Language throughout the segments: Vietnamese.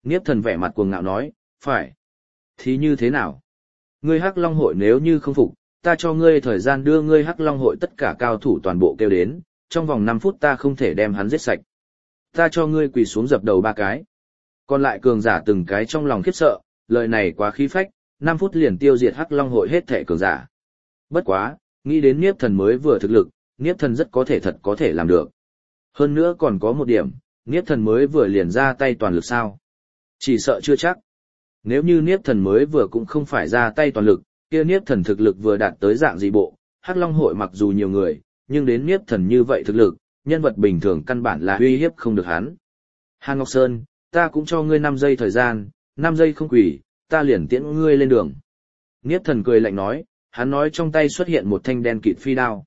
Niếp Thần vẻ mặt cuồng ngạo nói, phải. Thì như thế nào? Ngươi Hắc Long hội nếu như không phục, ta cho ngươi thời gian đưa ngươi Hắc Long hội tất cả cao thủ toàn bộ kêu đến, trong vòng 5 phút ta không thể đem hắn giết sạch. Ta cho ngươi quỳ xuống dập đầu 3 cái. Còn lại cường giả từng cái trong lòng khiếp sợ, lời này quá khí phách, 5 phút liền tiêu diệt Hắc Long hội hết thể cường giả. Bất quá, nghĩ đến Niếp Thần mới vừa thực lực, Niếp Thần rất có thể thật có thể làm được. Hơn nữa còn có một điểm, Niếp Thần mới vừa liền ra tay toàn lực sao? Chỉ sợ chưa chắc. Nếu như Niếp Thần mới vừa cũng không phải ra tay toàn lực, kia Niếp Thần thực lực vừa đạt tới dạng gì bộ, Hắc Long hội mặc dù nhiều người, nhưng đến Niếp Thần như vậy thực lực, nhân vật bình thường căn bản là uy hiếp không được hắn. Hàn Ngọc Sơn, ta cũng cho ngươi 5 giây thời gian, 5 giây không quỳ, ta liền tiễn ngươi lên đường. Niếp Thần cười lạnh nói, hắn nói trong tay xuất hiện một thanh đen kịt phi đao.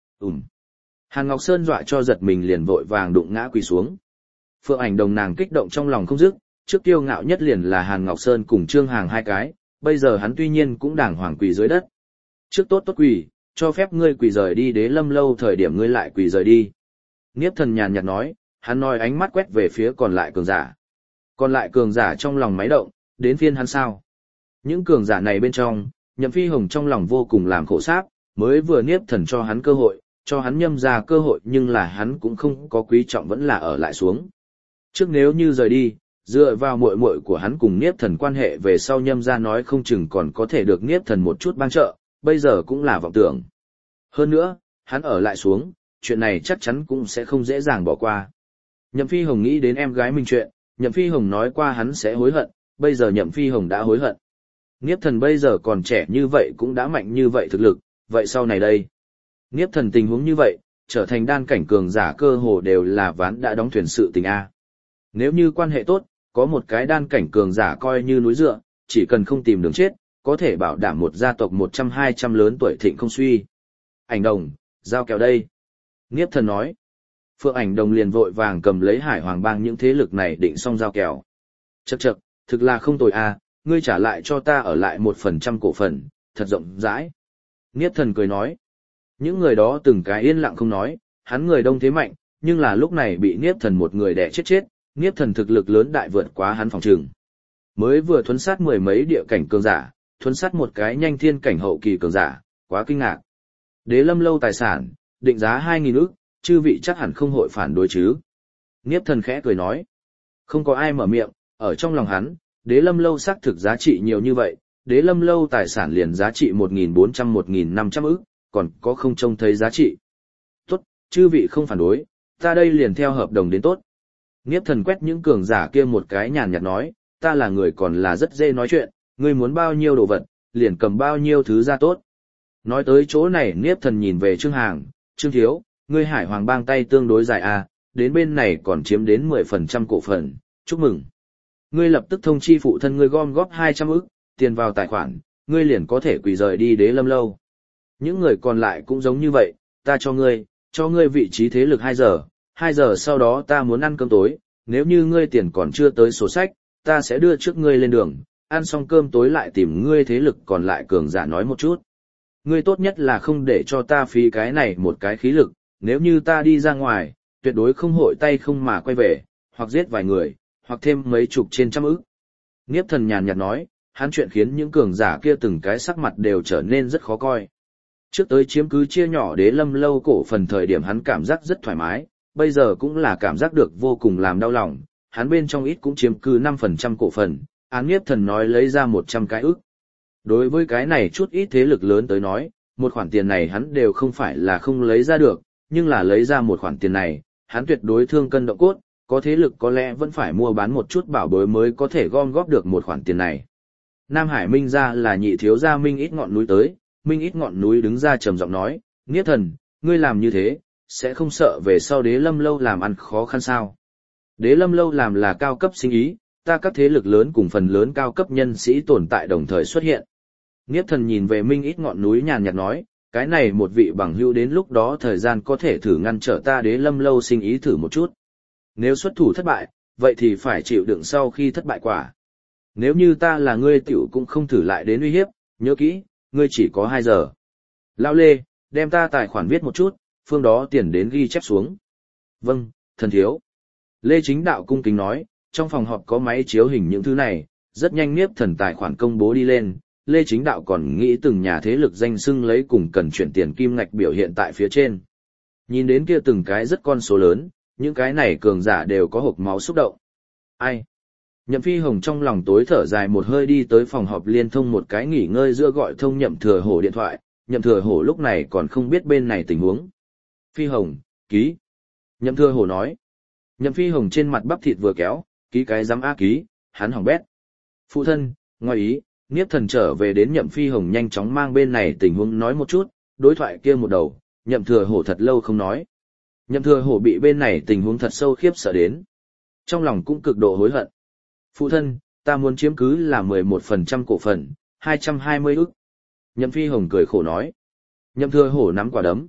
Hàn Ngọc Sơn dọa cho giật mình liền vội vàng đụng ngã quỳ xuống. Phượng Ảnh Đồng nàng kích động trong lòng không dứt, trước kiêu ngạo nhất liền là Hàn Ngọc Sơn cùng Trương Hàng hai cái, bây giờ hắn tuy nhiên cũng đàng hoàng quỳ dưới đất. Trước tốt quỳ, cho phép ngươi quỳ rời đi Đế Lâm lâu thời điểm ngươi lại quỳ rời đi. Niếp Thần nhàn nhạt nói, hắn nói ánh mắt quét về phía còn lại cường giả. Còn lại cường giả trong lòng máy động, đến phiên hắn sao? Những cường giả này bên trong, Nhậm Phi Hồng trong lòng vô cùng làm khổ sáp, mới vừa Niếp Thần cho hắn cơ hội, cho hắn Nhâm ra cơ hội nhưng là hắn cũng không có quý trọng vẫn là ở lại xuống. Trước nếu như rời đi, dựa vào muội muội của hắn cùng Niếp Thần quan hệ về sau Nhâm ra nói không chừng còn có thể được Niếp Thần một chút ban trợ, bây giờ cũng là vọng tưởng. Hơn nữa, hắn ở lại xuống, chuyện này chắc chắn cũng sẽ không dễ dàng bỏ qua. Nhậm Phi Hồng nghĩ đến em gái mình chuyện, Nhậm Phi Hồng nói qua hắn sẽ hối hận, bây giờ Nhậm Phi Hồng đã hối hận. Niếp Thần bây giờ còn trẻ như vậy cũng đã mạnh như vậy thực lực, vậy sau này đây? Niếp Thần tình huống như vậy, trở thành đan cảnh cường giả cơ hồ đều là ván đã đóng thuyền sự tình A. Nếu như quan hệ tốt, có một cái đan cảnh cường giả coi như núi dựa, chỉ cần không tìm đường chết, có thể bảo đảm một gia tộc 100-200 lớn tuổi thịnh không suy. Ảnh Đồng, giao kèo đây. Niếp Thần nói. Phượng Ảnh Đồng liền vội vàng cầm lấy Hải Hoàng bang những thế lực này định xong giao kèo. Chậc, thực là không tồi a, ngươi trả lại cho ta ở lại 1% cổ phần, thật rộng rãi. Niếp Thần cười nói. Những người đó từng cái yên lặng không nói, hắn người đông thế mạnh, nhưng là lúc này bị Niếp Thần một người đè chết, Niếp Thần thực lực lớn đại vượt quá hắn phòng trường. Mới vừa thuấn sát 10 mấy địa cảnh cường giả, thuấn sát một cái nhanh thiên cảnh hậu kỳ cường giả, quá kinh ngạc. Đế Lâm lâu tài sản, định giá 2.000 ức, chư vị chắc hẳn không hội phản đối chứ. Niếp Thần khẽ cười nói. Không có ai mở miệng, ở trong lòng hắn, Đế Lâm lâu xác thực giá trị nhiều như vậy, Đế Lâm lâu tài sản liền giá trị 1.400-1.500 ức, còn có không trông thấy giá trị. Tốt, chư vị không phản đối, ta đây liền theo hợp đồng đến tốt. Niếp Thần quét những cường giả kia một cái nhàn nhạt nói, ta là người còn là rất dễ nói chuyện, ngươi muốn bao nhiêu đồ vật, liền cầm bao nhiêu thứ ra tốt. Nói tới chỗ này Niếp Thần nhìn về Trương Hàng, Trương Thiếu, ngươi Hải Hoàng bang tay tương đối dài à, đến bên này còn chiếm đến 10% cổ phần, chúc mừng. Ngươi lập tức thông chi phụ thân ngươi gom góp 200 ức, tiền vào tài khoản, ngươi liền có thể quỳ rời đi Đế Lâm lâu. Những người còn lại cũng giống như vậy, ta cho ngươi vị trí thế lực 2 giờ sau đó ta muốn ăn cơm tối, nếu như ngươi tiền còn chưa tới sổ sách, ta sẽ đưa trước ngươi lên đường, ăn xong cơm tối lại tìm ngươi thế lực còn lại cường giả nói một chút. Ngươi tốt nhất là không để cho ta phí cái này một cái khí lực, nếu như ta đi ra ngoài, tuyệt đối không hội tay không mà quay về, hoặc giết vài người, hoặc thêm mấy chục trên trăm ức. Niếp Thần nhàn nhạt nói, hắn chuyện khiến những cường giả kia từng cái sắc mặt đều trở nên rất khó coi. Trước tới chiếm cứ chia nhỏ Đế Lâm lâu cổ phần thời điểm hắn cảm giác rất thoải mái, bây giờ cũng là cảm giác được vô cùng làm đau lòng, hắn bên trong ít cũng chiếm cứ 5% cổ phần, án Niếp Thần nói lấy ra 100 cái ức. Đối với cái này chút ít thế lực lớn tới nói, một khoản tiền này hắn đều không phải là không lấy ra được, nhưng là lấy ra một khoản tiền này, hắn tuyệt đối thương cân động cốt, có thế lực có lẽ vẫn phải mua bán một chút bảo bối mới có thể gom góp được một khoản tiền này. Nam Hải Minh gia là nhị thiếu gia Minh ít ngọn núi tới, Minh ít ngọn núi đứng ra trầm giọng nói, Niếp Thần, ngươi làm như thế, sẽ không sợ về sau Đế Lâm lâu làm ăn khó khăn sao? Đế Lâm lâu làm là cao cấp sinh ý, ta các thế lực lớn cùng phần lớn cao cấp nhân sĩ tồn tại đồng thời xuất hiện. Niếp Thần nhìn về Minh ít ngọn núi nhàn nhạt nói, cái này một vị bằng hữu đến lúc đó thời gian có thể thử ngăn trở ta Đế Lâm lâu sinh ý thử một chút. Nếu xuất thủ thất bại, vậy thì phải chịu đựng sau khi thất bại quả. Nếu như ta là ngươi tiểu cũng không thử lại đến uy hiếp, nhớ kỹ, ngươi chỉ có 2 giờ. Lão Lê, đem ta tài khoản viết một chút, phương đó tiền đến ghi chép xuống. Vâng, thần thiếu. Lê Chính Đạo cung kính nói, trong phòng họp có máy chiếu hình những thứ này, rất nhanh Niếp Thần tài khoản công bố đi lên, Lê Chính Đạo còn nghĩ từng nhà thế lực danh xưng lấy cùng cần chuyển tiền kim ngạch biểu hiện tại phía trên. Nhìn đến kia từng cái rất con số lớn, những cái này cường giả đều có hộc máu xúc động. Ai? Nhậm Phi Hồng trong lòng tối thở dài một hơi đi tới phòng họp liên thông một cái nghỉ ngơi giữa gọi thông Nhậm Thừa Hổ điện thoại, Nhậm Thừa Hổ lúc này còn không biết bên này tình huống. Phi Hồng, ký. Nhậm Thừa Hổ nói. Nhậm Phi Hồng trên mặt bắp thịt vừa kéo, ký cái dám a ký, hắn hỏng bét. Phụ thân, ngoài ý, Niếp Thần trở về đến Nhậm Phi Hồng nhanh chóng mang bên này tình huống nói một chút, đối thoại kia một đầu, Nhậm Thừa Hổ thật lâu không nói. Nhậm Thừa Hổ bị bên này tình huống thật sâu khiếp sợ đến. Trong lòng cũng cực độ hối hận. Phụ thân, ta muốn chiếm cứ là 11% cổ phần, 220 ức. Nhậm Phi Hồng cười khổ nói. Nhậm Thừa Hổ nắm quả đấm,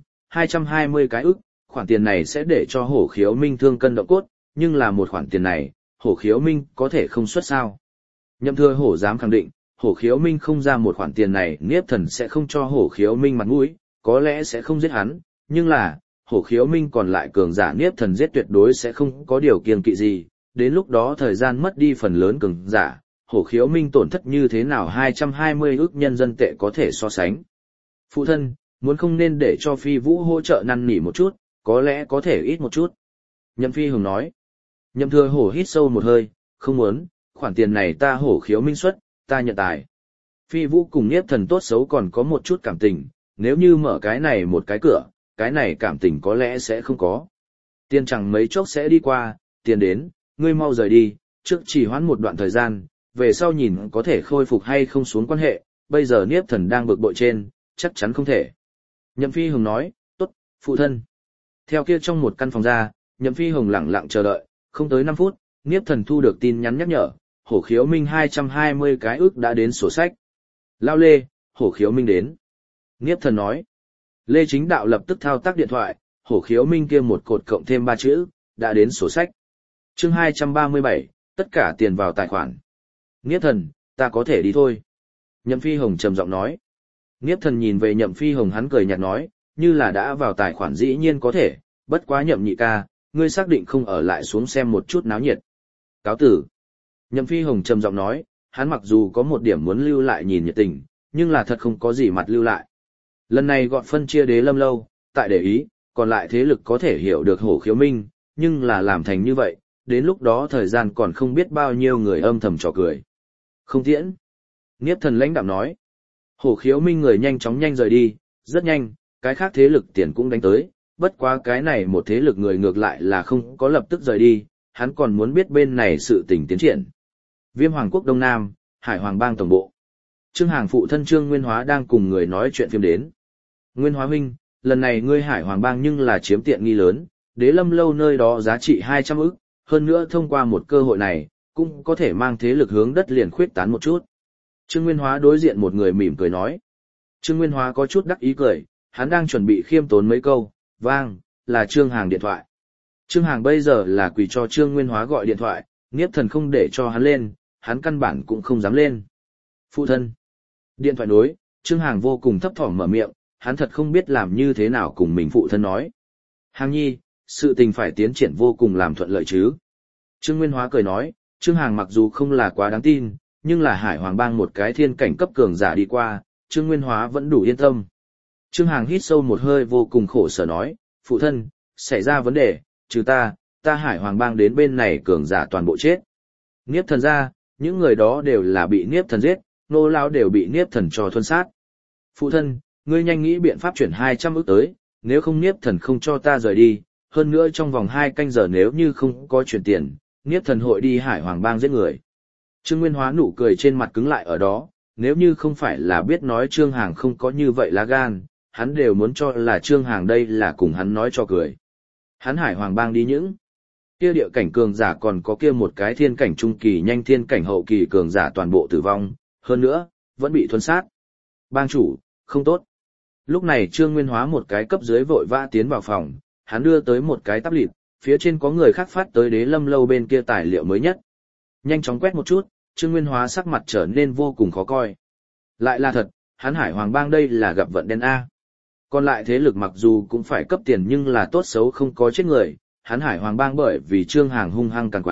220 cái ức, khoản tiền này sẽ để cho Hổ Khiếu Minh thương cân động cốt, nhưng là một khoản tiền này, Hổ Khiếu Minh có thể không xuất sao. Nhậm Thừa Hổ dám khẳng định, Hổ Khiếu Minh không ra một khoản tiền này, Niếp Thần sẽ không cho Hổ Khiếu Minh mặt mũi, có lẽ sẽ không giết hắn, nhưng là, Hổ Khiếu Minh còn lại cường giả Niếp Thần giết tuyệt đối sẽ không có điều kiêng kỵ gì, đến lúc đó thời gian mất đi phần lớn cường giả, Hổ Khiếu Minh tổn thất như thế nào 220 ức nhân dân tệ có thể so sánh. Phụ thân, muốn không nên để cho Phi Vũ hỗ trợ năn nỉ một chút, có lẽ có thể ít một chút. Nhậm Phi Hồng nói. Nhậm Thừa Hổ hít sâu một hơi, không muốn, khoản tiền này ta Hổ Khiếu Minh xuất, ta nhận tài. Phi Vũ cùng Niếp Thần tốt xấu còn có một chút cảm tình, nếu như mở cái này một cái cửa, cái này cảm tình có lẽ sẽ không có. Tiền chẳng mấy chốc sẽ đi qua, tiền đến, ngươi mau rời đi, trước chỉ hoãn một đoạn thời gian, về sau nhìn có thể khôi phục hay không xuống quan hệ, bây giờ Niếp Thần đang bực bội trên, chắc chắn không thể. Nhậm Phi Hồng nói, tốt, phụ thân. Theo kia trong một căn phòng ra, Nhậm Phi Hồng lặng lặng chờ đợi, không tới 5 phút, Niếp Thần thu được tin nhắn nhắc nhở, Hổ Khiếu Minh 220 cái ức đã đến sổ sách. Lao Lê, Hổ Khiếu Minh đến. Niếp Thần nói. Lê Chính Đạo lập tức thao tác điện thoại, Hổ Khiếu Minh kia một cột cộng thêm 3 chữ, đã đến sổ sách. Chương 237, tất cả tiền vào tài khoản. Niếp Thần, ta có thể đi thôi. Nhậm Phi Hồng trầm giọng nói. Niếp Thần nhìn về Nhậm Phi Hồng hắn cười nhạt nói, như là đã vào tài khoản dĩ nhiên có thể, bất quá Nhậm nhị ca, ngươi xác định không ở lại xuống xem một chút náo nhiệt. Cáo tử. Nhậm Phi Hồng trầm giọng nói, hắn mặc dù có một điểm muốn lưu lại nhìn nhiệt tình, nhưng là thật không có gì mặt lưu lại. Lần này gọt phân chia Đế Lâm lâu, tại để ý, còn lại thế lực có thể hiểu được Hổ Khiếu Minh, nhưng là làm thành như vậy, đến lúc đó thời gian còn không biết bao nhiêu người âm thầm trò cười. Không tiễn. Niếp Thần lãnh đạm nói. Hổ Khiếu Minh người nhanh chóng nhanh rời đi, rất nhanh, cái khác thế lực tiền cũng đánh tới, bất quá cái này một thế lực người ngược lại là không có lập tức rời đi, hắn còn muốn biết bên này sự tình tiến triển. Viêm Hoàng quốc Đông Nam, Hải Hoàng bang tổng bộ. Trương Hàng phụ thân Trương Nguyên Hóa đang cùng người nói chuyện phim đến. Nguyên Hóa huynh, lần này ngươi Hải Hoàng bang nhưng là chiếm tiện nghi lớn, Đế Lâm lâu nơi đó giá trị 200 ức, hơn nữa thông qua một cơ hội này, cũng có thể mang thế lực hướng đất liền khuyết tán một chút. Trương Nguyên Hóa đối diện một người mỉm cười nói. Trương Nguyên Hóa có chút đắc ý cười, hắn đang chuẩn bị khiêm tốn mấy câu, vang, là Trương Hàng điện thoại. Trương Hàng bây giờ là quỳ cho Trương Nguyên Hóa gọi điện thoại, Niếp Thần không để cho hắn lên, hắn căn bản cũng không dám lên. Phụ thân. Điện thoại nối, Trương Hàng vô cùng thấp thỏm mở miệng, hắn thật không biết làm như thế nào cùng mình phụ thân nói. Hàng nhi, sự tình phải tiến triển vô cùng làm thuận lợi chứ. Trương Nguyên Hóa cười nói, Trương Hàng mặc dù không là quá đáng tin, nhưng là Hải Hoàng bang một cái thiên cảnh cấp cường giả đi qua, Trương Nguyên Hóa vẫn đủ yên tâm. Trương Hàng hít sâu một hơi vô cùng khổ sở nói, phụ thân, xảy ra vấn đề, trừ ta Hải Hoàng bang đến bên này cường giả toàn bộ chết. Niếp Thần ra, những người đó đều là bị Niếp Thần giết, nô lao đều bị Niếp Thần cho thuần sát. Phụ thân, ngươi nhanh nghĩ biện pháp chuyển 200 ức tới, nếu không Niếp Thần không cho ta rời đi, hơn nữa trong vòng 2 canh giờ nếu như không có chuyển tiền, Niếp Thần hội đi Hải Hoàng bang giết người. Trương Nguyên Hóa nụ cười trên mặt cứng lại ở đó, nếu như không phải là biết nói Trương Hàng không có như vậy lá gan, hắn đều muốn cho là Trương Hàng đây là cùng hắn nói cho cười. Hắn Hải Hoàng bang đi những kia địa cảnh cường giả còn có kia một cái thiên cảnh trung kỳ nhanh thiên cảnh hậu kỳ cường giả toàn bộ tử vong, hơn nữa, vẫn bị thuần sát. Bang chủ, không tốt. Lúc này Trương Nguyên Hóa một cái cấp dưới vội vã tiến vào phòng, hắn đưa tới một cái táp lịt, phía trên có người khác phát tới Đế Lâm lâu bên kia tài liệu mới nhất. Nhanh chóng quét một chút, Trương Nguyên Hóa sắc mặt trở nên vô cùng khó coi. Lại là thật, hắn Hải Hoàng bang đây là gặp vận đen A. Còn lại thế lực mặc dù cũng phải cấp tiền nhưng là tốt xấu không có chết người, hắn Hải Hoàng bang bởi vì Trương Hàng hung hăng càng quái,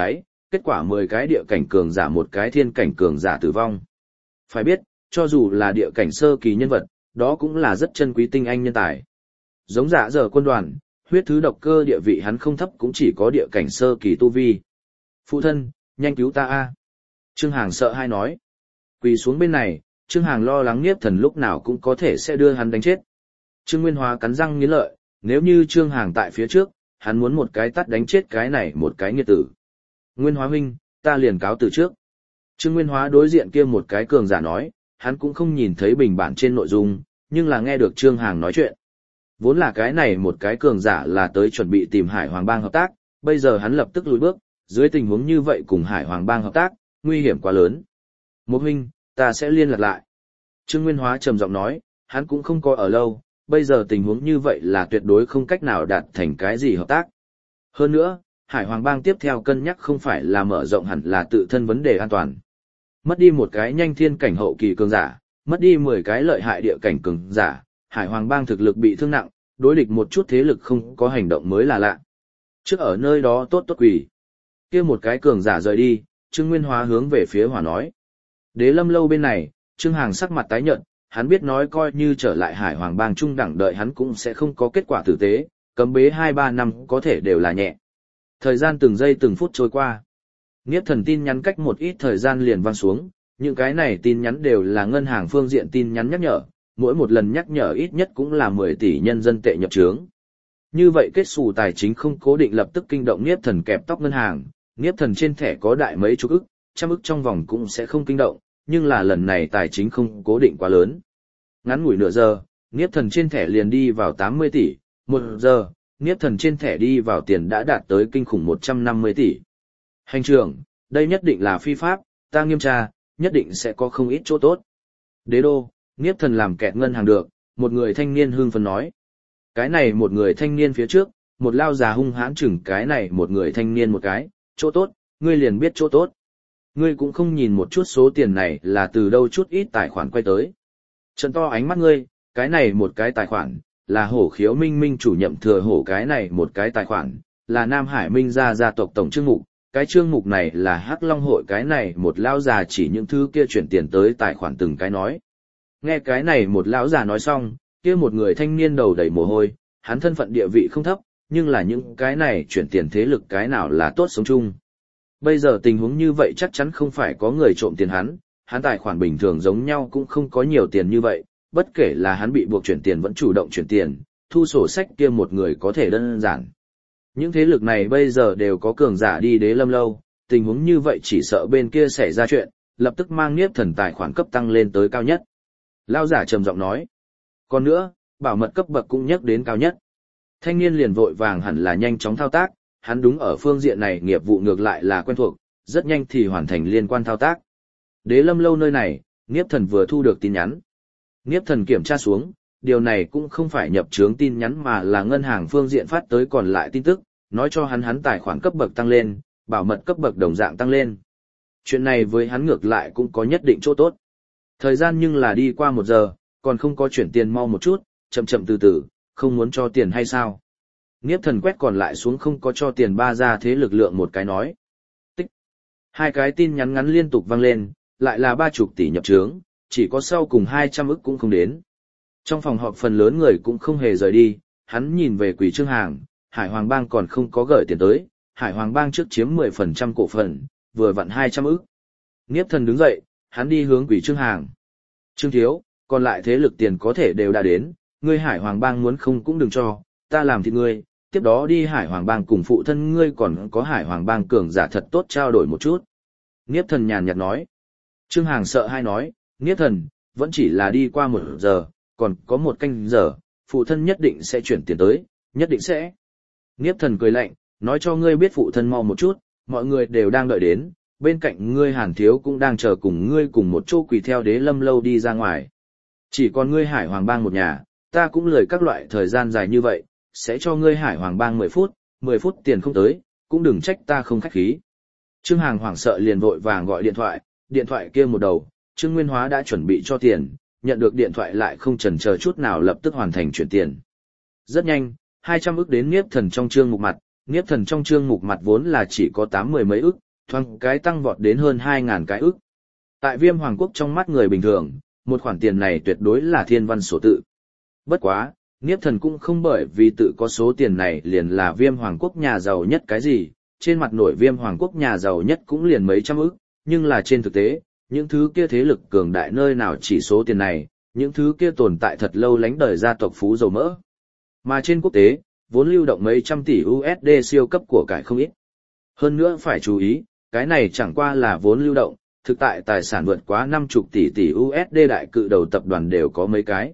kết quả 10 cái địa cảnh cường giả một cái thiên cảnh cường giả tử vong. Phải biết, cho dù là địa cảnh sơ kỳ nhân vật, đó cũng là rất chân quý tinh anh nhân tài. Giống Dạ Dở quân đoàn, huyết thứ độc cơ địa vị hắn không thấp cũng chỉ có địa cảnh sơ kỳ tu vi. Phụ thân, nhanh cứu ta a! Trương Hàng sợ hai nói. Quỳ xuống bên này, Trương Hàng lo lắng Niếp Thần lúc nào cũng có thể sẽ đưa hắn đánh chết. Trương Nguyên Hóa cắn răng nghiến lợi, nếu như Trương Hàng tại phía trước, hắn muốn một cái tát đánh chết cái này một cái nghiệt tử. Nguyên Hóa huynh, ta liền cáo từ trước. Trương Nguyên Hóa đối diện kia một cái cường giả nói, hắn cũng không nhìn thấy bình bản trên nội dung, nhưng là nghe được Trương Hàng nói chuyện. Vốn là cái này một cái cường giả là tới chuẩn bị tìm Hải Hoàng Bang hợp tác, bây giờ hắn lập tức lùi bước, dưới tình huống như vậy cùng Hải Hoàng Bang hợp tác, nguy hiểm quá lớn. Một huynh, ta sẽ liên lạc lại. Trương Nguyên Hóa trầm giọng nói, hắn cũng không có ở lâu, bây giờ tình huống như vậy là tuyệt đối không cách nào đạt thành cái gì hợp tác. Hơn nữa, Hải Hoàng Bang tiếp theo cân nhắc không phải là mở rộng hẳn là tự thân vấn đề an toàn. Mất đi một cái nhanh thiên cảnh hậu kỳ cường giả, mất đi 10 cái lợi hại địa cảnh cường giả, Hải Hoàng Bang thực lực bị thương nặng, đối địch một chút thế lực không có hành động mới là lạ. Trước ở nơi đó tốt quỷ. Kia một cái cường giả rời đi, Trương Nguyên Hóa hướng về phía Hỏa nói. Đế Lâm lâu bên này, Trương Hàng sắc mặt tái nhợt, hắn biết nói coi như trở lại Hải Hoàng Bang trung đẳng đợi hắn cũng sẽ không có kết quả tử tế, cấm bế 2-3 năm có thể đều là nhẹ. Thời gian từng giây từng phút trôi qua. Niếp Thần tin nhắn cách một ít thời gian liền vang xuống, những cái này tin nhắn đều là ngân hàng phương diện tin nhắn nhắc nhở, mỗi một lần nhắc nhở ít nhất cũng là 10 tỷ nhân dân tệ nhập trướng. Như vậy kết xù tài chính không cố định lập tức kinh động Niếp Thần kẹp tóc ngân hàng, Niếp Thần trên thẻ có đại mấy chục ức, trăm ức trong vòng cũng sẽ không kinh động, nhưng là lần này tài chính không cố định quá lớn. Ngắn ngủi nửa giờ, Niếp Thần trên thẻ liền đi vào 80 tỷ, 1 giờ, Niếp Thần trên thẻ đi vào tiền đã đạt tới kinh khủng 150 tỷ. Hành trưởng, đây nhất định là phi pháp, ta nghiêm tra, nhất định sẽ có không ít chỗ tốt. Đế đô, Niếp Thần làm kẹt ngân hàng được, một người thanh niên hưng phấn nói. Cái này một người thanh niên phía trước, một lao già hung hãn chừng cái này một người thanh niên một cái, chỗ tốt, ngươi liền biết chỗ tốt. Ngươi cũng không nhìn một chút số tiền này là từ đâu chút ít tài khoản quay tới. Trận to ánh mắt ngươi, cái này một cái tài khoản, là Hổ Khiếu Minh Minh chủ nhậm thừa hổ cái này một cái tài khoản, là Nam Hải Minh gia tộc tổng chương mục, cái chương mục này là Hắc Long hội cái này một lão già chỉ những thứ kia chuyển tiền tới tài khoản từng cái nói. Nghe cái này một lão già nói xong, kia một người thanh niên đầu đầy mồ hôi, hắn thân phận địa vị không thấp, nhưng là những cái này chuyển tiền thế lực cái nào là tốt sống chung. Bây giờ tình huống như vậy chắc chắn không phải có người trộm tiền hắn tài khoản bình thường giống nhau cũng không có nhiều tiền như vậy, bất kể là hắn bị buộc chuyển tiền vẫn chủ động chuyển tiền, thu sổ sách kia một người có thể đơn giản. Những thế lực này bây giờ đều có cường giả đi Đế Lâm lâu, tình huống như vậy chỉ sợ bên kia xảy ra chuyện, lập tức mang Niếp Thần tài khoản cấp tăng lên tới cao nhất. Lao giả trầm giọng nói. Còn nữa, bảo mật cấp bậc cũng nhắc đến cao nhất. Thanh niên liền vội vàng hẳn là nhanh chóng thao tác, hắn đúng ở phương diện này nghiệp vụ ngược lại là quen thuộc, rất nhanh thì hoàn thành liên quan thao tác. Đế Lâm lâu nơi này, Niếp Thần vừa thu được tin nhắn. Niếp Thần kiểm tra xuống, điều này cũng không phải nhập trướng tin nhắn mà là ngân hàng phương diện phát tới còn lại tin tức, nói cho hắn tài khoản cấp bậc tăng lên, bảo mật cấp bậc đồng dạng tăng lên. Chuyện này với hắn ngược lại cũng có nhất định chỗ tốt. Thời gian nhưng là đi qua 1 giờ, còn không có chuyển tiền mau một chút, chậm chậm từ từ, không muốn cho tiền hay sao? Niếp Thần quét còn lại xuống không có cho tiền ba ra thế lực lượng một cái nói. Tích. 2 cái tin nhắn ngắn liên tục vang lên, lại là 30 tỷ nhập trướng, chỉ có sau cùng 200 ức cũng không đến. Trong phòng họp phần lớn người cũng không hề rời đi, hắn nhìn về Quỷ Trương Hàng, Hải Hoàng Bang còn không có gửi tiền tới, Hải Hoàng Bang trước chiếm 10% cổ phần, vừa vặn 200 ức. Niếp Thần đứng dậy, hắn đi hướng Quỷ Trương Hàng. Trương thiếu, còn lại thế lực tiền có thể đều đã đến, ngươi Hải Hoàng Bang muốn không cũng đừng cho, ta làm thịt ngươi, tiếp đó đi Hải Hoàng Bang cùng phụ thân ngươi còn có Hải Hoàng Bang cường giả thật tốt trao đổi một chút. Niếp Thần nhàn nhạt nói. Trương Hàng sợ hai nói, Niếp Thần, vẫn chỉ là đi qua 1 giờ, còn có 1 canh giờ, phụ thân nhất định sẽ chuyển tiền tới, nhất định sẽ. Niếp Thần cười lạnh, nói cho ngươi biết phụ thân mau một chút, mọi người đều đang đợi đến, bên cạnh ngươi Hàn Thiếu cũng đang chờ cùng ngươi cùng một chỗ quỳ theo Đế Lâm lâu đi ra ngoài. Chỉ còn ngươi Hải Hoàng Bang một nhà, ta cũng lười các loại thời gian dài như vậy, sẽ cho ngươi Hải Hoàng Bang 10 phút tiền không tới, cũng đừng trách ta không khách khí. Trương Hàng hoảng sợ liền vội vàng gọi điện thoại kia một đầu, Trương Nguyên Hóa đã chuẩn bị cho tiền, nhận được điện thoại lại không chần chờ chút nào lập tức hoàn thành chuyển tiền. Rất nhanh, 200 ức đến Niếp Thần trong chương mục mặt, Niếp Thần trong chương mục mặt vốn là chỉ có 80 mấy ức, thoáng cái tăng vọt đến hơn 2.000 cái ức. Tại Viêm Hoàng quốc trong mắt người bình thường, một khoản tiền này tuyệt đối là thiên văn sổ tự. Bất quá, Niếp Thần cũng không bởi vì tự có số tiền này liền là Viêm Hoàng quốc nhà giàu nhất cái gì, trên mặt nổi Viêm Hoàng quốc nhà giàu nhất cũng liền mấy trăm ức, nhưng là trên thực tế, những thứ kia thế lực cường đại nơi nào chỉ số tiền này, những thứ kia tồn tại thật lâu lánh đời gia tộc phú dầu mỡ. Mà trên quốc tế, vốn lưu động mấy trăm tỷ USD siêu cấp của cải không ít. Hơn nữa phải chú ý, cái này chẳng qua là vốn lưu động, thực tại tài sản vượt quá 50 tỷ USD đại cự đầu tập đoàn đều có mấy cái.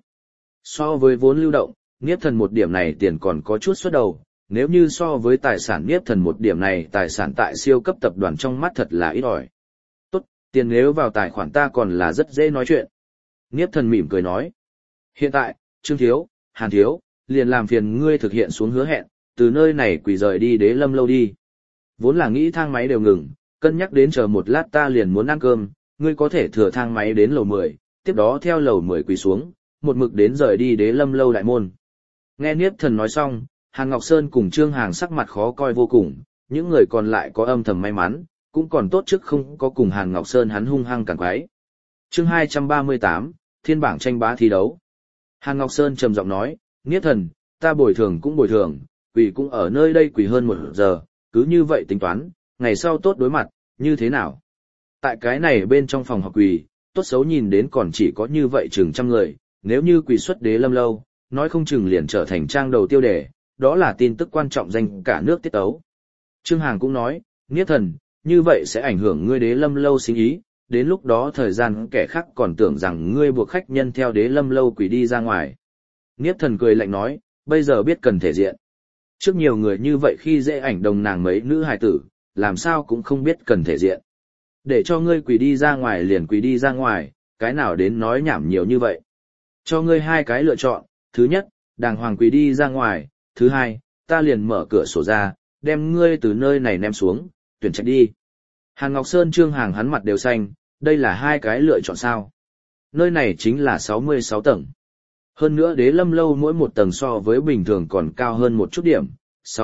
So với vốn lưu động, Niếp Thần một điểm này tiền còn có chút xuất đầu, nếu như so với tài sản Niếp Thần một điểm này tài sản tại siêu cấp tập đoàn trong mắt thật là ít ỏi. Tốt, tiền nếu vào tài khoản ta còn là rất dễ nói chuyện. Niếp Thần mỉm cười nói. Hiện tại, Trương Thiếu, Hàn Thiếu, liền làm phiền ngươi thực hiện xuống hứa hẹn, từ nơi này quỳ rời đi Đế Lâm lâu đi. Vốn là nghĩ thang máy đều ngừng, cân nhắc đến chờ một lát ta liền muốn ăn cơm, ngươi có thể thừa thang máy đến lầu 10, tiếp đó theo lầu 10 quỳ xuống, một mực đến rời đi Đế Lâm lâu đại môn. Nghe Niếp Thần nói xong, Hàn Ngọc Sơn cùng Trương Hàng sắc mặt khó coi vô cùng, những người còn lại có âm thầm may mắn, cũng còn tốt trước không có cùng Hàn Ngọc Sơn hắn hung hăng cản quái. Chương 238, Thiên bảng tranh bá thi đấu. Hàn Ngọc Sơn trầm giọng nói, Niếp Thần, ta bồi thường cũng bồi thường, quỳ cũng ở nơi đây quỳ hơn 1 giờ, cứ như vậy tính toán, ngày sau tốt đối mặt, như thế nào? Tại cái này bên trong phòng học quỳ, tốt xấu nhìn đến còn chỉ có như vậy chừng trăm người, nếu như quỳ xuất Đế Lâm lâu, nói không chừng liền trở thành trang đầu tiêu đề, đó là tin tức quan trọng danh cả nước tiết tấu. Trương Hàng cũng nói, Niếp Thần, như vậy sẽ ảnh hưởng ngươi Đế Lâm lâu sinh ý, đến lúc đó thời gian kẻ khác còn tưởng rằng ngươi buộc khách nhân theo Đế Lâm lâu quỳ đi ra ngoài. Niếp Thần cười lạnh nói, bây giờ biết cần thể diện. Trước nhiều người như vậy khi dễ ảnh đồng nàng mấy nữ hài tử, làm sao cũng không biết cần thể diện. Để cho ngươi quỳ đi ra ngoài liền quỳ đi ra ngoài, cái nào đến nói nhảm nhiều như vậy. Cho ngươi 2 cái lựa chọn, thứ nhất, đàng hoàng quỳ đi ra ngoài, thứ hai, ta liền mở cửa sổ ra, đem ngươi từ nơi này ném xuống, tuyển trạch đi. Hàn Ngọc Sơn Trương Hàng hắn mặt đều xanh, đây là 2 cái lựa chọn sao. Nơi này chính là 66 tầng. Hơn nữa Đế Lâm lâu mỗi một tầng so với bình thường còn cao hơn một chút điểm,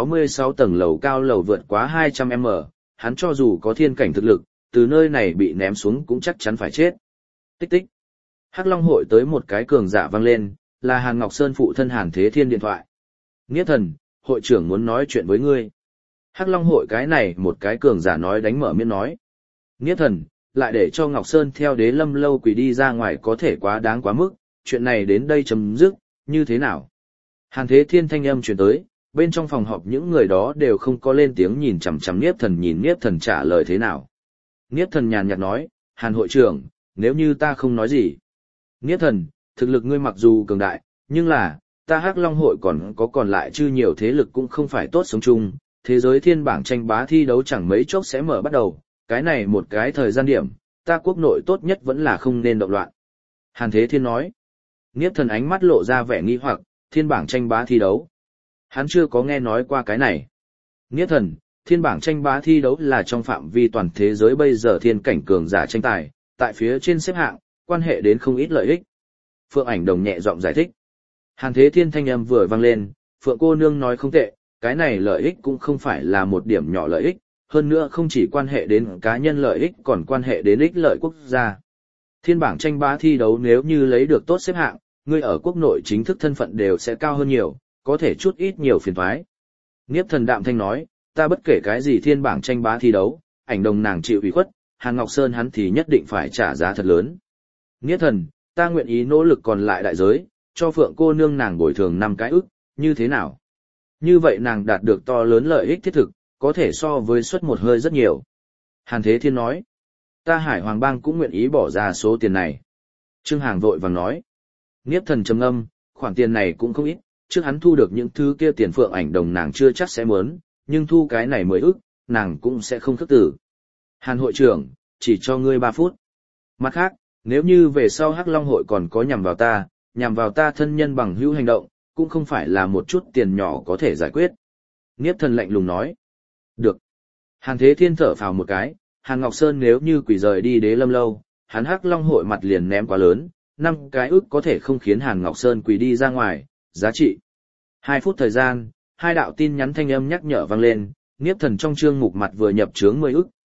66 tầng lầu cao lầu vượt quá 200m, hắn cho dù có thiên cảnh thực lực, từ nơi này bị ném xuống cũng chắc chắn phải chết. Tích tích. Hắc Long hội tới một cái cường giả vang lên, là Hàn Ngọc Sơn phụ thân Hàn Thế Thiên điện thoại. Niếp Thần, hội trưởng muốn nói chuyện với ngươi. Hắc Long hội cái này một cái cường giả nói đánh mở miệng nói. Niếp Thần, lại để cho Ngọc Sơn theo Đế Lâm lâu quỳ đi ra ngoài có thể quá đáng quá mức, chuyện này đến đây chấm dứt, như thế nào? Hàn Thế Thiên thanh âm truyền tới, bên trong phòng họp những người đó đều không có lên tiếng nhìn chằm chằm Niếp Thần nhìn Niếp Thần trả lời thế nào. Niếp Thần nhàn nhạt nói, Hàn hội trưởng, nếu như ta không nói gì. Niếp Thần, thực lực ngươi mặc dù cường đại, nhưng là, ta Hắc Long hội còn lại chưa nhiều thế lực cũng không phải tốt sống chung, thế giới thiên bảng tranh bá thi đấu chẳng mấy chốc sẽ mở bắt đầu, cái này một cái thời gian điểm, ta quốc nội tốt nhất vẫn là không nên động loạn. Hàn Thế Thiên nói, Niếp Thần ánh mắt lộ ra vẻ nghi hoặc, thiên bảng tranh bá thi đấu. Hắn chưa có nghe nói qua cái này. Niếp Thần, thiên bảng tranh bá thi đấu là trong phạm vi toàn thế giới bây giờ thiên cảnh cường giả tranh tài, tại phía trên xếp hạng, quan hệ đến không ít lợi ích. Phượng Ảnh Đồng nhẹ giọng giải thích. Hàn Thế Thiên thanh âm vừa vang lên, Phượng cô nương nói không tệ, cái này lợi ích cũng không phải là một điểm nhỏ lợi ích, hơn nữa không chỉ quan hệ đến cá nhân lợi ích còn quan hệ đến ích lợi quốc gia. Thiên bảng tranh bá thi đấu nếu như lấy được tốt xếp hạng, ngươi ở quốc nội chính thức thân phận đều sẽ cao hơn nhiều, có thể chút ít nhiều phiền toái. Niếp Thần đạm thanh nói, ta bất kể cái gì thiên bảng tranh bá thi đấu, Ảnh Đồng nàng chịu ủy khuất, Hàn Ngọc Sơn hắn thì nhất định phải trả giá thật lớn. Niếp Thần, ta nguyện ý nỗ lực còn lại đại giới, cho Phượng cô nương nàng bồi thường 5 cái ức, như thế nào? Như vậy nàng đạt được to lớn lợi ích thiết thực, có thể so với suất một hơi rất nhiều. Hàn Thế Thiên nói, ta Hải Hoàng Bang cũng nguyện ý bỏ ra số tiền này. Trương Hàng vội vàng nói, Niếp Thần trầm ngâm, khoản tiền này cũng không ít, trước hắn thu được những thứ kia tiền Phượng Ảnh Đồng nàng chưa chắc sẽ muốn, nhưng thu cái này 10 ức, nàng cũng sẽ không khước từ. Hàn hội trưởng, chỉ cho ngươi 3 phút. Mặt khác, nếu như về sau Hắc Long hội còn có nhằm vào ta thân nhân bằng hữu hành động, cũng không phải là một chút tiền nhỏ có thể giải quyết. Niếp Thần lạnh lùng nói. Được. Hàn Thế Thiên thở phào một cái, Hàn Ngọc Sơn nếu như quỷ rời đi Đế Lâm lâu, hắn Hắc Long hội mặt liền ném quá lớn, 5 cái ức có thể không khiến Hàn Ngọc Sơn quỳ đi ra ngoài, giá trị. 2 phút thời gian, 2 đạo tin nhắn thanh âm nhắc nhở vang lên, Niếp Thần trong chương mục mặt vừa nhập chướng 10 ức,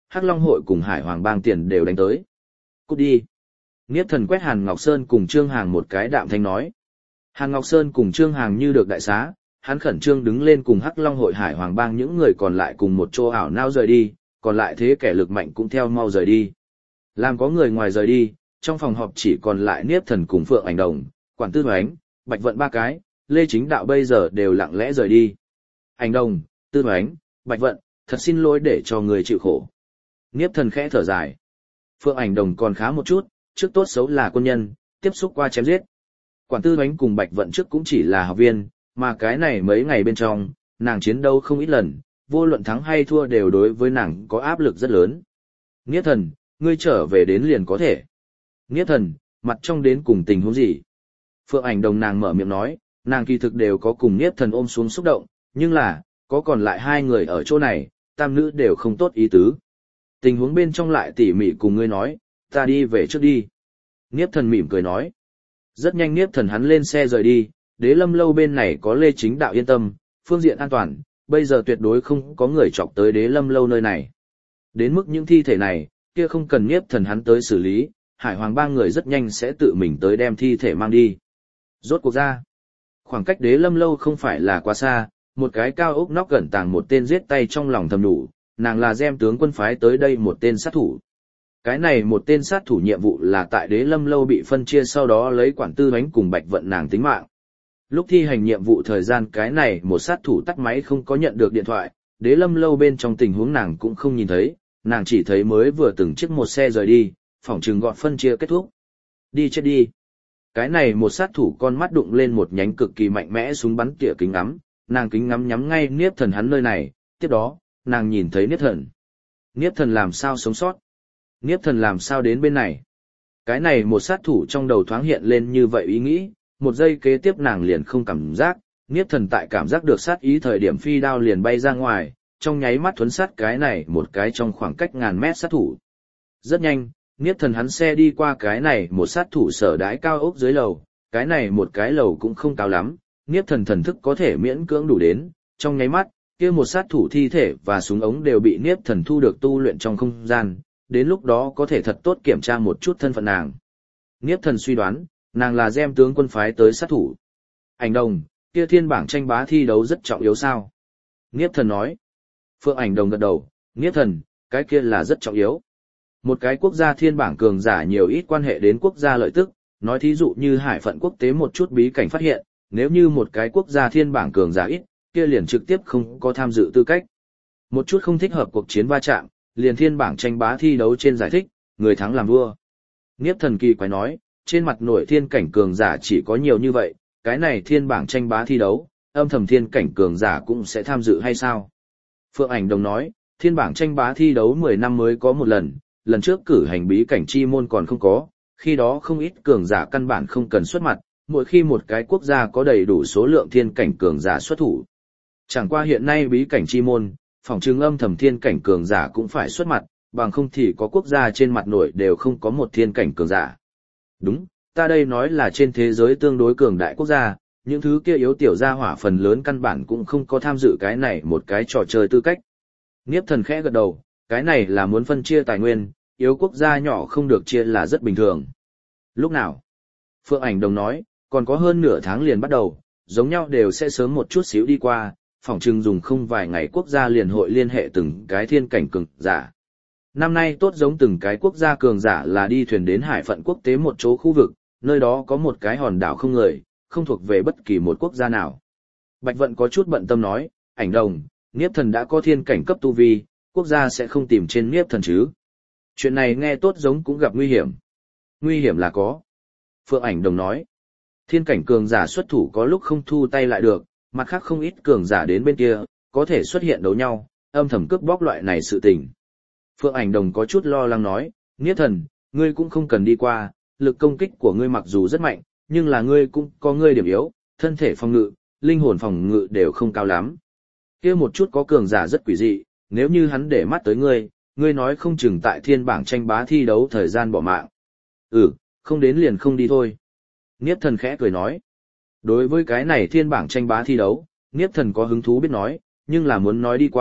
Hắc Long hội cùng Hải Hoàng bang tiền đều đánh tới. Cút đi. Niếp Thần quét Hàn Ngọc Sơn cùng Trương Hàng một cái đạm thanh nói. Hàn Ngọc Sơn cùng Trương Hàng như được đại xá, hắn khẩn trương đứng lên cùng Hắc Long hội Hải Hoàng bang những người còn lại cùng một chỗ ảo nao rời đi, còn lại thế kẻ lực mạnh cũng theo mau rời đi. Làm có người ngoài rời đi, trong phòng họp chỉ còn lại Niếp Thần cùng Phượng Ảnh Đồng, Quản Tư Hoánh, Bạch Vận ba cái, Lê Chính Đạo bây giờ đều lặng lẽ rời đi. Ảnh Đồng, Tư Hoánh, Bạch Vận, thật xin lỗi để cho người chịu khổ. Niếp Thần khẽ thở dài. Phượng Ảnh Đồng còn khá một chút, trước tốt xấu là quân nhân, tiếp xúc qua chém giết. Quản Tư Hoánh cùng Bạch Vận trước cũng chỉ là học viên, mà cái này mấy ngày bên trong, nàng chiến đấu không ít lần, vô luận thắng hay thua đều đối với nàng có áp lực rất lớn. Niếp Thần, ngươi trở về đến liền có thể. Niếp Thần, mặt trong đến cùng tình huống gì? Phượng Ảnh Đồng nàng mở miệng nói, nàng kỳ thực đều có cùng Niếp Thần ôm xuống xúc động, nhưng là, có còn lại hai người ở chỗ này, tam nữ đều không tốt ý tứ. Tình huống bên trong lại tỉ mỉ cùng ngươi nói, ta đi về trước đi. Niếp Thần mỉm cười nói. Rất nhanh Niếp Thần hắn lên xe rời đi, Đế Lâm lâu bên này có Lê Chính Đạo yên tâm, phương diện an toàn, bây giờ tuyệt đối không có người chọc tới Đế Lâm lâu nơi này. Đến mức những thi thể này, kia không cần Niếp Thần hắn tới xử lý, Hải Hoàng ba người rất nhanh sẽ tự mình tới đem thi thể mang đi. Rốt cuộc ra, khoảng cách Đế Lâm lâu không phải là quá xa, một cái cao ốc nóc gần tàng một tên giết tay trong lòng thầm đủ, nàng là Gem tướng quân phái tới đây một tên sát thủ. Cái này một tên sát thủ nhiệm vụ là tại Đế Lâm lâu bị phân chia sau đó lấy Quản Tư Hoánh cùng Bạch Vận nàng tính mạng. Lúc thi hành nhiệm vụ thời gian cái này một sát thủ tắt máy không có nhận được điện thoại, Đế Lâm lâu bên trong tình huống nàng cũng không nhìn thấy, nàng chỉ thấy mới vừa từng chiếc một xe rời đi, phỏng chừng gọn phân chia kết thúc. Đi chết đi. Cái này một sát thủ con mắt đụng lên một nhánh cực kỳ mạnh mẽ súng bắn tỉa kính ngắm, nàng kính ngắm nhắm ngay Niếp Thần hắn nơi này, tiếp đó, nàng nhìn thấy Niếp Thần. Niếp Thần làm sao sống sót? Niếp Thần làm sao đến bên này? Cái này một sát thủ trong đầu thoáng hiện lên như vậy ý nghĩ, một giây kế tiếp nàng liền không cảm giác, Niếp Thần tại cảm giác được sát ý thời điểm phi đao liền bay ra ngoài, trong nháy mắt thuấn sát cái này một cái trong khoảng cách ngàn mét sát thủ. Rất nhanh, Niếp Thần hắn xe đi qua cái này một sát thủ sở đái cao ốc dưới lầu, cái này một cái lầu cũng không cao lắm, Niếp Thần thần thức có thể miễn cưỡng đủ đến, trong nháy mắt, kia một sát thủ thi thể và súng ống đều bị Niếp Thần thu được tu luyện trong không gian, đến lúc đó có thể thật tốt kiểm tra một chút thân phận nàng. Niếp Thần suy đoán, nàng là Gem tướng quân phái tới sát thủ. Ảnh Đồng, kia thiên bảng tranh bá thi đấu rất trọng yếu sao? Niếp Thần nói. Phượng Ảnh Đồng gật đầu, Niếp Thần, cái kia là rất trọng yếu. Một cái quốc gia thiên bảng cường giả nhiều ít quan hệ đến quốc gia lợi tức, nói thí dụ như hải phận quốc tế một chút bí cảnh phát hiện, nếu như một cái quốc gia thiên bảng cường giả ít, kia liền trực tiếp không có tham dự tư cách. Một chút không thích hợp cuộc chiến va chạm, liền thiên bảng tranh bá thi đấu trên giải thích, người thắng làm vua. Niếp Thần kỳ quái nói, trên mặt nổi thiên cảnh cường giả chỉ có nhiều như vậy, cái này thiên bảng tranh bá thi đấu, âm thầm thiên cảnh cường giả cũng sẽ tham dự hay sao? Phượng Ảnh Đồng nói, thiên bảng tranh bá thi đấu 10 năm mới có một lần, lần trước cử hành bí cảnh chi môn còn không có, khi đó không ít cường giả căn bản không cần xuất mặt, mỗi khi một cái quốc gia có đầy đủ số lượng thiên cảnh cường giả xuất thủ. Chẳng qua hiện nay bí cảnh chi môn, phòng trừng âm thầm thiên cảnh cường giả cũng phải xuất mặt, bằng không thì có quốc gia trên mặt nổi đều không có một thiên cảnh cường giả. Đúng, ta đây nói là trên thế giới tương đối cường đại quốc gia, những thứ kia yếu tiểu gia hỏa phần lớn căn bản cũng không có tham dự cái này một cái trò chơi tư cách. Niếp Thần khẽ gật đầu, cái này là muốn phân chia tài nguyên, yếu quốc gia nhỏ không được chia là rất bình thường. Lúc nào? Phượng Ảnh Đồng nói, còn có hơn nửa tháng liền bắt đầu, giống nhau đều sẽ sớm một chút xíu đi qua, phỏng chừng dùng không vài ngày quốc gia liền hội liên hệ từng cái thiên cảnh cường giả. Năm nay tốt giống từng cái quốc gia cường giả là đi thuyền đến hải phận quốc tế một chỗ khu vực, nơi đó có một cái hòn đảo không người, không thuộc về bất kỳ một quốc gia nào. Bạch Vận có chút bận tâm nói, Ảnh Đồng, Niếp Thần đã có thiên cảnh cấp tu vi, quốc gia sẽ không tìm trên Niếp Thần chứ. Chuyện này nghe tốt giống cũng gặp nguy hiểm. Nguy hiểm là có. Phượng Ảnh Đồng nói, thiên cảnh cường giả xuất thủ có lúc không thu tay lại được, mặt khác không ít cường giả đến bên kia, có thể xuất hiện đấu nhau, âm thầm cướp bóc loại này sự tình. Phượng Ảnh Đồng có chút lo lắng nói, Niếp Thần, ngươi cũng không cần đi qua, lực công kích của ngươi mặc dù rất mạnh, nhưng là ngươi cũng có ngươi điểm yếu, thân thể phòng ngự, linh hồn phòng ngự đều không cao lắm. Kia một chút có cường giả rất quỷ dị, nếu như hắn để mắt tới ngươi, ngươi nói không chừng tại thiên bảng tranh bá thi đấu thời gian bỏ mạng. Không đến liền không đi thôi. Niếp Thần khẽ cười nói. Đối với cái này thiên bảng tranh bá thi đấu, Niếp Thần có hứng thú biết nói, nhưng là muốn nói đi qua,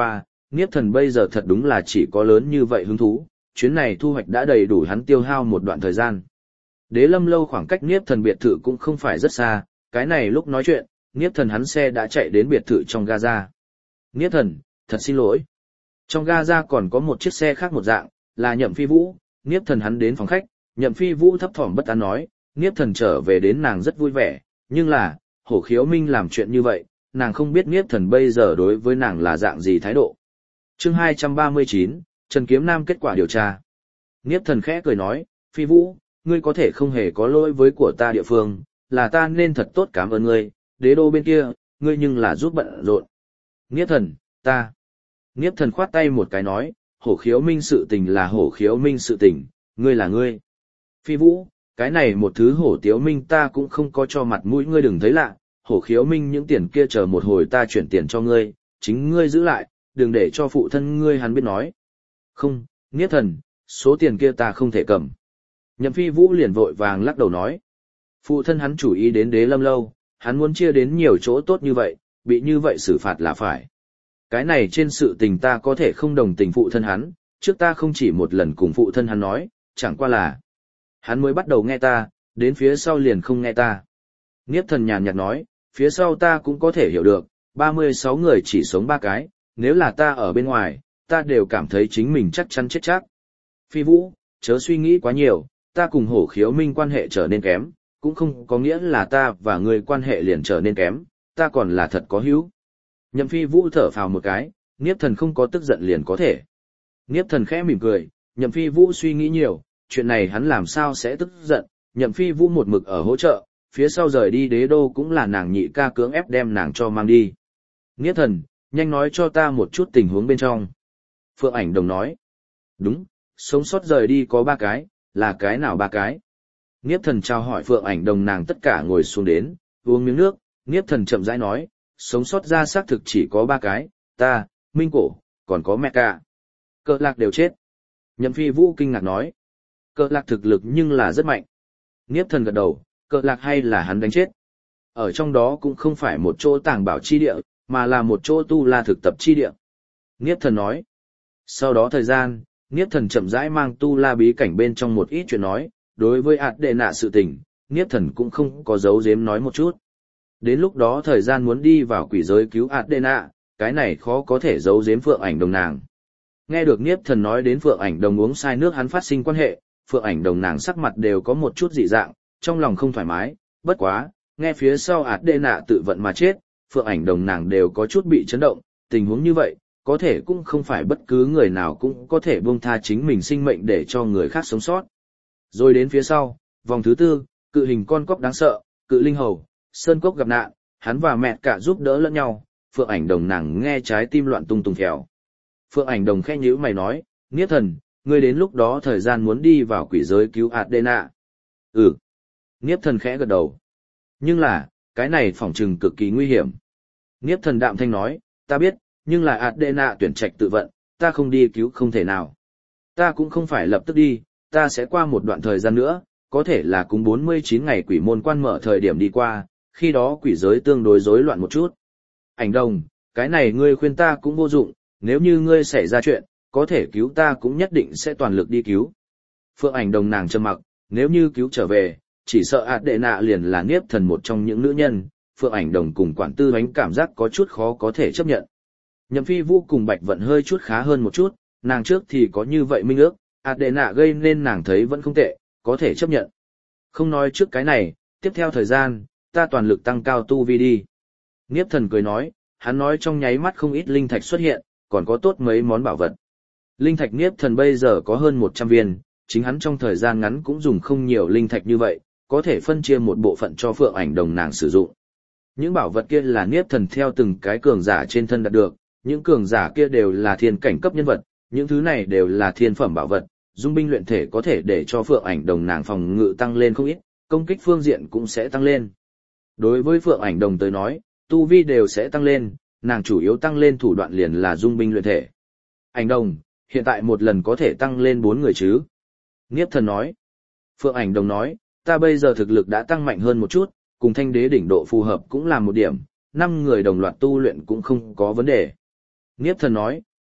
Niếp Thần bây giờ thật đúng là chỉ có lớn như vậy hứng thú, chuyến này thu hoạch đã đầy đủ hắn tiêu hao một đoạn thời gian. Đế Lâm lâu khoảng cách Niếp Thần biệt thự cũng không phải rất xa, cái này lúc nói chuyện, Niếp Thần hắn xe đã chạy đến biệt thự trong Gaza. Niếp Thần, thật xin lỗi. Trong Gaza còn có một chiếc xe khác một dạng, là Nhậm Phi Vũ. Niếp Thần hắn đến phòng khách, Nhậm Phi Vũ thấp thỏm bất an nói, Niếp Thần trở về đến nàng rất vui vẻ, nhưng là, Hổ Khiếu Minh làm chuyện như vậy, nàng không biết Niếp Thần bây giờ đối với nàng là dạng gì thái độ. Chương 239, Trần Kiếm Nam kết quả điều tra. Niếp Thần khẽ cười nói, Phi Vũ, ngươi có thể không hề có lỗi với của ta địa phương, là ta nên thật tốt cảm ơn ngươi, đế đô bên kia, ngươi nhưng là giúp bận rộn. Niếp Thần, ta. Niếp Thần khoát tay một cái nói, Hổ Khiếu Minh sự tình là Hổ Khiếu Minh sự tình, ngươi là ngươi. Phi Vũ, cái này một thứ Hổ Tiếu Minh ta cũng không có cho mặt mũi, ngươi đừng thấy lạ, Hổ Khiếu Minh những tiền kia chờ một hồi ta chuyển tiền cho ngươi, chính ngươi giữ lại, đừng để cho phụ thân ngươi hắn biết nói. Không, Niếp Thần, số tiền kia ta không thể cầm. Nhậm Phi Vũ liền vội vàng lắc đầu nói. Phụ thân hắn chủ ý đến Đế Lâm lâu, hắn muốn chia đến nhiều chỗ tốt như vậy, bị như vậy xử phạt là phải. Cái này trên sự tình ta có thể không đồng tình phụ thân hắn, trước ta không chỉ một lần cùng phụ thân hắn nói, chẳng qua là hắn mới bắt đầu nghe ta, đến phía sau liền không nghe ta. Niếp Thần nhàn nhạt nói, phía sau ta cũng có thể hiểu được, 36 người chỉ sống 3 cái, nếu là ta ở bên ngoài, ta đều cảm thấy chính mình chắc chắn chết chắc. Phi Vũ, chớ suy nghĩ quá nhiều, ta cùng Hổ Khiếu Minh quan hệ trở nên kém, cũng không có nghĩa là ta và ngươi quan hệ liền trở nên kém, ta còn là thật có hữu. Nhậm Phi Vũ thở phào một cái, Niếp Thần không có tức giận liền có thể. Niếp Thần khẽ mỉm cười, Nhậm Phi Vũ suy nghĩ nhiều, chuyện này hắn làm sao sẽ tức giận, Nhậm Phi Vũ một mực ở hỗ trợ, phía sau rời đi đế đô cũng là nàng nhị ca cưỡng ép đem nàng cho mang đi. Niếp Thần, nhanh nói cho ta một chút tình huống bên trong. Phượng Ảnh Đồng nói. Đúng, sống sót rời đi có 3 cái, là cái nào 3 cái? Niếp Thần chào hỏi Phượng Ảnh Đồng, nàng tất cả ngồi xuống đến, uống miếng nước, Niếp Thần chậm rãi nói, sống sót ra xác thực chỉ có 3 cái, ta, Minh Cổ, còn có mẹ cả. Cờ Lạc đều chết. Nhậm Phi Vũ kinh ngạc nói. Cờ Lạc thực lực nhưng là rất mạnh. Niếp Thần gật đầu, Cờ Lạc hay là hắn đánh chết. Ở trong đó cũng không phải một chỗ tàng bảo chi địa, mà là một chỗ tu la thực tập chi địa. Niếp Thần nói. Sau đó thời gian, Niếp Thần chậm rãi mang tu la bí cảnh bên trong một ít chuyện nói, đối với ạt đệ nạ sự tình, Niếp Thần cũng không có giấu giếm nói một chút. Đến lúc đó thời gian muốn đi vào quỷ giới cứu ạt đệ nạ, cái này khó có thể giấu giếm Phượng Ảnh Đồng nàng. Nghe được Niếp Thần nói đến Phượng Ảnh Đồng uống sai nước hắn phát sinh quan hệ, Phượng Ảnh Đồng nàng sắc mặt đều có một chút dị dạng, trong lòng không thoải mái, bất quá, nghe phía sau ạt đệ nạ tự vận mà chết, Phượng Ảnh Đồng nàng đều có chút bị chấn động, tình huống như vậy, có thể cũng không phải bất cứ người nào cũng có thể buông tha chính mình sinh mệnh để cho người khác sống sót. Rồi đến phía sau, vòng thứ 4, cự hình con cóc đáng sợ, cự linh hầu, sơn cốc gặp nạn, hắn và mẹ cả giúp đỡ lẫn nhau, Phượng Ảnh Đồng nàng nghe trái tim loạn tung tung theo. Phượng Ảnh Đồng khẽ nhíu mày nói, Niếp Thần, ngươi đến lúc đó thời gian muốn đi vào quỷ giới cứu Adena. Ừ. Niếp Thần khẽ gật đầu. Nhưng là, cái này phỏng chừng cực kỳ nguy hiểm. Niếp Thần đạm thanh nói, ta biết, nhưng là Adena tuyển trạch tự vận, ta không đi cứu không thể nào. Ta cũng không phải lập tức đi, ta sẽ qua một đoạn thời gian nữa, có thể là cùng 49 ngày quỷ môn quan mở thời điểm đi qua, khi đó quỷ giới tương đối rối loạn một chút. Ảnh Đồng, cái này ngươi khuyên ta cũng vô dụng, nếu như ngươi xảy ra chuyện, có thể cứu ta cũng nhất định sẽ toàn lực đi cứu. Phượng Ảnh Đồng nàng trầm mặc, nếu như cứu trở về, chỉ sợ Adena liền là Niếp Thần một trong những nữ nhân, Phượng Ảnh Đồng cùng quản tư bánh cảm giác có chút khó có thể chấp nhận. Nhậm Phi Vũ cùng Bạch Vận hơi chút khá hơn một chút, nàng trước thì có như vậy minh ước, Adena gây nên nàng thấy vẫn không tệ, có thể chấp nhận. Không nói trước cái này, tiếp theo thời gian, ta toàn lực tăng cao tu vi đi. Niếp Thần cười nói, hắn nói trong nháy mắt không ít linh thạch xuất hiện, còn có tốt mấy món bảo vật. Linh thạch Niếp Thần bây giờ có hơn 100 viên, chính hắn trong thời gian ngắn cũng dùng không nhiều linh thạch như vậy, có thể phân chia một bộ phận cho Phượng Ảnh Đồng nàng sử dụng. Những bảo vật kia là Niếp Thần theo từng cái cường giả trên thân đạt được, những cường giả kia đều là thiên cảnh cấp nhân vật, những thứ này đều là thiên phẩm bảo vật, dung binh luyện thể có thể để cho Phượng Ảnh Đồng nàng phòng ngự tăng lên không ít, công kích phương diện cũng sẽ tăng lên. Đối với Phượng Ảnh Đồng tới nói, tu vi đều sẽ tăng lên, nàng chủ yếu tăng lên thủ đoạn liền là dung binh luyện thể. Ảnh Đồng, hiện tại một lần có thể tăng lên 4 người chứ? Niếp Thần nói. Phượng Ảnh Đồng nói, ta bây giờ thực lực đã tăng mạnh hơn một chút, cùng Thanh Đế đỉnh độ phù hợp cũng là một điểm, 5 người đồng loạt tu luyện cũng không có vấn đề. Niếp Thần nói,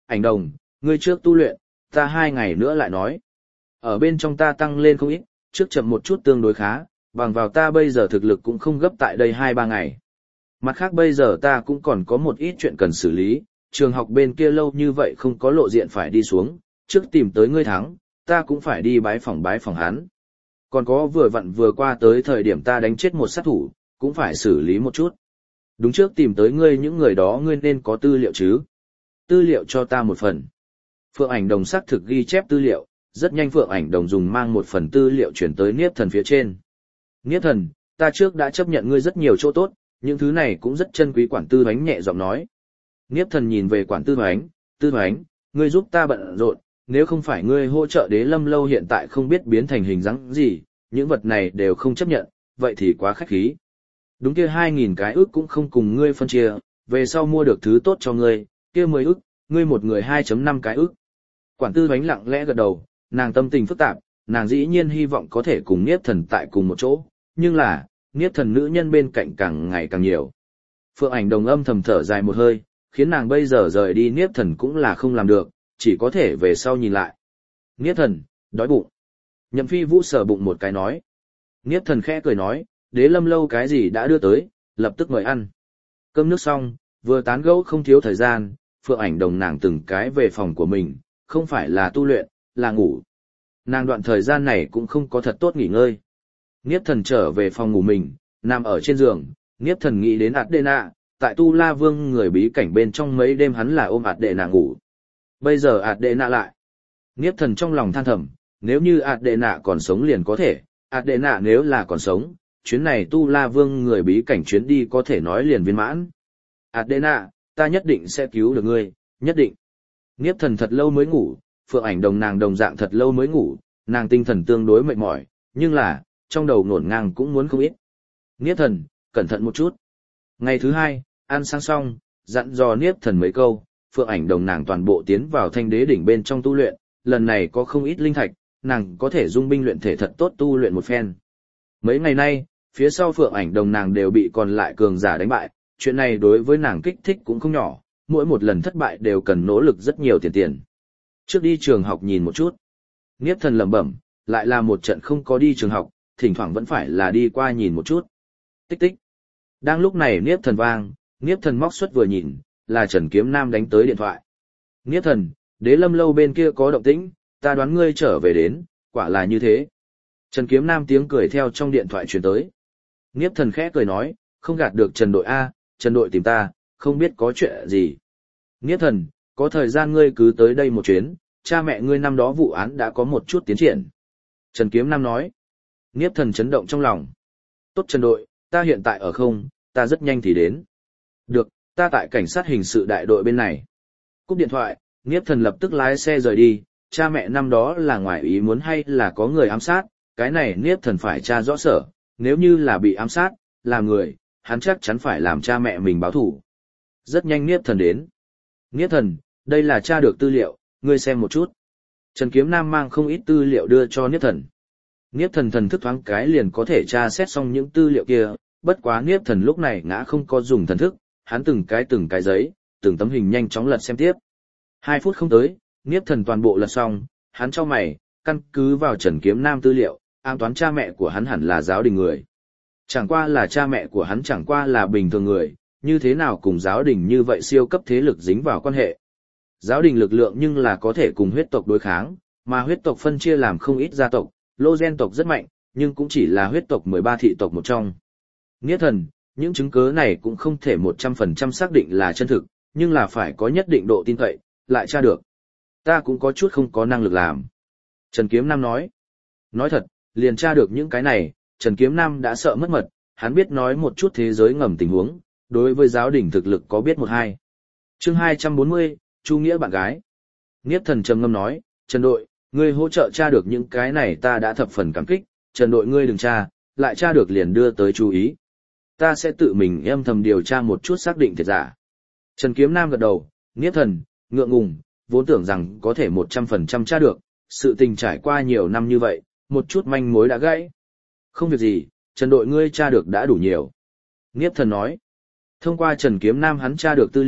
Ảnh Đồng, ngươi trước tu luyện, ta 2 ngày nữa lại nói. Ở bên trong ta tăng lên không ít, trước chậm một chút tương đối khá, bằng vào ta bây giờ thực lực cũng không gấp tại đây 2-3 ngày. Mặt khác bây giờ ta cũng còn có một ít chuyện cần xử lý, trường học bên kia lâu như vậy không có lộ diện phải đi xuống, trước tìm tới ngươi thắng, ta cũng phải đi bái phỏng hắn. Còn có vừa vặn vừa qua tới thời điểm ta đánh chết một sát thủ, cũng phải xử lý một chút. Đúng trước tìm tới ngươi những người đó ngươi nên có tư liệu chứ. Tư liệu cho ta một phần. Phượng Ảnh Đồng xác thực ghi chép tư liệu, rất nhanh Phượng Ảnh Đồng dùng mang một phần tư liệu chuyển tới Niếp Thần phía trên. Niếp Thần, ta trước đã chấp nhận ngươi rất nhiều chỗ tốt, những thứ này cũng rất chân quý. Quản Tư Hoánh nhẹ giọng nói. Niếp Thần nhìn về Quản Tư Hoánh, ngươi giúp ta bận rộn, nếu không phải ngươi hỗ trợ Đế Lâm lâu hiện tại không biết biến thành hình dáng gì, những vật này đều không chấp nhận, vậy thì quá khách khí. Đúng kia 2.000 cái ức cũng không cùng ngươi phân chia, về sau mua được thứ tốt cho ngươi, kia 10 ức, ngươi một người 2.5 cái ức. Quản Tư Hoánh lặng lẽ gật đầu, nàng tâm tình phức tạp, nàng dĩ nhiên hy vọng có thể cùng Niếp Thần tại cùng một chỗ, nhưng là, Niếp Thần nữ nhân bên cạnh càng ngày càng nhiều. Phượng Ảnh Đồng âm thầm thở dài một hơi, khiến nàng bây giờ rời đi Niếp Thần cũng là không làm được, chỉ có thể về sau nhìn lại. Niếp Thần, đói bụng. Nhậm Phi Vũ sờ bụng một cái nói. Niếp Thần khẽ cười nói, Đế Lâm lâu cái gì đã đưa tới, lập tức mời ăn. Cơm nước xong, vừa tán gẫu không thiếu thời gian, Phượng Ảnh Đồng nàng từng cái về phòng của mình, không phải là tu luyện, là ngủ. Nàng đoạn thời gian này cũng không có thật tốt nghỉ ngơi. Niếp Thần trở về phòng ngủ mình, nằm ở trên giường, Niếp Thần nghĩ đến Adena, tại Tu La Vương người bí cảnh bên trong mấy đêm hắn là ôm Adena ngủ. Bây giờ Adena lại. Niếp Thần trong lòng than thầm, nếu như Adena còn sống liền có thể, Adena nếu là còn sống, chuyến này Tu La Vương người bí cảnh chuyến đi có thể nói liền viên mãn. Adena, ta nhất định sẽ cứu được ngươi, nhất định. Niếp Thần thật lâu mới ngủ, Phượng Ảnh Đồng nàng đồng dạng thật lâu mới ngủ, nàng tinh thần tương đối mệt mỏi, nhưng là, trong đầu ngổn ngang cũng muốn không ít. Niếp Thần, cẩn thận một chút. Ngày thứ 2, ăn sáng xong, dặn dò Niếp Thần mấy câu, Phượng Ảnh Đồng nàng toàn bộ tiến vào Thanh Đế đỉnh bên trong tu luyện, lần này có không ít linh thạch, nàng có thể dung binh luyện thể thật tốt tu luyện một phen. Mấy ngày nay, phía sau Phượng Ảnh Đồng nàng đều bị còn lại cường giả đánh bại, chuyện này đối với nàng kích thích cũng không nhỏ, mỗi một lần thất bại đều cần nỗ lực rất nhiều tiền. Trước đi trường học nhìn một chút. Niếp Thần lẩm bẩm, lại là một trận không có đi trường học, thỉnh thoảng vẫn phải là đi qua nhìn một chút. Tích tích. Đang lúc này Niếp Thần vang, Niếp Thần móc xuất vừa nhìn, là Trần Kiếm Nam đánh tới điện thoại. Niếp Thần, Đế Lâm lâu bên kia có động tĩnh, ta đoán ngươi trở về đến, quả là như thế. Trần Kiếm Nam tiếng cười theo trong điện thoại truyền tới. Niếp Thần khẽ cười nói, không gạt được Trần đội A, Trần đội tìm ta, không biết có chuyện gì. Niếp Thần, có thời gian ngươi cứ tới đây một chuyến, cha mẹ ngươi năm đó vụ án đã có một chút tiến triển. Trần Kiếm Nam nói. Niếp Thần chấn động trong lòng. Tốt Trần đội, ta hiện tại ở không, ta rất nhanh thì đến. Được, ta tại cảnh sát hình sự đại đội bên này. Cúp điện thoại, Niếp Thần lập tức lái xe rời đi, cha mẹ năm đó là ngoài ý muốn hay là có người ám sát, cái này Niếp Thần phải tra rõ sở, nếu như là bị ám sát, là người, hắn chắc chắn phải làm cha mẹ mình báo thù. Rất nhanh Niếp Thần đến. Niếp Thần, đây là tra được tư liệu, ngươi xem một chút. Trần Kiếm Nam mang không ít tư liệu đưa cho Niếp Thần. Niếp Thần thần thức thoáng cái liền có thể tra xét xong những tư liệu kia, bất quá Niếp Thần lúc này ngã không có dùng thần thức, hắn từng cái giấy, từng tấm hình nhanh chóng lật xem tiếp. 2 phút không tới, Niếp Thần toàn bộ lật xong, hắn cho mày, căn cứ vào Trần Kiếm Nam tư liệu, ám toán cha mẹ của hắn hẳn là giáo đình người. Chẳng qua là cha mẹ của hắn chẳng qua là bình thường người, như thế nào cùng giáo đình như vậy siêu cấp thế lực dính vào quan hệ. Giáo đình lực lượng nhưng là có thể cùng huyết tộc đối kháng, mà huyết tộc phân chia làm không ít gia tộc, Lô Gen tộc rất mạnh, nhưng cũng chỉ là huyết tộc 13 thị tộc một trong. Niếp Thần, những chứng cứ này cũng không thể 100% xác định là chân thực, nhưng là phải có nhất định độ tin cậy, lại tra được. Ta cũng có chút không có năng lực làm. Trần Kiếm Nam nói. Nói thật, liền tra được những cái này, Trần Kiếm Nam đã sợ mất mật, hắn biết nói một chút thế giới ngầm tình huống, đối với giáo đình thực lực có biết một hai. Chương 240, Chu Nghĩa bạn gái. Niếp Thần trầm ngâm nói, Trần đội, ngươi hỗ trợ tra được những cái này ta đã thập phần cảm kích, Trần đội ngươi đừng tra, lại tra được liền đưa tới chú ý. Ta sẽ tự mình âm thầm điều tra một chút xác định thiệt giả. Trần Kiếm Nam gật đầu, Niếp Thần, ngượng ngùng, vốn tưởng rằng có thể 100% tra được, sự tình trải qua nhiều năm như vậy, một chút manh mối đã gãy. Không việc gì, Trần đội ngươi tra được đã đủ nhiều. Niếp Thần nói, thông qua Trần Kiếm Nam hắn tra được tư liệu,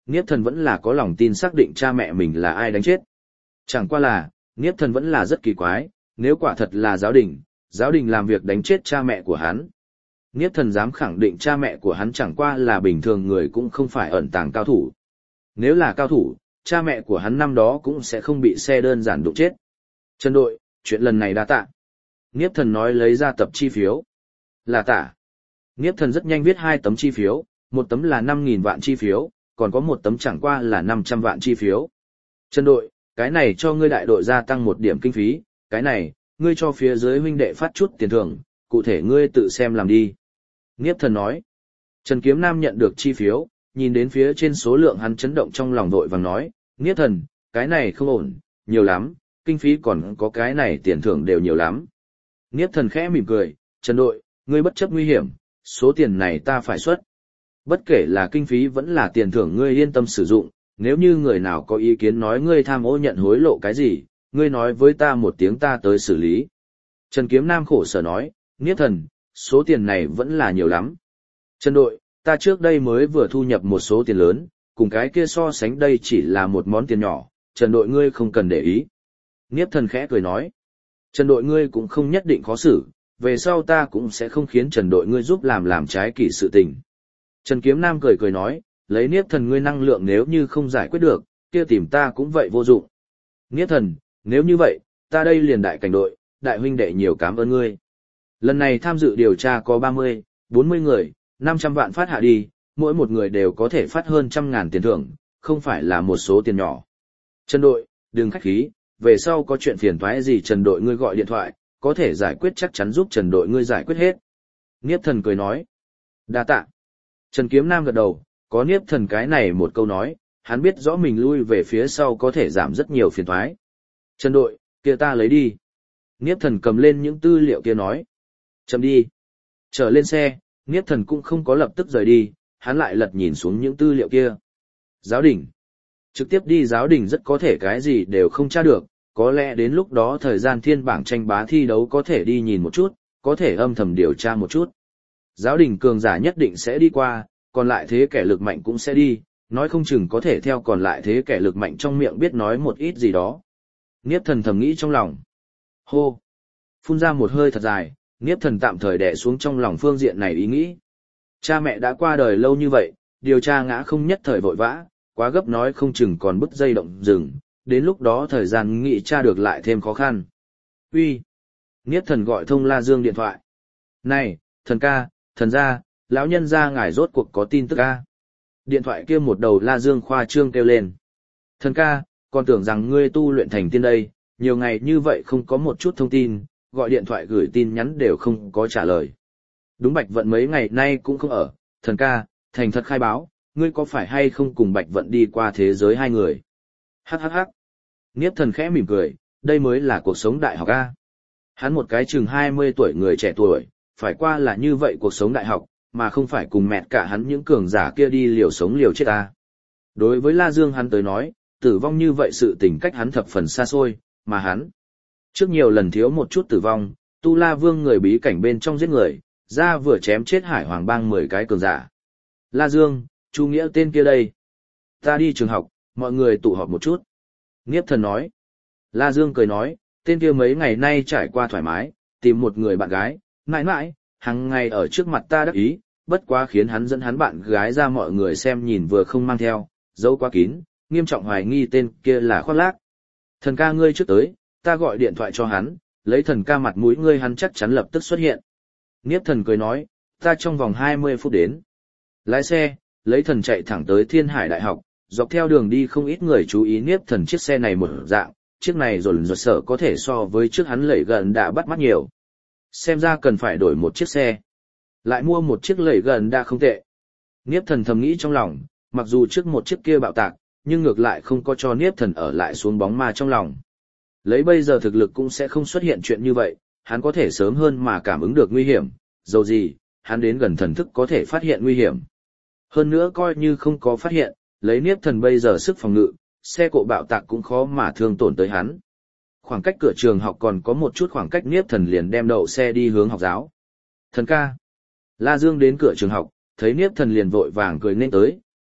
Niếp Thần vẫn là có lòng tin xác định cha mẹ mình là ai đánh chết. Chẳng qua là, Niếp Thần vẫn là rất kỳ quái, nếu quả thật là giáo đình làm việc đánh chết cha mẹ của hắn. Niếp Thần dám khẳng định cha mẹ của hắn chẳng qua là bình thường người cũng không phải ẩn tàng cao thủ. Nếu là cao thủ, cha mẹ của hắn năm đó cũng sẽ không bị xe đơn giản đụng chết. Trần đội, chuyện lần này đa tạ. Niếp Thần nói lấy ra tập chi phiếu. Là tạ. Niếp Thần rất nhanh viết 2 tấm chi phiếu, một tấm là 5.000 vạn chi phiếu, còn có một tấm chẳng qua là 500 vạn chi phiếu. Trần đội, cái này cho ngươi đại đội gia tăng 1 điểm kinh phí, cái này, ngươi cho phía dưới huynh đệ phát chút tiền thưởng, cụ thể ngươi tự xem làm đi. Niếp Thần nói. Trần Kiếm Nam nhận được chi phiếu, nhìn đến phía trên số lượng hắn chấn động trong lòng vội vàng nói, Niếp Thần, cái này không ổn, nhiều lắm, kinh phí còn có cái này tiền thưởng đều nhiều lắm. Niếp Thần khẽ mỉm cười, Trần đội, ngươi bất chấp nguy hiểm, số tiền này ta phải xuất. Bất kể là kinh phí vẫn là tiền thưởng ngươi yên tâm sử dụng, nếu như người nào có ý kiến nói ngươi tham ô nhận hối lộ cái gì, ngươi nói với ta một tiếng ta tới xử lý. Trần Kiếm Nam khổ sở nói, Niếp Thần, số tiền này vẫn là nhiều lắm. Trần đội, ta trước đây mới vừa thu nhập một số tiền lớn, cùng cái kia so sánh đây chỉ là một món tiền nhỏ, Trần đội ngươi không cần để ý. Niếp Thần khẽ cười nói, Trần đội ngươi cũng không nhất định khó xử, về sau ta cũng sẽ không khiến Trần đội ngươi giúp làm trái kỷ sự tình. Trần Kiếm Nam cười cười nói, lấy Niếp Thần ngươi năng lượng nếu như không giải quyết được, kia tìm ta cũng vậy vô dụng. Niếp Thần, nếu như vậy, ta đây liền đại cảnh đội, đại huynh đệ nhiều cảm ơn ngươi. Lần này tham dự điều tra có 30, 40 người, 500 vạn phát hạ đi, mỗi một người đều có thể phát hơn 100.000 tiền thưởng, không phải là một số tiền nhỏ. Trần đội, đừng khách khí, về sau có chuyện phiền toái gì Trần đội ngươi gọi điện thoại, có thể giải quyết chắc chắn giúp Trần đội ngươi giải quyết hết. Niếp Thần cười nói. Đa tạ. Trần Kiếm Nam gật đầu, có Niếp Thần cái này một câu nói, hắn biết rõ mình lui về phía sau có thể giảm rất nhiều phiền toái. Trần đội, kia ta lấy đi. Niếp Thần cầm lên những tư liệu kia nói. Chậm đi. Trở lên xe, Niếp Thần cũng không có lập tức rời đi, hắn lại lật nhìn xuống những tư liệu kia. Giáo đình. Trực tiếp đi giáo đình rất có thể cái gì đều không tra được, có lẽ đến lúc đó thời gian thiên bảng tranh bá thi đấu có thể đi nhìn một chút, có thể âm thầm điều tra một chút. Giáo đình cường giả nhất định sẽ đi qua, còn lại thế kẻ lực mạnh cũng sẽ đi, nói không chừng có thể theo còn lại thế kẻ lực mạnh trong miệng biết nói một ít gì đó. Niếp Thần thầm nghĩ trong lòng. Hô! Phun ra một hơi thật dài, Niếp Thần tạm thời đè xuống trong lòng phương diện này ý nghĩ. Cha mẹ đã qua đời lâu như vậy, điều tra ngã không nhất thời vội vã, quá gấp nói không chừng còn bứt dây động rừng, đến lúc đó thời gian nghị tra được lại thêm khó khăn. Uy! Niếp Thần gọi thông La Dương điện thoại. Này, thần ca, thần gia, lão nhân gia ngài rốt cuộc có tin tức ca. Điện thoại kia một đầu La Dương khoa trương kêu lên. Thần ca, còn tưởng rằng ngươi tu luyện thành tiên đây, nhiều ngày như vậy không có một chút thông tin, gọi điện thoại gửi tin nhắn đều không có trả lời. Đúng Bạch Vận mấy ngày nay cũng không ở, thần ca, thành thật khai báo, ngươi có phải hay không cùng Bạch Vận đi qua thế giới hai người? Hắc hắc hắc. Niếp Thần khẽ mỉm cười, đây mới là cuộc sống đại học a. Hắn một cái chừng 20 tuổi người trẻ tuổi, phải qua là như vậy cuộc sống đại học, mà không phải cùng mẹ cả hắn những cường giả kia đi liều sống liều chết ta. Đối với La Dương hắn tới nói, tử vong như vậy sự tình cách hắn thập phần xa xôi, mà hắn trước nhiều lần thiếu một chút tử vong, Tu La Vương người bí cảnh bên trong giết người, ra vừa chém chết Hải Hoàng bang 10 cái cường giả. La Dương, Chu Nghĩa tên kia đây. Ta đi trường học, mọi người tụ họp một chút. Niếp Thần nói. La Dương cười nói, tên kia mấy ngày nay trải qua thoải mái, tìm một người bạn gái, mãi mãi, hàng ngày ở trước mặt ta đắc ý, bất quá khiến hắn dẫn hắn bạn gái ra mọi người xem nhìn vừa không mang theo, dấu quá kín, nghiêm trọng hoài nghi tên kia là khoác lác. Thần ca ngươi trước tới, ta gọi điện thoại cho hắn, lấy thần ca mặt mũi ngươi hắn chắc chắn lập tức xuất hiện. Niếp Thần cười nói, ta trong vòng 20 phút đến. Lái xe, lấy thần chạy thẳng tới Thiên Hải Đại học, dọc theo đường đi không ít người chú ý Niếp Thần chiếc xe này một dạng, chiếc này rồi sợ có thể so với trước hắn lẩy gần đã bắt mắt nhiều. Xem ra cần phải đổi một chiếc xe. Lại mua một chiếc lẩy gần đã không tệ. Niếp Thần thầm nghĩ trong lòng, mặc dù trước một chiếc kia bạo tạc, nhưng ngược lại không có cho Niếp Thần ở lại xuống bóng ma trong lòng. Lấy bây giờ thực lực cũng sẽ không xuất hiện chuyện như vậy, hắn có thể sớm hơn mà cảm ứng được nguy hiểm, dầu gì, hắn đến gần thần thức có thể phát hiện nguy hiểm. Hơn nữa coi như không có phát hiện, lấy Niếp Thần bây giờ sức phòng ngự, xe cộ bạo tạc cũng khó mà thương tổn tới hắn. Khoảng cách cửa trường học còn có một chút khoảng cách, Niếp Thần liền đem đậu xe đi hướng học giáo. Thần ca. La Dương đến cửa trường học, thấy Niếp Thần liền vội vàng cười nên tới,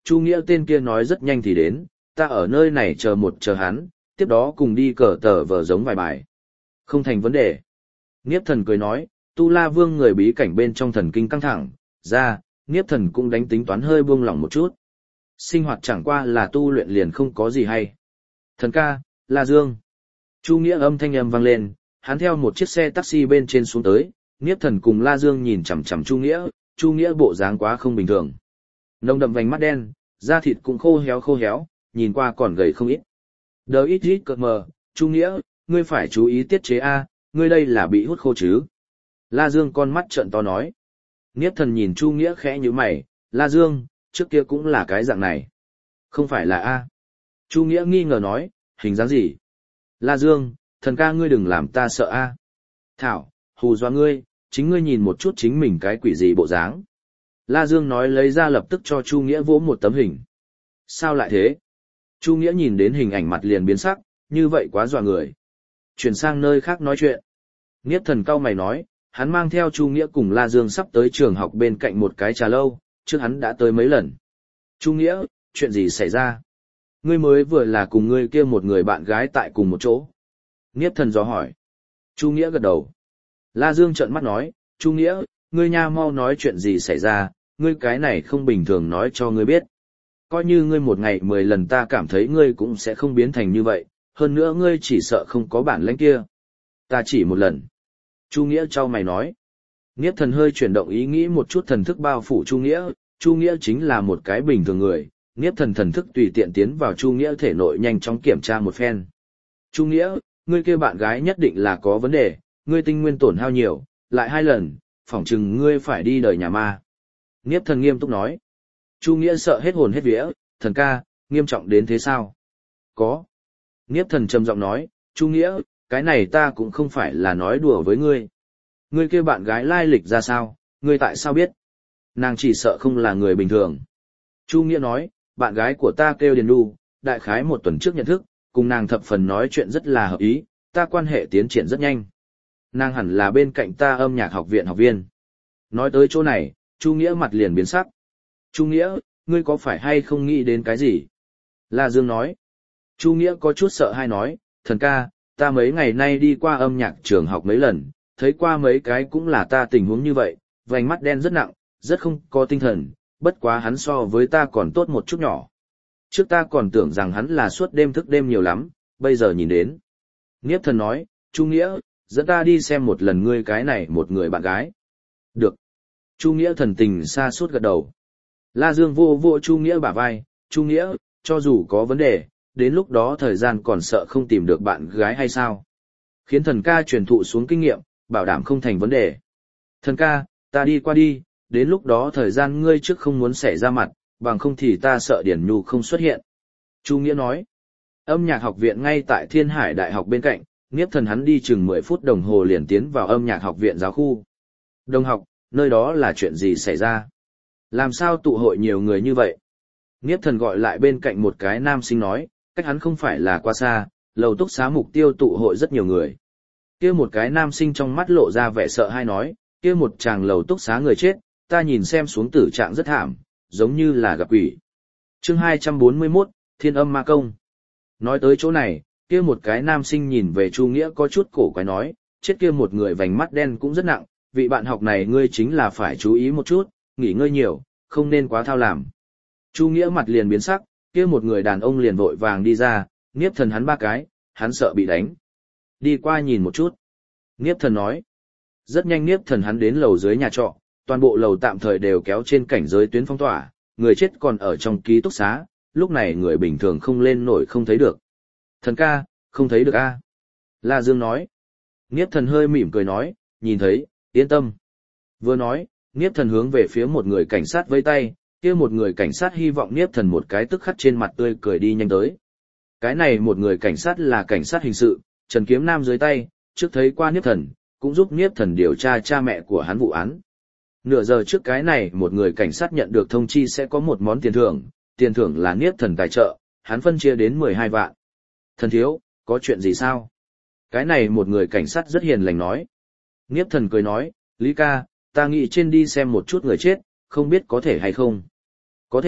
Chu Nghĩa tên kia nói rất nhanh thì đến, ta ở nơi này chờ hắn, tiếp đó cùng đi cờ tờ vờ giống vài bài. Không thành vấn đề. Niếp thần cười nói, Tu La Vương người bí cảnh bên trong thần kinh căng thẳng, ra, Niếp thần cũng đánh tính toán hơi buông lỏng một chút. Sinh hoạt chẳng qua là tu luyện liền không có gì hay. Thần ca, La Dương. Chu Nghĩa âm thanh âm vang lên, hắn theo một chiếc xe taxi bên trên xuống tới, Niếp thần cùng La Dương nhìn chằm chằm Chu Nghĩa bộ dáng quá không bình thường. Nông đậm vành mắt đen, da thịt cũng khô héo, nhìn qua còn gầy không ít. Đờ ít ít cợt mờ, Chu Nghĩa, ngươi phải chú ý tiết chế A, ngươi đây là bị hút khô chứ. La Dương con mắt trợn to nói. Niếp thần nhìn Chu Nghĩa khẽ như mày, La Dương, trước kia cũng là cái dạng này. Không phải là A. Chu Nghĩa nghi ngờ nói, hình dáng gì? La Dương, thần ca ngươi đừng làm ta sợ A. Thảo, hù dọa ngươi, chính ngươi nhìn một chút chính mình cái quỷ gì bộ dáng. La Dương nói lấy ra lập tức cho Chu Nghĩa vỗ một tấm hình. Sao lại thế? Chu Nghĩa nhìn đến hình ảnh mặt liền biến sắc, như vậy quá dọa người. Chuyển sang nơi khác nói chuyện. Niếp thần cau mày nói, hắn mang theo Chu Nghĩa cùng La Dương sắp tới trường học bên cạnh một cái trà lâu, trước hắn đã tới mấy lần. Chu Nghĩa, chuyện gì xảy ra? Ngươi mới vừa là cùng ngươi kia một người bạn gái tại cùng một chỗ. Niếp thần dò hỏi. Chu Nghĩa gật đầu. La Dương trợn mắt nói, Chu Nghĩa, ngươi nha mau nói chuyện gì xảy ra, ngươi cái này không bình thường nói cho ngươi biết. Coi như ngươi một ngày 10 lần ta cảm thấy ngươi cũng sẽ không biến thành như vậy, hơn nữa ngươi chỉ sợ không có bản lĩnh kia. Ta chỉ một lần. Chu Nghĩa trao mày nói. Niếp thần hơi chuyển động ý nghĩ một chút thần thức bao phủ Chu Nghĩa chính là một cái bình thường người, Niếp thần thần thức tùy tiện tiến vào Chu Nghĩa thể nội nhanh chóng kiểm tra một phen. Chu Nghĩa, ngươi kia bạn gái nhất định là có vấn đề, ngươi tinh nguyên tổn hao nhiều, lại 2 lần, phỏng chừng ngươi phải đi đời nhà ma. Niếp thần nghiêm túc nói. Chu Nghĩa sợ hết hồn hết vía, thần ca, nghiêm trọng đến thế sao? Có. Niếp thần trầm giọng nói, Chu Nghĩa, cái này ta cũng không phải là nói đùa với ngươi. Ngươi kia bạn gái lai lịch ra sao, ngươi tại sao biết? Nàng chỉ sợ không là người bình thường. Chu Nghĩa nói, bạn gái của ta kêu Điền Đu, đại khái 1 tuần trước nhận thức, cùng nàng thập phần nói chuyện rất là hợp ý, ta quan hệ tiến triển rất nhanh. Nàng hẳn là bên cạnh ta âm nhạc học viện học viên. Nói tới chỗ này, Chu Nghĩa mặt liền biến sắc. Chu Nghĩa, ngươi có phải hay không nghĩ đến cái gì? La Dương nói. Chu Nghĩa có chút sợ hay nói, thần ca, ta mấy ngày nay đi qua âm nhạc trường học mấy lần, thấy qua mấy cái cũng là ta tình huống như vậy, vành mắt đen rất nặng, rất không có tinh thần, bất quá hắn so với ta còn tốt một chút nhỏ. Trước ta còn tưởng rằng hắn là suốt đêm thức đêm nhiều lắm, bây giờ nhìn đến. Niếp thần nói, Chu Nghĩa, dẫn ta đi xem một lần ngươi cái này một người bạn gái. Được. Chu Nghĩa thần tình xa suốt gật đầu. La Dương vô vô Chu Nghĩa bả vai, Chu Nghĩa, cho dù có vấn đề, đến lúc đó thời gian còn sợ không tìm được bạn gái hay sao? Khiến thần ca truyền thụ xuống kinh nghiệm, bảo đảm không thành vấn đề. Thần ca, ta đi qua đi, đến lúc đó thời gian ngươi trước không muốn xảy ra mặt, bằng không thì ta sợ Điển Nhu không xuất hiện. Chu Nghĩa nói, âm nhạc học viện ngay tại Thiên Hải Đại học bên cạnh, Niếp thần hắn đi chừng 10 phút đồng hồ liền tiến vào âm nhạc học viện giáo khu. Đồng học, nơi đó là chuyện gì xảy ra? Làm sao tụ hội nhiều người như vậy? Niếp thần gọi lại bên cạnh một cái nam sinh nói, cách hắn không phải là quá xa, lầu túc xá mục tiêu tụ hội rất nhiều người. Kia một cái nam sinh trong mắt lộ ra vẻ sợ hay nói, kia một chàng lầu túc xá người chết, ta nhìn xem xuống tử trạng rất thảm, giống như là gặp quỷ. Chương 241, Thiên Âm Ma Công. Nói tới chỗ này, kia một cái nam sinh nhìn về Chu Nghĩa có chút cổ quái nói, chết kia một người vành mắt đen cũng rất nặng, vị bạn học này ngươi chính là phải chú ý một chút, nghỉ ngơi nhiều, không nên quá thao làm. Chu Nghĩa mặt liền biến sắc, kia một người đàn ông liền vội vàng đi ra, Niếp thần hắn 3 cái, hắn sợ bị đánh. Đi qua nhìn một chút. Niếp thần nói. Rất nhanh Niếp thần hắn đến lầu dưới nhà trọ, toàn bộ lầu tạm thời đều kéo trên cảnh giới tuyến phong tỏa, người chết còn ở trong ký túc xá, lúc này người bình thường không lên nổi không thấy được. Thần ca, không thấy được a? La Dương nói. Niếp thần hơi mỉm cười nói, nhìn thấy, yên tâm. Vừa nói, Niếp thần hướng về phía một người cảnh sát vẫy tay, kia một người cảnh sát hy vọng Niếp thần một cái tức khắc trên mặt tươi cười đi nhanh tới. Cái này một người cảnh sát là cảnh sát hình sự, Trần Kiếm Nam dưới tay, trước thấy qua Niếp thần, cũng giúp Niếp thần điều tra cha mẹ của hắn vụ án. Nửa giờ trước cái này một người cảnh sát nhận được thông chi sẽ có một món tiền thưởng là Niếp thần tài trợ, hắn phân chia đến 12 vạn. Thần thiếu, có chuyện gì sao? Cái này một người cảnh sát rất hiền lành nói. Niếp thần cười nói, Lý ca, ta nghĩ trên đi xem một chút người chết, không biết có thể hay không. Có thể,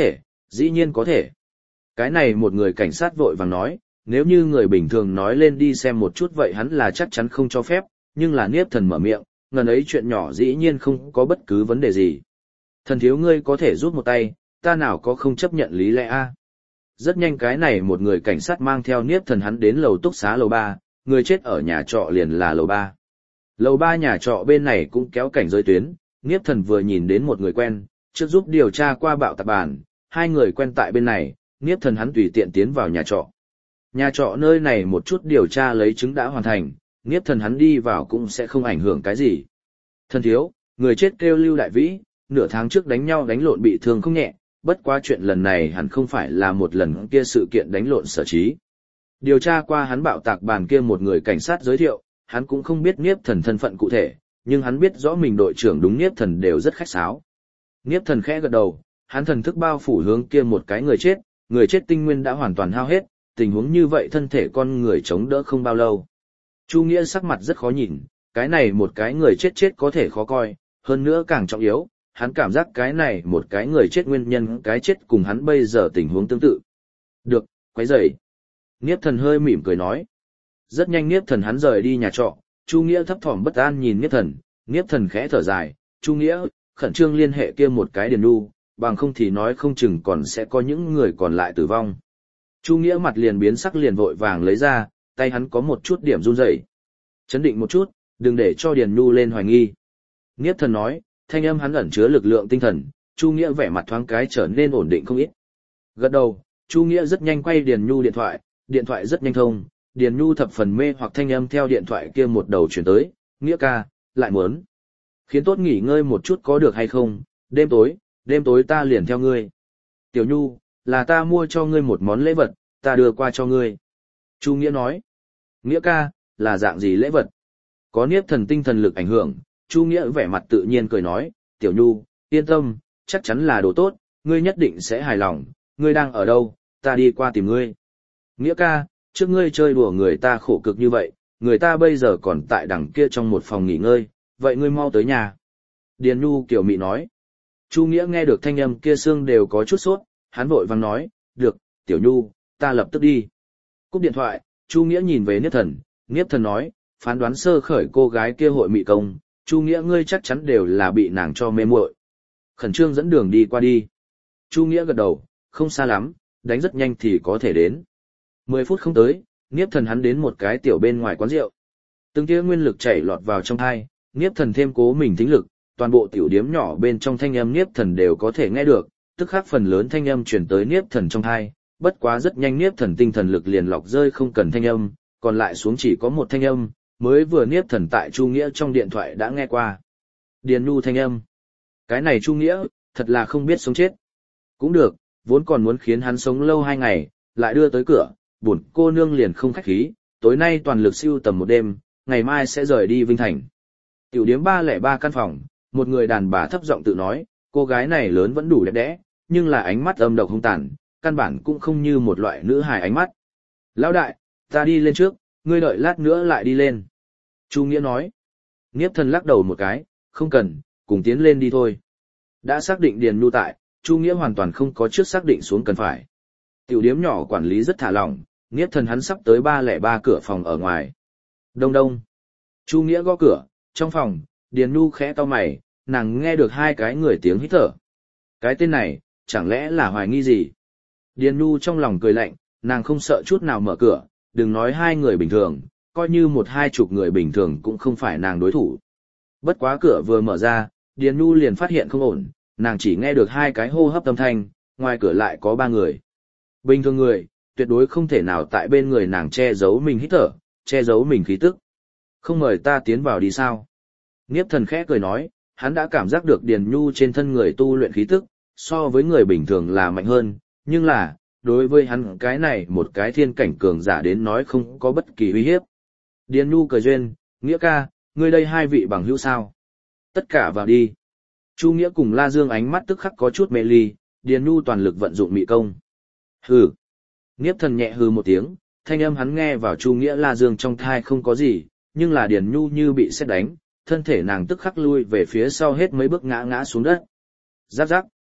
Dĩ nhiên có thể. Cái này một người cảnh sát vội vàng nói, nếu như người bình thường nói lên đi xem một chút vậy hắn là chắc chắn không cho phép, nhưng là Niếp Thần mở miệng, ngần ấy chuyện nhỏ dĩ nhiên không có bất cứ vấn đề gì. Thần thiếu ngươi có thể giúp một tay, ta nào có không chấp nhận lý lẽ a. Rất nhanh cái này một người cảnh sát mang theo Niếp Thần hắn đến lầu túc xá lầu 3, người chết ở nhà trọ liền là lầu 3. Lầu 3 nhà trọ bên này cũng kéo cảnh giới tuyến, Niếp Thần vừa nhìn đến một người quen, trước giúp điều tra qua bạo tạc bản, hai người quen tại bên này, Niếp Thần hắn tùy tiện tiến vào nhà trọ. Nhà trọ nơi này một chút điều tra lấy chứng đã hoàn thành, Niếp Thần hắn đi vào cũng sẽ không ảnh hưởng cái gì. Thần thiếu, người chết kêu Lưu Đại Vĩ, nửa tháng trước đánh nhau đánh lộn bị thương không nhẹ, bất quá chuyện lần này hẳn không phải là một lần kia sự kiện đánh lộn sở trí. Điều tra qua hắn bạo tạc bàn kia một người cảnh sát giới thiệu, hắn cũng không biết Niếp Thần thân phận cụ thể, nhưng hắn biết rõ mình đội trưởng đúng Niếp Thần đều rất khách sáo. Niếp Thần khẽ gật đầu, hắn thần thức bao phủ hướng kia một cái người chết tinh nguyên đã hoàn toàn hao hết, tình huống như vậy thân thể con người chống đỡ không bao lâu. Chu Nghĩa sắc mặt rất khó nhìn, cái này một cái người chết có thể khó coi, hơn nữa càng trọng yếu, hắn cảm giác cái này một cái người chết nguyên nhân cái chết cùng hắn bây giờ tình huống tương tự. Được, quấy rầy. Niếp Thần hơi mỉm cười nói. Rất nhanh Niếp Thần hắn rời đi nhà trọ, Chu Nghĩa thấp thỏm bất an nhìn Niếp Thần khẽ thở dài, Chu Nghĩa, khẩn trương liên hệ kia một cái Điền Nhu, bằng không thì nói không chừng còn sẽ có những người còn lại tử vong. Chu Nghĩa mặt liền biến sắc liền vội vàng lấy ra, tay hắn có một chút điểm run rẩy. Chấn định một chút, đừng để cho Điền Nhu lên hoài nghi. Niếp Thần nói, thanh âm hắn ẩn chứa lực lượng tinh thần, Chu Nghĩa vẻ mặt thoáng cái trở nên ổn định không ít. Gật đầu, Chu Nghĩa rất nhanh quay Điền Nhu điện thoại rất nhanh thông, Điền Nhu thập phần mê hoặc thanh âm theo điện thoại kia một đầu chuyển tới, Nghĩa ca, lại muốn. Khiến tốt nghỉ ngơi một chút có được hay không, đêm tối ta liền theo ngươi. Tiểu Nhu, là ta mua cho ngươi một món lễ vật, ta đưa qua cho ngươi. Chu Nghĩa nói, Nghĩa ca, là dạng gì lễ vật? Có Niếp Thần tinh thần lực ảnh hưởng, Chu Nghĩa vẻ mặt tự nhiên cười nói, Tiểu Nhu, yên tâm, chắc chắn là đồ tốt, ngươi nhất định sẽ hài lòng, ngươi đang ở đâu, ta đi qua tìm ngươi. Nghĩa ca, trước ngươi chơi đùa người ta khổ cực như vậy, người ta bây giờ còn tại đằng kia trong một phòng nghỉ ngơi, vậy ngươi mau tới nhà. Điền Nhu kiểu mị nói. Chu Nghĩa nghe được thanh âm kia xương đều có chút sốt, hắn vội vàng nói, được, Tiểu Nhu, ta lập tức đi. Cúp điện thoại, Chu Nghĩa nhìn về Niếp Thần nói, phán đoán sơ khởi cô gái kia hội mị công, Chu Nghĩa ngươi chắc chắn đều là bị nàng cho mê muội. Khẩn trương dẫn đường đi qua đi. Chu Nghĩa gật đầu, không xa lắm, đánh rất nhanh thì có thể đến. 10 phút không tới, Niếp Thần hắn đến một cái tiểu bên ngoài quán rượu. Từng tia nguyên lực chảy lọt vào trong tai, Niếp Thần thêm cố mình thính lực, toàn bộ tiểu điếm nhỏ bên trong thanh âm Niếp Thần đều có thể nghe được, tức khắc phần lớn thanh âm truyền tới Niếp Thần trong tai, bất quá rất nhanh Niếp Thần tinh thần lực liền lọc rơi không cần thanh âm, còn lại xuống chỉ có một thanh âm, mới vừa Niếp Thần tại Chu Nghĩa trong điện thoại đã nghe qua. Điền Nhu thanh âm. Cái này Chu Nghĩa, thật là không biết sống chết. Cũng được, vốn còn muốn khiến hắn sống lâu 2 ngày, lại đưa tới cửa, buồn cô nương liền không khách khí, tối nay toàn lực siêu tầm một đêm, ngày mai sẽ rời đi Vinh Thành. Tiểu điếm 303 căn phòng, một người đàn bà thấp giọng tự nói, cô gái này lớn vẫn đủ đẹp đẽ, nhưng là ánh mắt âm độc hung tàn, căn bản cũng không như một loại nữ hài ánh mắt. Lão đại, ta đi lên trước, ngươi đợi lát nữa lại đi lên. Chu Nghĩa nói. Niếp Thần lắc đầu một cái, không cần, cùng tiến lên đi thôi. Đã xác định Điền Nhu tại, Chu Nghĩa hoàn toàn không có trước xác định xuống cần phải. Tiểu điếm nhỏ quản lý rất thả lỏng, Niếp Thần hắn sắp tới 303 cửa phòng ở ngoài. Đông đông. Chu Nghĩa gõ cửa, trong phòng, Điền Nhu khẽ cau mày, nàng nghe được 2 cái người tiếng hít thở. Cái tên này, chẳng lẽ là hoài nghi gì? Điền Nhu trong lòng cười lạnh, nàng không sợ chút nào mở cửa, đừng nói 2 người bình thường, coi như 1-20 người bình thường cũng không phải nàng đối thủ. Bất quá cửa vừa mở ra, Điền Nhu liền phát hiện không ổn, nàng chỉ nghe được 2 cái hô hấp âm thanh, ngoài cửa lại có 3 người. Bình thường người, tuyệt đối không thể nào tại bên người nàng che giấu mình hít thở, che giấu mình khí tức. Không mời ta tiến vào đi sao? Niếp Thần khẽ cười nói, hắn đã cảm giác được Điền Nhu trên thân người tu luyện khí tức, so với người bình thường là mạnh hơn, nhưng là, đối với hắn cái này một cái thiên cảnh cường giả đến nói không có bất kỳ uy hiếp. Điền Nhu cười duyên, Nghĩa ca, ngươi đây 2 vị bằng hữu sao? Tất cả vào đi. Chu Nghĩa cùng La Dương ánh mắt tức khắc có chút mê ly, Điền Nhu toàn lực vận dụng mị công. Hừ. Niếp Thần nhẹ hừ một tiếng, thanh âm hắn nghe vào Chu Nghĩa La Dương trong thai không có gì, nhưng là Điền Nhu như bị sét đánh, thân thể nàng tức khắc lui về phía sau hết mấy bước ngã xuống đất. Giáp giáp.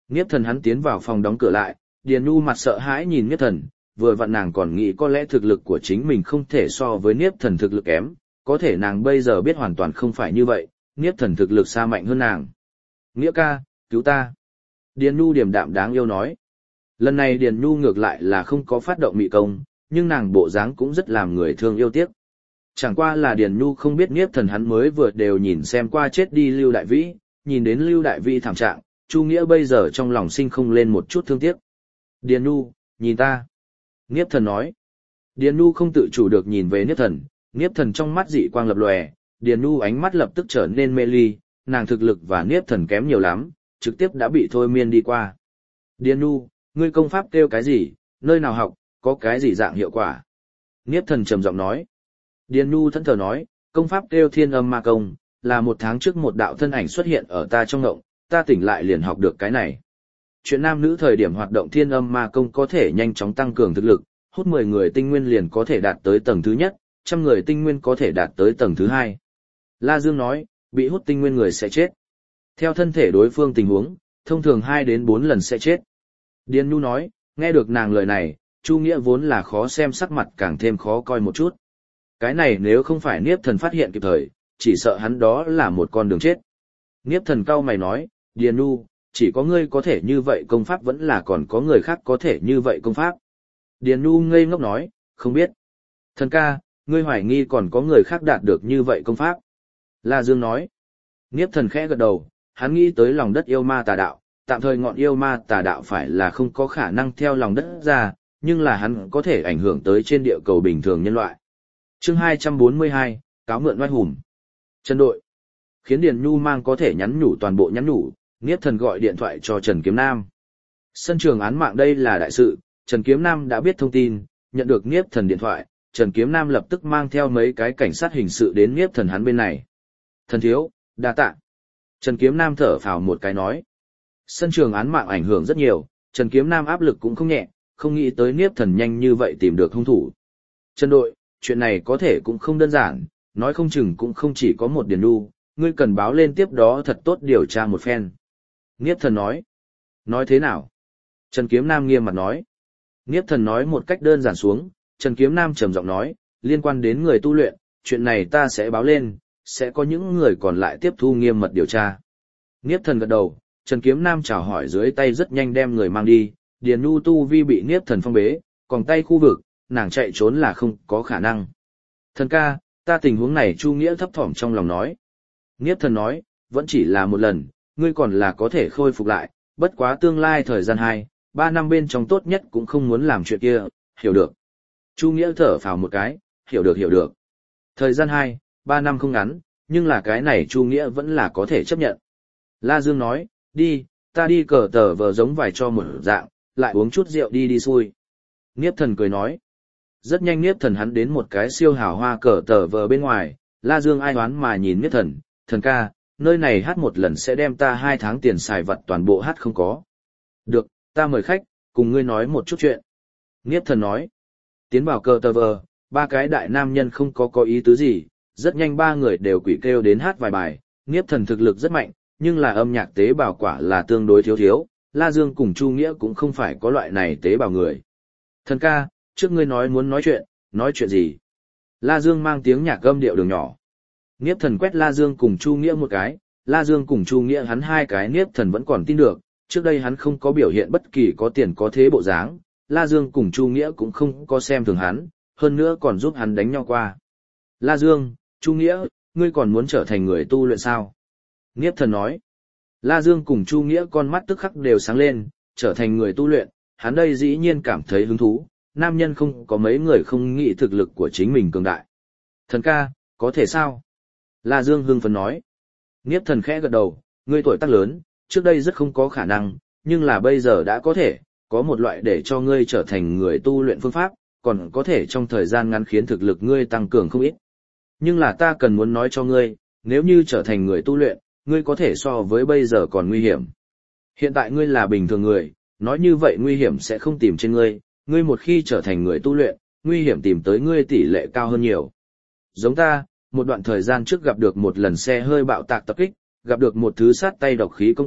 Niếp Thần hắn tiến vào phòng đóng cửa lại, Điền Nhu mặt sợ hãi nhìn Niếp Thần, vừa vặn nàng còn nghĩ có lẽ thực lực của chính mình không thể so với Niếp Thần thực lực kém, có thể nàng bây giờ biết hoàn toàn không phải như vậy, Niếp Thần thực lực xa mạnh hơn nàng. Nghĩa ca, cứu ta. Điền Nhu điềm đạm đáng yêu nói. Lần này Điền Nhu ngược lại là không có phát động mị công, nhưng nàng bộ dáng cũng rất làm người thương yêu tiếc. Chẳng qua là Điền Nhu không biết Niếp Thần hắn mới vừa đều nhìn xem qua chết đi Lưu Đại Vĩ, nhìn đến Lưu Đại Vĩ thảm trạng, Chu Nghĩa bây giờ trong lòng sinh không lên một chút thương tiếc. Điền Nhu, nhìn ta. Niếp Thần nói. Điền Nhu không tự chủ được nhìn về Niếp Thần, Niếp Thần trong mắt dị quang lập lòe, Điền Nhu ánh mắt lập tức trở nên mê ly, nàng thực lực và Niếp Thần kém nhiều lắm, trực tiếp đã bị thôi miên đi qua. Điền Nhu, ngươi công pháp kêu cái gì, nơi nào học, có cái gì dạng hiệu quả? Niếp Thần trầm giọng nói. Điền Nhu thẫn thờ nói, công pháp kêu Thiên Âm Ma Công, là 1 tháng trước một đạo thân ảnh xuất hiện ở ta trong ngộng, ta tỉnh lại liền học được cái này. Chuyện nam nữ thời điểm hoạt động Thiên Âm Ma Công có thể nhanh chóng tăng cường thực lực, hút 10 người tinh nguyên liền có thể đạt tới tầng thứ nhất, 100 người tinh nguyên có thể đạt tới tầng thứ 2. La Dương nói, bị hút tinh nguyên người sẽ chết. Theo thân thể đối phương tình huống, thông thường 2 đến 4 lần sẽ chết. Điền Nhu nói, nghe được nàng lời này, Chu Nghĩa vốn là khó xem sắc mặt càng thêm khó coi một chút. Cái này nếu không phải Niếp Thần phát hiện kịp thời, chỉ sợ hắn đó là một con đường chết. Niếp Thần cau mày nói, Điền Nhu, chỉ có ngươi có thể như vậy công pháp vẫn là còn có người khác có thể như vậy công pháp. Điền Nhu ngây ngốc nói, không biết. Thần ca, ngươi hoài nghi còn có người khác đạt được như vậy công pháp. La Dương nói. Niếp Thần khẽ gật đầu, hắn nghĩ tới lòng đất yêu ma tà đạo, tạm thời ngọn yêu ma tà đạo phải là không có khả năng theo lòng đất ra, nhưng là hắn có thể ảnh hưởng tới trên địa cầu bình thường nhân loại. Chương 242, cáo mượn oai hùng. Trần đội. Khiến Điền Nhu mang có thể nhắn nhủ toàn bộ nhắn nhủ, Niếp Thần gọi điện thoại cho Trần Kiếm Nam. Sân trường án mạng đây là đại sự, Trần Kiếm Nam đã biết thông tin, nhận được Niếp Thần điện thoại, Trần Kiếm Nam lập tức mang theo mấy cái cảnh sát hình sự đến Niếp Thần hắn bên này. Thần thiếu, đa tạ. Trần Kiếm Nam thở phào một cái nói. Sân trường án mạng ảnh hưởng rất nhiều, Trần Kiếm Nam áp lực cũng không nhẹ, không nghĩ tới Niếp Thần nhanh như vậy tìm được hung thủ. Trần đội, chuyện này có thể cũng không đơn giản, nói không chừng cũng không chỉ có một Điền Nhu, ngươi cần báo lên tiếp đó thật tốt điều tra một phen. Niếp Thần nói. Nói thế nào? Trần Kiếm Nam nghiêm mặt nói. Niếp Thần nói một cách đơn giản xuống, Trần Kiếm Nam trầm giọng nói, liên quan đến người tu luyện, chuyện này ta sẽ báo lên, sẽ có những người còn lại tiếp thu nghiêm mật điều tra. Niếp Thần gật đầu, Trần Kiếm Nam chào hỏi dưới tay rất nhanh đem người mang đi, Điền Nhu tu vi bị Niếp Thần phong bế, còn tay khu vực, nàng chạy trốn là không có khả năng. Thần ca, ta tình huống này Chu Nghĩa thấp thỏm trong lòng nói. Niếp Thần nói, vẫn chỉ là một lần, ngươi còn là có thể khôi phục lại, bất quá tương lai thời gian 2-3 năm bên trong tốt nhất cũng không muốn làm chuyện kia, hiểu được. Chu Nghĩa thở phào một cái, hiểu được. Thời gian 2-3 năm không ngắn, nhưng là cái này Chu Nghĩa vẫn là có thể chấp nhận. La Dương nói, đi, ta đi cờ tờ vờ giống vài cho một dạng, lại uống chút rượu đi xui. Niếp Thần cười nói. Rất nhanh Niếp Thần hắn đến một cái siêu hào hoa cờ tờ vờ bên ngoài, La Dương ai oán mà nhìn Niếp Thần, thần ca, nơi này hát một lần sẽ đem ta 2 tháng tiền xài vặt toàn bộ hát không có. Được, ta mời khách, cùng ngươi nói một chút chuyện. Niếp Thần nói. Tiến vào cờ tờ vờ, 3 cái đại nam nhân không có ý tứ gì, rất nhanh 3 người đều quỷ kêu đến hát vài bài, Niếp Thần thực lực rất mạnh, nhưng là âm nhạc tế bào quả là tương đối thiếu, La Dương cùng Chu Nghĩa cũng không phải có loại này tế bào người. Thần ca, trước ngươi muốn nói chuyện gì? La Dương mang tiếng nhạc âm điệu đường nhỏ. Niếp Thần quét La Dương cùng Chu Nghĩa một cái, La Dương cùng Chu Nghĩa hắn 2 cái Niếp Thần vẫn còn tin được, trước đây hắn không có biểu hiện bất kỳ có tiền có thế bộ dáng, La Dương cùng Chu Nghĩa cũng không có xem thường hắn, hơn nữa còn giúp hắn đánh nhau qua. La Dương, Chu Nghĩa, ngươi còn muốn trở thành người tu luyện sao? Niếp Thần nói. La Dương cùng Chu Nghĩa con mắt tức khắc đều sáng lên, trở thành người tu luyện, hắn đây dĩ nhiên cảm thấy hứng thú, nam nhân không có mấy người không nghĩ thực lực của chính mình cường đại. Thần ca, có thể sao? La Dương hưng phấn nói. Niếp Thần khẽ gật đầu, ngươi tuổi tác lớn, trước đây rất không có khả năng, nhưng là bây giờ đã có thể, có một loại để cho ngươi trở thành người tu luyện phương pháp, còn có thể trong thời gian ngắn khiến thực lực ngươi tăng cường không ít. Nhưng là ta cần muốn nói cho ngươi, nếu như trở thành người tu luyện, ngươi có thể so với bây giờ còn nguy hiểm. Hiện tại ngươi là bình thường người, nói như vậy nguy hiểm sẽ không tìm trên ngươi, ngươi một khi trở thành người tu luyện, nguy hiểm tìm tới ngươi tỷ lệ cao hơn nhiều. Giống ta, một đoạn thời gian trước gặp được một lần xe hơi bạo tạc tập kích, gặp được một thứ sát tay độc khí công kích,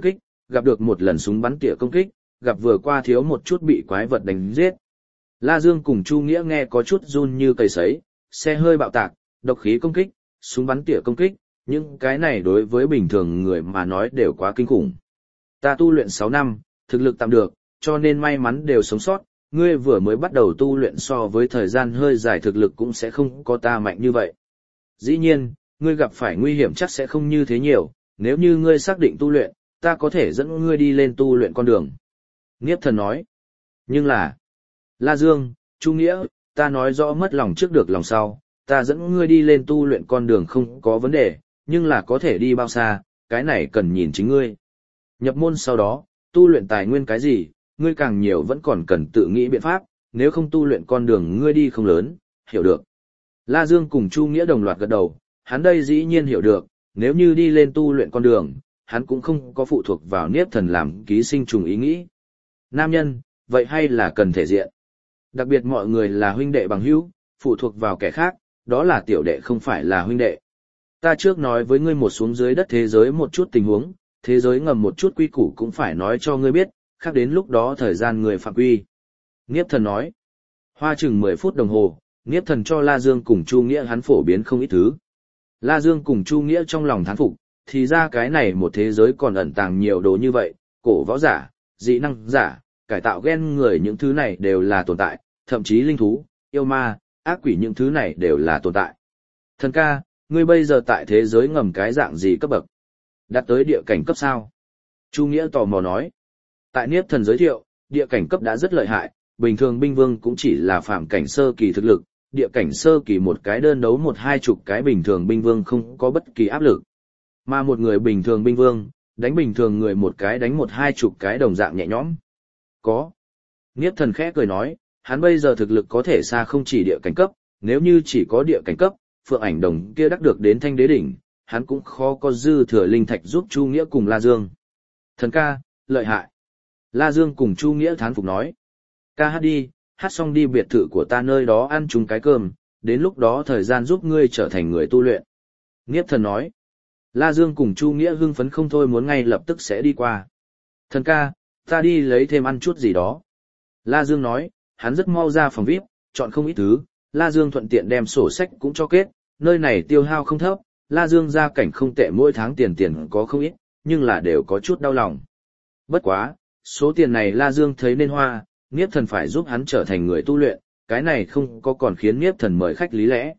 gặp được một lần súng bắn tỉa công kích, gặp vừa qua thiếu một chút bị quái vật đánh giết. La Dương cùng Chu Nghĩa nghe có chút run như cầy sấy, xe hơi bạo tạc, độc khí công kích, súng bắn tỉa công kích, những cái này đối với bình thường người mà nói đều quá kinh khủng. Ta tu luyện 6 năm, thực lực tạm được, cho nên may mắn đều sống sót, ngươi vừa mới bắt đầu tu luyện so với thời gian hơi dài thực lực cũng sẽ không có ta mạnh như vậy. Dĩ nhiên, ngươi gặp phải nguy hiểm chắc sẽ không như thế nhiều, nếu như ngươi xác định tu luyện, ta có thể dẫn ngươi đi lên tu luyện con đường. Niếp Thần nói, nhưng là, La Dương, Chu Nghĩa, ta nói rõ mất lòng trước được lòng sau, ta dẫn ngươi đi lên tu luyện con đường không có vấn đề, nhưng là có thể đi bao xa, cái này cần nhìn chính ngươi. Nhập môn sau đó, tu luyện tài nguyên cái gì, ngươi càng nhiều vẫn còn cần tự nghĩ biện pháp, nếu không tu luyện con đường ngươi đi không lớn, hiểu được. La Dương cùng Chu Nghĩa đồng loạt gật đầu, hắn đây dĩ nhiên hiểu được, nếu như đi lên tu luyện con đường, hắn cũng không có phụ thuộc vào Niếp Thần làm ký sinh trùng ý nghĩ. Nam nhân, vậy hay là cần thể diện. Đặc biệt mọi người là huynh đệ bằng hữu, phụ thuộc vào kẻ khác, đó là tiểu đệ không phải là huynh đệ. Ta trước nói với ngươi một xuống dưới đất thế giới một chút tình huống, thế giới ngầm một chút quy củ cũng phải nói cho ngươi biết, khác đến lúc đó thời gian người phạm quy. Niếp Thần nói, hoa chừng 10 phút đồng hồ, Niếp Thần cho La Dương cùng Chu Nghĩa hắn phổ biến không ít thứ. La Dương cùng Chu Nghĩa trong lòng thán phục, thì ra cái này một thế giới còn ẩn tàng nhiều đồ như vậy, cổ võ giả, dị năng giả, cải tạo gen người những thứ này đều là tồn tại, thậm chí linh thú, yêu ma, ác quỷ những thứ này đều là tồn tại. Thần ca, ngươi bây giờ tại thế giới ngầm cái dạng gì cấp bậc? Đạt tới địa cảnh cấp sao? Chu Nghĩa tò mò nói. Tại Niếp Thần giới thiệu, địa cảnh cấp đã rất lợi hại, bình thường binh vương cũng chỉ là phạm cảnh sơ kỳ thực lực, địa cảnh sơ kỳ một cái đơn đấu 1-2 cái bình thường binh vương không có bất kỳ áp lực. Mà một người bình thường binh vương, đánh bình thường người một cái đánh 1-2 cái đồng dạng nhẹ nhõm. Có. Niếp Thần khẽ cười nói, hắn bây giờ thực lực có thể xa không chỉ địa cảnh cấp, nếu như chỉ có địa cảnh cấp, Phượng Ảnh Đồng kia đắc được đến Thanh Đế đỉnh, hắn cũng khó có dư thừa linh thạch giúp Chu Nghĩa cùng La Dương. Thần ca, lợi hại. La Dương cùng Chu Nghĩa thán phục nói. Ca hát đi, hát xong đi biệt thự của ta nơi đó ăn chung cái cơm, đến lúc đó thời gian giúp ngươi trở thành người tu luyện. Niếp Thần nói. La Dương cùng Chu Nghĩa hưng phấn không thôi muốn ngay lập tức sẽ đi qua. Thần ca, ta đi lấy thêm ăn chút gì đó. La Dương nói, hắn rất mau ra phòng VIP, chọn không ít thứ, La Dương thuận tiện đem sổ sách cũng cho kết, nơi này tiêu hao không thấp, La Dương gia cảnh không tệ mỗi tháng tiền có không ít, nhưng là đều có chút đau lòng. Bất quá, số tiền này La Dương thấy nên hoa, Niếp Thần phải giúp hắn trở thành người tu luyện, cái này không có còn khiến Niếp Thần mời khách lý lẽ.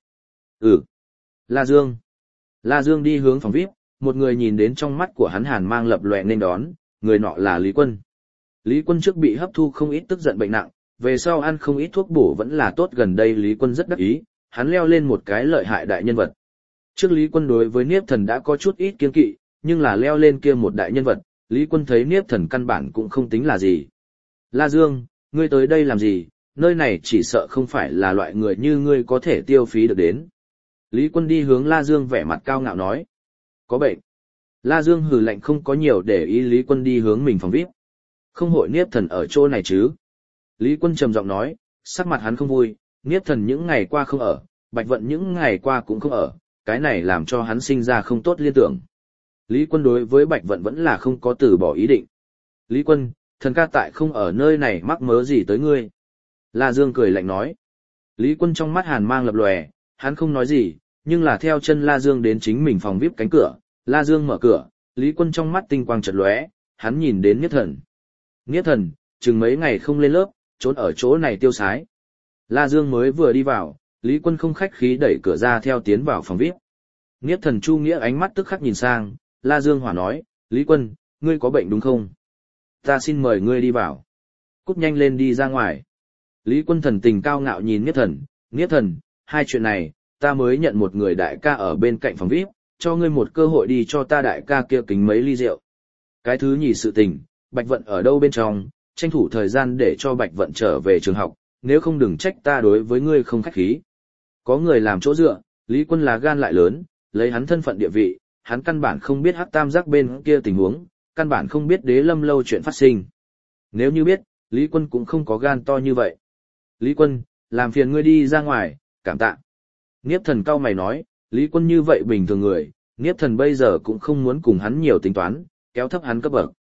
La Dương. La Dương đi hướng phòng VIP, một người nhìn đến trong mắt của hắn hàn mang lập lòe nên đón, người nọ là Lý Quân. Lý Quân trước bị hấp thu không ít tức giận bệnh nặng, về sau ăn không ít thuốc bổ vẫn là tốt, gần đây Lý Quân rất đắc ý, hắn leo lên một cái lợi hại đại nhân vật. Trước Lý Quân đối với Niếp Thần đã có chút ít kiêng kỵ, nhưng là leo lên kia một đại nhân vật, Lý Quân thấy Niếp Thần căn bản cũng không tính là gì. La Dương, ngươi tới đây làm gì, nơi này chỉ sợ không phải là loại người như ngươi có thể tiêu phí được đến. Lý Quân đi hướng La Dương vẻ mặt cao ngạo nói. Có bệnh. La Dương hừ lạnh không có nhiều để ý Lý Quân đi hướng mình phòng VIP. Không hội Niếp Thần ở chỗ này chứ. Lý Quân trầm giọng nói, sắc mặt hắn không vui, Niếp Thần những ngày qua không ở, Bạch Vận những ngày qua cũng không ở, cái này làm cho hắn sinh ra không tốt liên tưởng. Lý Quân đối với Bạch Vận vẫn là không có từ bỏ ý định. Lý Quân, thần ca tại không ở nơi này mắc mớ gì tới ngươi. La Dương cười lạnh nói. Lý Quân trong mắt hàn mang lập lòe, hắn không nói gì, nhưng là theo chân La Dương đến chính mình phòng VIP cánh cửa, La Dương mở cửa, Lý Quân trong mắt tinh quang chợt lóe, hắn nhìn đến Niếp Thần. Niếp Thần, chừng mấy ngày không lên lớp, trốn ở chỗ này tiêu sái. La Dương mới vừa đi vào, Lý Quân không khách khí đẩy cửa ra theo tiến vào phòng VIP. Niếp Thần Chu Nghĩa ánh mắt tức khắc nhìn sang, La Dương hỏa nói, Lý Quân, ngươi có bệnh đúng không? Ta xin mời ngươi đi vào. Cút nhanh lên đi ra ngoài. Lý Quân thần tình cao ngạo nhìn Niếp Thần, hai chuyện này, ta mới nhận một người đại ca ở bên cạnh phòng VIP, cho ngươi một cơ hội đi cho ta đại ca kia kính mấy ly rượu. Cái thứ nhì sự tình, Bạch Vận ở đâu bên trong, tranh thủ thời gian để cho Bạch Vận trở về trường học, nếu không đừng trách ta đối với ngươi không khách khí. Có người làm chỗ dựa, Lý Quân là gan lại lớn, lấy hắn thân phận địa vị, hắn căn bản không biết Hắc Tam Giác bên kia tình huống, căn bản không biết Đế Lâm lâu chuyện phát sinh. Nếu như biết, Lý Quân cũng không có gan to như vậy. Lý Quân, làm phiền ngươi đi ra ngoài, cảm tạ. Niếp Thần cau mày nói, Lý Quân như vậy bình thường người, Niếp Thần bây giờ cũng không muốn cùng hắn nhiều tính toán, kéo thấp hắn cấp bậc.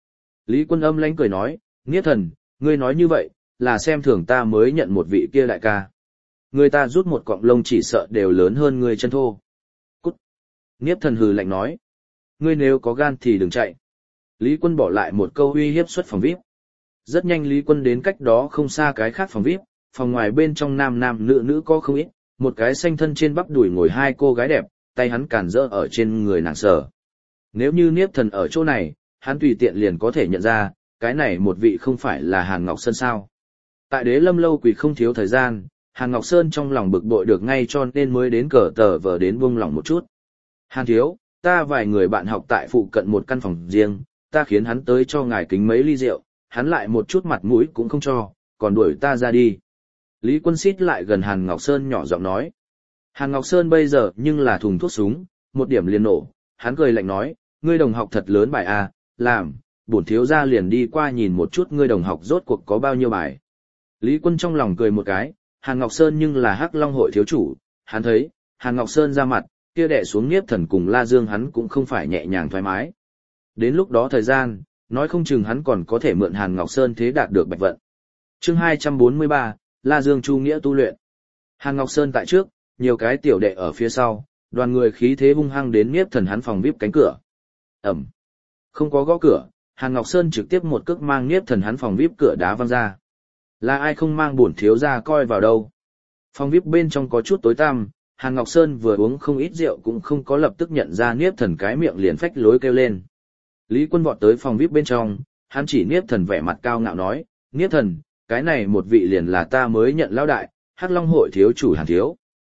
Lý Quân âm lãnh cười nói, Niếp Thần, ngươi nói như vậy, là xem thường ta mới nhận một vị kia đại ca. Người ta rút một cọng lông chỉ sợ đều lớn hơn ngươi chân thô. Cút. Niếp Thần hừ lạnh nói, ngươi nếu có gan thì đừng chạy. Lý Quân bỏ lại một câu uy hiếp xuất phòng VIP. Rất nhanh Lý Quân đến cách đó không xa cái khác phòng VIP, phòng ngoài bên trong nam nam nữ nữ có không ít, một cái xanh thân trên bắp đùi ngồi hai cô gái đẹp, tay hắn cản rỡ ở trên người nàng sờ. Nếu như Niếp Thần ở chỗ này, hắn tùy tiện liền có thể nhận ra, cái này một vị không phải là Hàn Ngọc Sơn sao. Tại Đế Lâm lâu quỳ không thiếu thời gian, Hàn Ngọc Sơn trong lòng bực bội được ngay cho nên mới đến cờ tờ vờ đến buông lòng một chút. Hàn thiếu, ta vài người bạn học tại phụ cận một căn phòng riêng, ta khiến hắn tới cho ngài kính mấy ly rượu, hắn lại một chút mặt mũi cũng không cho, còn đuổi ta ra đi. Lý Quân xít lại gần Hàn Ngọc Sơn nhỏ giọng nói. Hàn Ngọc Sơn bây giờ nhưng là thùng thuốc súng, một điểm liền nổ, hắn cười lạnh nói, ngươi đồng học thật lớn bài a, làm, bổn thiếu gia liền đi qua nhìn một chút ngươi đồng học rốt cuộc có bao nhiêu bài. Lý Quân trong lòng cười một cái, Hàn Ngọc Sơn nhưng là Hắc Long hội thiếu chủ, hắn thấy, Hàn Ngọc Sơn ra mặt, kia đè xuống Niếp Thần cùng La Dương hắn cũng không phải nhẹ nhàng thoải mái. Đến lúc đó thời gian, nói không chừng hắn còn có thể mượn Hàn Ngọc Sơn thế đạt được bạch vận. Chương 243, La Dương Chu Nghĩa tu luyện. Hàn Ngọc Sơn tại trước, nhiều cái tiểu đệ ở phía sau, đoàn người khí thế hung hăng đến Niếp Thần hắn phòng VIP cánh cửa. Ẩm. Không có gõ cửa, Hàn Ngọc Sơn trực tiếp một cước mang Niếp Thần hắn phòng VIP cửa đá văng ra. Là ai không mang bổn thiếu gia coi vào đâu. Phòng VIP bên trong có chút tối tăm, Hàn Ngọc Sơn vừa uống không ít rượu cũng không có lập tức nhận ra Niếp Thần cái miệng liền phách lối kêu lên. Lý Quân vọt tới phòng VIP bên trong, hắn chỉ Niếp Thần vẻ mặt cao ngạo nói, Niếp Thần, cái này một vị liền là ta mới nhận lão đại, Hắc Long hội thiếu chủ Hàn thiếu.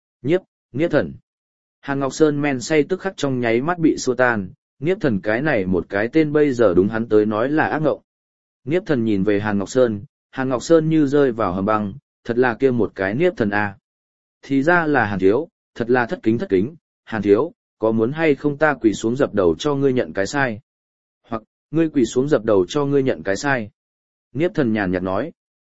Niếp Thần. Hàn Ngọc Sơn men say tức khắc trong nháy mắt bị xua tan, Niếp Thần cái này một cái tên bây giờ đúng hắn tới nói là ác ngộng. Niếp Thần nhìn về Hàn Ngọc Sơn như rơi vào hầm băng, thật là kia một cái Niếp Thần a. Thì ra là Hàn thiếu, thật là thất kính, Hàn thiếu, có muốn hay không ta quỳ xuống dập đầu cho ngươi nhận cái sai? Hoặc, ngươi quỳ xuống dập đầu cho ngươi nhận cái sai. Niếp Thần nhàn nhạt nói.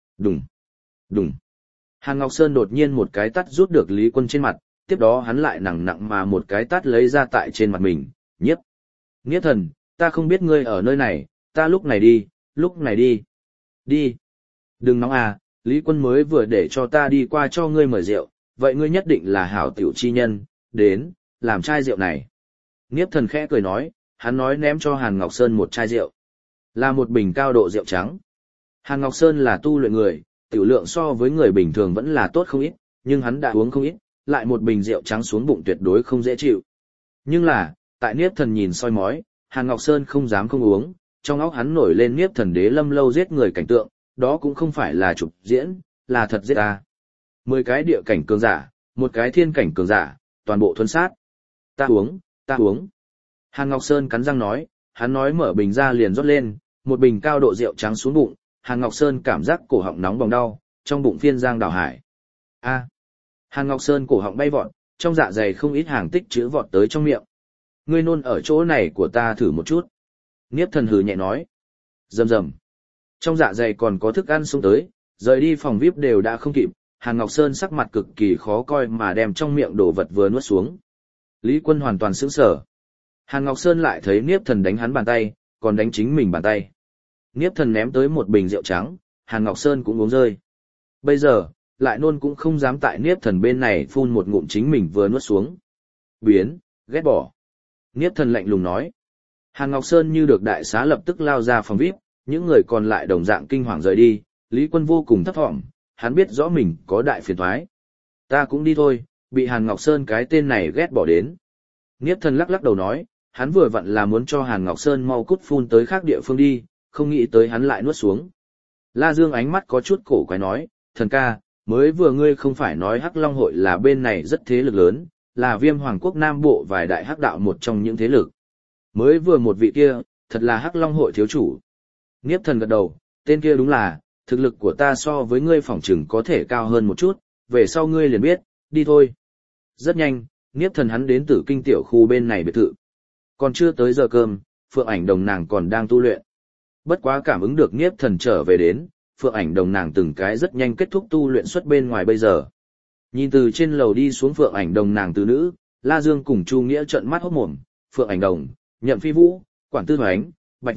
Đùng. Hàn Ngọc Sơn đột nhiên một cái tát rút được Lý Quân trên mặt, tiếp đó hắn lại nặng mà một cái tát lấy ra tại trên mặt mình, Niếp Thần, ta không biết ngươi ở nơi này, ta lúc này đi. Đi. Đừng nóng à, Lý Quân mới vừa để cho ta đi qua cho ngươi mời rượu, vậy ngươi nhất định là hảo tiểu chi nhân, đến, làm chai rượu này. Niếp Thần khẽ cười nói, hắn nói ném cho Hàn Ngọc Sơn một chai rượu. Là một bình cao độ rượu trắng. Hàn Ngọc Sơn là tu luyện người, tiểu lượng so với người bình thường vẫn là tốt không ít, nhưng hắn đã uống không ít, lại một bình rượu trắng xuống bụng tuyệt đối không dễ chịu. Nhưng là, tại Niếp Thần nhìn soi mói, Hàn Ngọc Sơn không dám không uống, trong óc hắn nổi lên Niếp Thần Đế Lâm lâu giết người cảnh tượng, đó cũng không phải là chụp diễn, là thật giết ta. 10 cái địa cảnh cường giả, một cái thiên cảnh cường giả, toàn bộ thuần sát. Ta uống. Hàn Ngọc Sơn cắn răng nói, hắn nói mở bình ra liền rót lên, một bình cao độ rượu trắng xuống bụng, Hàn Ngọc Sơn cảm giác cổ họng nóng bỏng đau, trong bụng phiên giang đảo hải. Hàn Ngọc Sơn cổ họng bay vọt, trong dạ dày không ít hàng tích chữ vọt tới trong miệng. Ngươi nôn ở chỗ này của ta thử một chút. Niếp Thần hừ nhẹ nói. Rầm. Trong dạ dày còn có thức ăn xông tới, rời đi phòng VIP đều đã không kịp, Hàn Ngọc Sơn sắc mặt cực kỳ khó coi mà đem trong miệng đồ vật vừa nuốt xuống. Lý Quân hoàn toàn sững sờ. Hàn Ngọc Sơn lại thấy Niếp Thần đánh hắn bàn tay, còn đánh chính mình bàn tay. Niếp Thần ném tới một bình rượu trắng, Hàn Ngọc Sơn cũng uống rơi. Bây giờ, lại nôn cũng không dám tại Niếp Thần bên này phun một ngụm chính mình vừa nuốt xuống. Ghét bỏ. Niếp Thần lạnh lùng nói. Hàn Ngọc Sơn như được đại xá lập tức lao ra phòng VIP, những người còn lại đồng dạng kinh hoàng rời đi, Lý Quân vô cùng thấp thỏm, hắn biết rõ mình có đại phiền toái. Ta cũng đi thôi, bị Hàn Ngọc Sơn cái tên này ghét bỏ đến. Niếp Thần lắc đầu nói, hắn vừa vặn là muốn cho Hàn Ngọc Sơn mau cút phun tới khác địa phương đi, không nghĩ tới hắn lại nuốt xuống. La Dương ánh mắt có chút cổ quái nói, thần ca, mới vừa ngươi không phải nói Hắc Long hội là bên này rất thế lực lớn, là Viêm Hoàng quốc Nam Bộ vài đại hắc đạo một trong những thế lực. Mới vừa một vị kia, thật là Hắc Long hội thiếu chủ. Niếp Thần gật đầu, tên kia đúng là, thực lực của ta so với ngươi phỏng chừng có thể cao hơn một chút, về sau ngươi liền biết, đi thôi. Rất nhanh, Niếp Thần hắn đến Tử Kinh tiểu khu bên này biệt thự. Còn chưa tới giờ cơm, Phượng Ảnh Đồng nàng còn đang tu luyện. Bất quá cảm ứng được Niếp Thần trở về đến, Phượng Ảnh Đồng nàng từng cái rất nhanh kết thúc tu luyện xuất bên ngoài bây giờ. Nhìn từ trên lầu đi xuống Phượng Ảnh Đồng nàng tứ nữ, La Dương cùng Chu Nghĩa trợn mắt hốt mồm, Phượng Ảnh Đồng, Nhậm Phi Vũ, Quản Tư Hoánh, Bạch Vận,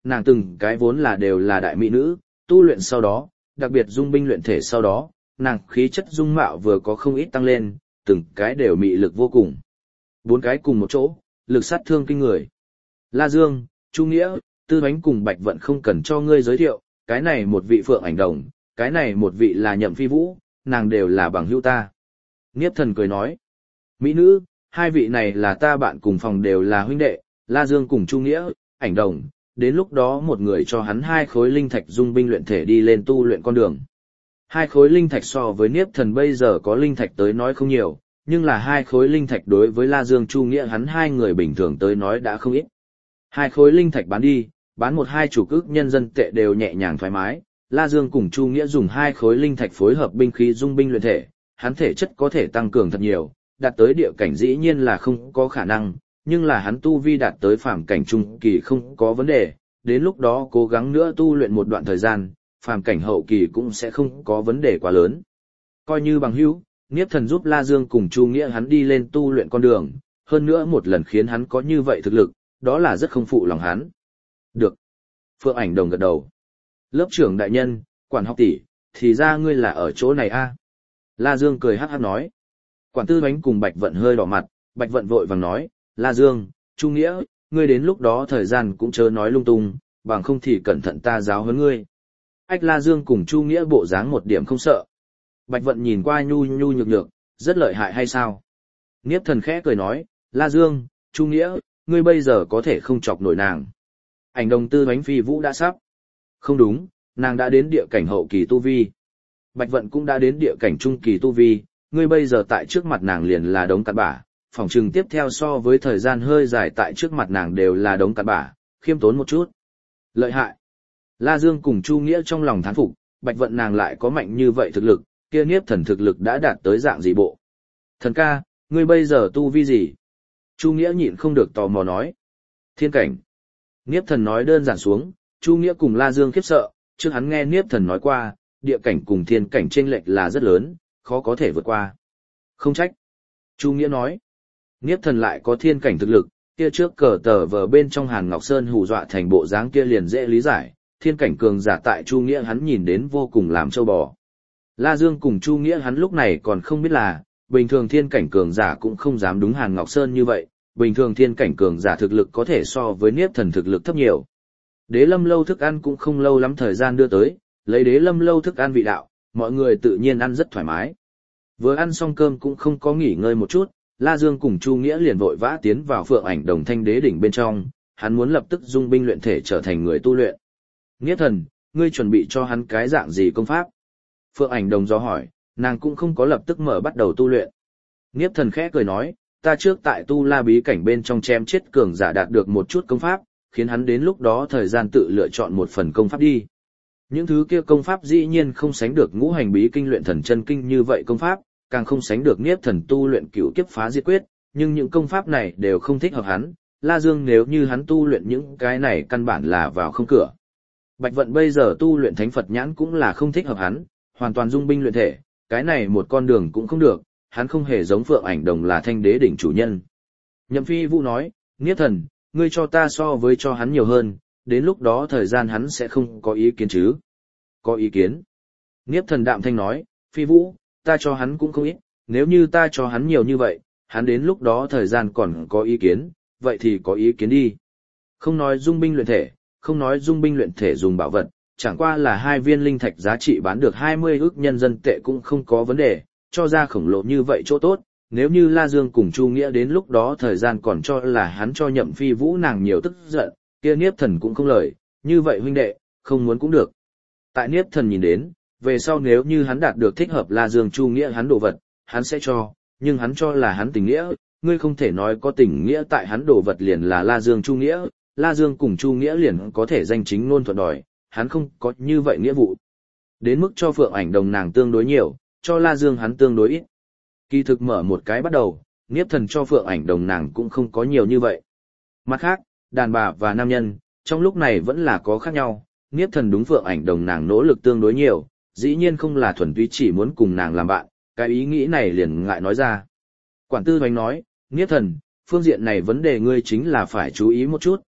nàng từng cái vốn là đều là đại mỹ nữ, tu luyện sau đó, đặc biệt dung binh luyện thể sau đó, nàng khí chất dung mạo vừa có không ít tăng lên, từng cái đều mị lực vô cùng. Bốn cái cùng một chỗ, lực sát thương kinh người. La Dương, Chu Nghĩa, Tư Bánh cùng Bạch Vận không cần cho ngươi giới thiệu, cái này một vị Phượng Ảnh Đồng, cái này một vị là Nhậm Phi Vũ, nàng đều là bằng hữu ta. Niếp Thần cười nói, mỹ nữ, hai vị này là ta bạn cùng phòng đều là huynh đệ, La Dương cùng Chu Nghĩa, Ảnh Đồng, đến lúc đó một người cho hắn 2 khối linh thạch dung binh luyện thể đi lên tu luyện con đường. 2 khối linh thạch so với Niếp Thần bây giờ có linh thạch tới nói không nhiều, nhưng là 2 khối linh thạch đối với La Dương Chu Nghĩa hắn hai người bình thường tới nói đã không ít. 2 khối linh thạch bán đi, bán 1-2 chủ ức nhân dân tệ đều nhẹ nhàng thoải mái. La Dương cùng Chu Nghĩa dùng 2 khối linh thạch phối hợp binh khí dung binh luyện thể, hắn thể chất có thể tăng cường thật nhiều, đạt tới địa cảnh dĩ nhiên là không có khả năng, nhưng là hắn tu vi đạt tới phàm cảnh trung kỳ không có vấn đề, đến lúc đó cố gắng nữa tu luyện một đoạn thời gian, phàm cảnh hậu kỳ cũng sẽ không có vấn đề quá lớn. Coi như bằng hữu, Niếp Thần giúp La Dương cùng Chu Nghĩa hắn đi lên tu luyện con đường, hơn nữa một lần khiến hắn có như vậy thực lực, đó là rất không phụ lòng hắn. Được. Phượng Ảnh Đồng gật đầu. Lớp trưởng đại nhân, quản học tỷ, thì ra ngươi là ở chỗ này a. La Dương cười hắc hắc nói. Quản Tư Bánh cùng Bạch Vận hơi đỏ mặt, Bạch Vận vội vàng nói, La Dương, Chu Nghĩa, ngươi đến lúc đó thời gian cũng chớ nói lung tung, bằng không thì cẩn thận ta giáo huấn ngươi. Ách La Dương cùng Chu Nghĩa bộ dáng một điểm không sợ. Bạch Vận nhìn qua nhu nhu nhược nhược, rất lợi hại hay sao? Niếp Thần khẽ cười nói, La Dương, Chu Nghĩa, ngươi bây giờ có thể không chọc nổi nàng. Ảnh Đồng Tư Bánh Phi Vũ đã sắp. Không đúng, nàng đã đến địa cảnh hậu kỳ tu vi. Bạch Vận cũng đã đến địa cảnh trung kỳ tu vi, ngươi bây giờ tại trước mặt nàng liền là đống cặn bã, phỏng chừng tiếp theo so với thời gian hơi dài tại trước mặt nàng đều là đống cặn bã, khiêm tốn một chút. Lợi hại. La Dương cùng Chu Nghĩa trong lòng thán phục, Bạch Vận nàng lại có mạnh như vậy thực lực, kia Niếp Thần thực lực đã đạt tới dạng gì bộ. Thần ca, ngươi bây giờ tu vi gì? Chu Nghĩa nhịn không được tò mò nói. Thiên cảnh. Niếp Thần nói đơn giản xuống, Chu Nghĩa cùng La Dương khiếp sợ, trước hắn nghe Niếp Thần nói qua, địa cảnh cùng thiên cảnh chênh lệch là rất lớn, khó có thể vượt qua. Không trách. Chu Nghĩa nói. Niếp Thần lại có thiên cảnh thực lực, kia trước cờ tờ vờ bên trong Hàn Ngọc Sơn hù dọa thành bộ dáng kia liền dễ lý giải, thiên cảnh cường giả tại Chu Nghĩa hắn nhìn đến vô cùng làm trâu bò. La Dương cùng Chu Nghĩa hắn lúc này còn không biết là, bình thường thiên cảnh cường giả cũng không dám đúng Hàn Ngọc Sơn như vậy, bình thường thiên cảnh cường giả thực lực có thể so với Niếp Thần thực lực thấp nhiều. Đế Lâm lâu thức ăn cũng không lâu lắm thời gian đưa tới, lấy Đế Lâm lâu thức ăn vị đạo, mọi người tự nhiên ăn rất thoải mái. Vừa ăn xong cơm cũng không có nghỉ ngơi một chút, La Dương cùng Chu Nghĩa liền vội vã tiến vào Phượng Ảnh Đồng Thanh Đế đỉnh bên trong, hắn muốn lập tức dung binh luyện thể trở thành người tu luyện. Nghĩa Thần, ngươi chuẩn bị cho hắn cái dạng gì công pháp? Phượng Ảnh Đồng do hỏi, nàng cũng không có lập tức mở bắt đầu tu luyện. Niếp Thần khẽ cười nói, ta trước tại tu la bí cảnh bên trong chém chết cường giả đạt được một chút công pháp, khiến hắn đến lúc đó thời gian tự lựa chọn một phần công pháp đi. Những thứ kia công pháp dĩ nhiên không sánh được ngũ hành bí kinh luyện thần chân kinh như vậy công pháp, càng không sánh được Niếp Thần tu luyện cửu kiếp phá diệt quyết, nhưng những công pháp này đều không thích hợp hắn, La Dương nếu như hắn tu luyện những cái này căn bản là vào không cửa. Bạch Vận bây giờ tu luyện Thánh Phật nhãn cũng là không thích hợp hắn, hoàn toàn dung binh luyện thể, cái này một con đường cũng không được, hắn không hề giống Phượng Ảnh Đồng là Thanh Đế đỉnh chủ nhân. Nhậm Phi Vũ nói, Niếp Thần, ngươi cho ta so với cho hắn nhiều hơn, đến lúc đó thời gian hắn sẽ không có ý kiến chứ? Có ý kiến. Niếp Thần đạm thanh nói, Phi Vũ, ta cho hắn cũng không ít, nếu như ta cho hắn nhiều như vậy, hắn đến lúc đó thời gian còn có ý kiến, vậy thì có ý kiến đi. Không nói dung binh luyện thể, không nói dung binh luyện thể dùng bảo vật, chẳng qua là 2 viên linh thạch giá trị bán được 20 ức nhân dân tệ cũng không có vấn đề, cho ra khổng lồ như vậy chỗ tốt. Nếu như La Dương cùng Chu Nghĩa đến lúc đó thời gian còn cho là hắn cho Nhậm Phi Vũ nàng nhiều tức giận, kia Niếp Thần cũng không lời, như vậy huynh đệ, không muốn cũng được. Tại Niếp Thần nhìn đến, về sau nếu như hắn đạt được thích hợp La Dương Chu Nghĩa hắn đồ vật, hắn sẽ cho, nhưng hắn cho là hắn tình nghĩa, ngươi không thể nói có tình nghĩa tại hắn đồ vật liền là La Dương Chu Nghĩa, La Dương cùng Chu Nghĩa liền có thể danh chính ngôn thuận đòi, hắn không có như vậy nghĩa vụ. Đến mức cho Phượng Ảnh Đồng nàng tương đối nhiều, cho La Dương hắn tương đối ít. Kỳ thực mở một cái bắt đầu, Niếp Thần cho Phượng Ảnh Đồng nàng cũng không có nhiều như vậy. Mặt khác, đàn bà và nam nhân, trong lúc này vẫn là có khác nhau, Niếp Thần đúng Phượng Ảnh Đồng nàng nỗ lực tương đối nhiều, dĩ nhiên không là thuần túy chỉ muốn cùng nàng làm bạn, cái ý nghĩ này liền ngại nói ra. Quản Tư Hoành nói, Niếp Thần, phương diện này vấn đề ngươi chính là phải chú ý một chút,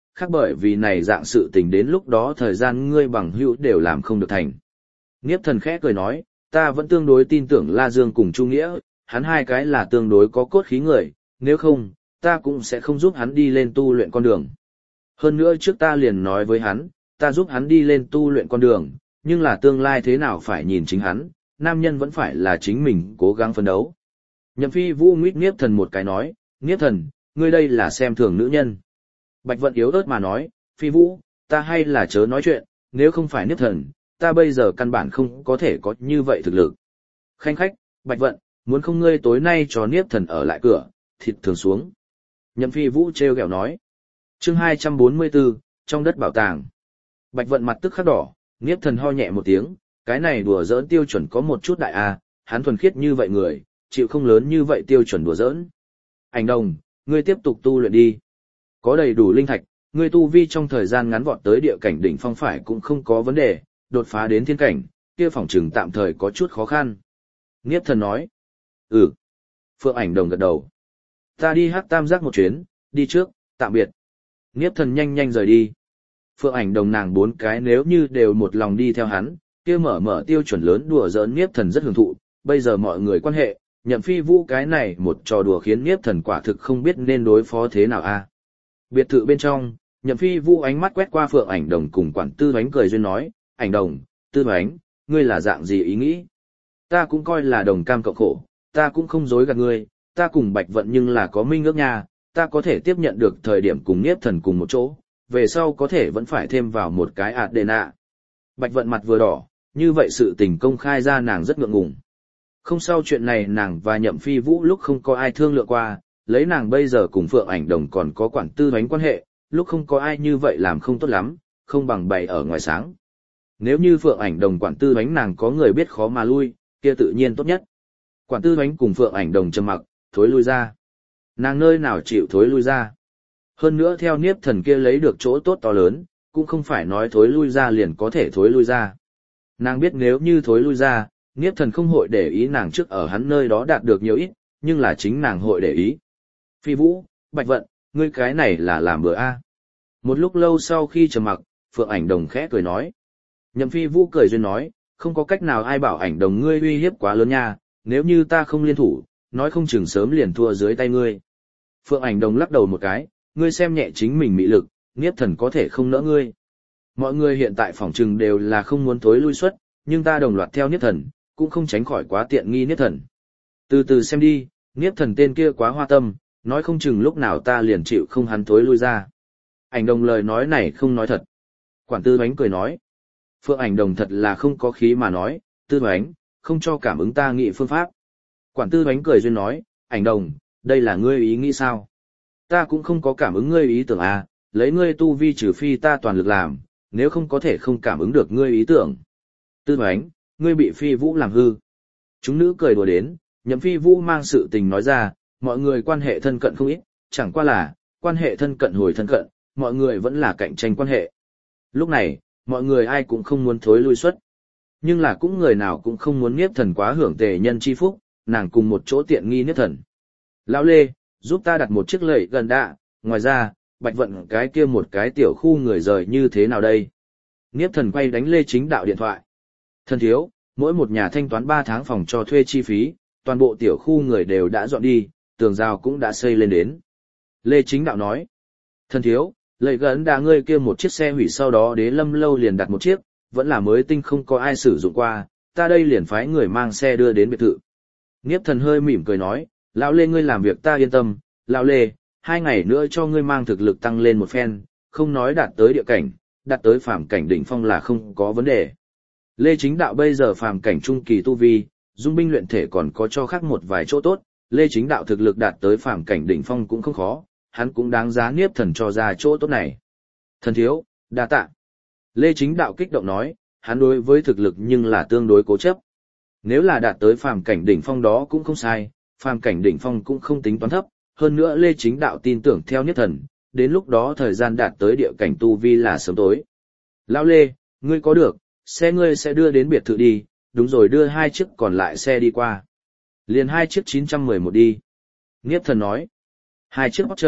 khác bởi vì này dạng sự tình đến lúc đó thời gian ngươi bằng hữu đều làm không được thành. Niếp thần khẽ cười nói, ta vẫn tương đối tin tưởng La Dương cùng Chu Nghĩa, hắn hai cái là tương đối có cốt khí người, nếu không, ta cũng sẽ không giúp hắn đi lên tu luyện con đường. Hơn nữa trước ta liền nói với hắn, ta giúp hắn đi lên tu luyện con đường, nhưng là tương lai thế nào phải nhìn chính hắn, nam nhân vẫn phải là chính mình cố gắng phấn đấu. Nhậm Phi Vũ nguyết Niếp thần một cái nói, Niếp thần, ngươi đây là xem thường nữ nhân. Bạch Vận yếu ớt mà nói, Phi Vũ, ta hay là chớ nói chuyện, nếu không phải Niếp thần, ta bây giờ căn bản không có thể có như vậy thực lực. Khanh khách, Bạch Vận, muốn không ngươi tối nay cho Niếp thần ở lại cửa, thịt thường xuống. Nhậm Phi Vũ trêu ghẹo nói. Chương 244, trong đất bảo tàng. Bạch Vận mặt tức khắc đỏ, Niếp thần ho nhẹ một tiếng, cái này đùa giỡn tiêu chuẩn có một chút đại a, hắn thuần khiết như vậy người, chịu không lớn như vậy tiêu chuẩn đùa giỡn. Ảnh Đồng, ngươi tiếp tục tu luyện đi. Có đầy đủ linh thạch, ngươi tu vi trong thời gian ngắn vọt tới địa cảnh đỉnh phong phải cũng không có vấn đề, đột phá đến thiên cảnh, kia phòng trừng tạm thời có chút khó khăn. Niếp thần nói. Ừ. Phượng Ảnh Đồng gật đầu. Ta đi Hắc Tam Giác một chuyến, đi trước, tạm biệt. Niếp thần nhanh nhanh rời đi. Phượng Ảnh Đồng nàng bốn cái nếu như đều một lòng đi theo hắn, kia mở tiêu chuẩn lớn đùa giỡn Niếp thần rất hưởng thụ, bây giờ mọi người quan hệ, Nhậm Phi Vũ cái này một trò đùa khiến Niếp thần quả thực không biết nên đối phó thế nào a. Biệt thự bên trong, Nhậm Phi Vũ ánh mắt quét qua Phượng Ảnh Đồng cùng Quản Tư Hoánh cười duyên nói, Ảnh Đồng, Tư Hoánh, ngươi là dạng gì ý nghĩ? Ta cũng coi là đồng cam cộng khổ, ta cũng không dối gạt ngươi, ta cùng Bạch Vận nhưng là có minh ước nha, ta có thể tiếp nhận được thời điểm cùng Niếp thần cùng một chỗ, về sau có thể vẫn phải thêm vào một cái Adena. Bạch Vận mặt vừa đỏ, như vậy sự tình công khai ra nàng rất ngượng ngùng. Không sau chuyện này nàng và Nhậm Phi Vũ lúc không có ai thương lượng qua, lấy nàng bây giờ cùng Phượng Ảnh Đồng còn có Quản Tư Hoánh quan hệ, lúc không có ai như vậy làm không tốt lắm, không bằng bày ở ngoài sáng. Nếu như Phượng Ảnh Đồng Quản Tư Hoánh nàng có người biết khó mà lui, kia tự nhiên tốt nhất. Quản Tư Hoánh cùng Phượng Ảnh Đồng trầm mặc, thối lui ra. Nàng nơi nào chịu thối lui ra. Hơn nữa theo Niếp thần kia lấy được chỗ tốt to lớn, cũng không phải nói thối lui ra liền có thể thối lui ra. Nàng biết nếu như thối lui ra, Niếp thần không hội để ý nàng trước ở hắn nơi đó đạt được nhiều ít, nhưng là chính nàng hội để ý. Phi Vũ, Bạch Vận, ngươi cái này là làm bữa a. Một lúc lâu sau khi trầm mặc, Phượng Ảnh Đồng khẽ cười nói. Nhậm Phi Vũ cười duyên nói, không có cách nào ai bảo Ảnh Đồng ngươi uy hiếp quá lớn nha, nếu như ta không liên thủ, nói không chừng sớm liền thua dưới tay ngươi. Phượng Ảnh Đồng lắc đầu một cái, ngươi xem nhẹ chính mình mị lực, Niếp thần có thể không nỡ ngươi. Mọi người hiện tại phỏng chừng đều là không muốn thối lui xuất, nhưng ta đồng loạt theo Niếp thần, cũng không tránh khỏi quá tiện nghi Niếp thần. Từ từ xem đi, Niếp thần tên kia quá hoa tâm, nói không chừng lúc nào ta liền chịu không hắn thối lui ra. Ảnh Đồng lời nói này không nói thật. Quản Tư Hoánh cười nói. Phượng Ảnh Đồng thật là không có khí mà nói, Tư Hoánh, không cho cảm ứng ta nghị phương pháp. Quản Tư Hoánh cười duyên nói, Ảnh Đồng, đây là ngươi ý nghĩ sao? Ta cũng không có cảm ứng ngươi ý tưởng à, lấy ngươi tu vi trừ phi ta toàn lực làm, nếu không có thể không cảm ứng được ngươi ý tưởng. Tư Hoánh, ngươi bị Phi Vũ làm hư. Chúng nữ cười đùa đến, Nhậm Phi Vũ mang sự tình nói ra, mọi người quan hệ thân cận không ít, chẳng qua là, quan hệ thân cận hồi thân cận, mọi người vẫn là cạnh tranh quan hệ. Lúc này, mọi người ai cũng không muốn thối lui xuất. Nhưng là cũng người nào cũng không muốn Niếp thần quá hưởng tề nhân chi phúc, nàng cùng một chỗ tiện nghi Niếp thần. Lão Lê, giúp ta đặt một chiếc lệ gần đạ, ngoài ra, Bạch Vận cái kia một cái tiểu khu người rời như thế nào đây? Niếp thần quay đánh Lê Chính Đạo điện thoại. Thần thiếu, mỗi một nhà thanh toán 3 tháng phòng cho thuê chi phí, toàn bộ tiểu khu người đều đã dọn đi, tường rào cũng đã xây lên đến. Lê Chính Đạo nói, thần thiếu, lệ gần đạ ngươi kia một chiếc xe hủy sau đó Đế Lâm lâu liền đặt một chiếc, vẫn là mới tinh không có ai sử dụng qua, ta đây liền phái người mang xe đưa đến biệt thự. Niếp thần hơi mỉm cười nói, lão Lê ngươi làm việc ta yên tâm, lão Lê, 2 ngày nữa cho ngươi mang thực lực tăng lên một phen, không nói đạt tới địa cảnh, đạt tới phàm cảnh đỉnh phong là không có vấn đề. Lê Chính Đạo bây giờ phàm cảnh trung kỳ tu vi, dung binh luyện thể còn có cho khác một vài chỗ tốt, Lê Chính Đạo thực lực đạt tới phàm cảnh đỉnh phong cũng không khó, hắn cũng đáng giá Niếp thần cho ra chỗ tốt này. Thần thiếu, đa tạ. Lê Chính Đạo kích động nói, hắn đối với thực lực nhưng là tương đối cố chấp. Nếu là đạt tới phàm cảnh đỉnh phong đó cũng không sai, phàm cảnh đỉnh phong cũng không tính toán thấp, hơn nữa Lê Chính Đạo tin tưởng theo Niếp thần, đến lúc đó thời gian đạt tới địa cảnh tu vi là sớm tối. Lão Lê, ngươi có được, xe ngươi sẽ đưa đến biệt thự đi, đúng rồi đưa 2 chiếc còn lại xe đi qua. Liền 2 chiếc 911 đi. Niếp thần nói. 2 chiếc Porsche,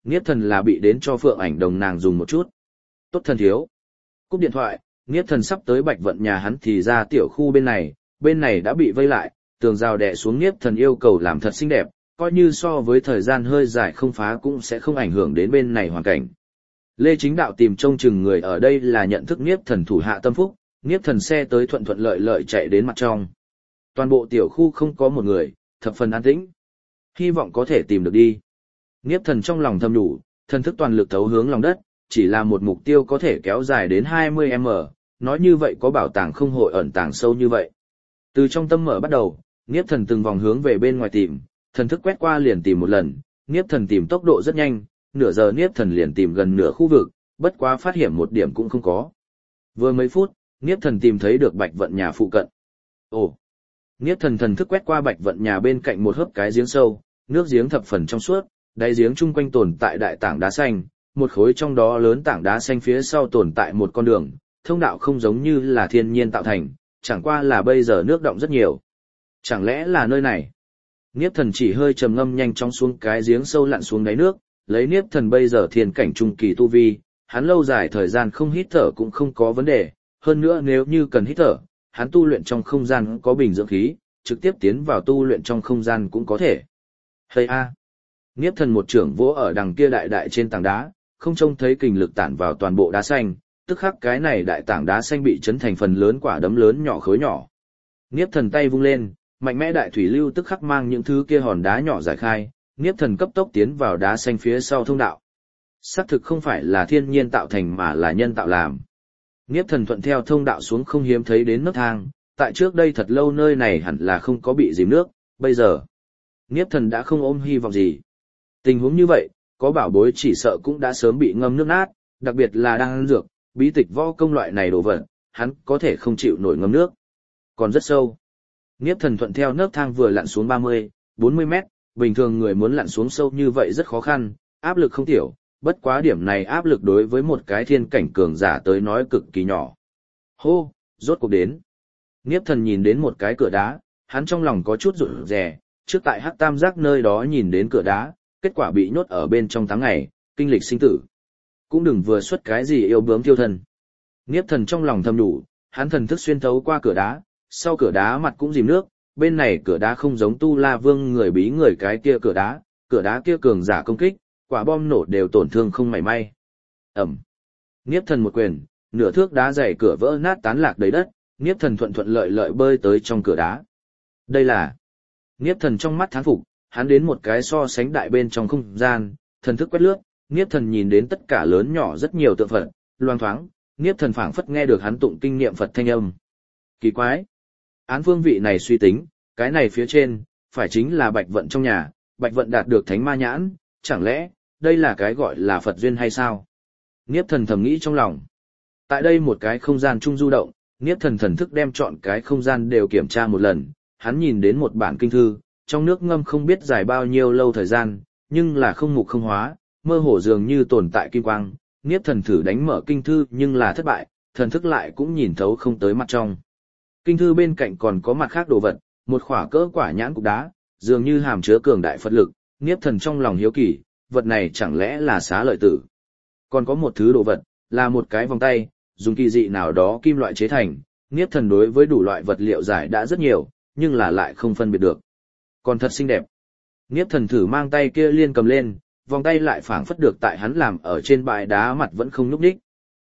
Niếp thần là bị đến cho Phượng Ảnh Đồng nàng dùng một chút. Tốt thần thiếu. Cúp điện thoại, Niếp thần sắp tới Bạch Vận nhà hắn thì ra tiểu khu bên này đã bị vây lại, tường rào đè xuống. Niếp thần yêu cầu làm thật xinh đẹp, coi như so với thời gian hơi dài không phá cũng sẽ không ảnh hưởng đến bên này hoàn cảnh. Lê Chính Đạo tìm trông chừng người ở đây là nhận thức Niếp thần thủ hạ tâm phúc, Niếp thần xe tới thuận thuận lợi lợi chạy đến mặt trong. Toàn bộ tiểu khu không có một người, thập phần an tĩnh. Hy vọng có thể tìm được đi. Niếp thần trong lòng thầm đủ, thần thức toàn lực thấu hướng lòng đất, chỉ là một mục tiêu có thể kéo dài đến 20m, nói như vậy có bảo tàng không hội ẩn tàng sâu như vậy. Từ trong tâm mở bắt đầu, Niếp thần từng vòng hướng về bên ngoài tìm, thần thức quét qua liền tìm một lần, Niếp thần tìm tốc độ rất nhanh, nửa giờ Niếp thần liền tìm gần nửa khu vực, bất quá phát hiện một điểm cũng không có. Vừa mấy phút, Niếp thần tìm thấy được Bạch Vận nhà phụ cận. Ồ! Niếp thần thần thức quét qua Bạch Vận nhà bên cạnh một hớp cái giếng sâu, nước giếng thập phần trong suốt, đáy giếng chung quanh tồn tại đại tảng đá xanh, một khối trong đó lớn tảng đá xanh phía sau tồn tại một con đường, thông đạo không giống như là thiên nhiên tạo thành, chẳng qua là bây giờ nước động rất nhiều. Chẳng lẽ là nơi này? Niếp thần chỉ hơi trầm ngâm nhanh chóng xuống cái giếng sâu lặn xuống đáy nước, lấy Niếp thần bây giờ thiên cảnh trung kỳ tu vi, hắn lâu dài thời gian không hít thở cũng không có vấn đề, hơn nữa nếu như cần hít thở, hắn tu luyện trong không gian có bình dưỡng khí, trực tiếp tiến vào tu luyện trong không gian cũng có thể. Hây a! Niếp thần một trưởng vỗ ở đằng kia đại đại trên tảng đá, không trông thấy kình lực tản vào toàn bộ đá xanh, tức khắc cái này đại tảng đá xanh bị chấn thành phần lớn quả đấm lớn nhỏ khối nhỏ. Niếp thần tay vung lên, mạnh mẽ đại thủy lưu tức khắc mang những thứ kia hòn đá nhỏ giải khai, Niếp thần cấp tốc tiến vào đá xanh phía sau thông đạo. Xác thực không phải là thiên nhiên tạo thành mà là nhân tạo làm. Niếp thần thuận theo thông đạo xuống không hiếm thấy đến nấc thang, tại trước đây thật lâu nơi này hẳn là không có bị dìm nước, bây giờ Niếp thần đã không ôm hy vọng gì. Tình huống như vậy, có bảo bối chỉ sợ cũng đã sớm bị ngâm nước nát, đặc biệt là đan dược, bí tịch võ công loại này đồ vật, hắn có thể không chịu nổi ngâm nước. Còn rất sâu. Niếp thần thuận theo nấc thang vừa lặn xuống 30-40 mét, bình thường người muốn lặn xuống sâu như vậy rất khó khăn, áp lực không tiểu, bất quá điểm này áp lực đối với một cái thiên cảnh cường giả tới nói cực kỳ nhỏ. Hô, rốt cuộc đến. Niếp thần nhìn đến một cái cửa đá, hắn trong lòng có chút rụt rè, trước tại Hắc Tam Giác nơi đó nhìn đến cửa đá, kết quả bị nhốt ở bên trong 8 ngày, kinh lịch sinh tử. Cũng đừng vừa xuất cái gì yêu bướm tiêu thân. Niếp thần trong lòng thầm đủ, hắn thần thức xuyên thấu qua cửa đá, sau cửa đá mặt cũng dìm nước, bên này cửa đá không giống Tu La Vương người bí người cái kia cửa đá kia cường giả công kích, quả bom nổ đều tổn thương không mảy may. Ẩm. Niếp thần một quyền, nửa thước đá dày cửa vỡ nát tán lạc đầy đất, Niếp thần thuận thuận lợi lợi bơi tới trong cửa đá. Đây là... Niếp thần trong mắt thán phục, hắn đến một cái so sánh đại bên trong không gian, thần thức quét lướt, Niếp thần nhìn đến tất cả lớn nhỏ rất nhiều tượng Phật, loang thoáng, Niếp thần phảng phất nghe được hắn tụng kinh niệm Phật thanh âm. Kỳ quái! Án phương vị này suy tính, cái này phía trên, phải chính là Bạch Vận trong nhà, Bạch Vận đạt được thánh ma nhãn, chẳng lẽ, đây là cái gọi là Phật duyên hay sao? Niếp thần thầm nghĩ trong lòng. Tại đây một cái không gian trung du động, Niếp thần thần thức đem chọn cái không gian đều kiểm tra một lần, hắn nhìn đến một bản kinh thư, trong nước ngâm không biết dài bao nhiêu lâu thời gian, nhưng là không mục không hóa, mơ hồ dường như tồn tại kim quang. Niếp thần thử đánh mở kinh thư nhưng là thất bại, thần thức lại cũng nhìn thấu không tới mặt trong. Kinh thư bên cạnh còn có mặt khác đồ vật, một khỏa cỡ quả nhãn cục đá, dường như hàm chứa cường đại Phật lực, Niếp thần trong lòng hiếu kỳ, vật này chẳng lẽ là xá lợi tử. Còn có một thứ đồ vật, là một cái vòng tay, dùng kỳ dị nào đó kim loại chế thành, Niếp thần đối với đủ loại vật liệu giải đã rất nhiều, nhưng là lại không phân biệt được. Còn thật xinh đẹp. Niếp thần thử mang tay kia liên cầm lên, vòng tay lại phảng phất được tại hắn làm ở trên bãi đá mặt vẫn không nhúc nhích.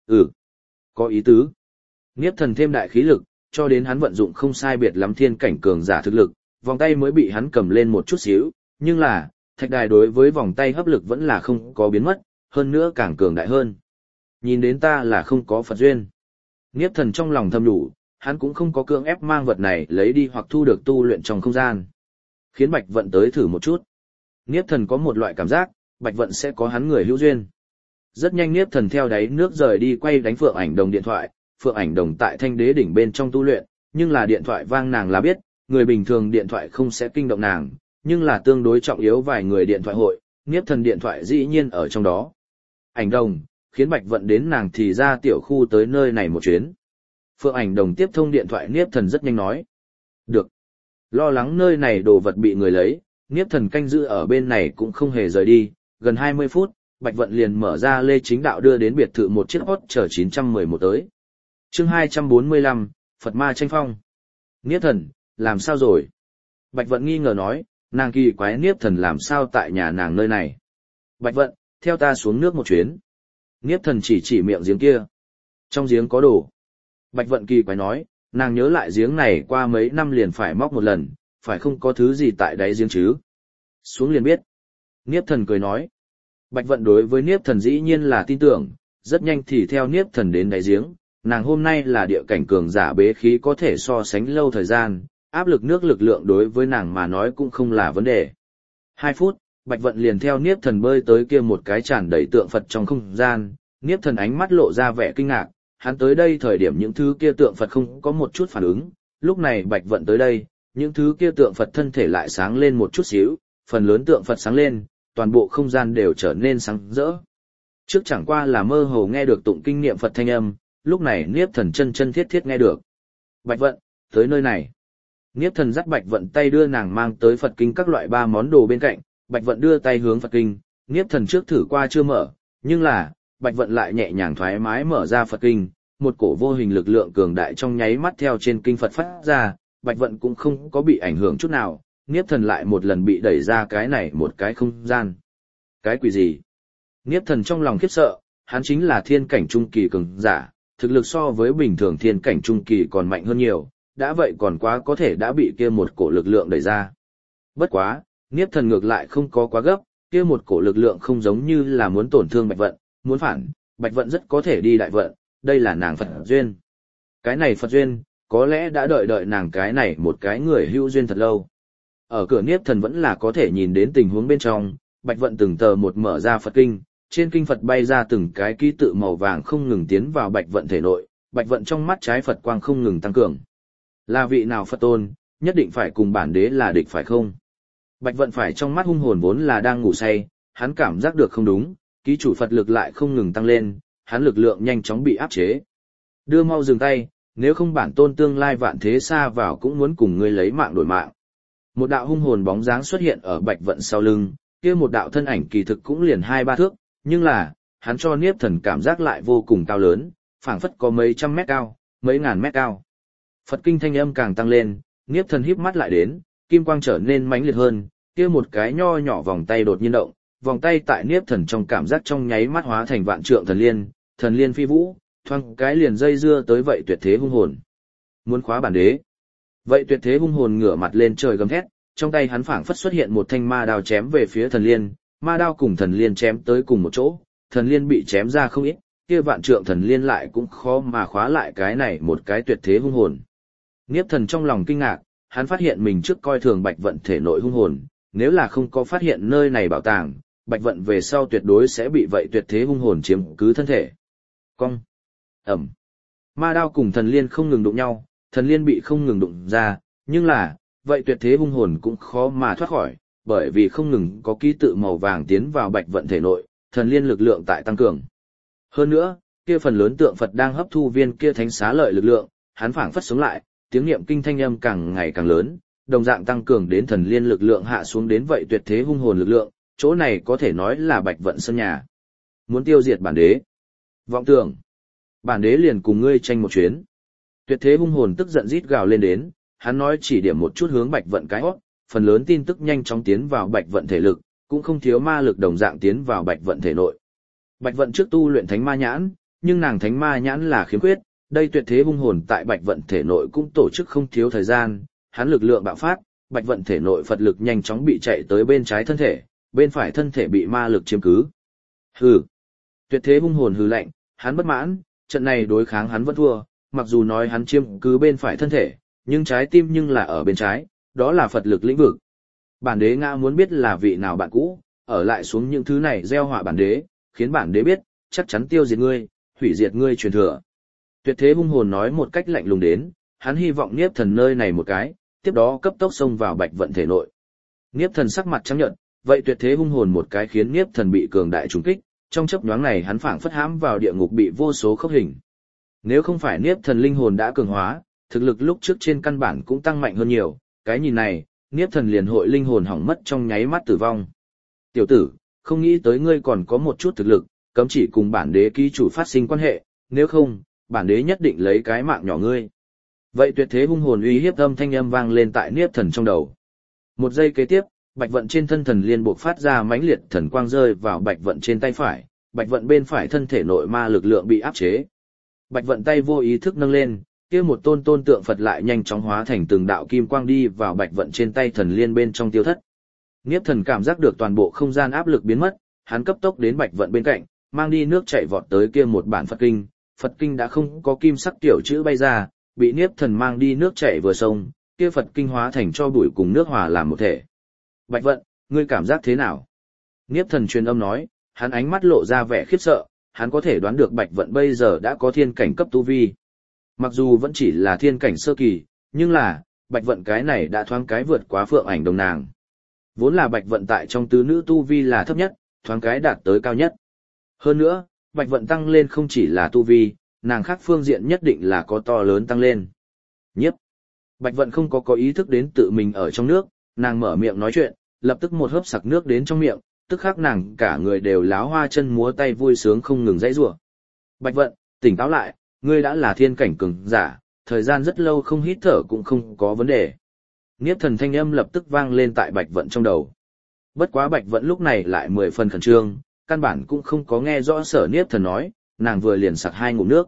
Có ý tứ. Niếp thần thêm đại khí lực, cho đến hắn vận dụng không sai biệt lắm thiên cảnh cường giả thực lực, vòng tay mới bị hắn cầm lên một chút xíu, nhưng là, thạch đài đối với vòng tay hấp lực vẫn là không có biến mất, hơn nữa càng cường đại hơn. Nhìn đến ta là không có Phật duyên. Niếp thần trong lòng thầm đủ, hắn cũng không có cưỡng ép mang vật này lấy đi hoặc thu được tu luyện trong không gian. Khiến Bạch Vận tới thử một chút. Niếp thần có một loại cảm giác, Bạch Vận sẽ có hắn người hữu duyên. Rất nhanh Niếp thần theo đáy nước rời đi quay đánh Phượng Ảnh Đồng điện thoại, Phượng Ảnh Đồng tại Thanh Đế đỉnh bên trong tu luyện, nhưng là điện thoại vang nàng là biết, người bình thường điện thoại không sẽ kinh động nàng, nhưng là tương đối trọng yếu vài người điện thoại hội, Niếp thần điện thoại dĩ nhiên ở trong đó. Ảnh Đồng, khiến Bạch Vận đến nàng thì ra tiểu khu tới nơi này một chuyến. Phượng Ảnh Đồng tiếp thông điện thoại Niếp thần rất nhanh nói. Được. Lo lắng nơi này đồ vật bị người lấy, Niếp thần canh giữ ở bên này cũng không hề rời đi, gần 20 phút, Bạch Vận liền mở ra Lê Chính Đạo đưa đến biệt thự một chiếc Hot chở 911 tới. Chương 245, Phật Ma tranh phong. Niếp thần, làm sao rồi? Bạch Vận nghi ngờ nói, nàng kỳ quái Niếp thần làm sao tại nhà nàng nơi này. Bạch Vận, theo ta xuống nước một chuyến. Niếp thần chỉ miệng giếng kia. Trong giếng có đồ. Bạch Vận kỳ quái nói, nàng nhớ lại giếng này qua mấy năm liền phải móc một lần, phải không có thứ gì tại đáy giếng chứ. Xuống liền biết. Niếp thần cười nói. Bạch Vận đối với Niếp thần dĩ nhiên là tin tưởng, rất nhanh thì theo Niếp thần đến đáy giếng, nàng hôm nay là địa cảnh cường giả bế khí có thể so sánh lâu thời gian, áp lực nước lực lượng đối với nàng mà nói cũng không là vấn đề. 2 phút, Bạch Vận liền theo Niếp thần bơi tới kia một cái tràn đầy tượng Phật trong không gian, Niếp thần ánh mắt lộ ra vẻ kinh ngạc, hắn tới đây thời điểm những thứ kia tượng Phật không có một chút phản ứng, lúc này Bạch Vận tới đây, những thứ kia tượng Phật thân thể lại sáng lên một chút xíu, phần lớn tượng Phật sáng lên, toàn bộ không gian đều trở nên sáng rỡ. Trước chẳng qua là mơ hồ nghe được tụng kinh niệm Phật thanh âm, lúc này Niếp thần chân chân thiết thiết nghe được. Bạch Vận, tới nơi này. Niếp thần dắt Bạch Vận tay đưa nàng mang tới Phật kinh các loại 3 món đồ bên cạnh, Bạch Vận đưa tay hướng Phật kinh, Niếp thần trước thử qua chưa mở, nhưng là, Bạch Vận lại nhẹ nhàng thoải mái mở ra Phật kinh, một cổ vô hình lực lượng cường đại trong nháy mắt theo trên kinh Phật phát ra, Bạch Vận cũng không có bị ảnh hưởng chút nào, Niếp thần lại một lần bị đẩy ra cái này một cái không gian. Cái quỷ gì? Niếp thần trong lòng khiếp sợ, hắn chính là thiên cảnh trung kỳ cường giả, thực lực so với bình thường thiên cảnh trung kỳ còn mạnh hơn nhiều, đã vậy còn quá có thể đã bị kia một cổ lực lượng đẩy ra. Bất quá, Niếp thần ngược lại không có quá gấp, kia một cổ lực lượng không giống như là muốn tổn thương Bạch Vận, muốn phản, Bạch Vận rất có thể đi đại vận, đây là nàng Phật duyên. Cái này Phật duyên, có lẽ đã đợi nàng cái này một cái người hữu duyên thật lâu. Ở cửa Niếp thần vẫn là có thể nhìn đến tình huống bên trong, Bạch Vận từng tờ một mở ra Phật kinh, trên kinh Phật bay ra từng cái ký tự màu vàng không ngừng tiến vào Bạch Vận thể nội, Bạch Vận trong mắt trái Phật quang không ngừng tăng cường. Là vị nào Phật tôn, nhất định phải cùng bản đế là địch phải không? Bạch Vận phải trong mắt hung hồn vốn là đang ngủ say, hắn cảm giác được không đúng, ký chủ Phật lực lại không ngừng tăng lên, hắn lực lượng nhanh chóng bị áp chế. Đưa mau dừng tay, nếu không bản tôn tương lai vạn thế xa vào cũng muốn cùng ngươi lấy mạng đổi mạng. Một đạo hung hồn bóng dáng xuất hiện ở Bạch Vận sau lưng, kia một đạo thân ảnh kỳ thực cũng liền 2-3 thước, nhưng là, hắn cho Niếp thần cảm giác lại vô cùng cao lớn, phảng phất có mấy trăm mét cao, mấy ngàn mét cao. Phật kinh thanh âm càng tăng lên, Niếp thần híp mắt lại đến, kim quang trở nên mãnh liệt hơn, kia một cái nho nhỏ vòng tay đột nhiên động, vòng tay tại Niếp thần trong cảm giác trong nháy mắt hóa thành vạn trượng thần liên phi vũ, thoang cái liền dây dưa tới vậy tuyệt thế hung hồn. Muốn khóa bản đế. Vậy tuyệt thế hung hồn ngửa mặt lên trời gầm thét, trong tay hắn phảng phất xuất hiện một thanh ma đao chém về phía thần liên, ma đao cùng thần liên chém tới cùng một chỗ, thần liên bị chém ra không ít, kia vạn trượng thần liên lại cũng khó mà khóa lại cái này một cái tuyệt thế hung hồn. Niếp thần trong lòng kinh ngạc, hắn phát hiện mình trước coi thường Bạch Vận thể nội hung hồn, nếu là không có phát hiện nơi này bảo tàng, Bạch Vận về sau tuyệt đối sẽ bị vậy tuyệt thế hung hồn chiếm cứ thân thể. Cong. Ẩm. Ma đao cùng thần liên không ngừng đụng nhau, thần liên bị không ngừng đụng ra, nhưng là, vậy tuyệt thế hung hồn cũng khó mà thoát khỏi, bởi vì không ngừng có ký tự màu vàng tiến vào Bạch Vận thể nội, thần liên lực lượng tại tăng cường. Hơn nữa, kia phần lớn tượng Phật đang hấp thu viên kia thánh xá lợi lực lượng, hắn phảng phất sống lại, tiếng niệm kinh thanh âm càng ngày càng lớn, đồng dạng tăng cường đến thần liên lực lượng hạ xuống đến vậy tuyệt thế hung hồn lực lượng, chỗ này có thể nói là Bạch Vận sân nhà. Muốn tiêu diệt bản đế. Vọng tưởng. Bản đế liền cùng ngươi tranh một chuyến. Tuyệt thế hung hồn tức giận rít gào lên đến, hắn nói chỉ điểm một chút hướng Bạch Vận cái hót, phần lớn tin tức nhanh chóng tiến vào Bạch Vận thể lực, cũng không thiếu ma lực đồng dạng tiến vào Bạch Vận thể nội. Bạch Vận trước tu luyện thánh ma nhãn, nhưng nàng thánh ma nhãn là khiếm khuyết, đây tuyệt thế hung hồn tại Bạch Vận thể nội cũng tổ chức không thiếu thời gian, hắn lực lượng bạo phát, Bạch Vận thể nội Phật lực nhanh chóng bị chạy tới bên trái thân thể, bên phải thân thể bị ma lực chiếm cứ. Hừ. Tuyệt thế hung hồn hừ lạnh, hắn bất mãn, trận này đối kháng hắn vẫn thua, mặc dù nói hắn chiếm cứ bên phải thân thể, nhưng trái tim nhưng là ở bên trái, đó là Phật lực lĩnh vực. Bản đế ngã muốn biết là vị nào bạn cũ, ở lại xuống những thứ này gieo họa bản đế, khiến bản đế biết, chắc chắn tiêu diệt ngươi, hủy diệt ngươi truyền thừa. Tuyệt thế hung hồn nói một cách lạnh lùng đến, hắn hy vọng Niếp thần nơi này một cái, tiếp đó cấp tốc xông vào Bạch Vận thể nội. Niếp thần sắc mặt trắng nhợt, vậy tuyệt thế hung hồn một cái khiến Niếp thần bị cường đại trùng kích, trong chớp nhoáng này hắn phảng phất hãm vào địa ngục bị vô số khốc hình. Nếu không phải Niếp thần linh hồn đã cường hóa, thực lực lúc trước trên căn bản cũng tăng mạnh hơn nhiều, cái nhìn này, Niếp thần liền hội linh hồn hỏng mất trong nháy mắt tử vong. Tiểu tử, không nghĩ tới ngươi còn có một chút thực lực, cấm chỉ cùng bản đế ký chủ phát sinh quan hệ, nếu không, bản đế nhất định lấy cái mạng nhỏ ngươi. Vậy tuyệt thế hung hồn uy hiếp âm thanh âm vang lên tại Niếp Thần trong đầu. Một giây kế tiếp, Bạch Vận trên thân thần liên buộc phát ra mãnh liệt thần quang rơi vào Bạch Vận trên tay phải, Bạch Vận bên phải thân thể nội ma lực lượng bị áp chế. Bạch Vận tay vô ý thức nâng lên, kia một tôn tượng Phật lại nhanh chóng hóa thành từng đạo kim quang đi vào Bạch Vận trên tay thần liên bên trong tiêu thất. Niếp Thần cảm giác được toàn bộ không gian áp lực biến mất, hắn cấp tốc đến Bạch Vận bên cạnh, mang đi nước chảy vọt tới kia một bản Phật kinh đã không có kim sắc tiểu chữ bay ra, bị Niếp Thần mang đi nước chảy vừa sông, kia Phật kinh hóa thành cho bụi cùng nước hòa làm một thể. Bạch Vận, ngươi cảm giác thế nào? Niếp Thần truyền âm nói, hắn ánh mắt lộ ra vẻ khiếp sợ, hắn có thể đoán được Bạch Vận bây giờ đã có thiên cảnh cấp tu vi. Mặc dù vẫn chỉ là thiên cảnh sơ kỳ, nhưng là, Bạch Vận cái này đã thoáng cái vượt quá Phượng Ảnh Đồng nàng. Vốn là Bạch Vận tại trong tứ nữ tu vi là thấp nhất, thoáng cái đạt tới cao nhất. Hơn nữa, Bạch Vận tăng lên không chỉ là tu vi, nàng khác phương diện nhất định là có to lớn tăng lên. Nhiếp. Bạch Vận không có ý thức đến tự mình ở trong nước, nàng mở miệng nói chuyện, lập tức một hớp sặc nước đến trong miệng, tức khắc nàng cả người đều láo hoa chân múa tay vui sướng không ngừng dãy rủa. Bạch Vận, tỉnh táo lại, ngươi đã là thiên cảnh cường giả, thời gian rất lâu không hít thở cũng không có vấn đề. Niếp Thần thanh âm lập tức vang lên tại Bạch Vận trong đầu. Bất quá Bạch Vận lúc này lại 10 phần khẩn trương, căn bản cũng không có nghe rõ sở Niếp Thần nói, nàng vừa liền sặc 2 ngụm nước.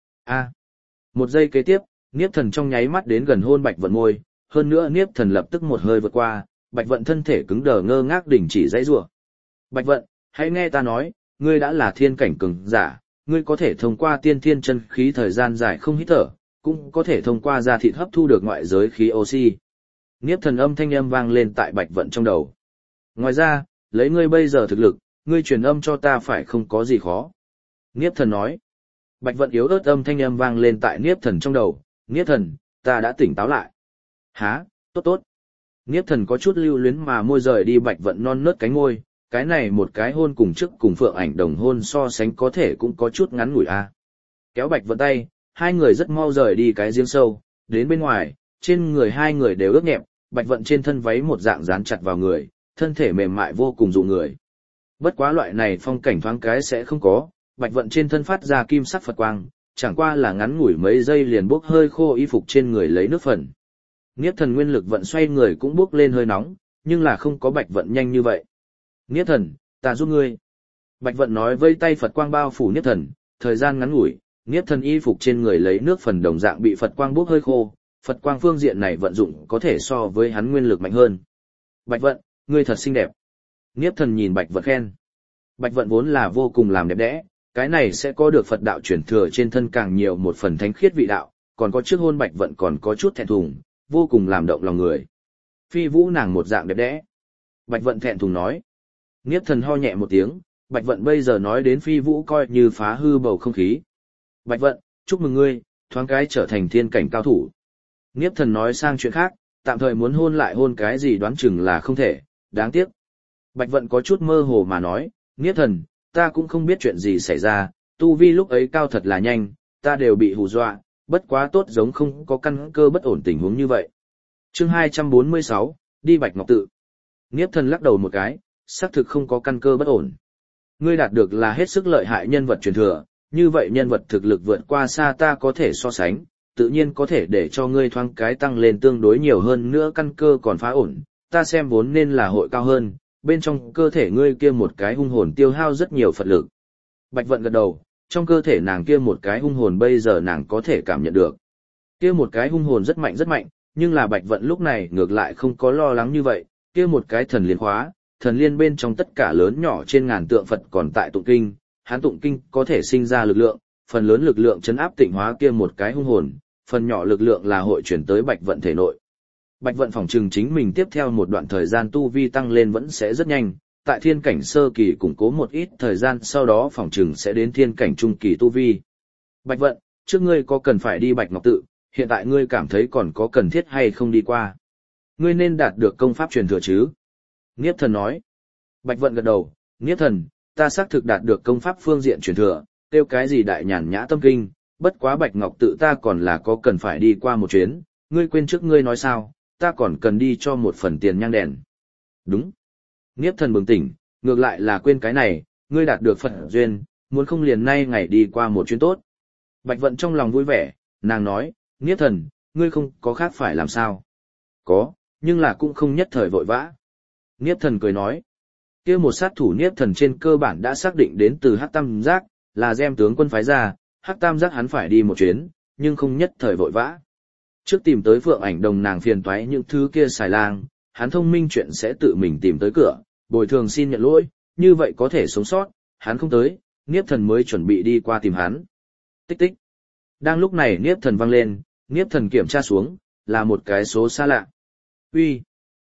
Một giây kế tiếp, Niếp Thần trong nháy mắt đến gần hôn Bạch Vận môi, hơn nữa Niếp Thần lập tức một hơi vượt qua, Bạch Vận thân thể cứng đờ ngơ ngác đình chỉ dãy rủa. Bạch Vận, hãy nghe ta nói, ngươi đã là thiên cảnh cường giả, ngươi có thể thông qua tiên thiên chân khí thời gian dài không hít thở, cũng có thể thông qua da thịt hấp thu được ngoại giới khí oxy. Niếp Thần âm thanh âm vang lên tại Bạch Vận trong đầu. Ngoài ra, lấy ngươi bây giờ thực lực, ngươi truyền âm cho ta phải không có gì khó. Niếp Thần nói. Bạch Vận yếu ớt âm thanh âm vang lên tại Niếp Thần trong đầu. Niếp Thần, ta đã tỉnh táo lại. Hả, tốt tốt. Niếp Thần có chút lưu luyến mà môi rời đi Bạch Vận non nớt cánh môi, cái này một cái hôn cùng trước cùng Phượng Ảnh Đồng hôn so sánh có thể cũng có chút ngắn ngủi a. Kéo Bạch Vận tay, hai người rất mau rời đi cái giếng sâu, đến bên ngoài, trên người hai người đều ướt nhẹp, Bạch Vận trên thân váy một dạng dán chặt vào người, thân thể mềm mại vô cùng dụ người. Bất quá loại này phong cảnh thoáng cái sẽ không có, Bạch Vận trên thân phát ra kim sắc Phật quang, chẳng qua là ngắn ngủi mấy giây liền bốc hơi khô y phục trên người lấy nước phần. Niếp Thần nguyên lực vận xoay người cũng bốc lên hơi nóng, nhưng là không có Bạch Vận nhanh như vậy. Niếp Thần, ta giúp ngươi. Bạch Vận nói vây tay Phật quang bao phủ Niếp Thần, thời gian ngắn ngủi, Niếp Thần y phục trên người lấy nước phần đồng dạng bị Phật quang bốc hơi khô, Phật quang phương diện này vận dụng có thể so với hắn nguyên lực mạnh hơn. Bạch Vận, ngươi thật xinh đẹp. Niếp Thần nhìn Bạch Vận khen. Bạch Vận vốn là vô cùng làm đẹp đẽ, cái này sẽ có được Phật đạo chuyển thừa trên thân càng nhiều một phần thánh khiết vị đạo, còn có trước hôn Bạch Vận còn có chút thẹn thùng, vô cùng làm động lòng người. Phi vũ nàng một dạng đẹp đẽ. Bạch Vận thẹn thùng nói. Niếp Thần ho nhẹ một tiếng, Bạch Vận bây giờ nói đến phi vũ coi như phá hư bầu không khí. Bạch Vận, chúc mừng ngươi, thoáng cái trở thành thiên cảnh cao thủ. Niếp Thần nói sang chuyện khác, tạm thời muốn hôn lại hôn cái gì đoán chừng là không thể, đáng tiếc. Bạch Vận có chút mơ hồ mà nói, Niếp Thần, ta cũng không biết chuyện gì xảy ra, tu vi lúc ấy cao thật là nhanh, ta đều bị hù dọa, bất quá tốt giống không có căn cơ bất ổn tình huống như vậy. Chương 246, đi Bạch Ngọc Tự. Niếp Thần lắc đầu một cái, xác thực không có căn cơ bất ổn. Ngươi đạt được là hết sức lợi hại nhân vật truyền thừa, như vậy nhân vật thực lực vượt qua xa ta có thể so sánh, tự nhiên có thể để cho ngươi thoáng cái tăng lên tương đối nhiều hơn nữa căn cơ còn phá ổn, ta xem vốn nên là hội cao hơn, bên trong cơ thể ngươi kia một cái hung hồn tiêu hao rất nhiều Phật lực. Bạch Vận gật đầu, trong cơ thể nàng kia một cái hung hồn bây giờ nàng có thể cảm nhận được. Kia một cái hung hồn rất mạnh, nhưng là Bạch Vận lúc này ngược lại không có lo lắng như vậy, kia một cái thần liên khóa, thần liên bên trong tất cả lớn nhỏ trên ngàn tượng Phật còn tại tụng kinh, hắn tụng kinh có thể sinh ra lực lượng, phần lớn lực lượng chấn áp tịnh hóa kia một cái hung hồn, phần nhỏ lực lượng là hội chuyển tới Bạch Vận thể nội. Bạch Vận phỏng chừng chính mình tiếp theo một đoạn thời gian tu vi tăng lên vẫn sẽ rất nhanh, tại thiên cảnh sơ kỳ củng cố một ít thời gian sau đó phỏng chừng sẽ đến thiên cảnh trung kỳ tu vi. Bạch Vận, trước ngươi có cần phải đi Bạch Ngọc Tự, hiện tại ngươi cảm thấy còn có cần thiết hay không đi qua? Ngươi nên đạt được công pháp truyền thừa chứ? Niếp Thần nói. Bạch Vận gật đầu, Niếp Thần, ta xác thực đạt được công pháp phương diện truyền thừa, tiêu cái gì đại nhàn nhã tâm kinh, bất quá Bạch Ngọc Tự ta còn là có cần phải đi qua một chuyến, ngươi quên trước ngươi nói sao, ta còn cần đi cho một phần tiền nhang đèn. Đúng. Niếp Thần bừng tỉnh, Ngược lại là quên cái này, ngươi đạt được Phật duyên, muốn không liền nay ngày đi qua một chuyến tốt. Bạch Vận trong lòng vui vẻ, nàng nói, Niếp Thần, ngươi không có khác phải làm sao? Có, nhưng là cũng không nhất thời vội vã. Niếp Thần cười nói, kia một sát thủ Niếp Thần trên cơ bản đã xác định đến từ Hắc Tam Giác, là Gem tướng quân phái ra, Hắc Tam Giác hắn phải đi một chuyến, nhưng không nhất thời vội vã. Trước tìm tới Phượng Ảnh Đồng nàng phiền toái những thứ kia xài lang, hắn thông minh chuyện sẽ tự mình tìm tới cửa, bồi thường xin nhận lỗi, như vậy có thể sống sót, hắn không tới, Niếp Thần mới chuẩn bị đi qua tìm hắn. Tích tích. Đang lúc này Niếp Thần vang lên, Niếp Thần kiểm tra xuống, là một cái số xa lạ. Uy.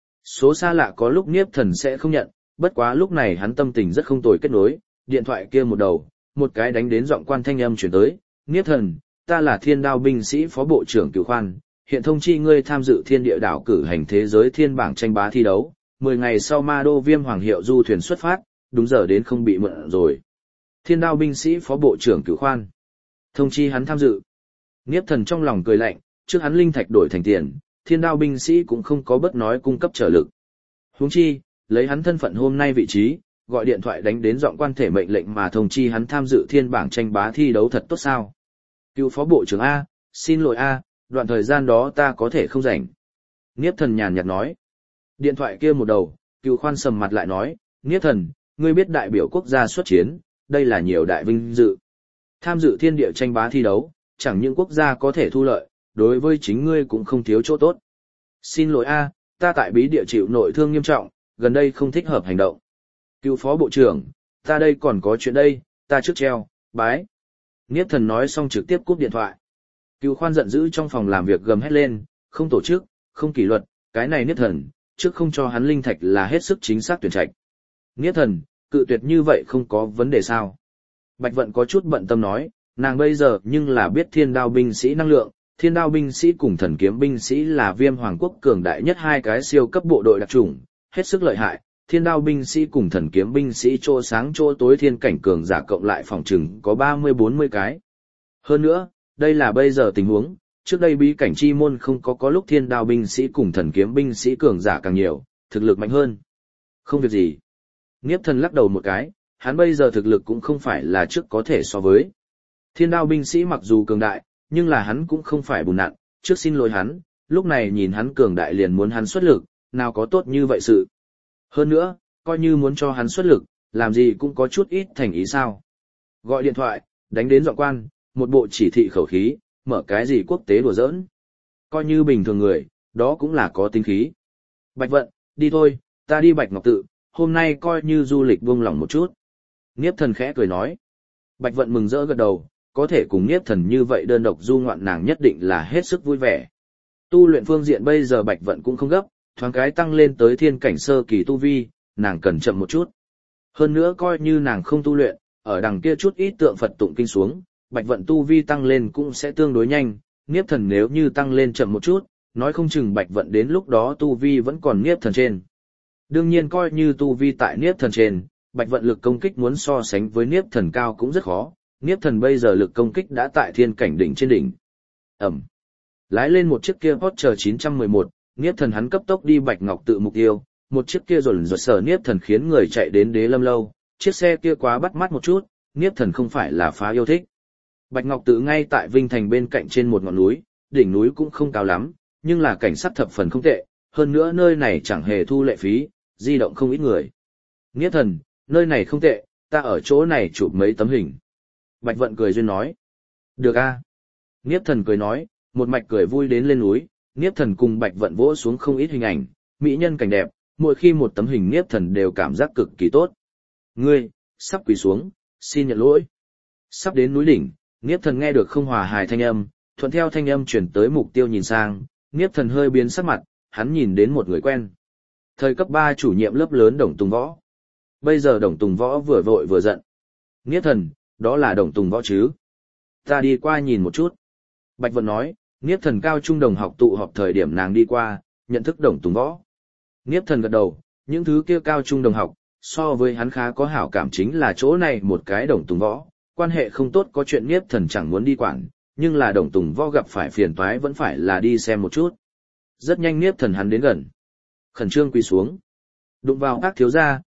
Số xa lạ có lúc Niếp Thần sẽ không nhận, bất quá lúc này hắn tâm tình rất không tồi kết nối, điện thoại kia một đầu, một cái đánh đến giọng quan thanh âm chuyển tới, Niếp Thần, ta là Thiên Đao binh sĩ phó bộ trưởng Cửu Khoan, hiện thông chi ngươi tham dự Thiên Địa đảo cử hành thế giới thiên bảng tranh bá thi đấu, 10 ngày sau Ma Đô Viêm Hoàng hiệu du thuyền xuất phát, đúng giờ đến không bị mượn rồi. Thiên Đao binh sĩ phó bộ trưởng Cửu Khoan, thông chi hắn tham dự. Niếp Thần trong lòng cười lạnh, trước hắn linh thạch đổi thành tiền, Thiên Đao binh sĩ cũng không có bất nói cung cấp trợ lực. Huống chi, lấy hắn thân phận hôm nay vị trí, gọi điện thoại đánh đến giọng quan thể mệnh lệnh mà thông chi hắn tham dự thiên bảng tranh bá thi đấu thật tốt sao? Cựu phó bộ trưởng A, xin lỗi A, đoạn thời gian đó ta có thể không rảnh. Niếp Thần nhàn nhạt nói. Điện thoại kia một đầu, Cựu Khoan sầm mặt lại nói, Niếp Thần, ngươi biết đại biểu quốc gia xuất chiến, đây là nhiều đại vinh dự. Tham dự thiên địa tranh bá thi đấu, chẳng những quốc gia có thể thu lợi, đối với chính ngươi cũng không thiếu chỗ tốt. Xin lỗi A, ta tại bí địa chịu nội thương nghiêm trọng, gần đây không thích hợp hành động. Cựu phó bộ trưởng, ta đây còn có chuyện đây, ta trước treo, bái. Niếp Thần nói xong trực tiếp cúp điện thoại. Cựu Khoan giận dữ trong phòng làm việc gầm hét lên, không tổ chức, không kỷ luật, cái này Niếp Thần, trước không cho hắn linh thạch là hết sức chính xác tuyển trạch. Niếp Thần, cự tuyệt như vậy không có vấn đề sao? Bạch Vận có chút bận tâm nói, nàng bây giờ nhưng là biết Thiên Đao binh sĩ năng lượng, Thiên Đao binh sĩ cùng Thần Kiếm binh sĩ là Viêm Hoàng quốc cường đại nhất hai cái siêu cấp bộ đội đặc chủng, hết sức lợi hại. Thiên Đao binh sĩ cùng Thần Kiếm binh sĩ chỗ sáng chỗ tối thiên cảnh cường giả cộng lại phòng trừng có 30-40 cái. Hơn nữa, đây là bây giờ tình huống, trước đây bí cảnh chi môn không có lúc Thiên Đao binh sĩ cùng Thần Kiếm binh sĩ cường giả càng nhiều, thực lực mạnh hơn. Không việc gì. Niếp Thần lắc đầu một cái, hắn bây giờ thực lực cũng không phải là trước có thể so với. Thiên Đao binh sĩ mặc dù cường đại, nhưng là hắn cũng không phải bùn nặn, trước xin lỗi hắn, lúc này nhìn hắn cường đại liền muốn hắn xuất lực, nào có tốt như vậy sự. Hơn nữa, coi như muốn cho hắn xuất lực, làm gì cũng có chút ít thành ý sao. Gọi điện thoại, đánh đến giọng quan, một bộ chỉ thị khẩu khí, mở cái gì quốc tế đùa giỡn. Coi như bình thường người, đó cũng là có tính khí. Bạch Vận, đi thôi, ta đi Bạch Ngọc Tự, hôm nay coi như du lịch buông lỏng một chút. Niếp Thần khẽ cười nói. Bạch Vận mừng rỡ gật đầu, có thể cùng Niếp Thần như vậy đơn độc du ngoạn nàng nhất định là hết sức vui vẻ. Tu luyện phương diện bây giờ Bạch Vận cũng không gấp, thoáng cái tăng lên tới thiên cảnh sơ kỳ tu vi, nàng cần chậm một chút. Hơn nữa coi như nàng không tu luyện, ở đằng kia chút ít tượng Phật tụng kinh xuống, Bạch Vận tu vi tăng lên cũng sẽ tương đối nhanh, Niếp Thần nếu như tăng lên chậm một chút, nói không chừng Bạch Vận đến lúc đó tu vi vẫn còn Niếp Thần trên. Đương nhiên coi như tu vi tại Niếp Thần trên, Bạch Vận lực công kích muốn so sánh với Niếp Thần cao cũng rất khó, Niếp Thần bây giờ lực công kích đã tại thiên cảnh đỉnh trên đỉnh. Ẩm. Lái lên một chiếc kia Porsche 911, Niếp Thần hắn cấp tốc đi Bạch Ngọc Tự mục tiêu, một chiếc kia rồn rột sở Niếp Thần khiến người chạy đến Đế Lâm lâu, chiếc xe kia quá bắt mắt một chút, Niếp Thần không phải là phá yêu thích. Bạch Ngọc Tự ngay tại Vinh Thành bên cạnh trên một ngọn núi, đỉnh núi cũng không cao lắm, nhưng là cảnh sát thập phần không tệ, hơn nữa nơi này chẳng hề thu lệ phí, di động không ít người. Niếp Thần, nơi này không tệ, ta ở chỗ này chụp mấy tấm hình. Bạch Vận cười duyên nói. Được a. Niếp Thần cười nói, một mạch cười vui đến lên núi, Niếp Thần cùng Bạch Vận vỗ xuống không ít hình ảnh, mỹ nhân cảnh đẹp, mỗi khi một tấm hình Niếp Thần đều cảm giác cực kỳ tốt. Ngươi, sắp quỳ xuống, xin nhận lỗi. Sắp đến núi đỉnh, Niếp Thần nghe được không hòa hài thanh âm, thuận theo thanh âm chuyển tới mục tiêu nhìn sang, Niếp Thần hơi biến sắc mặt, hắn nhìn đến một người quen. Thời cấp 3 chủ nhiệm lớp lớn Đồng Tùng Võ. Bây giờ Đồng Tùng Võ vừa vội vừa giận. Niếp Thần, đó là Đồng Tùng Võ chứ? Ta đi qua nhìn một chút. Bạch Vận nói, Niếp Thần cao trung đồng học tụ họp thời điểm nàng đi qua, nhận thức Đồng Tùng Võ. Niếp Thần gật đầu, những thứ kia cao trung đồng học, so với hắn khá có hảo cảm chính là chỗ này một cái Đồng Tùng Võ, quan hệ không tốt có chuyện Niếp Thần chẳng muốn đi quản, nhưng là Đồng Tùng Võ gặp phải phiền toái vẫn phải là đi xem một chút. Rất nhanh Niếp Thần hắn đến gần. Khẩn trương quỳ xuống. Đụng vào ác thiếu gia,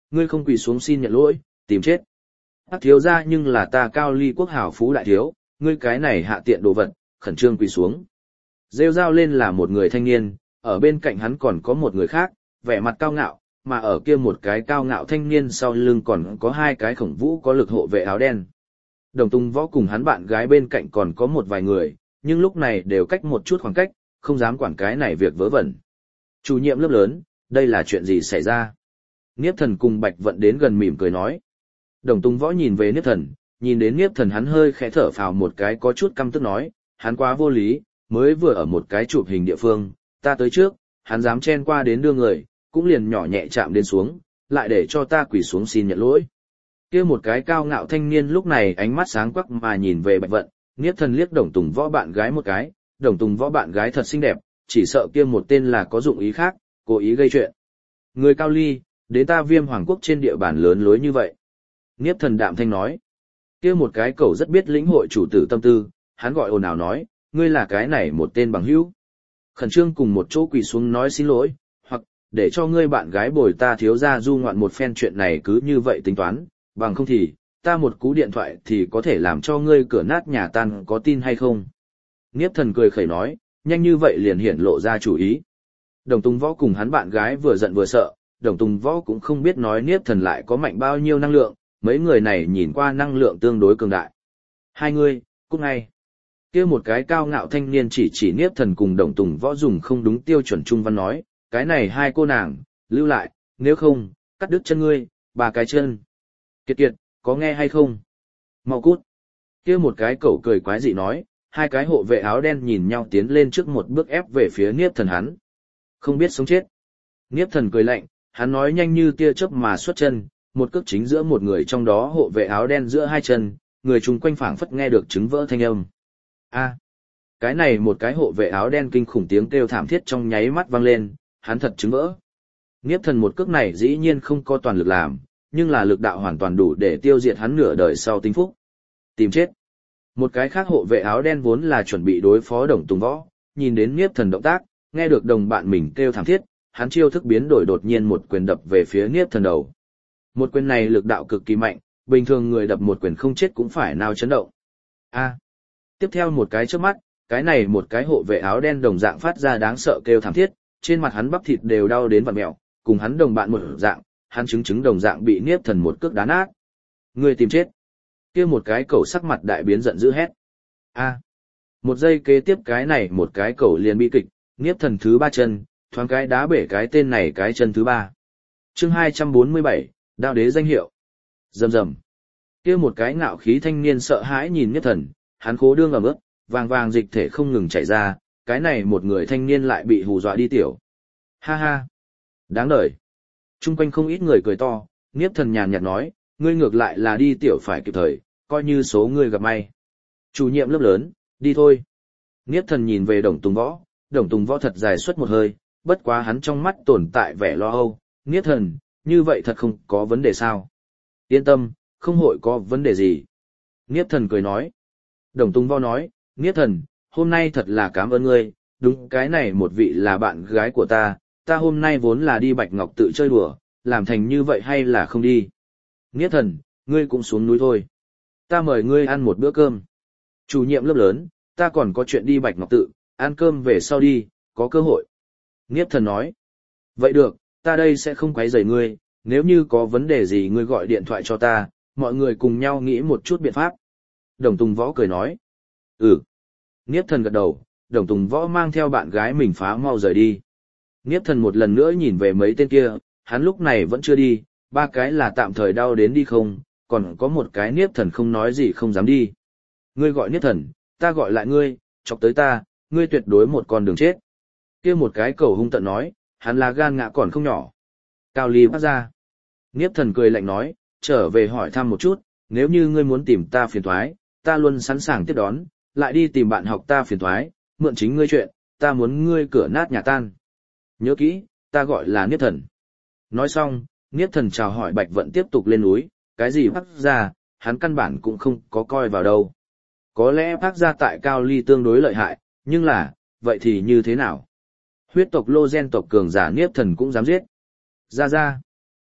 ngươi không quỳ xuống xin nhận lỗi, tìm chết. Hắc thiếu gia nhưng là ta Cao Ly quốc hảo phú đại thiếu, ngươi cái này hạ tiện đồ vật, khẩn trương quỳ xuống. Rêu rao lên là một người thanh niên, ở bên cạnh hắn còn có một người khác, vẻ mặt cao ngạo, mà ở kia một cái cao ngạo thanh niên sau lưng còn có hai cái khổng vũ có lực hộ vệ áo đen. Đồng Tùng Võ cùng hắn bạn gái bên cạnh còn có một vài người, nhưng lúc này đều cách một chút khoảng cách, không dám quản cái này việc vớ vẩn. Chủ nhiệm lớp lớn, đây là chuyện gì xảy ra? Niếp Thần cùng Bạch Vận đến gần mỉm cười nói. Đồng Tùng Võ nhìn về Niếp Thần, nhìn đến Niếp Thần hắn hơi khẽ thở phào một cái có chút căm tức nói, hắn quá vô lý, mới vừa ở một cái chụp hình địa phương, ta tới trước, hắn dám chen qua đến đưa người, cũng liền nhỏ nhẹ chạm đến xuống, lại để cho ta quỳ xuống xin nhận lỗi. Kia một cái cao ngạo thanh niên lúc này ánh mắt sáng quắc mà nhìn về Bạch Vận, Niếp Thần liếc Đồng Tùng Võ bạn gái một cái, Đồng Tùng Võ bạn gái thật xinh đẹp, chỉ sợ kia một tên là có dụng ý khác, cố ý gây chuyện. Người Cao Ly, đến ta Viêm Hoàng quốc trên địa bàn lớn lối như vậy. Niếp Thần đạm thanh nói, kia một cái cậu rất biết lĩnh hội chủ tử tâm tư, hắn gọi ồn ào nói, ngươi là cái này một tên bằng hữu. Khẩn trương cùng một chỗ quỳ xuống nói xin lỗi, hoặc, để cho ngươi bạn gái bồi ta thiếu ra du ngoạn một phen chuyện này cứ như vậy tính toán, bằng không thì, ta một cú điện thoại thì có thể làm cho ngươi cửa nát nhà tan, có tin hay không? Niếp Thần cười khẩy nói, nhanh như vậy liền hiển lộ ra chủ ý. Đồng Tùng Võ cùng hắn bạn gái vừa giận vừa sợ, Đồng Tùng Võ cũng không biết nói Niếp Thần lại có mạnh bao nhiêu năng lượng, mấy người này nhìn qua năng lượng tương đối cường đại. Hai người, cút ngay. Kia một cái cao ngạo thanh niên chỉ Niếp Thần cùng Đồng Tùng Võ dùng không đúng tiêu chuẩn trung văn nói, cái này hai cô nàng, lưu lại, nếu không, cắt đứt chân ngươi, ba cái chân. Kiệt kiệt, có nghe hay không? Mau cút. Kia một cái cẩu cười quái dị nói, hai cái hộ vệ áo đen nhìn nhau tiến lên trước một bước ép về phía Niếp Thần hắn. Không biết sống chết. Niếp Thần cười lạnh, hắn nói nhanh như tia chớp mà xuất chân, một cước chính giữa một người trong đó hộ vệ áo đen giữa hai chân, người chung quanh phảng phất nghe được trứng vỡ thanh âm. A, cái này một cái hộ vệ áo đen kinh khủng tiếng kêu thảm thiết trong nháy mắt vang lên, hắn thật trứng vỡ. Niếp Thần một cước này dĩ nhiên không có toàn lực làm, nhưng là lực đạo hoàn toàn đủ để tiêu diệt hắn nửa đời sau tinh phúc. Tìm chết. Một cái khác hộ vệ áo đen vốn là chuẩn bị đối phó Đồng Tùng Võ, nhìn đến Niếp Thần động tác, nghe được đồng bạn mình kêu thảm thiết, hắn chiêu thức biến đổi đột nhiên một quyền đập về phía Niếp Thần đầu. Một quyền này lực đạo cực kỳ mạnh, bình thường người đập một quyền không chết cũng phải nao chấn động. A. Tiếp theo một cái chớp mắt, cái này một cái hộ vệ áo đen đồng dạng phát ra đáng sợ kêu thảm thiết, trên mặt hắn bắp thịt đều đau đến vặn mèo, cùng hắn đồng bạn một dạng, hắn chứng đồng dạng bị Niếp Thần một cước đá nát. Người tìm chết. Kia một cái cẩu sắc mặt đại biến giận dữ hét. A. Một giây kế tiếp cái này một cái cẩu liền bị kịch, Niếp Thần thứ ba chân, thoáng cái đá bể cái tên này cái chân thứ ba. Chương 247, Đạo đế danh hiệu. Rầm rầm. Kia một cái ngạo khí thanh niên sợ hãi nhìn Niếp Thần, hắn khố đương ẩm ướt, vàng vàng dịch thể không ngừng chảy ra, cái này một người thanh niên lại bị hù dọa đi tiểu. Ha ha. Đáng đời. Trung quanh không ít người cười to, Niếp Thần nhàn nhạt nói, ngươi ngược lại là đi tiểu phải kịp thời, coi như số ngươi gặp may. Chủ nhiệm lớp lớn, đi thôi. Niếp Thần nhìn về Đồng Tùng Võ, Đồng Tùng Võ thật dài suốt một hơi, bất quá hắn trong mắt tồn tại vẻ lo âu, Niếp Thần, như vậy thật không có vấn đề sao? Yên tâm, không hội có vấn đề gì. Niếp Thần cười nói. Đồng Tùng Võ nói, Niếp Thần, hôm nay thật là cảm ơn ngươi, đúng cái này một vị là bạn gái của ta hôm nay vốn là đi Bạch Ngọc tự chơi đùa, làm thành như vậy hay là không đi? Niếp Thần, ngươi cũng xuống núi thôi. Ta mời ngươi ăn một bữa cơm. Chủ nhiệm lớp lớn, ta còn có chuyện đi Bạch Ngọc tự, ăn cơm về sau đi, có cơ hội. Niếp Thần nói. Vậy được, ta đây sẽ không quấy rầy ngươi, nếu như có vấn đề gì ngươi gọi điện thoại cho ta, mọi người cùng nhau nghĩ một chút biện pháp. Đồng Tùng Võ cười nói. Ừ. Niếp Thần gật đầu, Đồng Tùng Võ mang theo bạn gái mình phá mau rời đi. Niếp Thần một lần nữa nhìn về mấy tên kia, hắn lúc này vẫn chưa đi, ba cái là tạm thời đau đến đi không, còn có một cái Niếp Thần không nói gì không dám đi. Ngươi gọi Niếp Thần, ta gọi lại ngươi, chọc tới ta, ngươi tuyệt đối một con đường chết. Kia một cái cầu hung tận nói, hắn là gan ngã còn không nhỏ. Cao Ly bắt ra. Niếp Thần cười lạnh nói, trở về hỏi thăm một chút, nếu như ngươi muốn tìm ta phiền toái, ta luôn sẵn sàng tiếp đón, lại đi tìm bạn học ta phiền toái, mượn chính ngươi chuyện, ta muốn ngươi cửa nát nhà tan. Nhớ kỹ, ta gọi là Niếp Thần. Nói xong, Niếp Thần chào hỏi Bạch Vận tiếp tục lên núi, cái gì phát ra, hắn căn bản cũng không có coi vào đâu. Có lẽ phát ra tại Cao Ly tương đối lợi hại, nhưng là, vậy thì như thế nào? Huyết tộc Lô Gen tộc cường giả Niếp Thần cũng dám giết. Ra.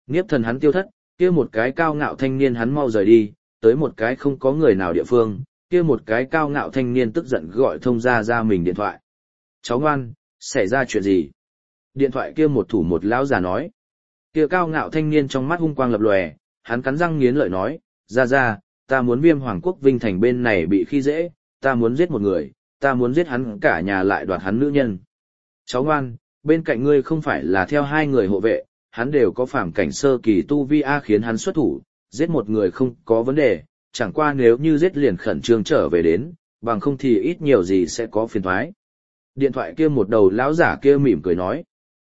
Niếp thần hắn tiêu thất, kia một cái cao ngạo thanh niên hắn mau rời đi, tới một cái không có người nào địa phương, kia một cái cao ngạo thanh niên tức giận gọi thông ra mình điện thoại. Cháu ngoan, xảy ra chuyện gì? Điện thoại kia một thủ một lão già nói. Kia cao ngạo thanh niên trong mắt hung quang lập lòe, hắn cắn răng nghiến lợi nói, ra, ta muốn Viêm Hoàng quốc Vinh Thành bên này bị khi dễ, ta muốn giết một người, ta muốn giết hắn cả nhà lại đoạt hắn nữ nhân. Cháu ngoan, bên cạnh ngươi không phải là theo hai người hộ vệ, hắn đều có phàm cảnh sơ kỳ tu vi a khiến hắn xuất thủ, giết một người không có vấn đề, chẳng qua nếu như giết liền khẩn trương trở về đến, bằng không thì ít nhiều gì sẽ có phiền toái. Điện thoại kia một đầu lão giả kia mỉm cười nói,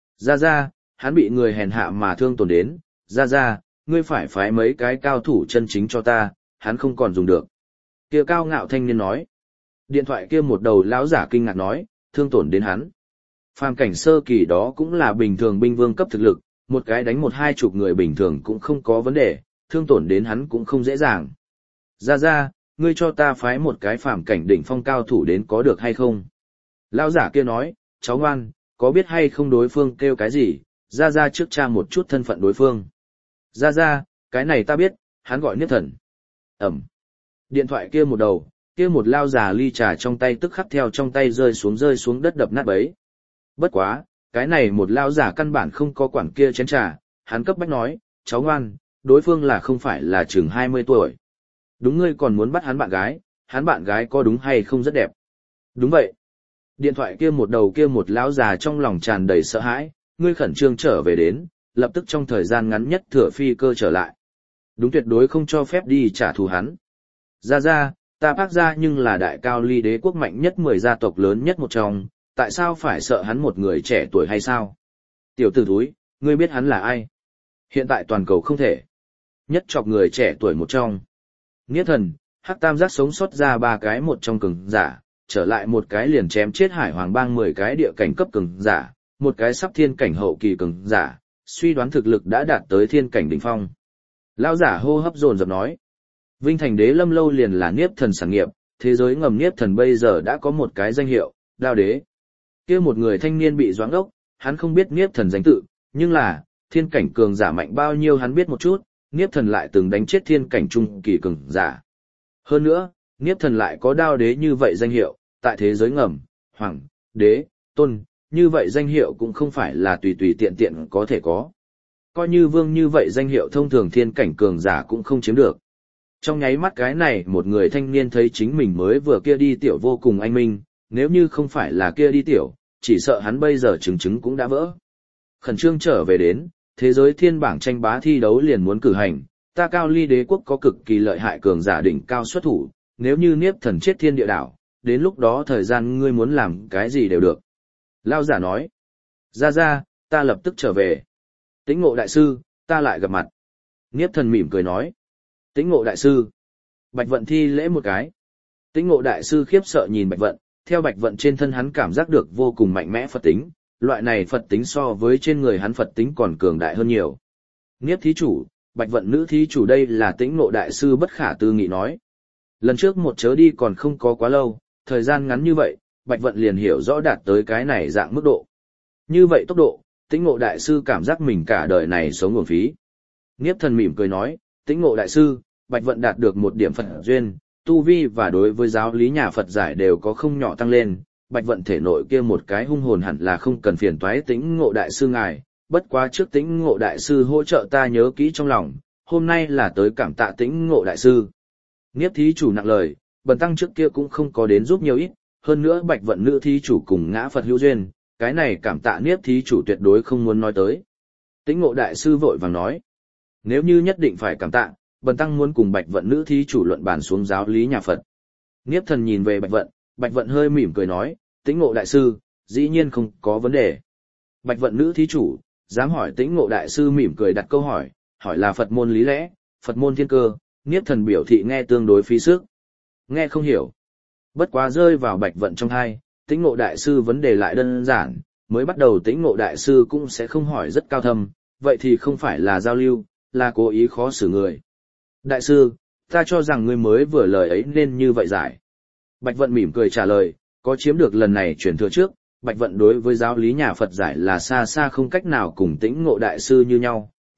ra, hắn bị người hèn hạ mà thương tổn đến, ra, ngươi phải phái mấy cái cao thủ chân chính cho ta, hắn không còn dùng được. Kia cao ngạo thanh niên nói. Điện thoại kia một đầu lão giả kinh ngạc nói, thương tổn đến hắn. Phàm cảnh sơ kỳ đó cũng là bình thường binh vương cấp thực lực, một cái đánh 1-20 người bình thường cũng không có vấn đề, thương tổn đến hắn cũng không dễ dàng. Ra, ngươi cho ta phái một cái phàm cảnh đỉnh phong cao thủ đến có được hay không? Lão giả kia nói, cháu ngoan, có biết hay không đối phương kêu cái gì, ra trước tra một chút thân phận đối phương. Ra, cái này ta biết, hắn gọi Niếp Thần. Ẩm. Điện thoại kia một đầu, kia một lao già ly trà trong tay tức khắc theo trong tay rơi xuống đất đập nát bấy. Bất quá, cái này một lao già căn bản không có quản kia chén trà, hắn cấp bách nói, cháu ngoan, đối phương là không phải là chừng 20 tuổi. Đúng ngươi còn muốn bắt hắn bạn gái có đúng hay không rất đẹp. Đúng vậy. Điện thoại kia một đầu kia một lão già trong lòng tràn đầy sợ hãi, ngươi khẩn trương trở về đến, lập tức trong thời gian ngắn nhất thừa phi cơ trở lại. Đúng tuyệt đối không cho phép đi trả thù hắn. Ra, ta bác ra nhưng là đại cao ly đế quốc mạnh nhất 10 gia tộc lớn nhất một trong, tại sao phải sợ hắn một người trẻ tuổi hay sao? Tiểu tử thúi, ngươi biết hắn là ai? Hiện tại toàn cầu không thể. Nhất chọc người trẻ tuổi một trong. Niếp Thần, Hắc Tam Giác sống sót ra 3 cái một trong cường giả, trở lại một cái liền chém chết Hải Hoàng bang 10 cái địa cảnh cấp cường giả, một cái sắp thiên cảnh hậu kỳ cường giả, suy đoán thực lực đã đạt tới thiên cảnh đỉnh phong. Lão giả hô hấp dồn dập nói, Vinh Thành Đế Lâm lâu liền là Niếp Thần sản nghiệp, thế giới ngầm Niếp Thần bây giờ đã có một cái danh hiệu, Đao Đế. Kia một người thanh niên bị doãn ốc, hắn không biết Niếp Thần danh tự, nhưng là thiên cảnh cường giả mạnh bao nhiêu hắn biết một chút, Niếp Thần lại từng đánh chết thiên cảnh trung kỳ cường giả. Hơn nữa, Niếp Thần lại có Đao Đế như vậy danh hiệu, tại thế giới ngầm, Hoàng, Đế, Tôn, như vậy danh hiệu cũng không phải là tùy tùy tiện tiện có thể có. Coi như vương như vậy danh hiệu thông thường thiên cảnh cường giả cũng không chiếm được. Trong nháy mắt cái này một người thanh niên thấy chính mình mới vừa kia đi tiểu vô cùng anh minh, nếu như không phải là kia đi tiểu, chỉ sợ hắn bây giờ trứng cũng đã vỡ. Khẩn trương trở về đến, thế giới thiên bảng tranh bá thi đấu liền muốn cử hành, ta cao ly đế quốc có cực kỳ lợi hại cường giả đỉnh cao xuất thủ, nếu như Niếp Thần chết thiên địa đảo, đến lúc đó thời gian ngươi muốn làm cái gì đều được. Lao giả nói, ra, ta lập tức trở về. Tĩnh Ngộ đại sư, ta lại gặp mặt. Niếp Thần mỉm cười nói, Tĩnh Ngộ đại sư. Bạch Vận thi lễ một cái. Tĩnh Ngộ đại sư khiếp sợ nhìn Bạch Vận, theo Bạch Vận trên thân hắn cảm giác được vô cùng mạnh mẽ Phật tính, loại này Phật tính so với trên người hắn Phật tính còn cường đại hơn nhiều. Niếp thí chủ, Bạch Vận nữ thí chủ đây là Tĩnh Ngộ đại sư bất khả tư nghị nói. Lần trước một chớ đi còn không có quá lâu, thời gian ngắn như vậy, Bạch Vận liền hiểu rõ đạt tới cái này dạng mức độ. Như vậy tốc độ, Tĩnh Ngộ đại sư cảm giác mình cả đời này sống uổng phí. Niếp Thần mỉm cười nói, Tĩnh Ngộ đại sư, Bạch Vận đạt được một điểm Phật duyên, tu vi và đối với giáo lý nhà Phật giải đều có không nhỏ tăng lên. Bạch Vận thể nội kia một cái hung hồn hẳn là không cần phiền toái Tĩnh Ngộ đại sư ngài, bất quá trước Tĩnh Ngộ đại sư hỗ trợ ta nhớ kỹ trong lòng, hôm nay là tới cảm tạ Tĩnh Ngộ đại sư. Niếp thí chủ nặng lời, bần tăng trước kia cũng không có đến giúp nhiều ít, hơn nữa Bạch Vận nữ thí chủ cùng ngã Phật hữu duyên, cái này cảm tạ Niếp thí chủ tuyệt đối không muốn nói tới. Tĩnh Ngộ đại sư vội vàng nói, nếu như nhất định phải cảm tạ, bần tăng muốn cùng Bạch Vận nữ thí chủ luận bàn xuống giáo lý nhà Phật. Niếp Thần nhìn về Bạch Vận hơi mỉm cười nói, Tĩnh Ngộ đại sư, dĩ nhiên không có vấn đề. Bạch Vận nữ thí chủ, dám hỏi Tĩnh Ngộ đại sư mỉm cười đặt câu hỏi, hỏi là Phật môn lý lẽ, Phật môn thiên cơ, Niếp Thần biểu thị nghe tương đối phí sức. Nghe không hiểu. Bất quá rơi vào Bạch Vận trong tai, Tĩnh Ngộ đại sư vấn đề lại đơn giản, mới bắt đầu Tĩnh Ngộ đại sư cũng sẽ không hỏi rất cao thâm, vậy thì không phải là giao lưu, là cố ý khó xử người. Đại sư, ta cho rằng ngươi mới vừa lời ấy nên như vậy giải. Bạch Vận mỉm cười trả lời, có chiếm được lần này chuyển thừa trước, Bạch Vận đối với giáo lý nhà Phật giải là xa xa không cách nào cùng Tĩnh Ngộ đại sư như nhau,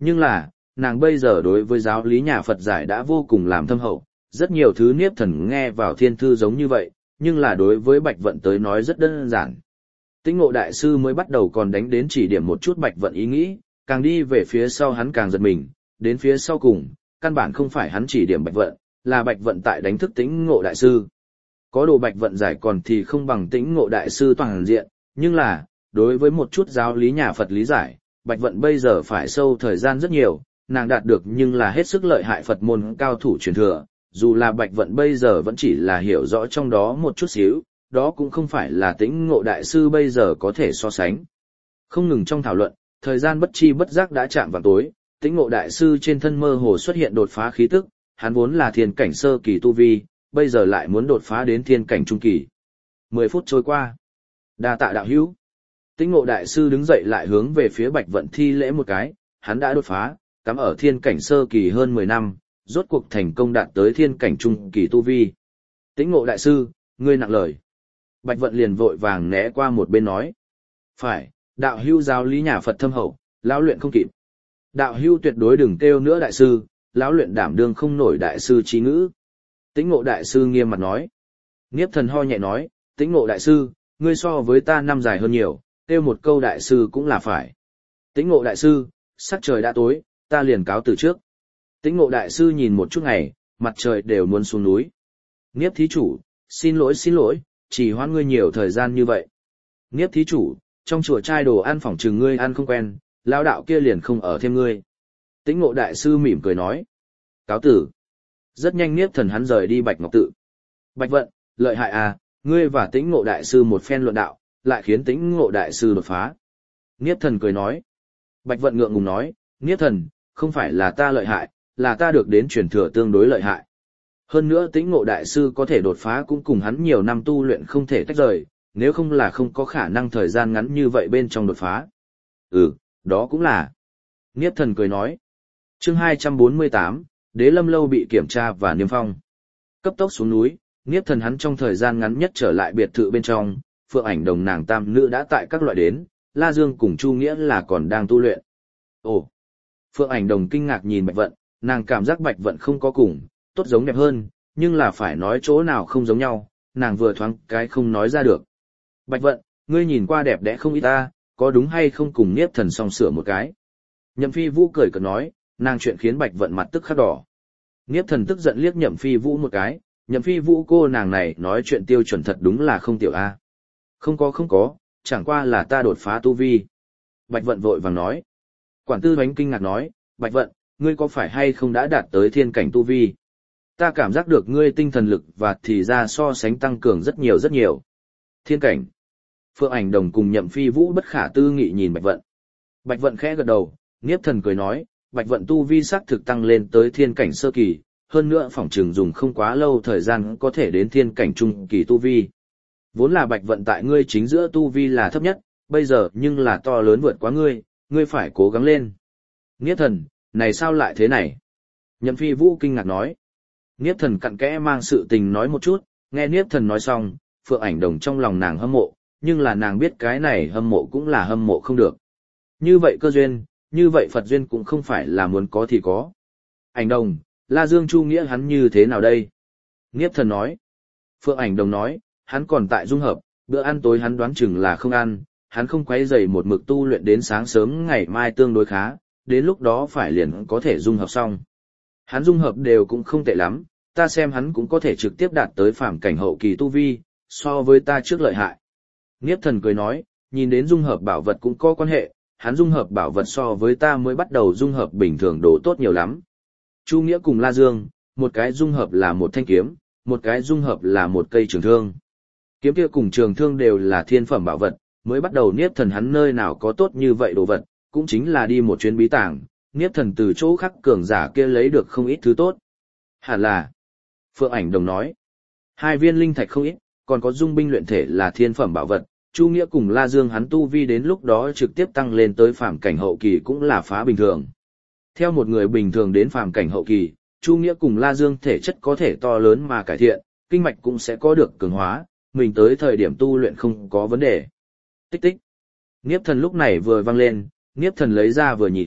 Nhưng là, nàng bây giờ đối với giáo lý nhà Phật giải đã vô cùng làm thâm hậu, rất nhiều thứ Niếp Thần nghe vào thiên thư giống như vậy, nhưng là đối với Bạch Vận tới nói rất đơn giản. Tĩnh Ngộ Đại Sư mới bắt đầu còn đánh đến chỉ điểm một chút Bạch Vận ý nghĩ, càng đi về phía sau hắn càng giật mình, đến phía sau cùng, căn bản không phải hắn chỉ điểm Bạch Vận, là Bạch Vận tại đánh thức Tĩnh Ngộ Đại Sư. Có đồ Bạch Vận giải còn thì không bằng Tĩnh Ngộ Đại Sư toàn diện, nhưng là, đối với một chút giáo lý nhà Phật lý giải, Bạch Vận bây giờ phải sâu thời gian rất nhiều, nàng đạt được nhưng là hết sức lợi hại Phật môn cao thủ truyền thừa, dù là Bạch Vận bây giờ vẫn chỉ là hiểu rõ trong đó một chút xíu, đó cũng không phải là Tĩnh Ngộ Đại Sư bây giờ có thể so sánh. Không ngừng trong thảo luận, thời gian bất chi bất giác đã chạm vào tối, Tĩnh Ngộ Đại Sư trên thân mơ hồ xuất hiện đột phá khí tức, hắn vốn là thiên cảnh sơ kỳ tu vi, bây giờ lại muốn đột phá đến thiên cảnh trung kỳ. 10 phút trôi qua. Đa tạ đạo hữu. Tĩnh Ngộ Đại Sư đứng dậy lại hướng về phía Bạch Vận thi lễ một cái, hắn đã đột phá, cắm ở thiên cảnh sơ kỳ hơn 10 năm, rốt cuộc thành công đạt tới thiên cảnh trung kỳ tu vi. Tĩnh Ngộ Đại Sư, ngươi nặng lời. Bạch Vận liền vội vàng né qua một bên nói. Phải, đạo hữu giáo lý nhà Phật thâm hậu, lão luyện không kịp. Đạo hữu tuyệt đối đừng kêu nữa đại sư, lão luyện đảm đương không nổi đại sư trí ngữ. Tĩnh Ngộ Đại Sư nghiêm mặt nói. Niếp Thần ho nhẹ nói, Tĩnh Ngộ Đại Sư, ngươi so với ta năm dài hơn nhiều, kêu một câu đại sư cũng là phải. Tĩnh Ngộ Đại Sư, sắc trời đã tối, ta liền cáo từ trước. Tĩnh Ngộ Đại Sư nhìn một chút ngày, mặt trời đều muốn xuống núi. Niếp thí chủ, xin lỗi, chỉ hoãn ngươi nhiều thời gian như vậy. Niếp thí chủ, trong chùa trai đồ ăn phỏng chừng ngươi ăn không quen, lão đạo kia liền không ở thêm ngươi. Tĩnh Ngộ Đại Sư mỉm cười nói. Cáo tử. Rất nhanh Niếp Thần hắn rời đi Bạch Ngọc Tự. Bạch Vận, lợi hại à, ngươi và Tĩnh Ngộ Đại Sư một phen luận đạo, lại khiến Tĩnh Ngộ Đại Sư đột phá. Niếp Thần cười nói. Bạch Vận ngượng ngùng nói, Niếp Thần, không phải là ta lợi hại, là ta được đến truyền thừa tương đối lợi hại. Hơn nữa Tĩnh Ngộ Đại Sư có thể đột phá cũng cùng hắn nhiều năm tu luyện không thể tách rời, nếu không là không có khả năng thời gian ngắn như vậy bên trong đột phá. Ừ, đó cũng là. Niếp Thần cười nói. Chương 248, Đế Lâm Lâu bị kiểm tra và niêm phong. Cấp tốc xuống núi, Niếp Thần hắn trong thời gian ngắn nhất trở lại biệt thự bên trong, Phượng Ảnh Đồng nàng tam nữ đã tại các loại đến, La Dương cùng Chu Nghĩa là còn đang tu luyện. Ồ! Phượng Ảnh Đồng kinh ngạc nhìn Bạch Vận, nàng cảm giác Bạch Vận không có cùng, tốt giống đẹp hơn, nhưng là phải nói chỗ nào không giống nhau, nàng vừa thoáng cái không nói ra được. Bạch Vận, ngươi nhìn qua đẹp đẽ không ít ta, có đúng hay không cùng Niếp Thần song sửa một cái? Nhậm Phi Vũ cười cợt nói, nàng chuyện khiến Bạch Vận mặt tức khắc đỏ. Niếp Thần tức giận liếc Nhậm Phi Vũ một cái, Nhậm Phi Vũ cô nàng này nói chuyện tiêu chuẩn thật đúng là không tiểu a. Không có, chẳng qua là ta đột phá tu vi. Bạch Vận vội vàng nói. Quản tư Bánh kinh ngạc nói, Bạch Vận, ngươi có phải hay không đã đạt tới thiên cảnh tu vi? Ta cảm giác được ngươi tinh thần lực và thì ra so sánh tăng cường rất nhiều rất nhiều. Thiên cảnh. Phượng Ảnh Đồng cùng Nhậm Phi Vũ bất khả tư nghị nhìn Bạch Vận. Bạch Vận khẽ gật đầu, Niếp Thần cười nói, Bạch Vận tu vi sắc thực tăng lên tới thiên cảnh sơ kỳ, hơn nữa phỏng chừng dùng không quá lâu thời gian có thể đến thiên cảnh trung kỳ tu vi. Vốn là Bạch Vận tại ngươi chính giữa tu vi là thấp nhất, bây giờ nhưng là to lớn vượt quá ngươi phải cố gắng lên. Niếp Thần, này sao lại thế này? Nhậm Phi Vũ kinh ngạc nói. Niếp Thần cặn kẽ mang sự tình nói một chút, nghe Niếp Thần nói xong, Phượng Ảnh Đồng trong lòng nàng hâm mộ, nhưng là nàng biết cái này hâm mộ cũng là hâm mộ không được. Như vậy cơ duyên, như vậy Phật duyên cũng không phải là muốn có thì có. Ảnh Đồng, La Dương Chu Nghĩa hắn như thế nào đây? Niếp Thần nói. Phượng Ảnh Đồng nói, hắn còn tại dung hợp, bữa ăn tối hắn đoán chừng là không ăn, hắn không quấy rầy một mực tu luyện đến sáng sớm ngày mai tương đối khá, đến lúc đó phải liền có thể dung hợp xong. Hắn dung hợp đều cũng không tệ lắm, ta xem hắn cũng có thể trực tiếp đạt tới phàm cảnh hậu kỳ tu vi, so với ta trước lợi hại. Niếp Thần cười nói, nhìn đến dung hợp bảo vật cũng có quan hệ, hắn dung hợp bảo vật so với ta mới bắt đầu dung hợp bình thường đồ tốt nhiều lắm. Chu Nghĩa cùng La Dương, một cái dung hợp là một thanh kiếm, một cái dung hợp là một cây trường thương. Kiếm kia cùng trường thương đều là thiên phẩm bảo vật, mới bắt đầu Niếp Thần hắn nơi nào có tốt như vậy đồ vật, cũng chính là đi một chuyến bí tàng, Niếp Thần từ chỗ khác cường giả kia lấy được không ít thứ tốt. Hẳn là, Phượng Ảnh Đồng nói, 2 viên linh thạch không ít, còn có dung binh luyện thể là thiên phẩm bảo vật, Chu Nghĩa cùng La Dương hắn tu vi đến lúc đó trực tiếp tăng lên tới phàm cảnh hậu kỳ cũng là phá bình thường. Theo một người bình thường đến phàm cảnh hậu kỳ, Chu Nghĩa cùng La Dương thể chất có thể to lớn mà cải thiện, kinh mạch cũng sẽ có được cường hóa, mình tới thời điểm tu luyện không có vấn đề. Tích tích. Niếp Thần lúc này vừa vang lên, Niếp Thần lấy ra vừa nhìn,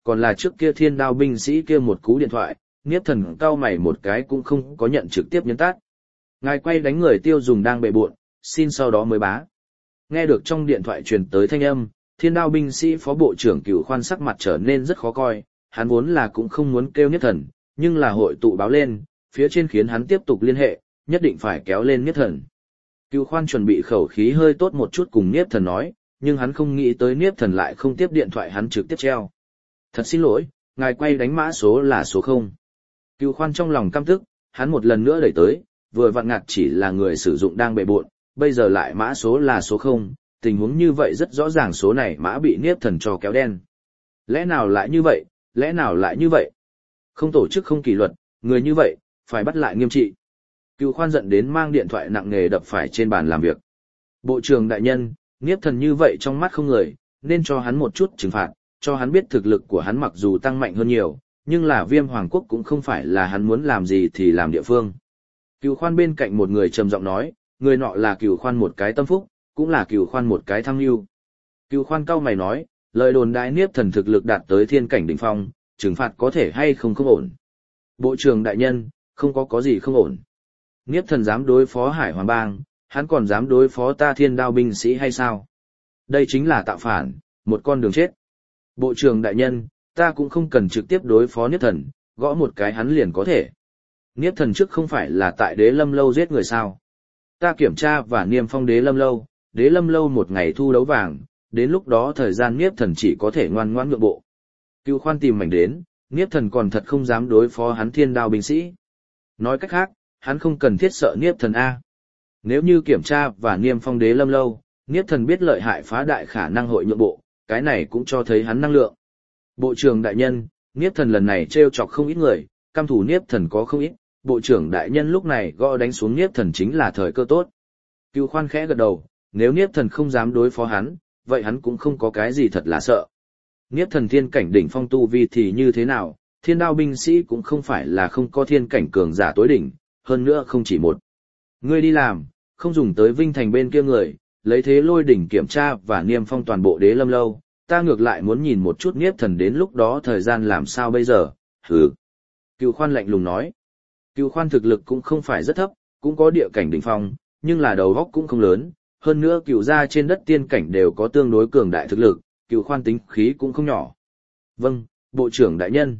còn là trước kia thiên đao binh sĩ kia một cú điện thoại, Niếp Thần cau mày một cái cũng không có nhận trực tiếp nhấn tắt. Ngài quay đánh người tiêu dùng đang bệ bội, xin sau đó mới bá. Nghe được trong điện thoại truyền tới thanh âm, thiên đao binh sĩ phó bộ trưởng Cửu Khoan sắc mặt trở nên rất khó coi, hắn vốn là cũng không muốn kêu Niếp Thần, nhưng là hội tụ báo lên, phía trên khiến hắn tiếp tục liên hệ, nhất định phải kéo lên Niếp Thần. Cửu Khoan chuẩn bị khẩu khí hơi tốt một chút cùng Niếp Thần nói, nhưng hắn không nghĩ tới Niếp Thần lại không tiếp điện thoại, hắn trực tiếp treo. Thật xin lỗi, ngài quay đánh mã số là số 0. Cửu Khoan trong lòng căm tức, hắn một lần nữa đẩy tới, vừa vặn ngặt chỉ là người sử dụng đang bệ bội, bây giờ lại mã số là số 0, tình huống như vậy rất rõ ràng số này mã bị Niếp Thần cho kéo đen. Lẽ nào lại như vậy, lẽ nào lại như vậy? Không tổ chức không kỷ luật, người như vậy, phải bắt lại nghiêm trị. Cửu Khoan giận đến mang điện thoại nặng nề đập phải trên bàn làm việc. Bộ trưởng đại nhân, Niếp Thần như vậy trong mắt không người, nên cho hắn một chút trừng phạt, cho hắn biết thực lực của hắn mặc dù tăng mạnh hơn nhiều, nhưng là Viêm Hoàng quốc cũng không phải là hắn muốn làm gì thì làm địa phương. Cửu Khoan bên cạnh một người trầm giọng nói, người nọ là Cửu Khoan một cái tâm phúc, cũng là Cửu Khoan một cái tham mưu. Cửu Khoan cau mày nói, lời đồn đại Niếp Thần thực lực đạt tới thiên cảnh đỉnh phong, trừng phạt có thể hay không ổn. Bộ trưởng đại nhân, không có gì không ổn. Niếp Thần dám đối phó Hải Hoàng Bang, hắn còn dám đối phó ta thiên đao binh sĩ hay sao? Đây chính là tạo phản, một con đường chết. Bộ trưởng đại nhân, ta cũng không cần trực tiếp đối phó Niếp Thần, gõ một cái hắn liền có thể. Niếp Thần trước không phải là tại Đế Lâm Lâu giết người sao? Ta kiểm tra và niêm phong Đế Lâm Lâu một ngày thu đấu vàng, đến lúc đó thời gian Niếp Thần chỉ có thể ngoan ngoãn nhượng bộ. Cửu Khoan tìm mảnh đến, Niếp Thần còn thật không dám đối phó hắn thiên đao binh sĩ. Nói cách khác, hắn không cần thiết sợ Niếp Thần A. Nếu như kiểm tra và niêm phong Đế Lâm Lâu, Niếp Thần biết lợi hại phá đại khả năng hội nhượng bộ, cái này cũng cho thấy hắn năng lượng. Bộ trưởng đại nhân, Niếp Thần lần này trêu chọc không ít người, căm thủ Niếp Thần có không ít, bộ trưởng đại nhân lúc này gõ đánh xuống Niếp Thần chính là thời cơ tốt. Cửu Khoan khẽ gật đầu, nếu Niếp Thần không dám đối phó hắn, vậy hắn cũng không có cái gì thật là sợ. Niếp Thần thiên cảnh đỉnh phong tu vi thì như thế nào, thiên đao binh sĩ cũng không phải là không có thiên cảnh cường giả tối đỉnh, hơn nữa không chỉ một. Ngươi đi làm, không dùng tới Vinh Thành bên kia người, lấy thế lôi đỉnh kiểm tra và niêm phong toàn bộ Đế Lâm Lâu, ta ngược lại muốn nhìn một chút Niếp Thần đến lúc đó thời gian làm sao bây giờ, hừ. Cửu Khoan lạnh lùng nói. Cửu Khoan thực lực cũng không phải rất thấp, cũng có địa cảnh đỉnh phong, nhưng là đầu óc cũng không lớn, hơn nữa Cửu gia trên đất tiên cảnh đều có tương đối cường đại thực lực, Cửu Khoan tính khí cũng không nhỏ. Vâng, bộ trưởng đại nhân.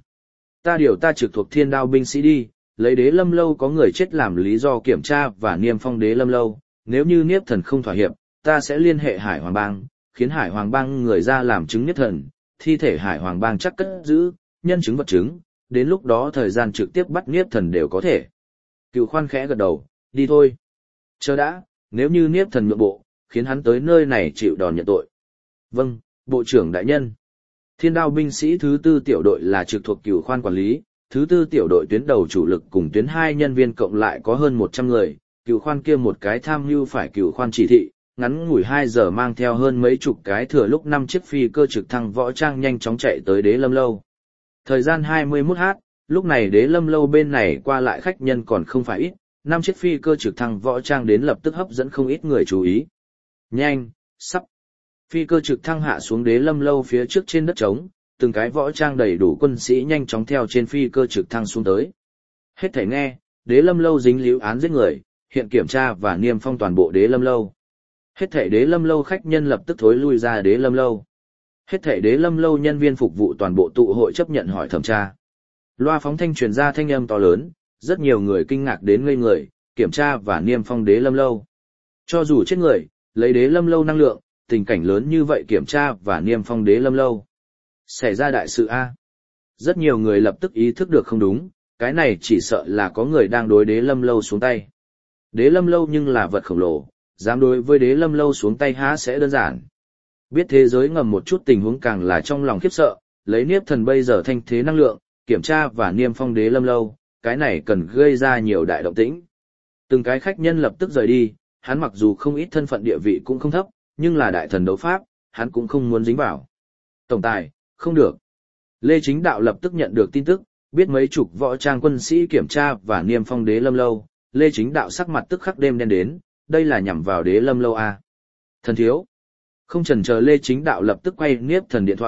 Ta trực thuộc thiên đao binh sĩ đi, lấy Đế Lâm Lâu có người chết làm lý do kiểm tra và niêm phong Đế Lâm Lâu, nếu như Niếp Thần không thỏa hiệp, ta sẽ liên hệ Hải Hoàng Bang, khiến Hải Hoàng Bang người ra làm chứng Niếp Thần, thi thể Hải Hoàng Bang chắc cất giữ, nhân chứng vật chứng, đến lúc đó thời gian trực tiếp bắt Niếp Thần đều có thể. Cửu Khoan khẽ gật đầu, đi thôi. Chờ đã, nếu như Niếp Thần nhượng bộ, khiến hắn tới nơi này chịu đòn nhận tội. Vâng, bộ trưởng đại nhân. Thiên đao binh sĩ thứ 4 tiểu đội là trực thuộc Cửu Khoan quản lý, thứ 4 tiểu đội tuyến đầu chủ lực cùng tuyến 2 nhân viên cộng lại có hơn 100 người, Cửu Khoan kia một cái tham mưu phải Cửu Khoan chỉ thị, ngắn ngủi 2 giờ mang theo hơn mấy chục cái thừa lúc 5 chiếc phi cơ trực thăng võ trang nhanh chóng chạy tới Đế Lâm Lâu. Thời gian 21h, lúc này Đế Lâm Lâu bên này qua lại khách nhân còn không phải ít, 5 chiếc phi cơ trực thăng võ trang đến lập tức hấp dẫn không ít người chú ý. Nhanh, sắp. Phi cơ trực thăng hạ xuống Đế Lâm Lâu phía trước trên đất trống, từng cái võ trang đầy đủ quân sĩ nhanh chóng theo trên phi cơ trực thăng xuống tới. Hết thảy nghe, Đế Lâm Lâu dính líu án giết người, hiện kiểm tra và niêm phong toàn bộ Đế Lâm Lâu. Hết thảy Đế Lâm Lâu khách nhân lập tức thối lui ra Đế Lâm Lâu. Hết thảy Đế Lâm Lâu nhân viên phục vụ toàn bộ tụ hội chấp nhận hỏi thẩm tra. Loa phóng thanh truyền ra thanh âm to lớn, rất nhiều người kinh ngạc đến ngây người, kiểm tra và niêm phong Đế Lâm Lâu. Cho dù chết người, lấy Đế Lâm Lâu năng lượng, tình cảnh lớn như vậy kiểm tra và niêm phong Đế Lâm Lâu. Xảy ra đại sự A. Rất nhiều người lập tức ý thức được không đúng, cái này chỉ sợ là có người đang đối Đế Lâm Lâu xuống tay. Đế Lâm Lâu nhưng là vật khổng lồ, dám đối với Đế Lâm Lâu xuống tay há sẽ đơn giản. Biết thế giới ngầm một chút tình huống càng là trong lòng khiếp sợ, lấy Niếp Thần bây giờ thanh thế năng lượng, kiểm tra và niêm phong Đế Lâm Lâu, cái này cần gây ra nhiều đại động tĩnh. Từng cái khách nhân lập tức rời đi, hắn mặc dù không ít thân phận địa vị cũng không thấp, nhưng là đại thần đấu pháp, hắn cũng không muốn dính vào. Tổng tài, không được. Lê Chính Đạo lập tức nhận được tin tức, biết mấy chục võ trang quân sĩ kiểm tra và niêm phong Đế Lâm Lâu, Lê Chính Đạo sắc mặt tức khắc đêm đen đến, đây là nhằm vào Đế Lâm Lâu A. Thần thiếu. Không chần chờ Lê Chính Đạo lập tức quay Niếp Thần điện thoại,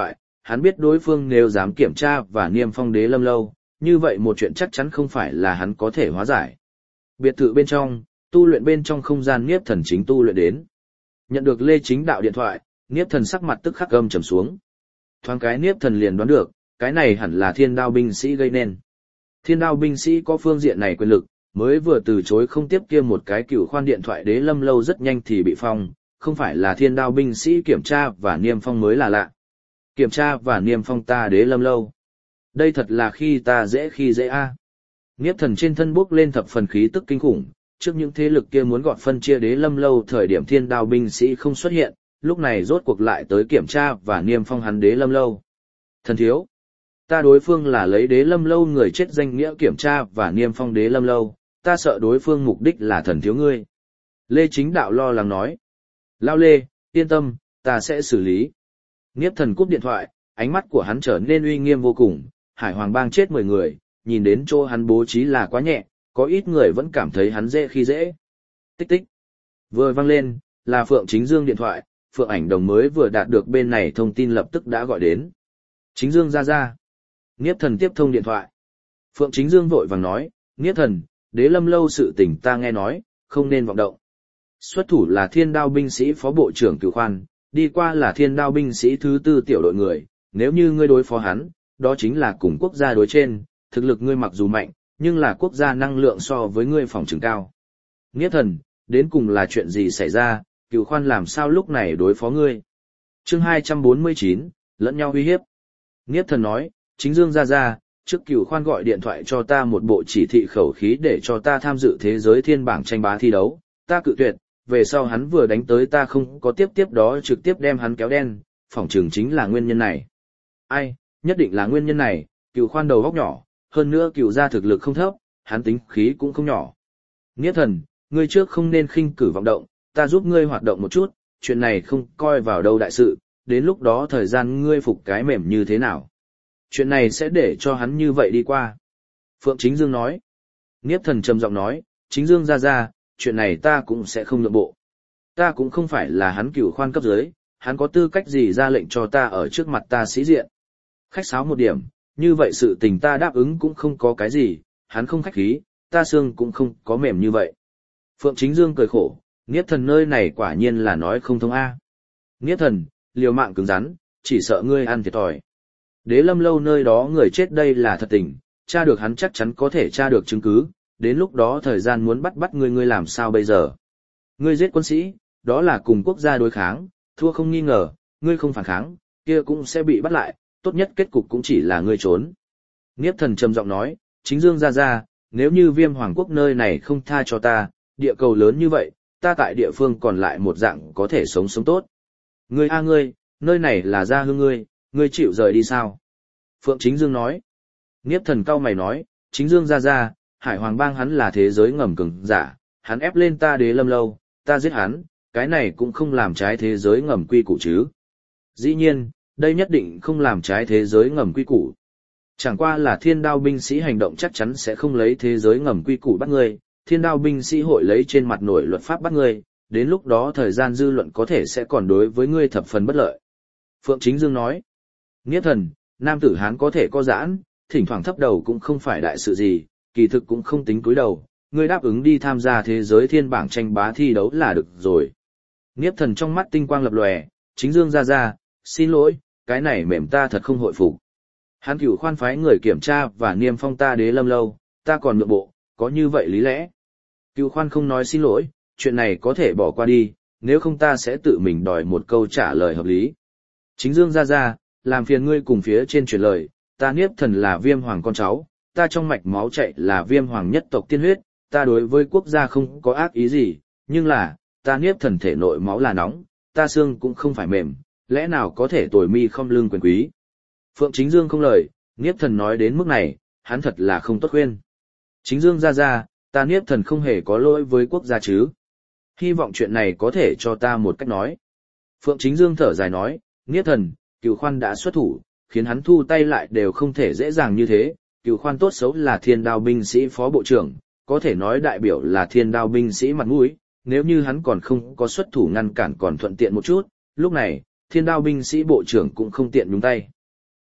hắn biết đối phương nếu dám kiểm tra và niêm phong Đế Lâm Lâu, như vậy một chuyện chắc chắn không phải là hắn có thể hóa giải. Biệt thự bên trong, tu luyện bên trong không gian Niếp Thần chính tu luyện đến. Nhận được Lê Chính Đạo điện thoại, Niếp Thần sắc mặt tức khắc âm trầm xuống. Thoáng cái Niếp Thần liền đoán được, cái này hẳn là Thiên Đao binh sĩ gây nên. Thiên Đao binh sĩ có phương diện này quyền lực, mới vừa từ chối không tiếp kia một cái cựu khoan điện thoại Đế Lâm Lâu rất nhanh thì bị phong, không phải là Thiên Đao binh sĩ kiểm tra và niêm phong mới là lạ. Kiểm tra và niêm phong ta Đế Lâm Lâu. Đây thật là khi dễ a. Niếp Thần trên thân bốc lên thập phần khí tức kinh khủng, trước những thế lực kia muốn gọt phân chia Đế Lâm Lâu thời điểm Thiên Đao binh sĩ không xuất hiện, lúc này rốt cuộc lại tới kiểm tra và niêm phong hắn Đế Lâm Lâu. Thần thiếu, ta đối phương là lấy Đế Lâm Lâu người chết danh nghĩa kiểm tra và niêm phong Đế Lâm Lâu, ta sợ đối phương mục đích là thần thiếu ngươi. Lê Chính Đạo lo lắng nói. Lao Lê, yên tâm, ta sẽ xử lý. Niếp Thần cúp điện thoại, ánh mắt của hắn trở nên uy nghiêm vô cùng, Hải Hoàng bang chết 10 người, nhìn đến chỗ hắn bố trí là quá nhẹ, có ít người vẫn cảm thấy hắn dễ khi dễ. Tích tích. Vừa vang lên, là Phượng Chính Dương điện thoại, Phượng Ảnh Đồng mới vừa đạt được bên này thông tin lập tức đã gọi đến. Chính Dương ra. Niếp Thần tiếp thông điện thoại. Phượng Chính Dương vội vàng nói, Niếp Thần, Đế Lâm Lâu sự tình ta nghe nói, không nên vọng động. Xuất thủ là Thiên Đao binh sĩ phó bộ trưởng Cửu Khoan, đi qua là Thiên Đao binh sĩ thứ 4 tiểu đội người, nếu như ngươi đối phó hắn, đó chính là cùng quốc gia đối trên, thực lực ngươi mặc dù mạnh, nhưng là quốc gia năng lượng so với ngươi phòng trường cao. Niếp Thần, đến cùng là chuyện gì xảy ra, Cửu Khoan làm sao lúc này đối phó ngươi? Chương 249, lẫn nhau uy hiếp. Niếp Thần nói, Chính Dương ra, trước Cửu Khoan gọi điện thoại cho ta một bộ chỉ thị khẩu khí để cho ta tham dự thế giới thiên bảng tranh bá thi đấu, ta cự tuyệt, về sau hắn vừa đánh tới ta không có tiếp đó trực tiếp đem hắn kéo đen, phỏng chừng chính là nguyên nhân này. Ai, nhất định là nguyên nhân này, Cửu Khoan đầu góc nhỏ, hơn nữa Cửu gia thực lực không thấp, hắn tính khí cũng không nhỏ. Niếp Thần, ngươi trước không nên khinh cử vọng động, ta giúp ngươi hoạt động một chút, chuyện này không coi vào đâu đại sự, đến lúc đó thời gian ngươi phục cái mềm như thế nào. Chuyện này sẽ để cho hắn như vậy đi qua. Phượng Chính Dương nói. Niếp Thần trầm giọng nói, Chính Dương ra, chuyện này ta cũng sẽ không nhượng bộ. Ta cũng không phải là hắn Cửu Khoan cấp dưới, hắn có tư cách gì ra lệnh cho ta ở trước mặt ta sĩ diện. Khách sáo một điểm, như vậy sự tình ta đáp ứng cũng không có cái gì, hắn không khách khí, ta xương cũng không có mềm như vậy. Phượng Chính Dương cười khổ, Niếp Thần nơi này quả nhiên là nói không thông a. Niếp Thần, liều mạng cứng rắn, chỉ sợ ngươi ăn thiệt thòi. Đế Lâm Lâu nơi đó người chết đây là thật tình, tra được hắn chắc chắn có thể tra được chứng cứ, đến lúc đó thời gian muốn bắt ngươi làm sao bây giờ. Ngươi giết quân sĩ, đó là cùng quốc gia đối kháng, thua không nghi ngờ, ngươi không phản kháng, kia cũng sẽ bị bắt lại, tốt nhất kết cục cũng chỉ là ngươi trốn. Niếp Thần trầm giọng nói, Chính Dương ra, nếu như Viêm Hoàng quốc nơi này không tha cho ta, địa cầu lớn như vậy, ta tại địa phương còn lại một dạng có thể sống tốt. Ngươi ngươi, nơi này là gia hương ngươi chịu rời đi sao? Phượng Chính Dương nói. Niếp Thần cau mày nói, Chính Dương ra, Hải Hoàng bang hắn là thế giới ngầm cường giả, hắn ép lên ta Đế Lâm Lâu, ta giết hắn, cái này cũng không làm trái thế giới ngầm quy củ chứ. Dĩ nhiên, đây nhất định không làm trái thế giới ngầm quy củ. Chẳng qua là Thiên Đao binh sĩ hành động chắc chắn sẽ không lấy thế giới ngầm quy củ bắt ngươi, Thiên Đao binh sĩ hội lấy trên mặt nổi luật pháp bắt ngươi, đến lúc đó thời gian dư luận có thể sẽ còn đối với ngươi thập phần bất lợi. Phượng Chính Dương nói, Niếp Thần, nam tử Hán có thể có giãn, thỉnh thoảng thấp đầu cũng không phải đại sự gì, kỳ thực cũng không tính cúi đầu, ngươi đáp ứng đi tham gia thế giới thiên bảng tranh bá thi đấu là được rồi. Niếp Thần trong mắt tinh quang lập lòe, Chính Dương ra, xin lỗi, cái này mềm ta thật không hội phục. Hắn Cửu Khoan phái người kiểm tra và niêm phong ta Đế Lâm Lâu, ta còn nhượng bộ, có như vậy lý lẽ. Cửu Khoan không nói xin lỗi, chuyện này có thể bỏ qua đi, nếu không ta sẽ tự mình đòi một câu trả lời hợp lý. Chính Dương ra, làm phiền ngươi cùng phía trên truyền lời, ta Niếp Thần là Viêm Hoàng con cháu, ta trong mạch máu chạy là Viêm Hoàng nhất tộc tiên huyết, ta đối với quốc gia không có ác ý gì, nhưng là, ta Niếp Thần thể nội máu là nóng, ta xương cũng không phải mềm, lẽ nào có thể tồi mi không lương quyền quý. Phượng Chính Dương không lời, Niếp Thần nói đến mức này, hắn thật là không tốt khuyên. Chính Dương ra, ta Niếp Thần không hề có lỗi với quốc gia chứ. Hy vọng chuyện này có thể cho ta một cách nói. Phượng Chính Dương thở dài nói, Niếp Thần, Cửu Khoan đã xuất thủ, khiến hắn thu tay lại đều không thể dễ dàng như thế. Cửu Khoan tốt xấu là Thiên Đao binh sĩ phó bộ trưởng, có thể nói đại biểu là Thiên Đao binh sĩ mặt mũi, nếu như hắn còn không có xuất thủ ngăn cản còn thuận tiện một chút, lúc này, Thiên Đao binh sĩ bộ trưởng cũng không tiện nhúng tay.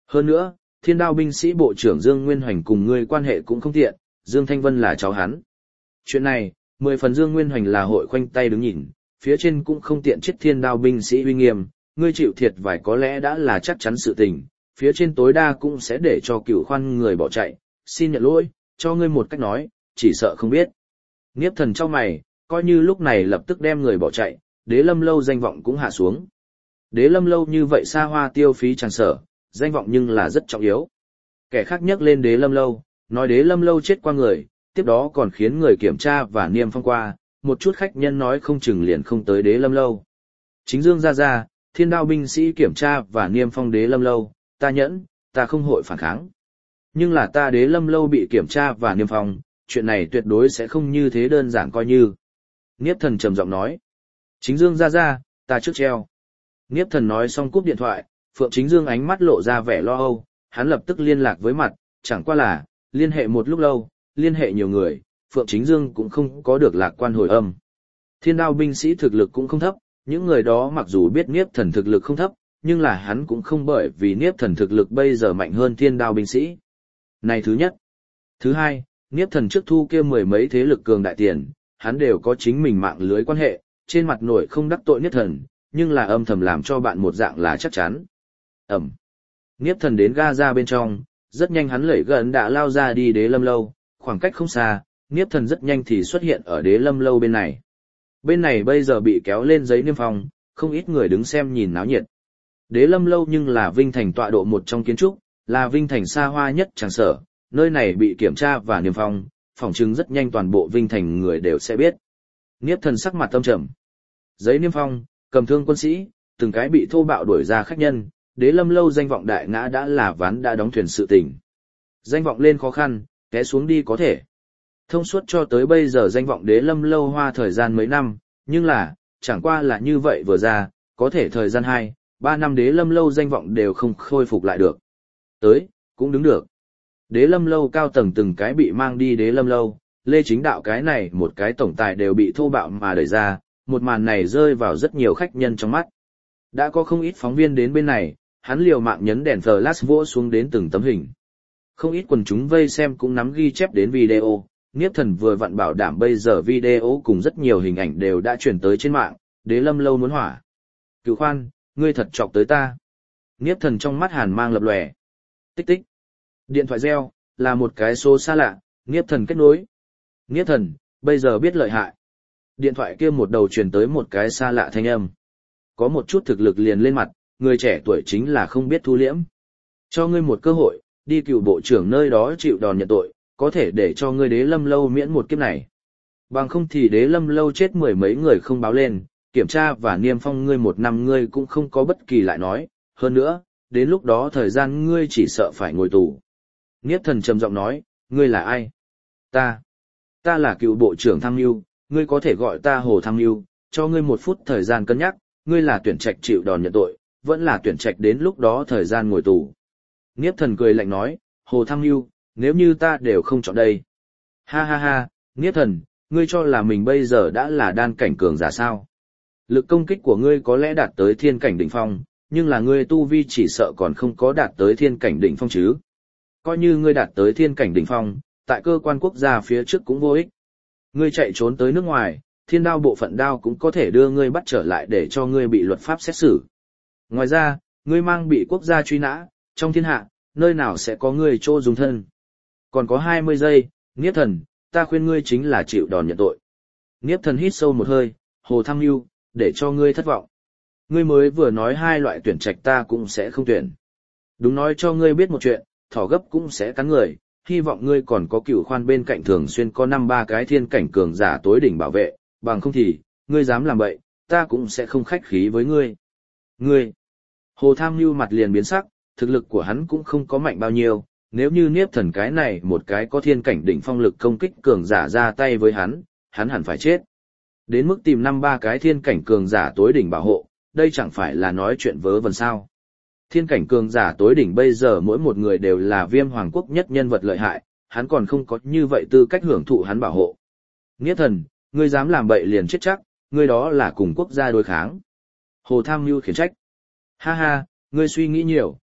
Hơn nữa, Thiên Đao binh sĩ bộ trưởng Dương Nguyên Hoành cùng ngươi quan hệ cũng không tiện, Dương Thanh Vân là cháu hắn. Chuyện này, 10 phần Dương Nguyên Hoành là hội khoanh tay đứng nhìn, phía trên cũng không tiện chết Thiên Đao binh sĩ uy nghiêm, ngươi chịu thiệt vài có lẽ đã là chắc chắn sự tình, phía trên tối đa cũng sẽ để cho Cửu Khoan người bỏ chạy, xin nhận lỗi, cho ngươi một cách nói, chỉ sợ không biết. Niếp Thần trong mày, coi như lúc này lập tức đem người bỏ chạy, Đế Lâm lâu danh vọng cũng hạ xuống. Đế Lâm lâu như vậy xa hoa tiêu phí tràn sở, danh vọng nhưng là rất trọng yếu. Kẻ khác nhắc lên Đế Lâm lâu, nói Đế Lâm lâu chết qua người, tiếp đó còn khiến người kiểm tra và niêm phong qua, một chút khách nhân nói không chừng liền không tới Đế Lâm lâu. Chính Dương ra, Thiên Đao binh sĩ kiểm tra và niêm phong Đế Lâm lâu, ta nhẫn, ta không hội phản kháng. Nhưng là ta Đế Lâm lâu bị kiểm tra và niêm phong, chuyện này tuyệt đối sẽ không như thế đơn giản coi như. Niếp Thần trầm giọng nói. Chính Dương ra, ta trước treo. Niếp Thần nói xong cúp điện thoại, Phượng Chính Dương ánh mắt lộ ra vẻ lo âu, hắn lập tức liên lạc với mặt, chẳng qua là, liên hệ một lúc lâu, liên hệ nhiều người, Phượng Chính Dương cũng không có được lạc quan hồi âm. Thiên Đao binh sĩ thực lực cũng không thấp, những người đó mặc dù biết Niếp Thần thực lực không thấp, nhưng là hắn cũng không bởi vì Niếp Thần thực lực bây giờ mạnh hơn Thiên Đao binh sĩ. Này thứ nhất. Thứ hai, Niếp Thần trước thu kia 10 mấy thế lực cường đại tiền, hắn đều có chính mình mạng lưới quan hệ, trên mặt nổi không đắc tội Niếp Thần, nhưng là âm thầm làm cho bạn một dạng là chắc chắn. Niếp Thần đến Gaza bên trong, rất nhanh hắn lẩy gần đã lao ra đi Đế Lâm lâu, khoảng cách không xa, Niếp Thần rất nhanh thì xuất hiện ở Đế Lâm lâu bên này. Bên này bây giờ bị kéo lên giấy niêm phong, không ít người đứng xem nhìn náo nhiệt. Đế Lâm lâu nhưng là Vinh Thành tọa độ một trong kiến trúc, là Vinh Thành xa hoa nhất tràng sở, nơi này bị kiểm tra và niêm phong, phỏng chứng rất nhanh toàn bộ Vinh Thành người đều sẽ biết. Niếp Thần sắc mặt tâm trầm. Giấy niêm phong, cầm thương quân sĩ, từng cái bị thô bạo đuổi ra khách nhân, Đế Lâm lâu danh vọng đại ngã đã là ván đã đóng thuyền sự tình. Danh vọng lên khó khăn, té xuống đi có thể. Thông suốt cho tới bây giờ danh vọng Đế Lâm lâu hoa thời gian mấy năm, nhưng là, chẳng qua là như vậy vừa ra, có thể thời gian 2-3 năm Đế Lâm lâu danh vọng đều không khôi phục lại được. Tới, cũng đứng được. Đế Lâm lâu cao tầng từng cái bị mang đi Đế Lâm lâu, Lê Chính Đạo cái này một cái tổng tài đều bị thô bạo mà đẩy ra, một màn này rơi vào rất nhiều khách nhân trong mắt. Đã có không ít phóng viên đến bên này, hắn liều mạng nhấn đèn flash vỗ xuống đến từng tấm hình. Không ít quần chúng vây xem cũng nắm ghi chép đến video, Niếp Thần vừa vặn bảo đảm bây giờ video cùng rất nhiều hình ảnh đều đã chuyển tới trên mạng, Đế Lâm lâu muốn hỏa. Cửu Khoan, ngươi thật chọc tới ta. Niếp Thần trong mắt hàn mang lập lòe. Tích tích. Điện thoại reo, là một cái số xa lạ, Niếp Thần kết nối. Niếp Thần, bây giờ biết lợi hại. Điện thoại kia một đầu truyền tới một cái xa lạ thanh âm. Có một chút thực lực liền lên mặt, người trẻ tuổi chính là không biết thu liễm. Cho ngươi một cơ hội, đi cựu bộ trưởng nơi đó chịu đòn nhận tội, có thể để cho ngươi Đế Lâm lâu miễn một kiếp này. Bằng không thì Đế Lâm lâu chết 10 mấy người không báo lên, kiểm tra và niêm phong ngươi 1 năm ngươi cũng không có bất kỳ lại nói, hơn nữa, đến lúc đó thời gian ngươi chỉ sợ phải ngồi tù. Niếp Thần trầm giọng nói, ngươi là ai? Ta là cựu bộ trưởng Tham Mưu, ngươi có thể gọi ta Hồ Tham Mưu, cho ngươi 1 phút thời gian cân nhắc, ngươi là tuyển trạch chịu đòn nhận tội, vẫn là tuyển trạch đến lúc đó thời gian ngồi tù. Niếp Thần cười lạnh nói, Hồ Tham Mưu, nếu như ta đều không chọn đây. Ha ha ha, Niếp Thần, ngươi cho là mình bây giờ đã là đan cảnh cường giả sao? Lực công kích của ngươi có lẽ đạt tới thiên cảnh đỉnh phong, nhưng là ngươi tu vi chỉ sợ còn không có đạt tới thiên cảnh đỉnh phong chứ. Coi như ngươi đạt tới thiên cảnh đỉnh phong, tại cơ quan quốc gia phía trước cũng vô ích. Ngươi chạy trốn tới nước ngoài, Thiên Đao bộ phận đao cũng có thể đưa ngươi bắt trở lại để cho ngươi bị luật pháp xét xử. Ngoài ra, ngươi mang bị quốc gia truy nã, trong thiên hạ, nơi nào sẽ có ngươi chỗ dùng thân. Còn có 20 giây, Niếp Thần, ta khuyên ngươi chính là chịu đòn nhận tội. Niếp Thần hít sâu một hơi, Hồ Tham Mưu, để cho ngươi thất vọng. Ngươi mới vừa nói 2 loại tuyển trạch ta cũng sẽ không tuyển. Đúng nói cho ngươi biết một chuyện, thỏ gấp cũng sẽ cắn người, hy vọng ngươi còn có Cửu Khoan bên cạnh thường xuyên có 5-3 cái thiên cảnh cường giả tối đỉnh bảo vệ, bằng không thì, ngươi dám làm bậy, ta cũng sẽ không khách khí với ngươi. Ngươi, Hồ Tham Mưu mặt liền biến sắc, thực lực của hắn cũng không có mạnh bao nhiêu, nếu như Niếp Thần cái này một cái có thiên cảnh đỉnh phong lực công kích cường giả ra tay với hắn hẳn phải chết. Đến mức tìm 5-3 cái thiên cảnh cường giả tối đỉnh bảo hộ, đây chẳng phải là nói chuyện vớ vẩn sao. Thiên cảnh cường giả tối đỉnh bây giờ mỗi một người đều là Viêm Hoàng quốc nhất nhân vật lợi hại, hắn còn không có như vậy tư cách hưởng thụ hắn bảo hộ. Niếp Thần, ngươi dám làm bậy liền chết chắc, ngươi đó là cùng quốc gia đối kháng. Hồ Tham Mưu khiển trách. Ha ha, ngươi suy nghĩ nhiều,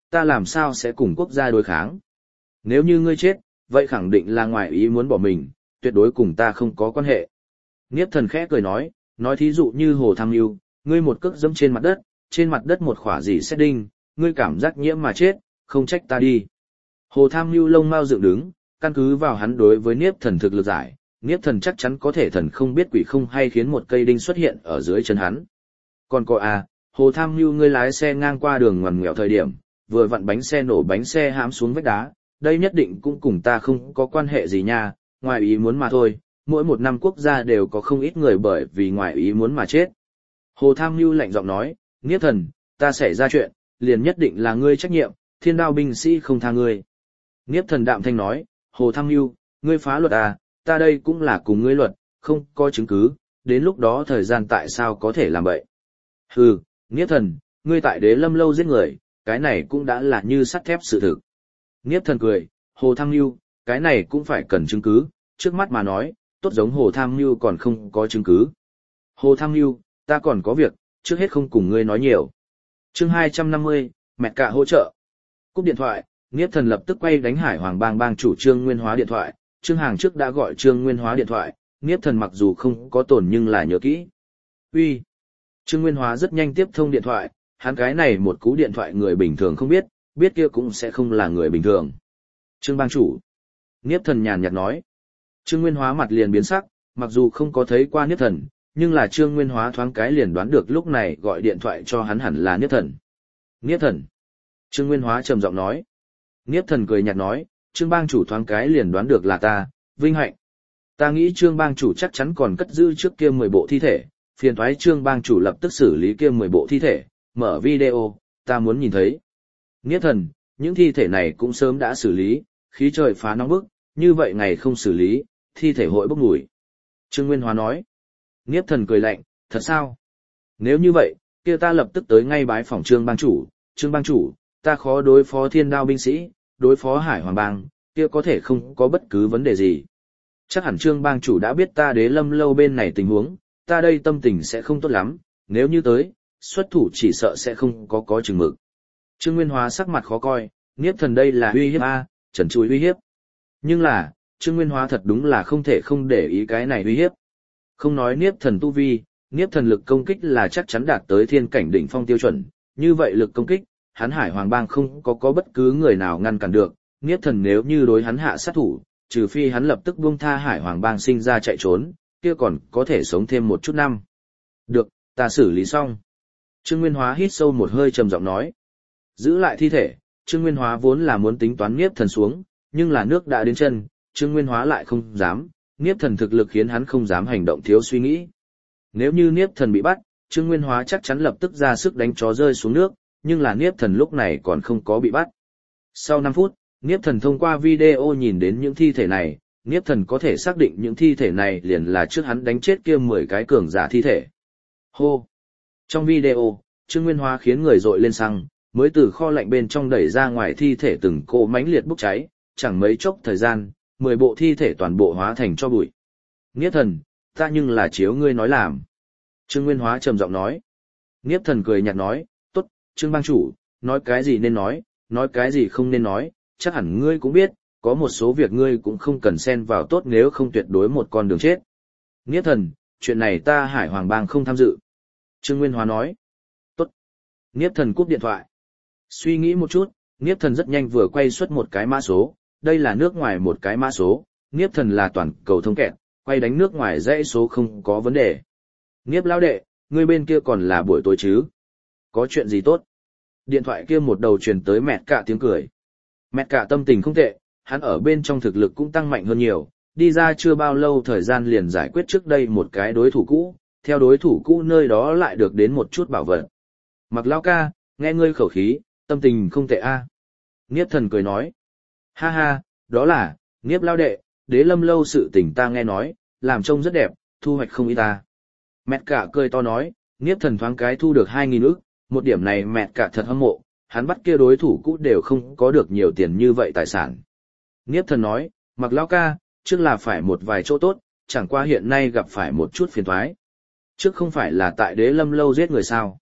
ta làm sao sẽ cùng quốc gia đối kháng. Nếu như ngươi chết, vậy khẳng định là ngoài ý muốn bỏ mình, tuyệt đối cùng ta không có quan hệ. Niếp Thần khẽ cười nói thí dụ như Hồ Tham Nhu, ngươi một cước dẫm trên mặt đất một khỏa gì xét đinh, ngươi cảm giác nhiễm mà chết, không trách ta đi. Hồ Tham Nhu lông mao dựng đứng, căn cứ vào hắn đối với Niếp Thần thực lực giải, Niếp Thần chắc chắn có thể thần không biết quỷ không hay khiến một cây đinh xuất hiện ở dưới chân hắn. Còn có Hồ Tham Nhu ngươi lái xe ngang qua đường ngoằn ngoèo thời điểm, vừa vặn bánh xe nổ bánh xe hãm xuống vách đá, đây nhất định cũng cùng ta không có quan hệ gì nha, ngoài ý muốn mà thôi, mỗi một năm quốc gia đều có không ít người bởi vì ngoài ý muốn mà chết. Hồ Tham Nhu lạnh giọng nói, Niếp Thần, ta xảy ra chuyện, liền nhất định là ngươi trách nhiệm, Thiên Đao binh sĩ không tha ngươi. Niếp Thần đạm thanh nói, Hồ Tham Nhu, ngươi phá luật ta đây cũng là cùng ngươi luật, không có chứng cứ, đến lúc đó thời gian tại sao có thể làm vậy. Hừ, Niếp Thần, ngươi tại Đế Lâm lâu giết người, cái này cũng đã là như sắt thép sự thực. Niếp Thần cười, Hồ Tham Nhu, cái này cũng phải cần chứng cứ, trước mắt mà nói, tốt giống Hồ Tham Nhu còn không có chứng cứ. Hồ Tham Nhu, ta còn có việc, trước hết không cùng ngươi nói nhiều. Chương 250, mẹ cả hỗ trợ. Cúp điện thoại, Niếp Thần lập tức quay đánh Hải Hoàng bang bang chủ Trương Nguyên Hóa điện thoại, Trương Hàng trước đã gọi Trương Nguyên Hóa điện thoại, Niếp Thần mặc dù không có tổn nhưng là nhớ kỹ. Uy. Trương Nguyên Hóa rất nhanh tiếp thông điện thoại, hắn cái này một cú điện thoại người bình thường không biết, biết kia cũng sẽ không là người bình thường. Trương bang chủ. Niếp Thần nhàn nhạt nói. Trương Nguyên Hóa mặt liền biến sắc, mặc dù không có thấy qua Niếp Thần, nhưng là Trương Nguyên Hóa thoáng cái liền đoán được lúc này gọi điện thoại cho hắn hẳn là Niếp Thần. Niếp Thần. Trương Nguyên Hóa trầm giọng nói. Niếp Thần cười nhạt nói, Trương bang chủ thoáng cái liền đoán được là ta, vinh hạnh. Ta nghĩ Trương bang chủ chắc chắn còn cất giữ trước kia 10 bộ thi thể, phiền thoái Trương bang chủ lập tức xử lý kia 10 bộ thi thể, mở video, ta muốn nhìn thấy. Niếp Thần, những thi thể này cũng sớm đã xử lý, khí trời phá nóng bức, như vậy ngày không xử lý, thi thể hội bốc mùi. Trương Nguyên Hóa nói. Niếp Thần cười lạnh, thật sao? Nếu như vậy, kia ta lập tức tới ngay bái phòng Trương bang chủ, ta khó đối phó Thiên Đao binh sĩ, đối phó Hải Hoàng bang, kia có thể không có bất cứ vấn đề gì. Chắc hẳn Trương bang chủ đã biết ta Đế Lâm lâu bên này tình huống, ta đây tâm tình sẽ không tốt lắm, nếu như tới, xuất thủ chỉ sợ sẽ không có chừng mực. Trương Nguyên Hóa sắc mặt khó coi, Niếp Thần đây là uy hiếp trần trụi uy hiếp. Nhưng là, Trương Nguyên Hóa thật đúng là không thể không để ý cái này uy hiếp. Không nói Niếp Thần tu vi, Niếp Thần lực công kích là chắc chắn đạt tới thiên cảnh đỉnh phong tiêu chuẩn, như vậy lực công kích, hắn Hải Hoàng bang không có bất cứ người nào ngăn cản được, Niếp Thần nếu như đối hắn hạ sát thủ, trừ phi hắn lập tức buông tha Hải Hoàng bang sinh ra chạy trốn, kia còn có thể sống thêm một chút năm. Được, ta xử lý xong. Trương Nguyên Hóa hít sâu một hơi trầm giọng nói. Giữ lại thi thể, Trương Nguyên Hóa vốn là muốn tính toán Niếp Thần xuống, nhưng là nước đã đến chân, Trương Nguyên Hóa lại không dám, Niếp Thần thực lực khiến hắn không dám hành động thiếu suy nghĩ. Nếu như Niếp Thần bị bắt, Trương Nguyên Hóa chắc chắn lập tức ra sức đánh chó rơi xuống nước, nhưng là Niếp Thần lúc này còn không có bị bắt. Sau 5 phút, Niếp Thần thông qua video nhìn đến những thi thể này, Niếp Thần có thể xác định những thi thể này liền là trước hắn đánh chết kia 10 cái cường giả thi thể. Hô! Trong video, Trương Nguyên Hóa khiến người dội lên xăng, mới từ kho lạnh bên trong đẩy ra ngoài thi thể từng cỗ mãnh liệt bốc cháy, chẳng mấy chốc thời gian, 10 bộ thi thể toàn bộ hóa thành tro bụi. Niếp Thần, ta nhưng là chiếu ngươi nói làm. Trương Nguyên Hóa trầm giọng nói. Niếp Thần cười nhạt nói, tốt, Trương bang chủ, nói cái gì nên nói cái gì không nên nói, chắc hẳn ngươi cũng biết, có một số việc ngươi cũng không cần xen vào tốt nếu không tuyệt đối một con đường chết. Niếp Thần, chuyện này ta Hải Hoàng bang không tham dự. Trương Nguyên Hóa nói. Tốt. Niếp Thần cúp điện thoại. Suy nghĩ một chút, Niếp Thần rất nhanh vừa quay xuất một cái mã số, đây là nước ngoài một cái mã số, Niếp Thần là toàn cầu thông kẹt, quay đánh nước ngoài dãy số không có vấn đề. Niếp lão đệ, ngươi bên kia còn là buổi tối chứ? Có chuyện gì tốt? Điện thoại kia một đầu truyền tới mẹ cả tiếng cười. Mẹ cả tâm tình không tệ, hắn ở bên trong thực lực cũng tăng mạnh hơn nhiều, đi ra chưa bao lâu thời gian liền giải quyết trước đây một cái đối thủ cũ, theo đối thủ cũ nơi đó lại được đến một chút bảo vật. Mặc lão ca, nghe ngươi khẩu khí, tâm tình không tệ a. Niếp Thần cười nói. Ha ha, đó là, Niếp lão đệ, Đế Lâm lâu sự tình ta nghe nói, làm trông rất đẹp, thu hoạch không ít ta. Mẹ cả cười to nói, Niếp Thần thoáng cái thu được 2.000 ức, một điểm này mẹ cả thật hâm mộ, hắn bắt kia đối thủ cũ đều không có được nhiều tiền như vậy tài sản. Niếp Thần nói, Mặc lão ca, trước là phải một vài chỗ tốt, chẳng qua hiện nay gặp phải một chút phiền toái. Trước không phải là tại Đế Lâm lâu giết người sao?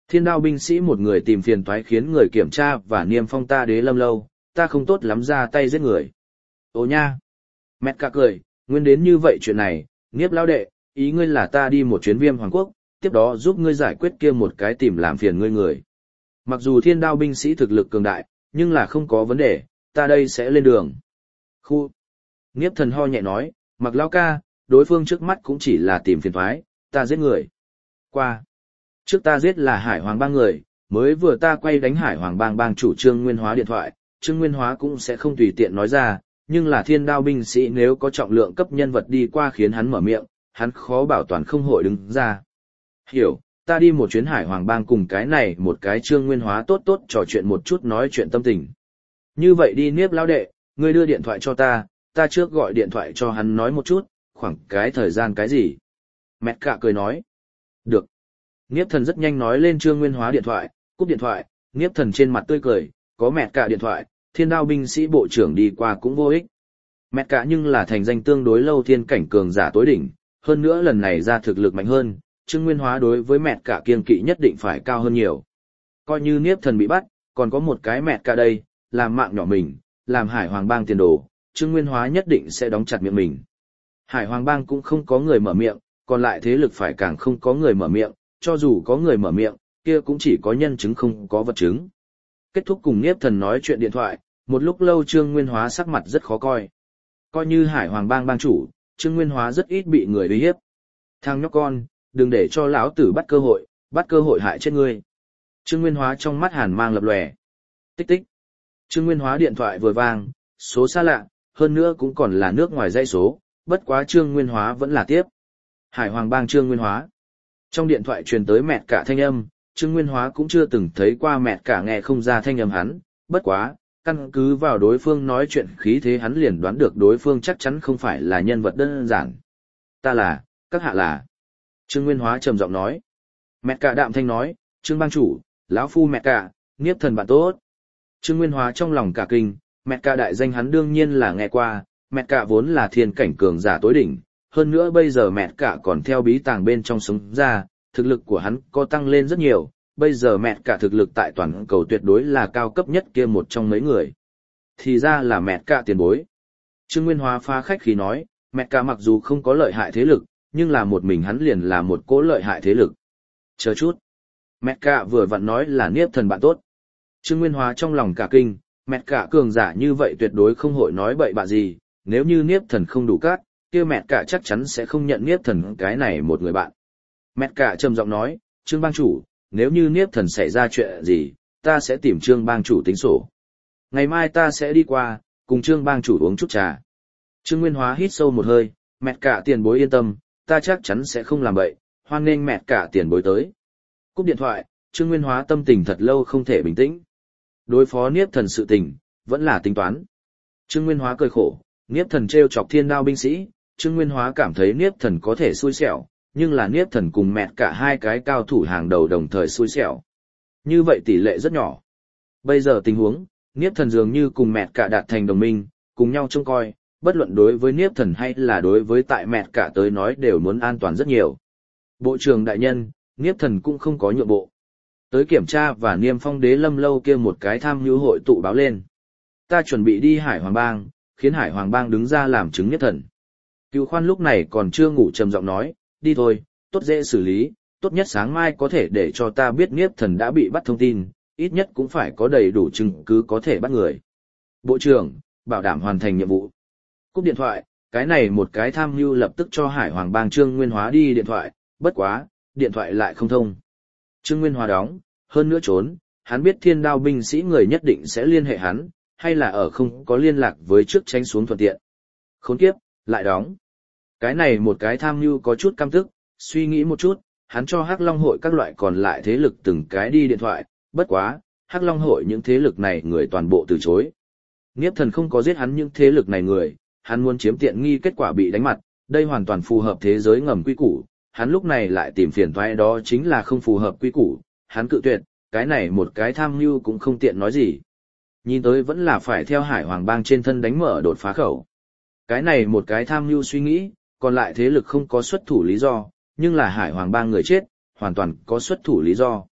Thiên đao binh sĩ một người tìm phiền toái khiến người kiểm tra và niêm phong ta Đế Lâm lâu, ta không tốt lắm ra tay giết người. Ồ nha! Mẹt cả cười, nguyên đến như vậy chuyện này, Niếp lão đệ, ý ngươi là ta đi một chuyến Viêm Hoàng Quốc, tiếp đó giúp ngươi giải quyết kia một cái tìm làm phiền ngươi người. Mặc dù thiên đao binh sĩ thực lực cường đại, nhưng là không có vấn đề, ta đây sẽ lên đường. Khu! Niếp thần ho nhẹ nói, Mặc lão ca, đối phương trước mắt cũng chỉ là tìm phiền toái, ta giết người. Qua! Trước ta giết là Hải Hoàng bang người, mới vừa ta quay đánh Hải Hoàng bang bang chủ Trương Nguyên Hóa điện thoại, Trương Nguyên Hóa cũng sẽ không tùy tiện nói ra, nhưng là thiên đao binh sĩ nếu có trọng lượng cấp nhân vật đi qua khiến hắn mở miệng, hắn khó bảo toàn không hội đứng ra. Hiểu, ta đi một chuyến Hải Hoàng bang cùng cái này một cái Trương Nguyên Hóa tốt tốt trò chuyện một chút nói chuyện tâm tình. Như vậy đi Niếp lão đệ, ngươi đưa điện thoại cho ta trước gọi điện thoại cho hắn nói một chút, khoảng cái thời gian cái gì. Mẹt cả cười nói. Được. Niếp thần rất nhanh nói lên Trương Nguyên Hóa điện thoại, cúp điện thoại, Niếp thần trên mặt tươi cười, có mẹt cả điện thoại, thiên đao binh sĩ bộ trưởng đi qua cũng vô ích. Mẹt cả nhưng là thành danh tương đối lâu thiên cảnh cường giả tối đỉnh, hơn nữa lần này ra thực lực mạnh hơn, Trương Nguyên Hóa đối với mẹt cả kiên kỵ nhất định phải cao hơn nhiều. Coi như Niếp thần bị bắt, còn có một cái mẹt cả đây, làm mạng nhỏ mình, làm Hải Hoàng bang tiền đồ, Trương Nguyên Hóa nhất định sẽ đóng chặt miệng mình. Hải Hoàng bang cũng không có người mở miệng, còn lại thế lực phải càng không có người mở miệng, cho dù có người mở miệng, kia cũng chỉ có nhân chứng không có vật chứng. Kết thúc cùng Niếp thần nói chuyện điện thoại, một lúc lâu Trương Nguyên Hóa sắc mặt rất khó coi. Coi như Hải Hoàng bang bang chủ, Trương Nguyên Hóa rất ít bị người uy hiếp. Thằng nhóc con, đừng để cho lão tử bắt cơ hội hại chết ngươi. Trương Nguyên Hóa trong mắt hàn mang lập lòe. Tích tích. Trương Nguyên Hóa điện thoại vừa vang, số xa lạ, hơn nữa cũng còn là nước ngoài dãy số, bất quá Trương Nguyên Hóa vẫn là tiếp. Hải Hoàng bang Trương Nguyên Hóa. Trong điện thoại truyền tới mẹt cả thanh âm, Trương Nguyên Hóa cũng chưa từng thấy qua mẹt cả nghe không ra thanh âm hắn, bất quá, căn cứ vào đối phương nói chuyện khí thế hắn liền đoán được đối phương chắc chắn không phải là nhân vật đơn giản. Ta là, các hạ là. Trương Nguyên Hóa trầm giọng nói. Mẹt cả đạm thanh nói, Trương bang chủ, lão phu mẹt cả, Niếp thần bạn tốt. Trương Nguyên Hóa trong lòng cả kinh, mẹt cả đại danh hắn đương nhiên là nghe qua, mẹt cả vốn là thiên cảnh cường giả tối đỉnh, hơn nữa bây giờ mẹt cả còn theo bí tàng bên trong sống ra, thực lực của hắn có tăng lên rất nhiều, bây giờ mẹt cả thực lực tại toàn cầu tuyệt đối là cao cấp nhất kia một trong mấy người. Thì ra là mẹt cả tiền bối. Trương Nguyên Hóa pha khách khí nói, mẹt cả mặc dù không có lợi hại thế lực, nhưng là một mình hắn liền là một cỗ lợi hại thế lực. Chờ chút. Mẹt cả vừa vặn nói là Niếp thần bạn tốt. Trương Nguyên Hóa trong lòng cả kinh, mẹt cả cường giả như vậy tuyệt đối không hội nói bậy bạ gì, nếu như Niếp thần không đủ cát, kia mẹt cả chắc chắn sẽ không nhận Niếp thần cái này một người bạn. Mẹt cả trầm giọng nói, Trương bang chủ, nếu như Niếp thần xảy ra chuyện gì, ta sẽ tìm Trương bang chủ tính sổ. Ngày mai ta sẽ đi qua, cùng Trương bang chủ uống chút trà. Trương Nguyên Hóa hít sâu một hơi, mẹt cả tiền bối yên tâm, ta chắc chắn sẽ không làm bậy, hoan nghênh mẹt cả tiền bối tới. Cúp điện thoại, Trương Nguyên Hóa tâm tình thật lâu không thể bình tĩnh. Đối phó Niếp thần sự tình, vẫn là tính toán. Trương Nguyên Hóa cười khổ, Niếp thần trêu chọc thiên đao binh sĩ, Trương Nguyên Hóa cảm thấy Niếp thần có thể xui xẻo, nhưng là Niếp thần cùng mẹt cả hai cái cao thủ hàng đầu đồng thời xui xẻo. Như vậy tỷ lệ rất nhỏ. Bây giờ tình huống, Niếp thần dường như cùng mẹt cả đạt thành đồng minh, cùng nhau trông coi, bất luận đối với Niếp thần hay là đối với tại mẹt cả tới nói đều muốn an toàn rất nhiều. Bộ trưởng đại nhân, Niếp thần cũng không có nhượng bộ. Tới kiểm tra và niêm phong Đế Lâm lâu kia một cái tham nhu hội tụ báo lên. Ta chuẩn bị đi Hải Hoàng bang, khiến Hải Hoàng bang đứng ra làm chứng Niếp thần. Cựu Khoan lúc này còn chưa ngủ trầm giọng nói, đi thôi, tốt dễ xử lý, tốt nhất sáng mai có thể để cho ta biết Niếp thần đã bị bắt thông tin, ít nhất cũng phải có đầy đủ chứng cứ có thể bắt người. Bộ trưởng, bảo đảm hoàn thành nhiệm vụ. Cúp điện thoại, cái này một cái tham mưu lập tức cho Hải Hoàng bang Trương Nguyên Hóa đi điện thoại, bất quá, điện thoại lại không thông. Trương Nguyên Hóa đóng, hơn nữa trốn, hắn biết thiên đao binh sĩ người nhất định sẽ liên hệ hắn, hay là ở không có liên lạc với trước tránh xuống thuận tiện. Khốn kiếp, lại đóng. Cái này một cái tham mưu có chút căm tức, suy nghĩ một chút, hắn cho Hắc Long hội các loại còn lại thế lực từng cái đi điện thoại, bất quá, Hắc Long hội những thế lực này người toàn bộ từ chối. Niếp thần không có giết hắn những thế lực này người, hắn muốn chiếm tiện nghi kết quả bị đánh mặt, đây hoàn toàn phù hợp thế giới ngầm quy củ, hắn lúc này lại tìm phiền toái đó chính là không phù hợp quy củ, hắn cự tuyệt, cái này một cái tham mưu cũng không tiện nói gì. Nhìn tới vẫn là phải theo Hải Hoàng bang trên thân đánh mở đột phá khẩu. Cái này một cái tham mưu suy nghĩ, còn lại thế lực không có xuất thủ lý do, nhưng là Hải Hoàng bang người chết, hoàn toàn có xuất thủ lý do.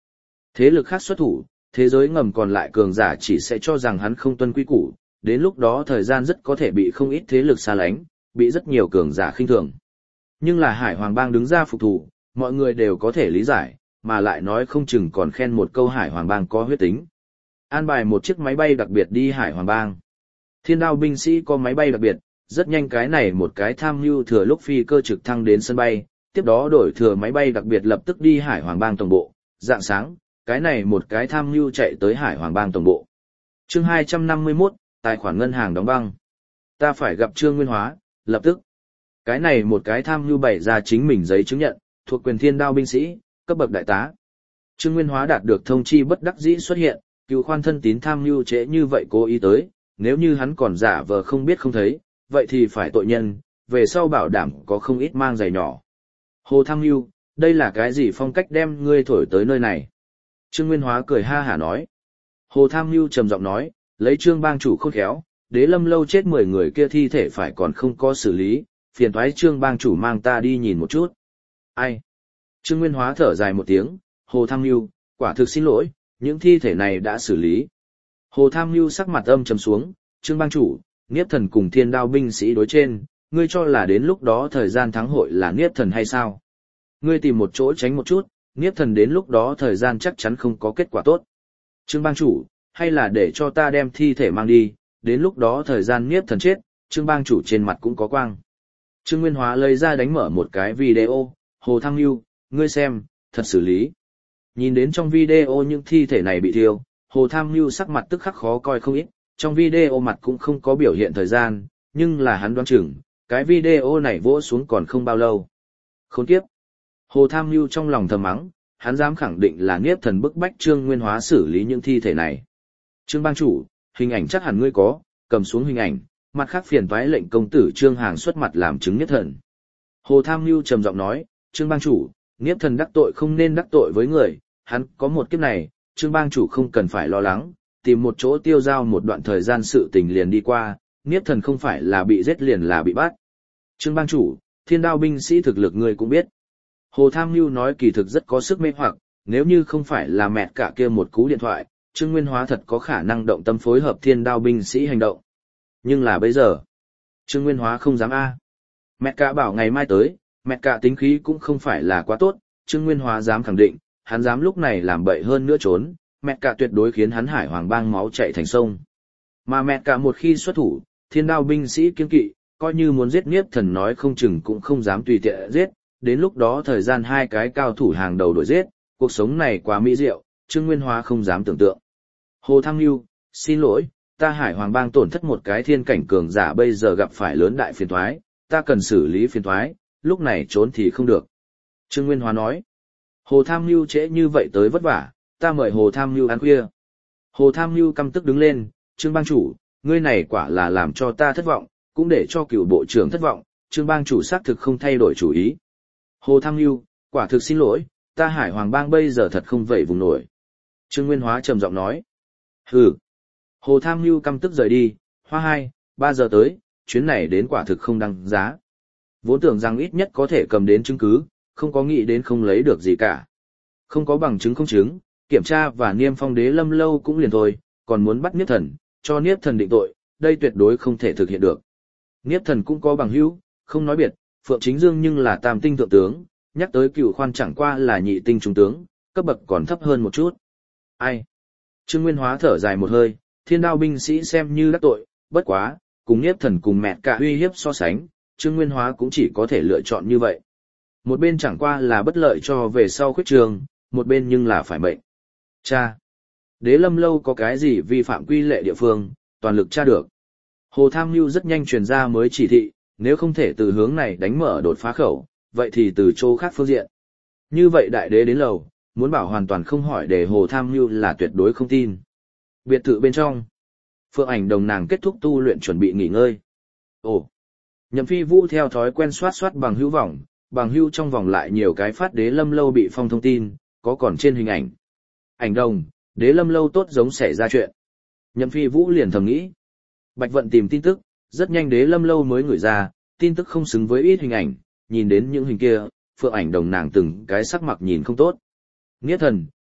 Thế lực khác xuất thủ, thế giới ngầm còn lại cường giả chỉ sẽ cho rằng hắn không tuân quy củ, đến lúc đó thời gian rất có thể bị không ít thế lực xa lánh, bị rất nhiều cường giả khinh thường. Nhưng là Hải Hoàng Bang đứng ra phục thủ, mọi người đều có thể lý giải, mà lại nói không chừng còn khen một câu Hải Hoàng Bang có huyết tính. An bài một chiếc máy bay đặc biệt đi Hải Hoàng Bang. Thiên Đao binh sĩ có máy bay đặc biệt, rất nhanh cái này một cái tham mưu thừa lúc phi cơ trực thăng đến sân bay, tiếp đó đổi thừa máy bay đặc biệt lập tức đi Hải Hoàng Bang tổng bộ. Dạng sáng, cái này một cái tham mưu chạy tới Hải Hoàng Bang tổng bộ. Chương 251, tài khoản ngân hàng đóng băng. Ta phải gặp Trương Nguyên Hóa, lập tức. Cái này một cái tham mưu bày ra chính mình giấy chứng nhận, thuộc quyền Thiên Đao binh sĩ, cấp bậc đại tá. Trương Nguyên Hóa đạt được thông chi bất đắc dĩ xuất hiện, Cựu Khoan thân tín tham mưu trễ như vậy cố ý tới, nếu như hắn còn giả vờ không biết không thấy, vậy thì phải tội nhân, về sau bảo đảm có không ít mang giày nhỏ. Hồ tham mưu, đây là cái gì phong cách đem ngươi thổi tới nơi này? Trương Nguyên Hóa cười ha hả nói. Hồ tham mưu trầm giọng nói, lấy Trương bang chủ khôn khéo, Đế Lâm lâu chết 10 người kia thi thể phải còn không có xử lý, phiền toái Trương bang chủ mang ta đi nhìn một chút. Ai? Trương Nguyên Hóa thở dài một tiếng, Hồ tham mưu, quả thực xin lỗi, những thi thể này đã xử lý. Hồ tham mưu sắc mặt âm trầm xuống, Trương bang chủ, Niếp Thần cùng Thiên Đao binh sĩ đối trên, ngươi cho là đến lúc đó thời gian thắng hội là Niếp Thần hay sao? Ngươi tìm một chỗ tránh một chút, Niếp Thần đến lúc đó thời gian chắc chắn không có kết quả tốt. Trương bang chủ, hay là để cho ta đem thi thể mang đi, đến lúc đó thời gian Niếp Thần chết, Trương bang chủ trên mặt cũng có quang. Trương Nguyên Hóa lấy ra đánh mở một cái video, Hồ tham mưu, ngươi xem, thật xử lý. Nhìn đến trong video những thi thể này bị thiêu, Hồ tham mưu sắc mặt tức khắc khó coi không ít, trong video mặt cũng không có biểu hiện thời gian, nhưng là hắn đoán chừng, cái video này vỗ xuống còn không bao lâu. Khốn kiếp. Hồ tham mưu trong lòng thầm mắng, hắn dám khẳng định là Niếp Thần bức bách Trương Nguyên Hóa xử lý những thi thể này. Trương bang chủ, hình ảnh chắc hẳn ngươi có, cầm xuống hình ảnh, mặt khác phiền toái lệnh công tử Trương Hàng xuất mặt làm chứng Niếp Thần. Hồ tham mưu trầm giọng nói, Trương bang chủ, Niếp Thần đắc tội không nên đắc tội với người, hắn có một kiếp này, Trương bang chủ không cần phải lo lắng, tìm một chỗ tiêu giao một đoạn thời gian sự tình liền đi qua, Niếp Thần không phải là bị giết liền là bị bắt. Trương bang chủ, Thiên Đao binh sĩ thực lực ngươi cũng biết. Hồ tham mưu nói kỳ thực rất có sức mê hoặc, nếu như không phải là mẹ cả kia một cú điện thoại, Trương Nguyên Hóa thật có khả năng động tâm phối hợp Thiên Đao binh sĩ hành động. Nhưng là bây giờ, Trương Nguyên Hóa không dám a. Mẹ cả bảo ngày mai tới, mẹ cả tính khí cũng không phải là quá tốt, Trương Nguyên Hóa dám khẳng định, hắn dám lúc này làm bậy hơn nữa trốn, mẹ cả tuyệt đối khiến hắn Hải Hoàng Bang máu chảy thành sông. Mà mẹ cả một khi xuất thủ, Thiên Đao binh sĩ kiên kỵ, coi như muốn giết Niếp Thần nói không chừng cũng không dám tùy tiện giết, đến lúc đó thời gian hai cái cao thủ hàng đầu đuổi giết, cuộc sống này quá mỹ diệu, Trương Nguyên Hóa không dám tưởng tượng. Hồ Thăng Nhu, xin lỗi, ta Hải Hoàng Bang tổn thất một cái thiên cảnh cường giả bây giờ gặp phải lớn đại phiền toái, ta cần xử lý phiền toái, lúc này trốn thì không được. Trương Nguyên Hóa nói, Hồ Tham Nhu trễ như vậy tới vất vả, ta mời Hồ Tham Nhu ăn khuya. Hồ Tham Nhu căm tức đứng lên, Trương Bang chủ, ngươi này quả là làm cho ta thất vọng, cũng để cho cựu bộ trưởng thất vọng, Trương Bang chủ xác thực không thay đổi chủ ý. Hồ Tham Nhu, quả thực xin lỗi, ta Hải Hoàng Bang bây giờ thật không vậy vùng nổi. Trương Nguyên Hóa trầm giọng nói. Hừ. Hồ Tham Nhu căm tức rời đi, hoa 2-3 giờ tới, chuyến này đến quả thực không đăng giá. Vốn tưởng rằng ít nhất có thể cầm đến chứng cứ, không có nghĩ đến không lấy được gì cả. Không có bằng chứng không chứng, kiểm tra và niêm phong Đế Lâm lâu cũng liền thôi, còn muốn bắt Niếp Thần, cho Niếp Thần định tội, đây tuyệt đối không thể thực hiện được. Niếp Thần cũng có bằng hữu, không nói biệt, Phượng Chính Dương nhưng là tam tinh thượng tướng, nhắc tới Cửu Khoan chẳng qua là nhị tinh trung tướng, cấp bậc còn thấp hơn một chút. Ai? Trương Nguyên Hóa thở dài một hơi, Thiên Đao binh sĩ xem như đắc tội, bất quá, cùng Niếp Thần cùng mẹ cả uy hiếp so sánh, Trương Nguyên Hóa cũng chỉ có thể lựa chọn như vậy. Một bên chẳng qua là bất lợi cho về sau khuyết trường, một bên nhưng là phải mệnh. Cha! Đế Lâm lâu có cái gì vi phạm quy lệ địa phương, toàn lực tra được. Hồ Tham Nhu rất nhanh truyền ra mới chỉ thị, nếu không thể từ hướng này đánh mở đột phá khẩu, vậy thì từ chỗ khác phương diện. Như vậy đại đế đến lầu, muốn bảo hoàn toàn không hỏi để Hồ Tham Nhu là tuyệt đối không tin. Biệt thự bên trong, Phượng Ảnh Đồng nàng kết thúc tu luyện chuẩn bị nghỉ ngơi. Ồ! Nhậm Phi Vũ theo thói quen soát bằng hữu vọng, bằng hữu trong vòng lại nhiều cái phát Đế Lâm lâu bị phong thông tin, có còn trên hình ảnh. Ảnh Đồng, Đế Lâm lâu tốt giống xảy ra chuyện. Nhậm Phi Vũ liền thầm nghĩ. Bạch Vận tìm tin tức, rất nhanh Đế Lâm lâu mới gửi ra, tin tức không xứng với ít hình ảnh, nhìn đến những hình kia, Phượng Ảnh Đồng nàng từng cái sắc mặt nhìn không tốt. Nghĩa Thần,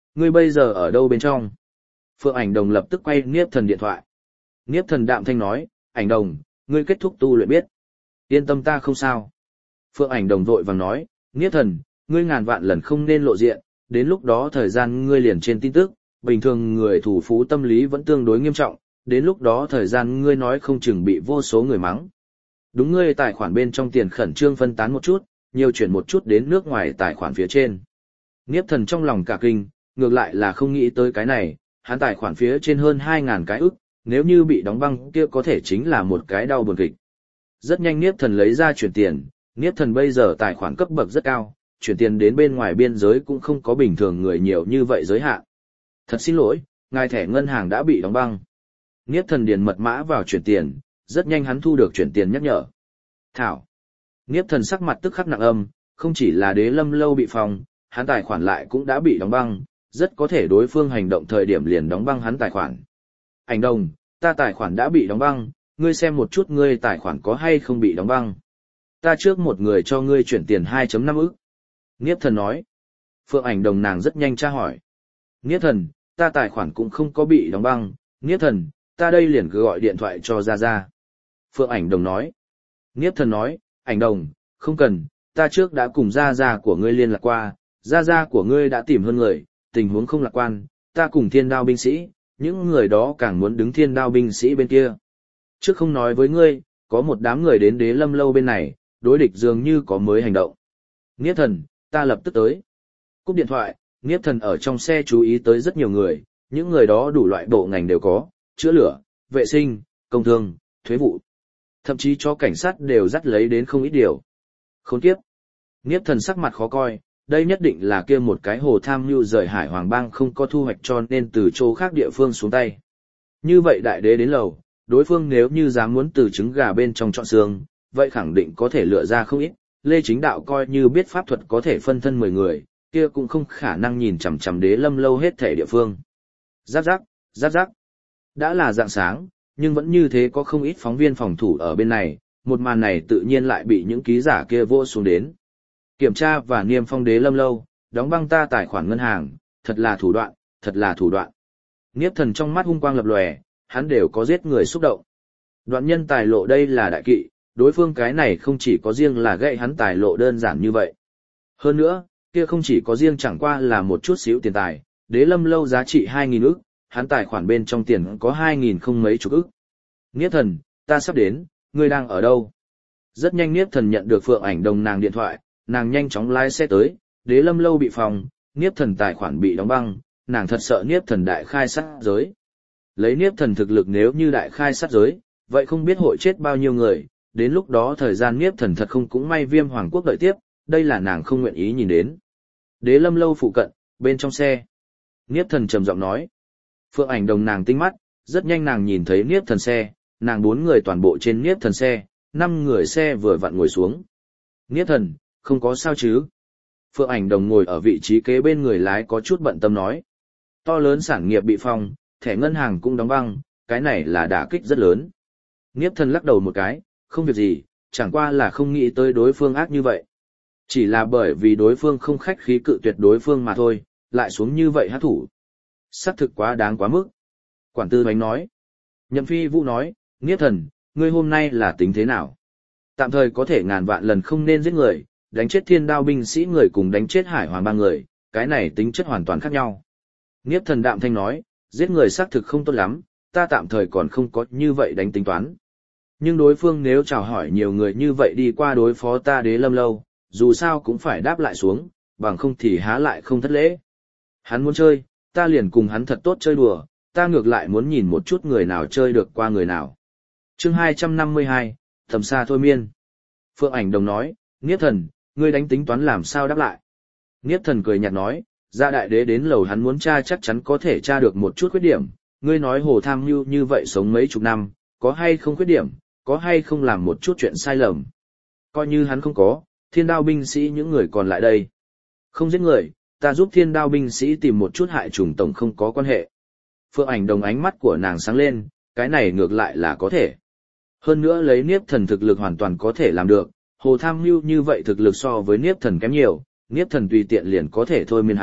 Ngươi bây giờ ở đâu bên trong? Phượng Ảnh Đồng lập tức quay Niếp Thần điện thoại. Niếp Thần đạm thanh nói, Ảnh Đồng, ngươi kết thúc tu luyện biết. Yên tâm ta không sao. Phượng Ảnh Đồng vội vàng nói, Niếp Thần, ngươi ngàn vạn lần không nên lộ diện, đến lúc đó thời gian ngươi liền trên tin tức, bình thường người thủ phú tâm lý vẫn tương đối nghiêm trọng, đến lúc đó thời gian ngươi nói không chừng bị vô số người mắng. Đúng, ngươi tài khoản bên trong tiền khẩn trương phân tán một chút, nhiều chuyển một chút đến nước ngoài tài khoản phía trên. Niếp Thần trong lòng cả kinh, ngược lại là không nghĩ tới cái này, hắn tài khoản phía trên hơn 2.000 cái ức, nếu như bị đóng băng kia có thể chính là một cái đau buồn kịch. Rất nhanh Niếp Thần lấy ra chuyển tiền, Niếp Thần bây giờ tài khoản cấp bậc rất cao, chuyển tiền đến bên ngoài biên giới cũng không có bình thường người nhiều như vậy giới hạn. Thật xin lỗi, ngài thẻ ngân hàng đã bị đóng băng. Niếp Thần điền mật mã vào chuyển tiền, rất nhanh hắn thu được chuyển tiền nhắc nhở. Thảo. Niếp Thần sắc mặt tức khắc nặng âm, không chỉ là Đế Lâm lâu bị phòng, hắn tài khoản lại cũng đã bị đóng băng, rất có thể đối phương hành động thời điểm liền đóng băng hắn tài khoản. Ảnh Đồng, ta tài khoản đã bị đóng băng, ngươi xem một chút ngươi tài khoản có hay không bị đóng băng. Ta trước một người cho ngươi chuyển tiền 2.5 ức. Niếp Thần nói. Phượng Ảnh Đồng nàng rất nhanh tra hỏi. Niếp Thần, ta tài khoản cũng không có bị đóng băng, Niếp Thần, ta đây liền cứ gọi điện thoại cho Gia Gia. Phượng Ảnh Đồng nói. Niếp Thần nói, Ảnh Đồng, không cần, ta trước đã cùng Gia Gia của ngươi liên lạc qua, Gia Gia của ngươi đã tìm hơn người, tình huống không lạc quan, ta cùng Thiên Đao binh sĩ, những người đó càng muốn đứng Thiên Đao binh sĩ bên kia. Trước không nói với ngươi, có một đám người đến Đế Lâm lâu bên này, đối địch dường như có mới hành động. Niếp Thần, ta lập tức tới. Cúp điện thoại, Niếp Thần ở trong xe chú ý tới rất nhiều người, những người đó đủ loại bộ ngành đều có, chữa lửa, vệ sinh, công thương, thuế vụ. Thậm chí cho cảnh sát đều dắt lấy đến không ít điều. Khốn kiếp. Niếp Thần sắc mặt khó coi, đây nhất định là kia một cái hồ tham mưu rời Hải Hoàng Bang không có thu hoạch cho nên từ chỗ khác địa phương xuống tay. Như vậy đại đế đến lầu, đối phương nếu như dám muốn từ trứng gà bên trong chọn xương, vậy khẳng định có thể lựa ra không ít. Lê Chính Đạo coi như biết pháp thuật có thể phân thân 10 người, kia cũng không khả năng nhìn chằm chằm Đế Lâm lâu hết thể địa phương. Giáp giáp, giáp giáp. Đã là dạng sáng, nhưng vẫn như thế có không ít phóng viên phòng thủ ở bên này, một màn này tự nhiên lại bị những ký giả kia vô xuống đến. Kiểm tra và niêm phong Đế Lâm lâu, đóng băng ta tài khoản ngân hàng, thật là thủ đoạn, thật là thủ đoạn. Niếp Thần trong mắt hung quang lập lòe, hắn đều có giết người xúc động. Đoạn nhân tài lộ đây là đại kỵ, đối phương cái này không chỉ có riêng là gậy hắn tài lộ đơn giản như vậy. Hơn nữa, kia không chỉ có riêng chẳng qua là một chút xíu tiền tài, Đế Lâm lâu giá trị 2.000 ức, hắn tài khoản bên trong tiền có 2.000 không mấy chục ức. Niếp Thần, ta sắp đến, ngươi đang ở đâu? Rất nhanh Niếp Thần nhận được Phượng Ảnh Đồng nàng điện thoại, nàng nhanh chóng lái xe tới, Đế Lâm lâu bị phòng, Niếp Thần tài khoản bị đóng băng, nàng thật sợ Niếp Thần đại khai sát giới. Lấy Niếp Thần thực lực nếu như đại khai sát giới, vậy không biết hội chết bao nhiêu người, đến lúc đó thời gian Niếp Thần thật không cũng may Viêm Hoàng quốc đợi tiếp, đây là nàng không nguyện ý nhìn đến. Đế Lâm lâu phụ cận, bên trong xe. Niếp Thần trầm giọng nói. Phượng Ảnh Đồng nàng tinh mắt, rất nhanh nàng nhìn thấy Niếp Thần xe, nàng 4 người toàn bộ trên Niếp Thần xe, 5 người xe vừa vặn ngồi xuống. Niếp Thần, không có sao chứ? Phượng Ảnh Đồng ngồi ở vị trí kế bên người lái có chút bận tâm nói. To lớn sản nghiệp bị phong, thẻ ngân hàng cũng đóng băng, cái này là đả kích rất lớn. Niếp Thần lắc đầu một cái, không việc gì, chẳng qua là không nghĩ tới đối phương ác như vậy. Chỉ là bởi vì đối phương không khách khí cự tuyệt đối phương mà thôi, lại xuống như vậy hát thủ. Sắc thực quá đáng quá mức. Quản tư Bánh nói. Nhậm Phi Vũ nói, Niếp Thần, ngươi hôm nay là tính thế nào? Tạm thời có thể ngàn vạn lần không nên giết người, đánh chết Thiên Đao binh sĩ người cùng đánh chết Hải Hoàng 3 người, cái này tính chất hoàn toàn khác nhau. Niếp Thần đạm thanh nói, giết người xác thực không tốt lắm, ta tạm thời còn không có như vậy đánh tính toán. Nhưng đối phương nếu chào hỏi nhiều người như vậy đi qua đối phó ta Đế Lâm lâu, dù sao cũng phải đáp lại xuống, bằng không thì há lại không thất lễ. Hắn muốn chơi, ta liền cùng hắn thật tốt chơi đùa, ta ngược lại muốn nhìn một chút người nào chơi được qua người nào. Chương 252, Thầm Sa Thôi Miên. Phượng Ảnh Đồng nói, Niếp Thần, ngươi đánh tính toán làm sao đáp lại. Niếp Thần cười nhạt nói, Dạ đại đế đến lầu hắn muốn tra chắc chắn có thể tra được một chút khuyết điểm, ngươi nói hồ tham mưu như vậy sống mấy chục năm, có hay không khuyết điểm, có hay không làm một chút chuyện sai lầm. Coi như hắn không có, Thiên Đao binh sĩ những người còn lại đây. Không giết người, ta giúp Thiên Đao binh sĩ tìm một chút hại trùng tổng không có quan hệ. Phượng Ảnh Đồng ánh mắt của nàng sáng lên, cái này ngược lại là có thể. Hơn nữa lấy Niếp Thần thực lực hoàn toàn có thể làm được, hồ tham mưu như vậy thực lực so với Niếp Thần kém nhiều, Niếp Thần tùy tiện liền có thể thôi miên hắn,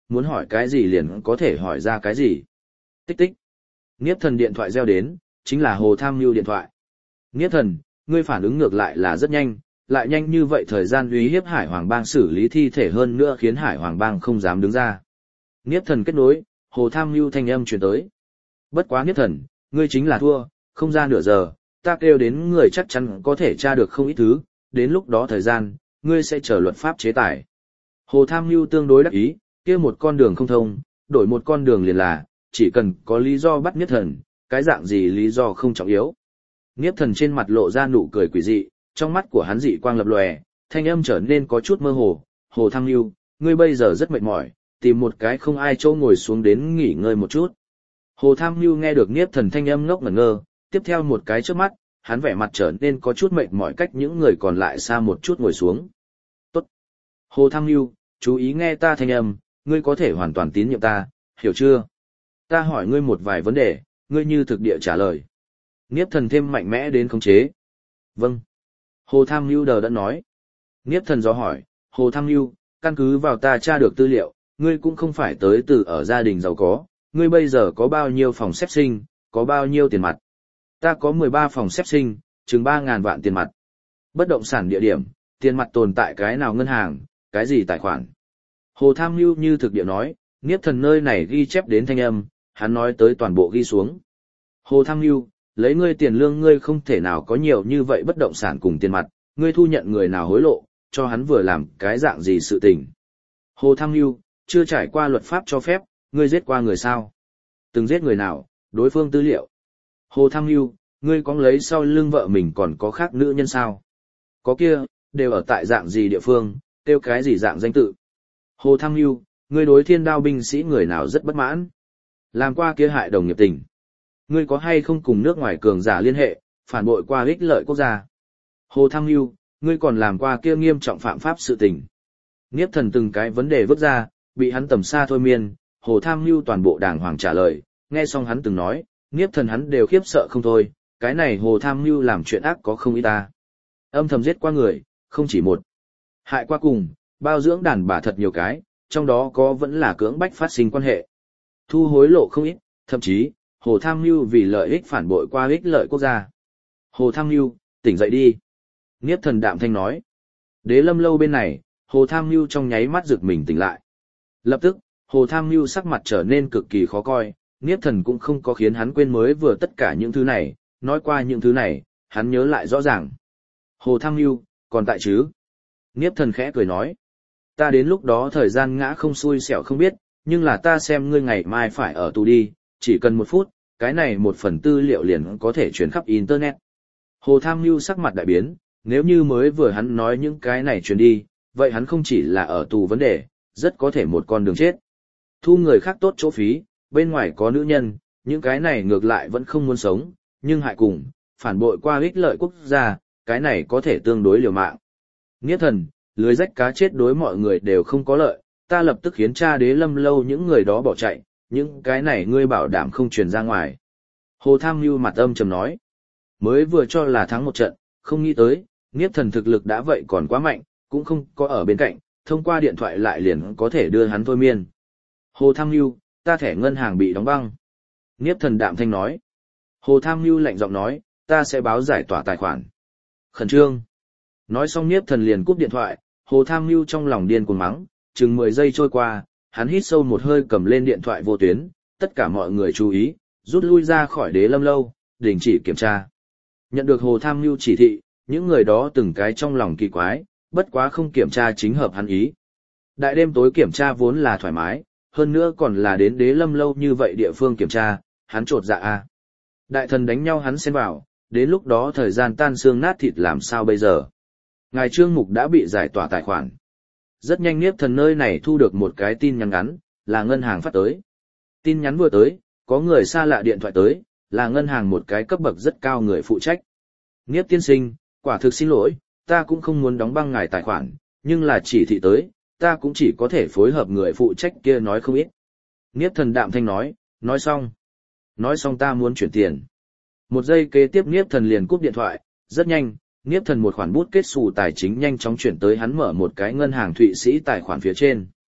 muốn hỏi cái gì liền có thể hỏi ra cái gì. Tích tích. Niếp thần điện thoại reo đến, chính là Hồ Tham Nhu điện thoại. Niếp thần, ngươi phản ứng ngược lại là rất nhanh, lại nhanh như vậy thời gian uy hiếp Hải Hoàng Bang xử lý thi thể hơn nữa khiến Hải Hoàng Bang không dám đứng ra. Niếp thần kết nối, Hồ Tham Nhu thanh âm truyền tới. Bất quá Niếp thần, ngươi chính là thua, không ra nửa giờ, ta kêu đến người chắc chắn có thể tra được không ít thứ, đến lúc đó thời gian, ngươi sẽ chờ luật pháp chế tài. Hồ Tham Nhu tương đối đắc ý, kia một con đường không thông, đổi một con đường liền là, chỉ cần có lý do bắt Niếp thần, cái dạng gì lý do không trọng yếu. Niếp thần trên mặt lộ ra nụ cười quỷ dị, trong mắt của hắn dị quang lập lòe, thanh âm trở nên có chút mơ hồ. Hồ Tham Nhu, ngươi bây giờ rất mệt mỏi, tìm một cái không ai chỗ ngồi xuống đến nghỉ ngơi một chút. Hồ Tham Nhu nghe được Niếp thần thanh âm ngốc ngẩn ngơ, tiếp theo một cái trước mắt, hắn vẻ mặt trở nên có chút mệt mỏi cách những người còn lại xa một chút ngồi xuống. Tốt. Hồ Tham Nhu, chú ý nghe ta thanh âm, ngươi có thể hoàn toàn tín nhiệm ta, hiểu chưa? Ta hỏi ngươi một vài vấn đề, ngươi như thực địa trả lời. Niếp thần thêm mạnh mẽ đến khống chế. Vâng. Hồ Tham Nhu đờ đã nói. Niếp thần do hỏi, Hồ Tham Nhu, căn cứ vào ta tra được tư liệu, ngươi cũng không phải tới từ ở gia đình giàu có, ngươi bây giờ có bao nhiêu phòng xếp sinh, có bao nhiêu tiền mặt? Ta có 13 phòng xếp sinh, chừng 3.000 vạn tiền mặt. Bất động sản địa điểm, tiền mặt tồn tại cái nào ngân hàng, cái gì tài khoản? Hồ Tham Nhu như thực địa nói, Niếp thần nơi này ghi chép đến thanh âm, hắn nói tới toàn bộ ghi xuống. Hồ Tham Nhu, lấy ngươi tiền lương ngươi không thể nào có nhiều như vậy bất động sản cùng tiền mặt, ngươi thu nhận người nào hối lộ, cho hắn vừa làm cái dạng gì sự tình. Hồ Tham Nhu, chưa trải qua luật pháp cho phép, ngươi giết qua người sao? Từng giết người nào, đối phương tư liệu. Hồ Tham Nhu, ngươi có lấy sau lưng vợ mình còn có khác nữ nhân sao? Có kia, đều ở tại dạng gì địa phương, tiêu cái gì dạng danh tự. Hồ Tham Nhu, ngươi đối Thiên Đao binh sĩ người nào rất bất mãn. Làm qua kia hại đồng nghiệp tình. Ngươi có hay không cùng nước ngoài cường giả liên hệ, phản bội qua ích lợi quốc gia. Hồ Tham Nhu, ngươi còn làm qua kia nghiêm trọng phạm pháp sự tình. Niếp thần từng cái vấn đề vứt ra, bị hắn tầm xa thôi miên, Hồ Tham Nhu toàn bộ đàng hoàng trả lời, nghe xong hắn từng nói, Niếp thần hắn đều khiếp sợ không thôi, cái này Hồ Tham Nhu làm chuyện ác có không ít ta. Âm thầm giết qua người, không chỉ một. Hại qua cùng, bao dưỡng đàn bà thật nhiều cái, trong đó có vẫn là cưỡng bách phát sinh quan hệ. Thu hối lộ không ít, thậm chí, Hồ Tham Nhu vì lợi ích phản bội qua ích lợi quốc gia. Hồ Tham Nhu, tỉnh dậy đi. Niếp thần đạm thanh nói. Đế Lâm lâu bên này, Hồ Tham Nhu trong nháy mắt giật mình tỉnh lại. Lập tức, Hồ Tham Nhu sắc mặt trở nên cực kỳ khó coi, Niếp thần cũng không có khiến hắn quên mới vừa tất cả những thứ này, nói qua những thứ này, hắn nhớ lại rõ ràng. Hồ Tham Nhu, còn tại chứ? Niếp thần khẽ cười nói. Ta đến lúc đó thời gian ngã không xui xẻo không biết, nhưng là ta xem ngươi ngày mai phải ở tù đi, chỉ cần 1 phút, cái này 1 phần tư liệu liền có thể truyền khắp Internet. Hồ Tham Nhu sắc mặt đại biến, nếu như mới vừa hắn nói những cái này truyền đi, vậy hắn không chỉ là ở tù vấn đề, rất có thể một con đường chết. Thu người khác tốt chỗ phí, bên ngoài có nữ nhân, những cái này ngược lại vẫn không muốn sống, nhưng hại cùng, phản bội qua ích lợi quốc gia, cái này có thể tương đối liều mạng. Niếp thần, lưới rách cá chết đối mọi người đều không có lợi, ta lập tức khiến cha Đế Lâm lâu những người đó bỏ chạy, những cái này ngươi bảo đảm không truyền ra ngoài. Hồ Tham Nhu mặt âm trầm nói, mới vừa cho là thắng một trận, không nghĩ tới, Niếp thần thực lực đã vậy còn quá mạnh, cũng không có ở bên cạnh, thông qua điện thoại lại liền có thể đưa hắn thôi miên. Hồ Tham Nhu, ta thẻ ngân hàng bị đóng băng. Niếp thần đạm thanh nói. Hồ Tham Nhu lạnh giọng nói, ta sẽ báo giải tỏa tài khoản. Khẩn trương. Nói xong Niếp thần liền cúp điện thoại, Hồ Tham Nhu trong lòng điên cuồng mắng, chừng 10 giây trôi qua, hắn hít sâu một hơi cầm lên điện thoại vô tuyến, tất cả mọi người chú ý, rút lui ra khỏi Đế Lâm lâu, đình chỉ kiểm tra. Nhận được Hồ Tham Nhu chỉ thị, những người đó từng cái trong lòng kỳ quái, bất quá không kiểm tra chính hợp hắn ý. Đại đêm tối kiểm tra vốn là thoải mái, hơn nữa còn là đến Đế Lâm lâu như vậy địa phương kiểm tra, hắn trột dạ a. Đại thần đánh nhau hắn xen vào, đến lúc đó thời gian tan xương nát thịt làm sao bây giờ. Ngài Trương Mục đã bị giải tỏa tài khoản. Rất nhanh Niếp thần nơi này thu được một cái tin nhắn ngắn, là ngân hàng phát tới. Tin nhắn vừa tới, có người xa lạ điện thoại tới, là ngân hàng một cái cấp bậc rất cao người phụ trách. Niếp tiên sinh, quả thực xin lỗi, ta cũng không muốn đóng băng ngài tài khoản, nhưng là chỉ thị tới, ta cũng chỉ có thể phối hợp người phụ trách kia nói không ít. Niếp thần đạm thanh nói, nói xong. Nói xong ta muốn chuyển tiền. Một giây kế tiếp Niếp thần liền cúp điện thoại, rất nhanh, Niếp thần một khoản bút kết xù tài chính nhanh chóng chuyển tới hắn mở một cái ngân hàng Thụy Sĩ tài khoản phía trên.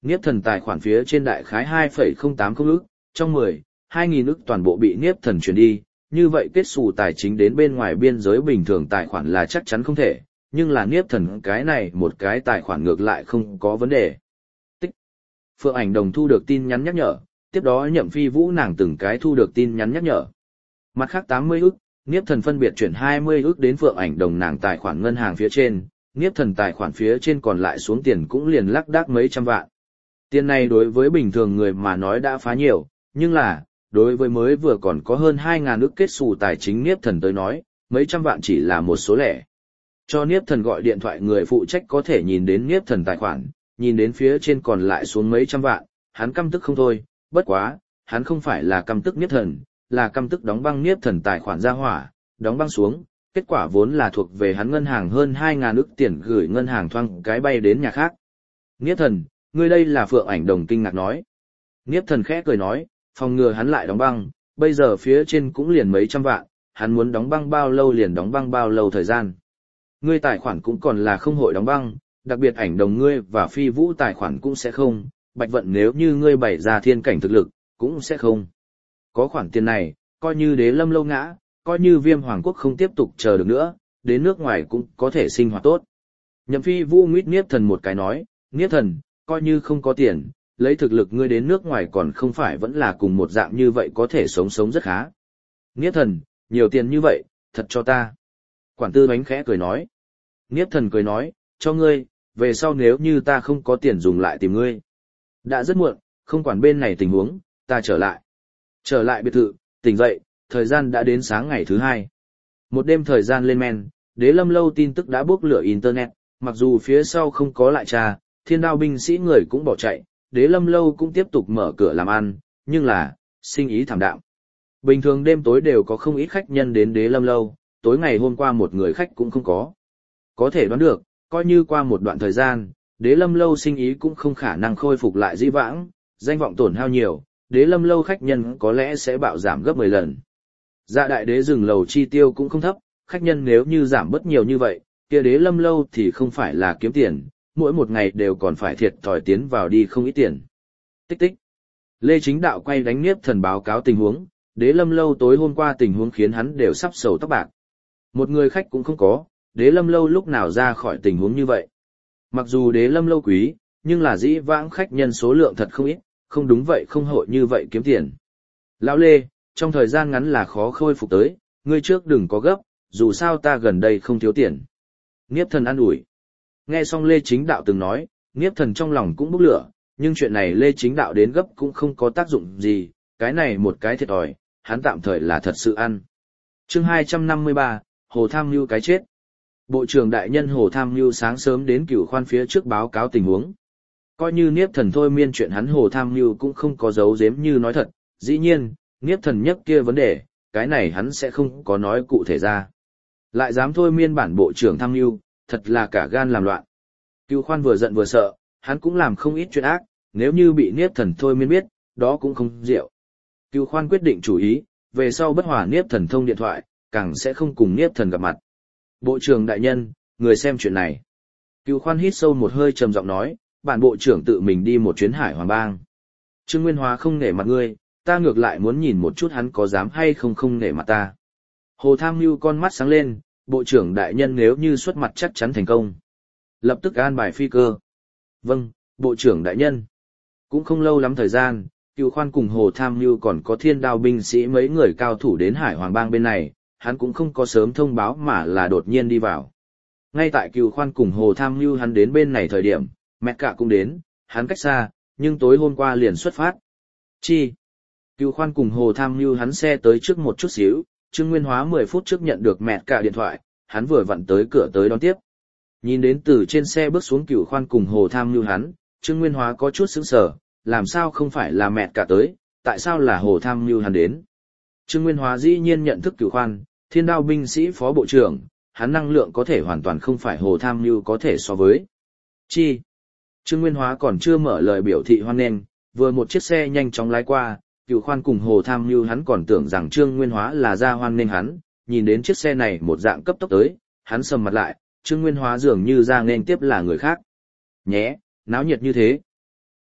Niếp thần tài khoản phía trên đại khái 2,080 ức, trong 10, 2.000 ức toàn bộ bị Niếp thần chuyển đi, như vậy kết xù tài chính đến bên ngoài biên giới bình thường tài khoản là chắc chắn không thể, nhưng là Niếp thần cái này một cái tài khoản ngược lại không có vấn đề. Tích. Phượng Ảnh Đồng thu được tin nhắn nhắc nhở, tiếp đó Nhậm Phi Vũ nàng từng cái thu được tin nhắn nhắc nhở. Mặt khác 80 ức, Niếp thần phân biệt chuyển 20 ức đến Phượng Ảnh Đồng nàng tài khoản ngân hàng phía trên, Niếp thần tài khoản phía trên còn lại xuống tiền cũng liền lác đác mấy trăm vạn. Tiền này đối với bình thường người mà nói đã phá nhiều, nhưng là, đối với mới vừa còn có hơn 2.000 ức kết xù tài chính Niếp thần tới nói, mấy trăm vạn chỉ là một số lẻ. Cho Niếp thần gọi điện thoại người phụ trách có thể nhìn đến Niếp thần tài khoản, nhìn đến phía trên còn lại xuống mấy trăm vạn, hắn căm tức không thôi, bất quá, hắn không phải là căm tức Niếp thần, là căm tức đóng băng Niếp thần tài khoản ra hỏa, đóng băng xuống, kết quả vốn là thuộc về hắn ngân hàng hơn 2.000 ức tiền gửi ngân hàng thoang cái bay đến nhà khác. Niếp thần, ngươi đây là Phượng Ảnh Đồng kinh ngạc nói. Niếp thần khẽ cười nói, phòng ngừa hắn lại đóng băng, bây giờ phía trên cũng liền mấy trăm vạn, hắn muốn đóng băng bao lâu liền đóng băng bao lâu thời gian. Ngươi tài khoản cũng còn là không hội đóng băng, đặc biệt Ảnh Đồng ngươi và Phi Vũ tài khoản cũng sẽ không, Bạch Vận nếu như ngươi bày ra thiên cảnh thực lực, cũng sẽ không. Có khoản tiền này, coi như Đế Lâm lâu ngã, coi như Viêm Hoàng quốc không tiếp tục chờ được nữa, đến nước ngoài cũng có thể sinh hoạt tốt. Nhậm Phi Vũ nguyết Niếp thần một cái nói, Niếp thần, coi như không có tiền, lấy thực lực ngươi đến nước ngoài còn không phải vẫn là cùng một dạng như vậy có thể sống rất khá. Niếp thần, nhiều tiền như vậy, thật cho ta. Quản tư bánh khẽ cười nói. Niếp thần cười nói, cho ngươi, về sau nếu như ta không có tiền dùng lại tìm ngươi. Đã rất muộn, không quản bên này tình huống, ta trở lại. Trở lại biệt thự, tỉnh dậy, thời gian đã đến sáng ngày thứ 2. Một đêm thời gian lên men, Đế Lâm lâu tin tức đã bốc lửa internet, mặc dù phía sau không có lại tra, Thiên Đao binh sĩ người cũng bỏ chạy, Đế Lâm lâu cũng tiếp tục mở cửa làm ăn, nhưng là, sinh ý thảm đạm. Bình thường đêm tối đều có không ít khách nhân đến Đế Lâm lâu, tối ngày hôm qua một người khách cũng không có. Có thể đoán được, coi như qua một đoạn thời gian, Đế Lâm lâu sinh ý cũng không khả năng khôi phục lại dĩ vãng, danh vọng tổn hao nhiều, Đế Lâm lâu khách nhân có lẽ sẽ bạo giảm gấp 10 lần. Dạ đại đế rừng lầu chi tiêu cũng không thấp, khách nhân nếu như giảm bớt nhiều như vậy, kia Đế Lâm lâu thì không phải là kiếm tiền, mỗi một ngày đều còn phải thiệt thòi tiến vào đi không ít tiền. Tích tích. Lê Chính Đạo quay đánh Niếp thần báo cáo tình huống, Đế Lâm lâu tối hôm qua tình huống khiến hắn đều sắp sầu tóc bạc. Một người khách cũng không có, Đế Lâm lâu lúc nào ra khỏi tình huống như vậy. Mặc dù Đế Lâm lâu quý, nhưng là dĩ vãng khách nhân số lượng thật không ít, không đúng vậy không hội như vậy kiếm tiền. Lão Lê, trong thời gian ngắn là khó khôi phục tới, ngươi trước đừng có gấp, dù sao ta gần đây không thiếu tiền. Niếp thần an ủi. Nghe xong Lê Chính Đạo từng nói, Niếp thần trong lòng cũng bốc lửa, nhưng chuyện này Lê Chính Đạo đến gấp cũng không có tác dụng gì, cái này một cái thiệt thòi, hắn tạm thời là thật sự ăn. Chương 253, Hồ Tham Mưu cái chết. Bộ trưởng đại nhân Hồ Tham Mưu sáng sớm đến Cửu Khoan phía trước báo cáo tình huống. Coi như Niếp thần thôi miên chuyện hắn Hồ Tham Mưu cũng không có giấu giếm như nói thật, dĩ nhiên, Niếp thần nhắc kia vấn đề, cái này hắn sẽ không có nói cụ thể ra. Lại dám thôi miên bản bộ trưởng Tham Mưu, thật là cả gan làm loạn. Cửu Khoan vừa giận vừa sợ, hắn cũng làm không ít chuyện ác, nếu như bị Niếp thần thôi miên biết, đó cũng không diệu. Cửu Khoan quyết định chủ ý, về sau bất hòa Niếp thần thông điện thoại, càng sẽ không cùng Niếp thần gặp mặt. Bộ trưởng đại nhân, người xem chuyện này. Cửu Khoan hít sâu một hơi trầm giọng nói, bản bộ trưởng tự mình đi một chuyến Hải Hoàng Bang. Trương Nguyên Hóa không nể mặt ngươi, ta ngược lại muốn nhìn một chút hắn có dám hay không nể mặt ta. Hồ Tham Mưu con mắt sáng lên, bộ trưởng đại nhân nếu như xuất mặt chắc chắn thành công. Lập tức an bài phi cơ. Vâng, bộ trưởng đại nhân. Cũng không lâu lắm thời gian, Cửu Khoan cùng Hồ Tham Mưu còn có Thiên Đao binh sĩ mấy người cao thủ đến Hải Hoàng Bang bên này, hắn cũng không có sớm thông báo mà là đột nhiên đi vào. Ngay tại Cửu Khoan cùng Hồ Tham Mưu hắn đến bên này thời điểm, mẹ cả cũng đến, hắn cách xa, nhưng tối hôm qua liền xuất phát. Chi? Cửu Khoan cùng Hồ Tham Mưu hắn xe tới trước một chút xíu, Trương Nguyên Hóa 10 phút trước nhận được mẹ cả điện thoại, hắn vừa vặn tới cửa tới đón tiếp. Nhìn đến từ trên xe bước xuống Cửu Khoan cùng Hồ Tham Mưu hắn, Trương Nguyên Hóa có chút sững sờ, làm sao không phải là mẹ cả tới, tại sao là Hồ Tham Mưu hắn đến? Trương Nguyên Hóa dĩ nhiên nhận thức Cửu Khoan, Thiên Đao binh sĩ phó bộ trưởng, hắn năng lượng có thể hoàn toàn không phải Hồ Tham Mưu có thể so với. Chi? Trương Nguyên Hóa còn chưa mở lời biểu thị hoan nghênh, vừa một chiếc xe nhanh chóng lái qua, Cửu Khoan cùng Hồ Tham Mưu hắn còn tưởng rằng Trương Nguyên Hóa là ra hoan nghênh hắn, nhìn đến chiếc xe này một dạng cấp tốc tới, hắn sầm mặt lại, Trương Nguyên Hóa dường như ra nghênh tiếp là người khác. Nhé, náo nhiệt như thế.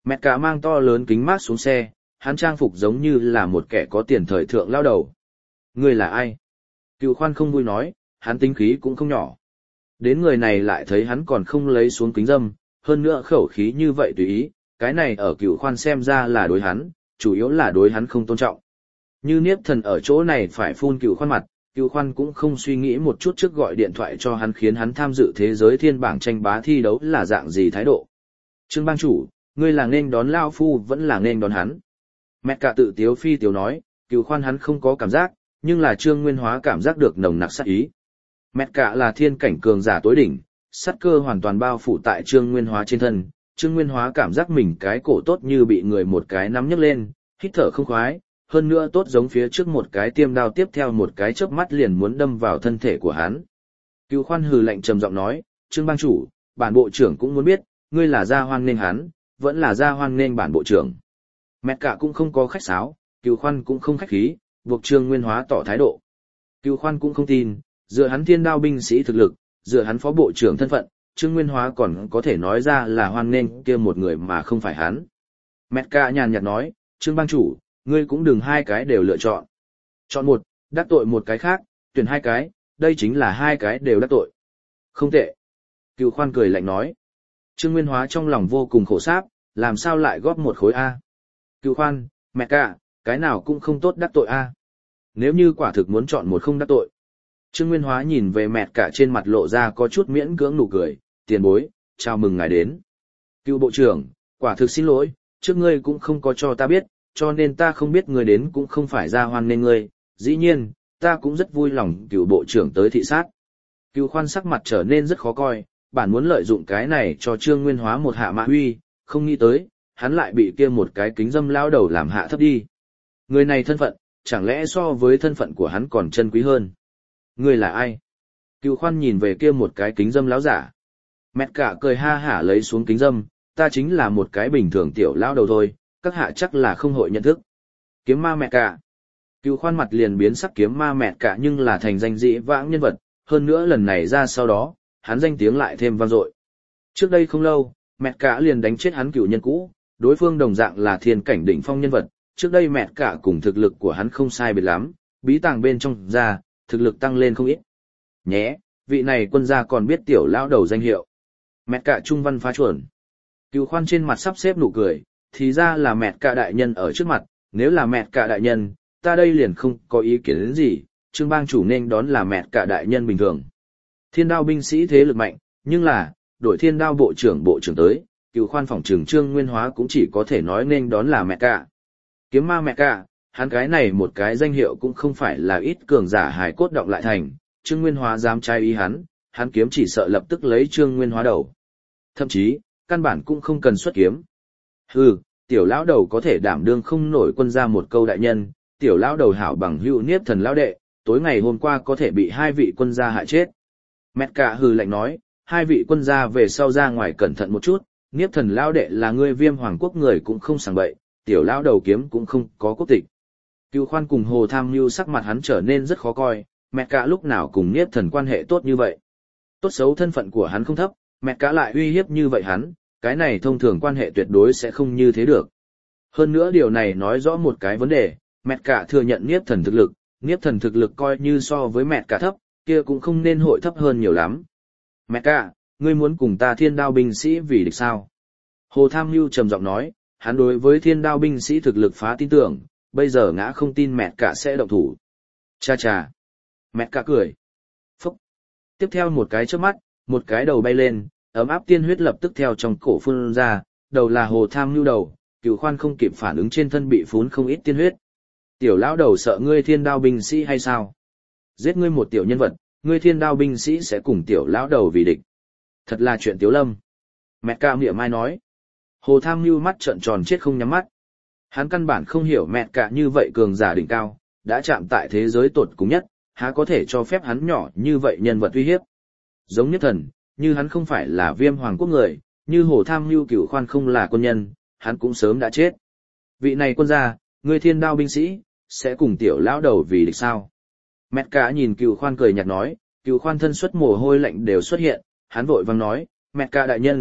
Mẹ cả mang to lớn kính mát xuống xe, hắn trang phục giống như là một kẻ có tiền thời thượng lao đầu. Ngươi là ai? Cựu khoan không vui nói, hắn tính khí cũng không nhỏ. Đến người này lại thấy hắn còn không lấy xuống kính dâm, hơn nữa khẩu khí như vậy tùy ý, cái này ở cựu khoan xem ra là đối hắn, chủ yếu là đối hắn không tôn trọng. Như Niếp Thần ở chỗ này phải phun cựu khoan mặt, cựu khoan cũng không suy nghĩ một chút trước gọi điện thoại cho hắn khiến hắn tham dự thế giới thiên bảng tranh bá thi đấu là dạng gì thái độ. Trương bang chủ, ngươi là nên đón Lao Phu vẫn là nên đón hắn. Mẹ cả tự tiếu phi tiếu nói, cựu khoan hắn không có cảm giác, nhưng là Trương Nguyên Hóa cảm giác được nồng nặc sát ý. Mẹ cả là thiên cảnh cường giả tối đỉnh, sát cơ hoàn toàn bao phủ tại Trương Nguyên Hóa trên thân. Trương Nguyên Hóa cảm giác mình cái cổ tốt như bị người một cái nắm nhấc lên, hít thở không khoái, hơn nữa tốt giống phía trước một cái tiêm đao tiếp theo một cái chớp mắt liền muốn đâm vào thân thể của hắn. Cựu khoan hừ lạnh trầm giọng nói, Trương bang chủ, bản bộ trưởng cũng muốn biết, ngươi là gia hoan nghênh hắn, vẫn là gia hoan nghênh bản bộ trưởng. Mẹ cả cũng không có khách sáo, cựu khoan cũng không khách khí, buộc Trương Nguyên Hóa tỏ thái độ. Cựu khoan cũng không tin, dựa hắn thiên đao binh sĩ thực lực, dựa hắn phó bộ trưởng thân phận, Trương Nguyên Hóa còn có thể nói ra là hoan nghênh kia một người mà không phải hắn. Mẹ cả nhàn nhạt nói, Trương bang chủ, ngươi cũng đừng hai cái đều lựa chọn. Chọn một, đắc tội một cái khác, tuyển hai cái, đây chính là hai cái đều đắc tội. Không tệ. Cựu khoan cười lạnh nói. Trương Nguyên Hóa trong lòng vô cùng khổ sáp, làm sao lại góp một khối A. Cựu khoan, mẹ cả, cái nào cũng không tốt đắc tội A. Nếu như quả thực muốn chọn một không đắc tội. Trương Nguyên Hóa nhìn về mẹ cả trên mặt lộ ra có chút miễn cưỡng nụ cười, tiền bối, chào mừng ngài đến. Cựu bộ trưởng, quả thực xin lỗi, trước ngươi cũng không có cho ta biết, cho nên ta không biết người đến cũng không phải ra hoan nên ngươi, dĩ nhiên, ta cũng rất vui lòng cựu bộ trưởng tới thị sát. Cựu khoan sắc mặt trở nên rất khó coi, bản muốn lợi dụng cái này cho Trương Nguyên Hóa một hạ mạ huy, không nghĩ tới, hắn lại bị kia một cái kính dâm lao đầu làm hạ thấp đi. Người này thân phận, chẳng lẽ so với thân phận của hắn còn chân quý hơn? Ngươi là ai? Cựu khoan nhìn về kia một cái kính dâm lão giả. Mẹ cả cười ha hả lấy xuống kính dâm, ta chính là một cái bình thường tiểu lao đầu thôi, các hạ chắc là không hội nhận thức. Kiếm ma mẹ cả. Cựu khoan mặt liền biến sắc kiếm ma mẹ cả nhưng là thành danh dĩ vãng nhân vật, hơn nữa lần này ra sau đó, hắn danh tiếng lại thêm vang dội. Trước đây không lâu, mẹ cả liền đánh chết hắn cựu nhân cũ, đối phương đồng dạng là thiên cảnh đỉnh phong nhân vật, trước đây mẹ cả cùng thực lực của hắn không sai biệt lắm, bí tàng bên trong ra, thực lực tăng lên không ít. Nhé, vị này quân gia còn biết tiểu lão đầu danh hiệu. Mẹ cả trung văn phá chuẩn. Cựu khoan trên mặt sắp xếp nụ cười, thì ra là mẹ cả đại nhân ở trước mặt, nếu là mẹ cả đại nhân, ta đây liền không có ý kiến đến gì, Trương bang chủ nên đón là mẹ cả đại nhân bình thường. Thiên đao binh sĩ thế lực mạnh, nhưng là, đổi thiên đao bộ trưởng tới, cựu khoan phòng trường Trương Nguyên Hóa cũng chỉ có thể nói nên đón là mẹ cả. Kiếm ma mẹ cả, hắn cái này một cái danh hiệu cũng không phải là ít cường giả hài cốt động lại thành, Trương Nguyên Hóa dám trai ý hắn kiếm chỉ sợ lập tức lấy Trương Nguyên Hóa đầu. Thậm chí, căn bản cũng không cần xuất kiếm. Hừ, tiểu lão đầu có thể đảm đương không nổi quân gia một câu đại nhân, tiểu lão đầu hảo bằng hữu Niếp Thần lão đệ, tối ngày hôm qua có thể bị hai vị quân gia hại chết. Mẹ cả hừ lạnh nói, hai vị quân gia về sau ra ngoài cẩn thận một chút, Niếp Thần lão đệ là người Viêm Hoàng quốc người cũng không sảng bậy, tiểu lão đầu kiếm cũng không có quốc tịch. Cựu khoan cùng Hồ Tham Mưu sắc mặt hắn trở nên rất khó coi, mẹ cả lúc nào cùng Niếp Thần quan hệ tốt như vậy. Tốt xấu thân phận của hắn không thấp, mẹ cả lại uy hiếp như vậy hắn, cái này thông thường quan hệ tuyệt đối sẽ không như thế được. Hơn nữa điều này nói rõ một cái vấn đề, mẹ cả thừa nhận Niếp Thần thực lực coi như so với mẹ cả thấp, kia cũng không nên hội thấp hơn nhiều lắm. Mẹ cả, ngươi muốn cùng ta thiên đao binh sĩ vì địch sao? Hồ Tham Mưu trầm giọng nói, hắn đối với thiên đao binh sĩ thực lực phá tin tưởng, bây giờ ngã không tin mẹ cả sẽ động thủ. Cha cha. Mẹ cả cười. Phúc. Tiếp theo một cái chớp mắt, một cái đầu bay lên, ấm áp tiên huyết lập tức theo trong cổ phun ra, đầu là Hồ Tham Mưu đầu, cựu khoan không kịp phản ứng trên thân bị phún không ít tiên huyết. Tiểu lão đầu sợ ngươi thiên đao binh sĩ hay sao? Giết ngươi một tiểu nhân vật, ngươi thiên đao binh sĩ sẽ cùng tiểu lão đầu vì địch. Thật là chuyện tiếu lâm. Mẹ ca miệng mai nói. Hồ Tham Mưu mắt trợn tròn chết không nhắm mắt. Hắn căn bản không hiểu mẹ cả như vậy cường giả đỉnh cao, đã chạm tại thế giới tột cùng nhất, há có thể cho phép hắn nhỏ như vậy nhân vật uy hiếp. Giống Niếp Thần, như hắn không phải là Viêm Hoàng quốc người, như Hồ Tham Mưu cửu khoan không là quân nhân, hắn cũng sớm đã chết. Vị này quân gia, người thiên đao binh sĩ, sẽ cùng tiểu lão đầu vì địch sao? Mẹ cả nhìn cửu khoan cười nhạt nói, cửu khoan thân xuất mồ hôi lạnh đều xuất hiện, hắn vội vang nói, mẹ cả đại nhân,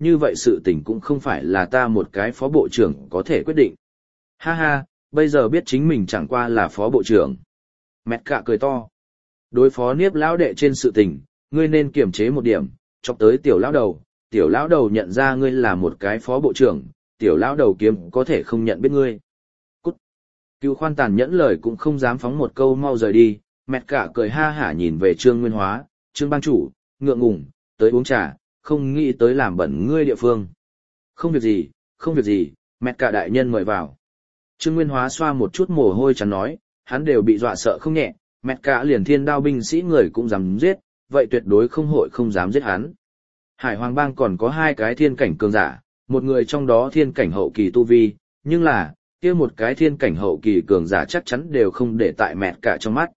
như vậy sự tình cũng không phải là ta một cái phó bộ trưởng có thể quyết định. Ha ha, bây giờ biết chính mình chẳng qua là phó bộ trưởng. Mẹt cả cười to. Đối phó Niếp lão đệ trên sự tình, ngươi nên kiềm chế một điểm, chọc tới tiểu lão đầu nhận ra ngươi là một cái phó bộ trưởng, tiểu lão đầu kiếm có thể không nhận biết ngươi. Cút. Cựu khoan tàn nhẫn lời cũng không dám phóng một câu mau rời đi, mẹt cả cười ha hả nhìn về Trương Nguyên Hóa, Trương bang chủ, ngượng ngùng, tới uống trà, không nghĩ tới làm bẩn ngươi địa phương. Không việc gì, mẹt cả đại nhân mời vào. Trương Nguyên Hóa xoa một chút mồ hôi chán nói, hắn đều bị dọa sợ không nhẹ, mẹt cả liền thiên đao binh sĩ người cũng dám giết, vậy tuyệt đối không dám giết hắn. Hải Hoàng Bang còn có 2 cái thiên cảnh cường giả, một người trong đó thiên cảnh hậu kỳ tu vi, nhưng là, kia một cái thiên cảnh hậu kỳ cường giả chắc chắn đều không để tại mẹt cả trong mắt.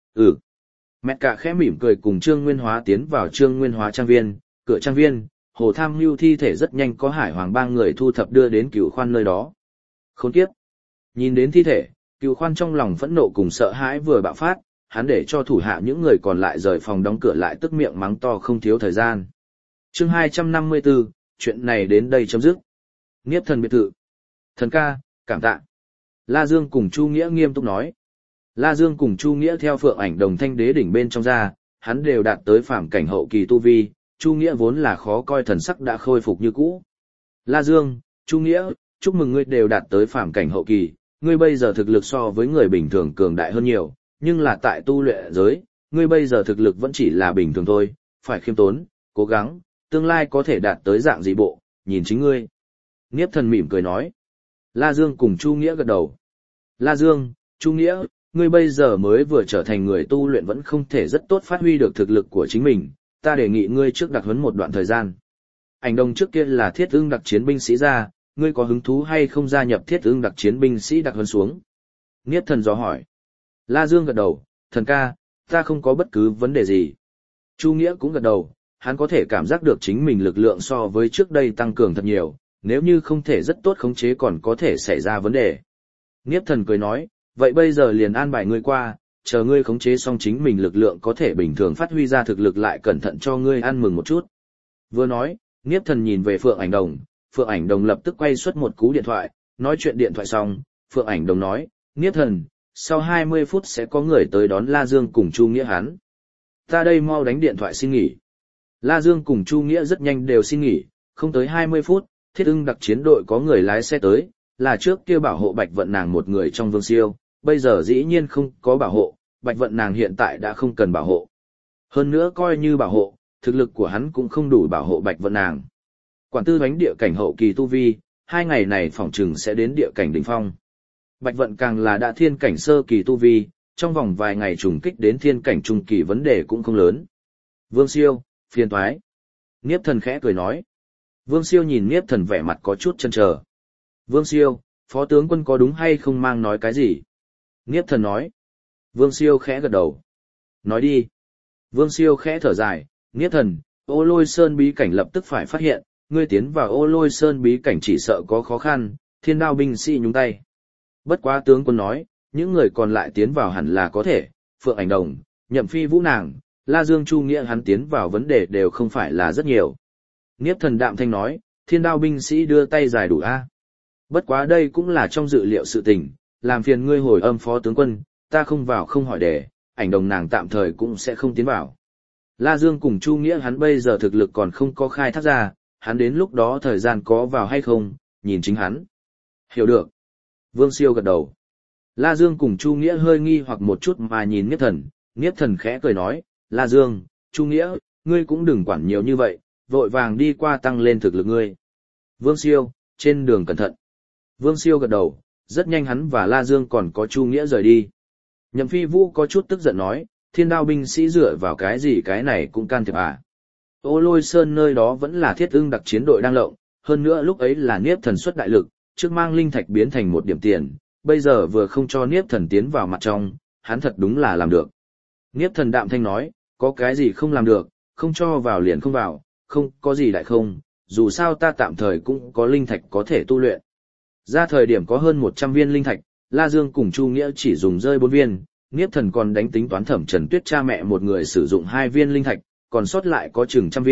Mẹt cả khẽ mỉm cười cùng Trương Nguyên Hóa tiến vào Trương Nguyên Hóa trang viên, cửa trang viên, Hồ Tham Mưu thi thể rất nhanh có Hải Hoàng Bang người thu thập đưa đến Cửu Khoan nơi đó. Khốn kiếp. Nhìn đến thi thể, Cửu Khoan trong lòng phẫn nộ cùng sợ hãi vừa bạo phát, hắn để cho thủ hạ những người còn lại rời phòng đóng cửa lại tức miệng mắng to không thiếu thời gian. Chương 254, chuyện này đến đây chấm dứt. Niếp thần biệt thự. Thần ca, cảm tạ. La Dương cùng Chu Nghĩa nghiêm túc nói. La Dương cùng Chu Nghĩa theo Phượng Ảnh Đồng Thanh Đế đỉnh bên trong ra, hắn đều đạt tới phàm cảnh hậu kỳ tu vi, Chu Nghĩa vốn là khó coi thần sắc đã khôi phục như cũ. La Dương, Chu Nghĩa, chúc mừng ngươi đều đạt tới phàm cảnh hậu kỳ, ngươi bây giờ thực lực so với người bình thường cường đại hơn nhiều, nhưng là tại tu luyện giới, ngươi bây giờ thực lực vẫn chỉ là bình thường thôi, phải khiêm tốn, cố gắng, tương lai có thể đạt tới dạng gì bộ, nhìn chính ngươi. Niếp thần mỉm cười nói. La Dương cùng Chu Nghĩa gật đầu. La Dương, Chu Nghĩa, ngươi bây giờ mới vừa trở thành người tu luyện vẫn không thể rất tốt phát huy được thực lực của chính mình, ta đề nghị ngươi trước đặc huấn một đoạn thời gian. Ảnh Đồng trước kia là Thiết Ưng đặc chiến binh sĩ ra, ngươi có hứng thú hay không gia nhập Thiết Ưng đặc chiến binh sĩ đặc huấn xuống? Niếp thần dò hỏi. La Dương gật đầu, thần ca, ta không có bất cứ vấn đề gì. Chu Nghĩa cũng gật đầu, hắn có thể cảm giác được chính mình lực lượng so với trước đây tăng cường thật nhiều, nếu như không thể rất tốt khống chế còn có thể xảy ra vấn đề. Niếp thần cười nói, vậy bây giờ liền an bài ngươi qua, chờ ngươi khống chế xong chính mình lực lượng có thể bình thường phát huy ra thực lực lại cẩn thận cho ngươi ăn mừng một chút. Vừa nói, Niếp thần nhìn về Phượng Ảnh Đồng, Phượng Ảnh Đồng lập tức quay xuất một cú điện thoại, nói chuyện điện thoại xong, Phượng Ảnh Đồng nói, Niếp thần, sau 20 phút sẽ có người tới đón La Dương cùng Chu Nghĩa hắn. Ta đây mau đánh điện thoại xin nghỉ. La Dương cùng Chu Nghĩa rất nhanh đều xin nghỉ, không tới 20 phút, Thiết Ưng đặc chiến đội có người lái xe tới, là trước kia bảo hộ Bạch Vận nàng một người trong Vương Siêu, bây giờ dĩ nhiên không có bảo hộ, Bạch Vận nàng hiện tại đã không cần bảo hộ. Hơn nữa coi như bảo hộ, thực lực của hắn cũng không đủ bảo hộ Bạch Vận nàng. Quản tư đánh địa cảnh hậu kỳ tu vi, 2 ngày này phỏng chừng sẽ đến địa cảnh đỉnh phong. Bạch Vận càng là đã thiên cảnh sơ kỳ tu vi, trong vòng vài ngày trùng kích đến thiên cảnh trung kỳ vấn đề cũng không lớn. Vương Siêu, phiền toái. Niếp thần khẽ cười nói. Vương Siêu nhìn Niếp thần vẻ mặt có chút chần chờ. Vương Siêu, phó tướng quân có đúng hay không mang nói cái gì? Niếp thần nói. Vương Siêu khẽ gật đầu. Nói đi. Vương Siêu khẽ thở dài, Niếp thần, Ô Lôi Sơn bí cảnh lập tức phải phát hiện, ngươi tiến vào Ô Lôi Sơn bí cảnh chỉ sợ có khó khăn, thiên đao binh sĩ nhúng tay. Bất quá tướng quân nói, những người còn lại tiến vào hẳn là có thể, Phượng Ảnh Đồng, Nhậm Phi Vũ nàng, La Dương Chu Nghĩa hắn tiến vào vấn đề đều không phải là rất nhiều. Niếp thần đạm thanh nói, thiên đao binh sĩ đưa tay giải đủ a. Bất quá đây cũng là trong dự liệu sự tình, làm phiền ngươi hồi âm phó tướng quân, ta không vào không hỏi đề, Ảnh Đồng nàng tạm thời cũng sẽ không tiến vào. La Dương cùng Chu Nghĩa hắn bây giờ thực lực còn không có khai thác ra, hắn đến lúc đó thời gian có vào hay không, nhìn chính hắn. Hiểu được. Vương Siêu gật đầu. La Dương cùng Chu Nghĩa hơi nghi hoặc một chút mà nhìn Niếp thần khẽ cười nói, La Dương, Chu Nghĩa, ngươi cũng đừng quản nhiều như vậy, vội vàng đi qua tăng lên thực lực ngươi. Vương Siêu, trên đường cẩn thận. Vương Siêu gật đầu, rất nhanh hắn và La Dương còn có Chu Nghĩa rời đi. Nhậm Phi Vũ có chút tức giận nói, thiên đao binh sĩ dựa vào cái gì cái này cũng can thiệp à. Ô Lôi Sơn nơi đó vẫn là Thiết Ưng đặc chiến đội đang lộng, hơn nữa lúc ấy là Niếp thần xuất đại lực, trước mang linh thạch biến thành một điểm tiền, bây giờ vừa không cho Niếp thần tiến vào mặt trong, hắn thật đúng là làm được. Niếp thần đạm thanh nói, có cái gì không làm được, không cho vào liền không vào, không có gì lại không, dù sao ta tạm thời cũng có linh thạch có thể tu luyện. Ra thời điểm có hơn 100 viên linh thạch, La Dương cùng Chu Nghĩa chỉ dùng rơi 4 viên, Niếp thần còn đánh tính toán Thẩm Trần Tuyết cha mẹ một người sử dụng 2 viên linh thạch, còn sót lại có chừng trăm viên,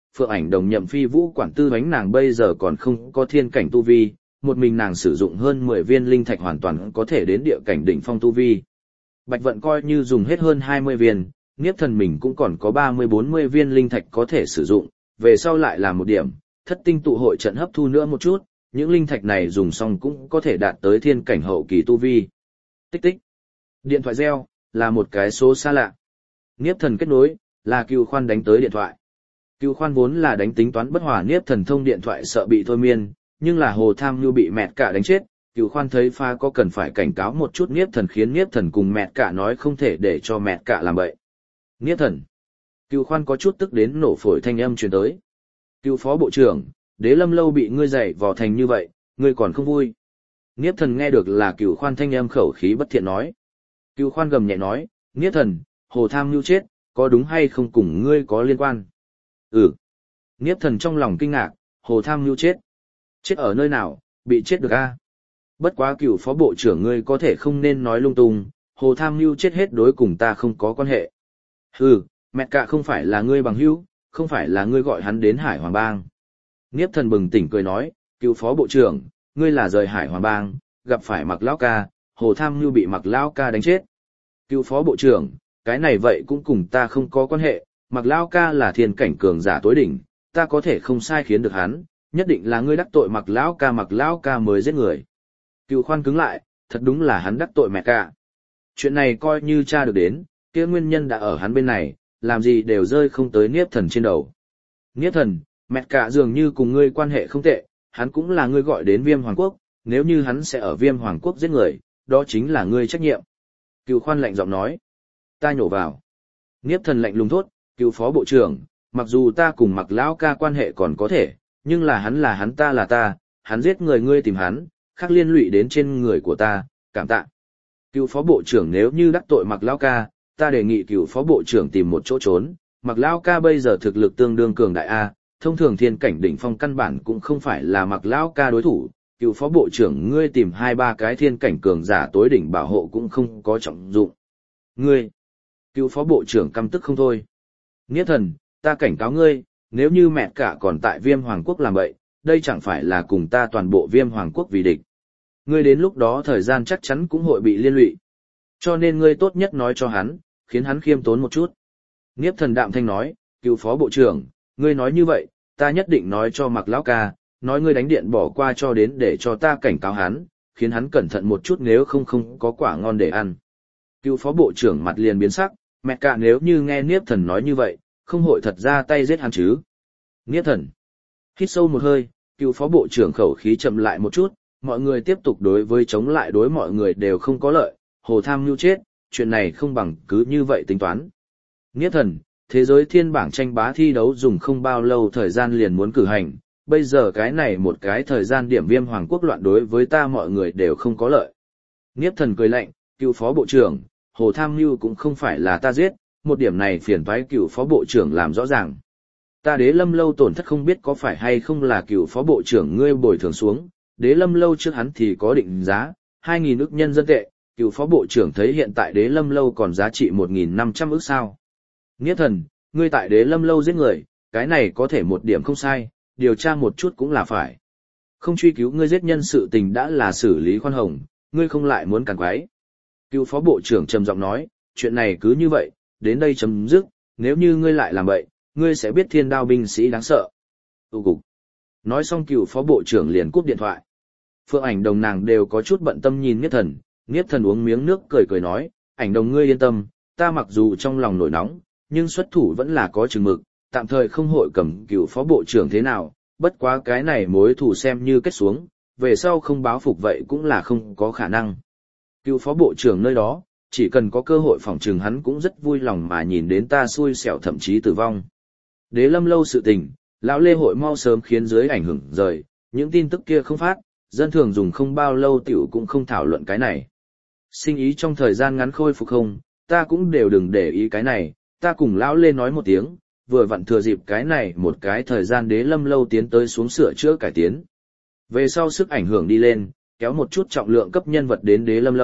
Phượng Ảnh Đồng nhậm phi vũ quản tư bánh nàng bây giờ còn không có thiên cảnh tu vi, một mình nàng sử dụng hơn 10 viên linh thạch hoàn toàn có thể đến địa cảnh đỉnh phong tu vi. Bạch Vận coi như dùng hết hơn 20 viên, Niếp Thần mình cũng còn có 30-40 viên linh thạch có thể sử dụng, về sau lại làm một điểm, thất tinh tụ hội trận hấp thu nữa một chút, những linh thạch này dùng xong cũng có thể đạt tới thiên cảnh hậu kỳ tu vi. Tích tích. Điện thoại reo, là một cái số xa lạ. Niếp Thần kết nối, là Cửu Khoan đánh tới điện thoại. Cửu Khoan vốn là đánh tính toán bất hòa Niếp Thần thông điện thoại sợ bị thôi miên, nhưng là Hồ Tham Nhu bị mẹt cả đánh chết, Cửu Khoan thấy pha có cần phải cảnh cáo một chút Niếp Thần, khiến Niếp Thần cùng mẹt cả nói không thể để cho mẹt cả làm vậy. Niếp Thần. Cửu Khoan có chút tức đến nổ phổi thanh âm truyền tới. Cửu phó bộ trưởng, Đế Lâm lâu bị ngươi dạy vò thành như vậy, ngươi còn không vui. Niếp Thần nghe được là Cửu Khoan thanh âm khẩu khí bất thiện nói. Cửu Khoan gầm nhẹ nói, Niếp Thần, Hồ Tham Nhu chết, có đúng hay không cùng ngươi có liên quan? Ừ. Niếp Thần trong lòng kinh ngạc, Hồ Tham Nhu chết. Chết ở nơi nào, bị chết được a? Bất quá Cửu phó bộ trưởng ngươi có thể không nên nói lung tung, Hồ Tham Nhu chết hết đối cùng ta không có quan hệ. Ừ, mẹ cả không phải là ngươi bằng hữu, không phải là ngươi gọi hắn đến Hải Hoàng Bang. Niếp Thần bừng tỉnh cười nói, Cửu phó bộ trưởng, ngươi là rời Hải Hoàng Bang, gặp phải Mặc Lão ca, Hồ Tham Nhu bị Mặc Lão ca đánh chết. Cửu phó bộ trưởng, cái này vậy cũng cùng ta không có quan hệ, Mặc Lão ca là thiên cảnh cường giả tối đỉnh, ta có thể không sai khiến được hắn, nhất định là ngươi đắc tội Mặc Lão ca mới giết người. Cửu Khoan cứng lại, thật đúng là hắn đắc tội mẹ cả. Chuyện này coi như tra được đến, kia nguyên nhân đã ở hắn bên này, làm gì đều rơi không tới Niếp Thần trên đầu. Niếp Thần, mẹ cả dường như cùng ngươi quan hệ không tệ, hắn cũng là ngươi gọi đến Viêm Hoàng Quốc, nếu như hắn sẽ ở Viêm Hoàng Quốc giết người, đó chính là ngươi trách nhiệm. Cửu Khoan lạnh giọng nói. Ta nhổ vào. Niếp Thần lạnh lùng thốt, Cửu phó bộ trưởng, mặc dù ta cùng Mặc Lão ca quan hệ còn có thể, nhưng là hắn ta là ta, hắn giết người ngươi tìm hắn, khác liên lụy đến trên người của ta, cảm tạ. Cửu phó bộ trưởng nếu như đắc tội Mặc Lão ca, ta đề nghị Cửu phó bộ trưởng tìm một chỗ trốn, Mặc Lão ca bây giờ thực lực tương đương cường đại A, thông thường thiên cảnh đỉnh phong căn bản cũng không phải là Mặc Lão ca đối thủ, Cửu phó bộ trưởng ngươi tìm 2-3 cái thiên cảnh cường giả tối đỉnh bảo hộ cũng không có trọng dụng. Ngươi, Cửu phó bộ trưởng căm tức không thôi. Niếp Thần, ta cảnh cáo ngươi, nếu như mẹ cả còn tại Viêm Hoàng Quốc làm vậy, đây chẳng phải là cùng ta toàn bộ Viêm Hoàng Quốc vì địch. Ngươi đến lúc đó thời gian chắc chắn cũng hội bị liên lụy. Cho nên ngươi tốt nhất nói cho hắn, khiến hắn khiêm tốn một chút. Niếp Thần đạm thanh nói, Cửu phó bộ trưởng, ngươi nói như vậy, ta nhất định nói cho Mặc Lão ca, nói ngươi đánh điện bỏ qua cho đến để cho ta cảnh cáo hắn, khiến hắn cẩn thận một chút nếu không có quả ngon để ăn. Cửu phó bộ trưởng mặt liền biến sắc, mẹ cả nếu như nghe Niếp Thần nói như vậy, không hội thật ra tay giết hắn chứ. Niếp Thần. Hít sâu một hơi, Cửu phó bộ trưởng khẩu khí chậm lại một chút, mọi người tiếp tục đối với chống lại đối mọi người đều không có lợi, Hồ Tham Nhu chết, chuyện này không bằng cứ như vậy tính toán. Niếp Thần, thế giới thiên bảng tranh bá thi đấu dùng không bao lâu thời gian liền muốn cử hành, bây giờ cái này một cái thời gian điểm Viêm Hoàng Quốc loạn đối với ta mọi người đều không có lợi. Niếp Thần cười lạnh, Cửu phó bộ trưởng, Hồ Tham Nhu cũng không phải là ta giết, một điểm này phiền toái Cửu phó bộ trưởng làm rõ ràng. Ta Đế Lâm lâu tổn thất không biết có phải hay không là Cửu phó bộ trưởng ngươi bồi thường xuống, Đế Lâm lâu trước hắn thì có định giá 2.000 ức nhân dân tệ, Cửu phó bộ trưởng thấy hiện tại Đế Lâm lâu còn giá trị 1.500 ức sao. Niếp Thần, ngươi tại Đế Lâm lâu giết người, cái này có thể một điểm không sai, điều tra một chút cũng là phải. Không truy cứu ngươi giết nhân sự tình đã là xử lý khoan hồng, ngươi không lại muốn càn quái. Cựu phó bộ trưởng trầm giọng nói, chuyện này cứ như vậy, đến đây chấm dứt, nếu như ngươi lại làm vậy, ngươi sẽ biết thiên đao binh sĩ đáng sợ. Tụ cục. Nói xong cựu phó bộ trưởng liền cúp điện thoại. Phượng Ảnh Đồng nàng đều có chút bận tâm nhìn Niếp Thần uống miếng nước cười cười nói, Ảnh Đồng ngươi yên tâm, ta mặc dù trong lòng nổi nóng, nhưng xuất thủ vẫn là có chừng mực, tạm thời không hội cầm cựu phó bộ trưởng thế nào, bất quá cái này mối thù xem như kết xuống, về sau không báo phục vậy cũng là không có khả năng. Cựu phó bộ trưởng nơi đó, chỉ cần có cơ hội phỏng trừng hắn cũng rất vui lòng mà nhìn đến ta xui xẻo thậm chí tử vong. Đế Lâm lâu sự tình, lão Lê hội mau sớm khiến dưới ảnh hưởng rời, những tin tức kia không phát, dân thường dùng không bao lâu tiểu cũng không thảo luận cái này. Sinh ý trong thời gian ngắn khôi phục không, ta cũng đều đừng để ý cái này, ta cùng lão Lê nói một tiếng, vừa vặn thừa dịp cái này một cái thời gian Đế Lâm lâu tiến tới xuống sửa chữa cải tiến. Về sau sức ảnh hưởng đi lên, kéo một chút trọng lượng cấp nhân vật đến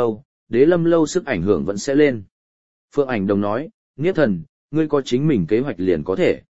Đế Lâm lâu sức ảnh hưởng vẫn sẽ lên. Phượng Ảnh Đồng nói, Niếp Thần, ngươi có chính mình kế hoạch liền có thể.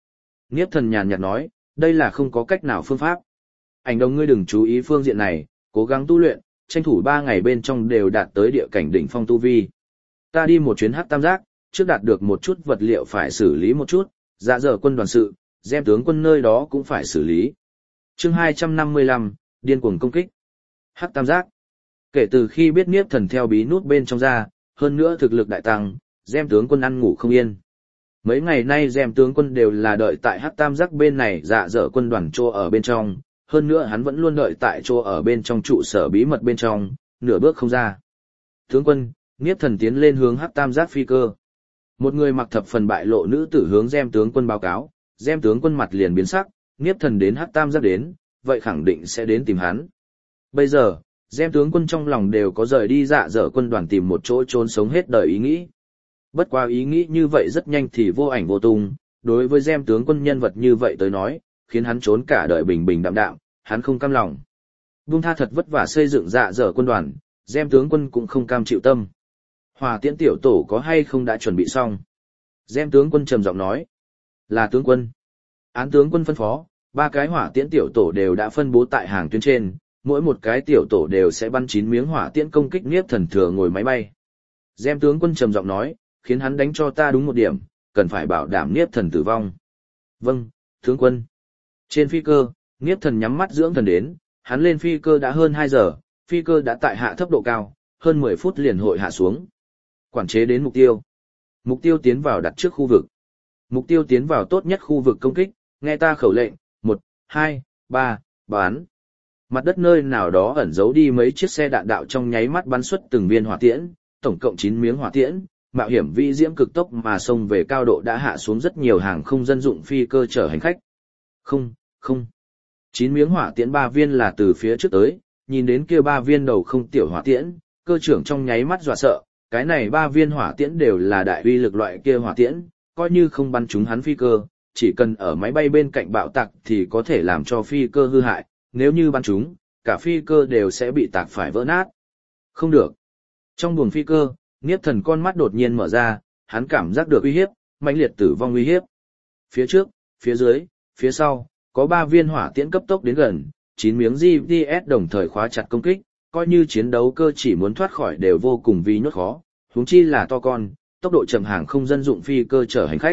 Niếp thần nhàn nhạt nói, đây là không có cách nào phương pháp. Ảnh đồng ngươi đừng chú ý phương diện này, cố gắng tu luyện, tranh thủ 3 ngày bên trong đều đạt tới địa cảnh đỉnh phong tu vi. Ta đi một chuyến hắc tam giác, trước đạt được một chút vật liệu phải xử lý một chút, dạ dở quân đoàn sự, Gem tướng quân nơi đó cũng phải xử lý. Chương 255, điên cuồng công kích. Hắc tam giác. Kể từ khi biết Niếp thần theo bí nút bên trong ra, hơn nữa thực lực đại tăng, Gem tướng quân ăn ngủ không yên. Mấy ngày nay Gem tướng quân đều là đợi tại Hắc tam giác bên này dạ dở quân đoàn trô ở bên trong, hơn nữa hắn vẫn luôn đợi tại chỗ ở bên trong trụ sở bí mật bên trong, nửa bước không ra. Tướng quân, Niếp thần tiến lên hướng Hắc tam giác phi cơ. Một người mặc thập phần bại lộ nữ tử hướng Gem tướng quân báo cáo, Gem tướng quân mặt liền biến sắc, Niếp thần đến Hắc tam giác đến, vậy khẳng định sẽ đến tìm hắn. Bây giờ, Gem tướng quân trong lòng đều có rời đi dạ dở quân đoàn tìm một chỗ trốn sống hết đời ý nghĩ. Bất qua ý nghĩ như vậy rất nhanh thì vô ảnh vô tung, đối với Gem tướng quân nhân vật như vậy tới nói, khiến hắn trốn cả đời bình bình đạm đạm, hắn không cam lòng. Buông tha thật vất vả xây dựng dạ dở quân đoàn, Gem tướng quân cũng không cam chịu tâm. Hỏa tiễn tiểu tổ có hay không đã chuẩn bị xong? Gem tướng quân trầm giọng nói. Là tướng quân. Án tướng quân phân phó, 3 cái hỏa tiễn tiểu tổ đều đã phân bố tại hàng tuyến trên, mỗi một cái tiểu tổ đều sẽ bắn 9 miếng hỏa tiễn công kích Niếp thần thừa ngồi máy bay. Gem tướng quân trầm giọng nói, khiến hắn đánh cho ta đúng một điểm, cần phải bảo đảm Niếp thần tử vong. Vâng, tướng quân. Trên phi cơ, Niếp thần nhắm mắt dưỡng thần đến, hắn lên phi cơ đã hơn 2 giờ, phi cơ đã tại hạ thấp độ cao, hơn 10 phút liền hội hạ xuống. Quản chế đến mục tiêu. Mục tiêu tiến vào đặt trước khu vực. Mục tiêu tiến vào tốt nhất khu vực công kích, nghe ta khẩu lệnh, 1, 2, 3, bắn. Mặt đất nơi nào đó ẩn giấu đi mấy chiếc xe đạn đạo trong nháy mắt bắn xuất từng viên hỏa tiễn, tổng cộng 9 miếng hỏa tiễn, mạo hiểm vĩ diễm cực tốc mà xông về cao độ đã hạ xuống rất nhiều hàng không dân dụng phi cơ chở hành khách. Không. 9 miếng hỏa tiễn 3 viên là từ phía trước tới, nhìn đến kia 3 viên đầu không tiểu hỏa tiễn, cơ trưởng trong nháy mắt dọa sợ, cái này 3 viên hỏa tiễn đều là đại uy lực loại kia hỏa tiễn, coi như không bắn trúng hắn phi cơ, chỉ cần ở máy bay bên cạnh bạo tạc thì có thể làm cho phi cơ hư hại, nếu như bắn trúng, cả phi cơ đều sẽ bị tạc phải vỡ nát. Không được. Trong buồng phi cơ, Niếp thần con mắt đột nhiên mở ra, hắn cảm giác được uy hiếp, mãnh liệt tử vong uy hiếp. Phía trước, phía dưới, phía sau, có 3 viên hỏa tiễn cấp tốc đến gần, 9 miếng GPS đồng thời khóa chặt công kích, coi như chiến đấu cơ chỉ muốn thoát khỏi đều vô cùng vì nhốt khó, huống chi là to con, tốc độ chậm hàng không dân dụng phi cơ chở hành khách.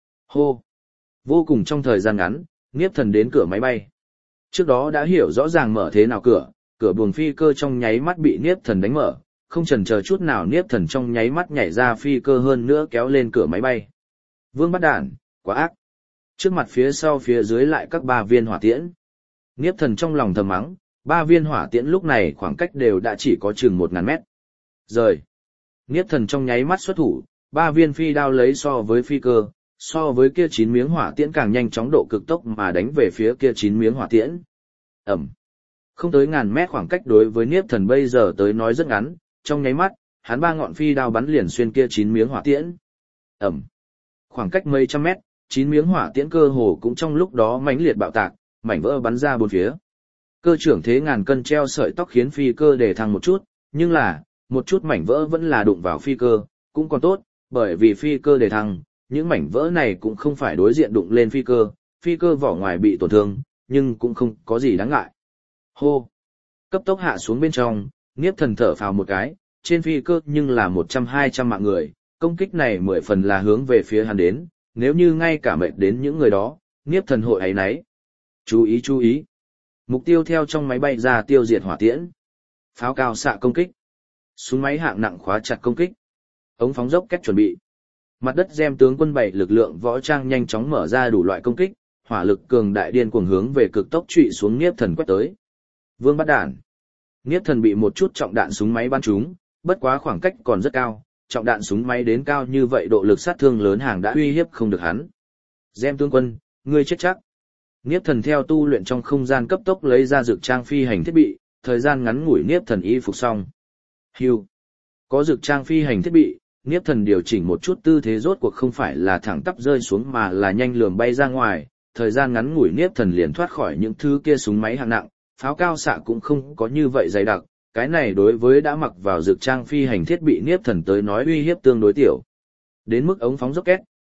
Hô! Vô cùng trong thời gian ngắn, Niếp thần đến cửa máy bay. Trước đó đã hiểu rõ ràng mở thế nào cửa buồng phi cơ trong nháy mắt bị Niếp thần đánh mở, không chần chờ chút nào Niếp thần trong nháy mắt nhảy ra phi cơ hơn nữa kéo lên cửa máy bay. Vương bắt đản, quá ác. Trước mặt phía sau phía dưới lại các 3 viên hỏa tiễn. Niếp thần trong lòng thầm mắng, 3 viên hỏa tiễn lúc này khoảng cách đều đã chỉ có chừng 1000 mét. Rời. Niếp thần trong nháy mắt xuất thủ, 3 viên phi đao lấy so với phi cơ, so với kia 9 miếng hỏa tiễn càng nhanh chóng độ cực tốc mà đánh về phía kia 9 miếng hỏa tiễn. Ẩm. Không tới 1000 mét khoảng cách đối với Niếp thần bây giờ tới nói rất ngắn, trong nháy mắt, hắn 3 ngọn phi đao bắn liền xuyên kia 9 miếng hỏa tiễn. Ẩm. Khoảng cách mấy trăm mét, 9 miếng hỏa tiễn cơ hồ cũng trong lúc đó mãnh liệt bạo tạc, mảnh vỡ bắn ra bốn phía. Cơ trưởng thế ngàn cân treo sợi tóc khiến phi cơ đề thăng một chút, nhưng là, một chút mảnh vỡ vẫn là đụng vào phi cơ, cũng còn tốt, bởi vì phi cơ đề thăng, những mảnh vỡ này cũng không phải đối diện đụng lên phi cơ vỏ ngoài bị tổn thương, nhưng cũng không có gì đáng ngại. Hô! Cấp tốc hạ xuống bên trong, Niếp thần thở phào một cái, trên phi cơ nhưng là 100-200 mạng người, công kích này 10 phần là hướng về phía hắn đến, nếu như ngay cả mệt đến những người đó, Niếp thần hội ấy nấy. Chú ý! Mục tiêu theo trong máy bay ra tiêu diệt hỏa tiễn. Pháo cao xạ công kích. Súng máy hạng nặng khóa chặt công kích. Ống phóng dốc cách chuẩn bị. Mặt đất Gem tướng quân bảy lực lượng võ trang nhanh chóng mở ra đủ loại công kích, hỏa lực cường đại điên cuồng hướng về cực tốc trụy xuống Niếp thần quét tới. Vương bắt đản. Niếp thần bị một chút trọng đạn súng máy bắn trúng, bất quá khoảng cách còn rất cao, trọng đạn súng máy đến cao như vậy độ lực sát thương lớn hàng đã uy hiếp không được hắn. Gem tướng quân, ngươi chết chắc. Niếp thần theo tu luyện trong không gian cấp tốc lấy ra dược trang phi hành thiết bị, thời gian ngắn ngủi Niếp thần y phục xong. Hưu. Có dược trang phi hành thiết bị, Niếp thần điều chỉnh một chút tư thế rốt cuộc không phải là thẳng tắp rơi xuống mà là nhanh lườm bay ra ngoài, thời gian ngắn ngủi Niếp thần liền thoát khỏi những thứ kia súng máy hạng nặng, pháo cao xạ cũng không có như vậy dày đặc, cái này đối với đã mặc vào dược trang phi hành thiết bị Niếp thần tới nói uy hiếp tương đối tiểu. Đến mức ống phóng rocket,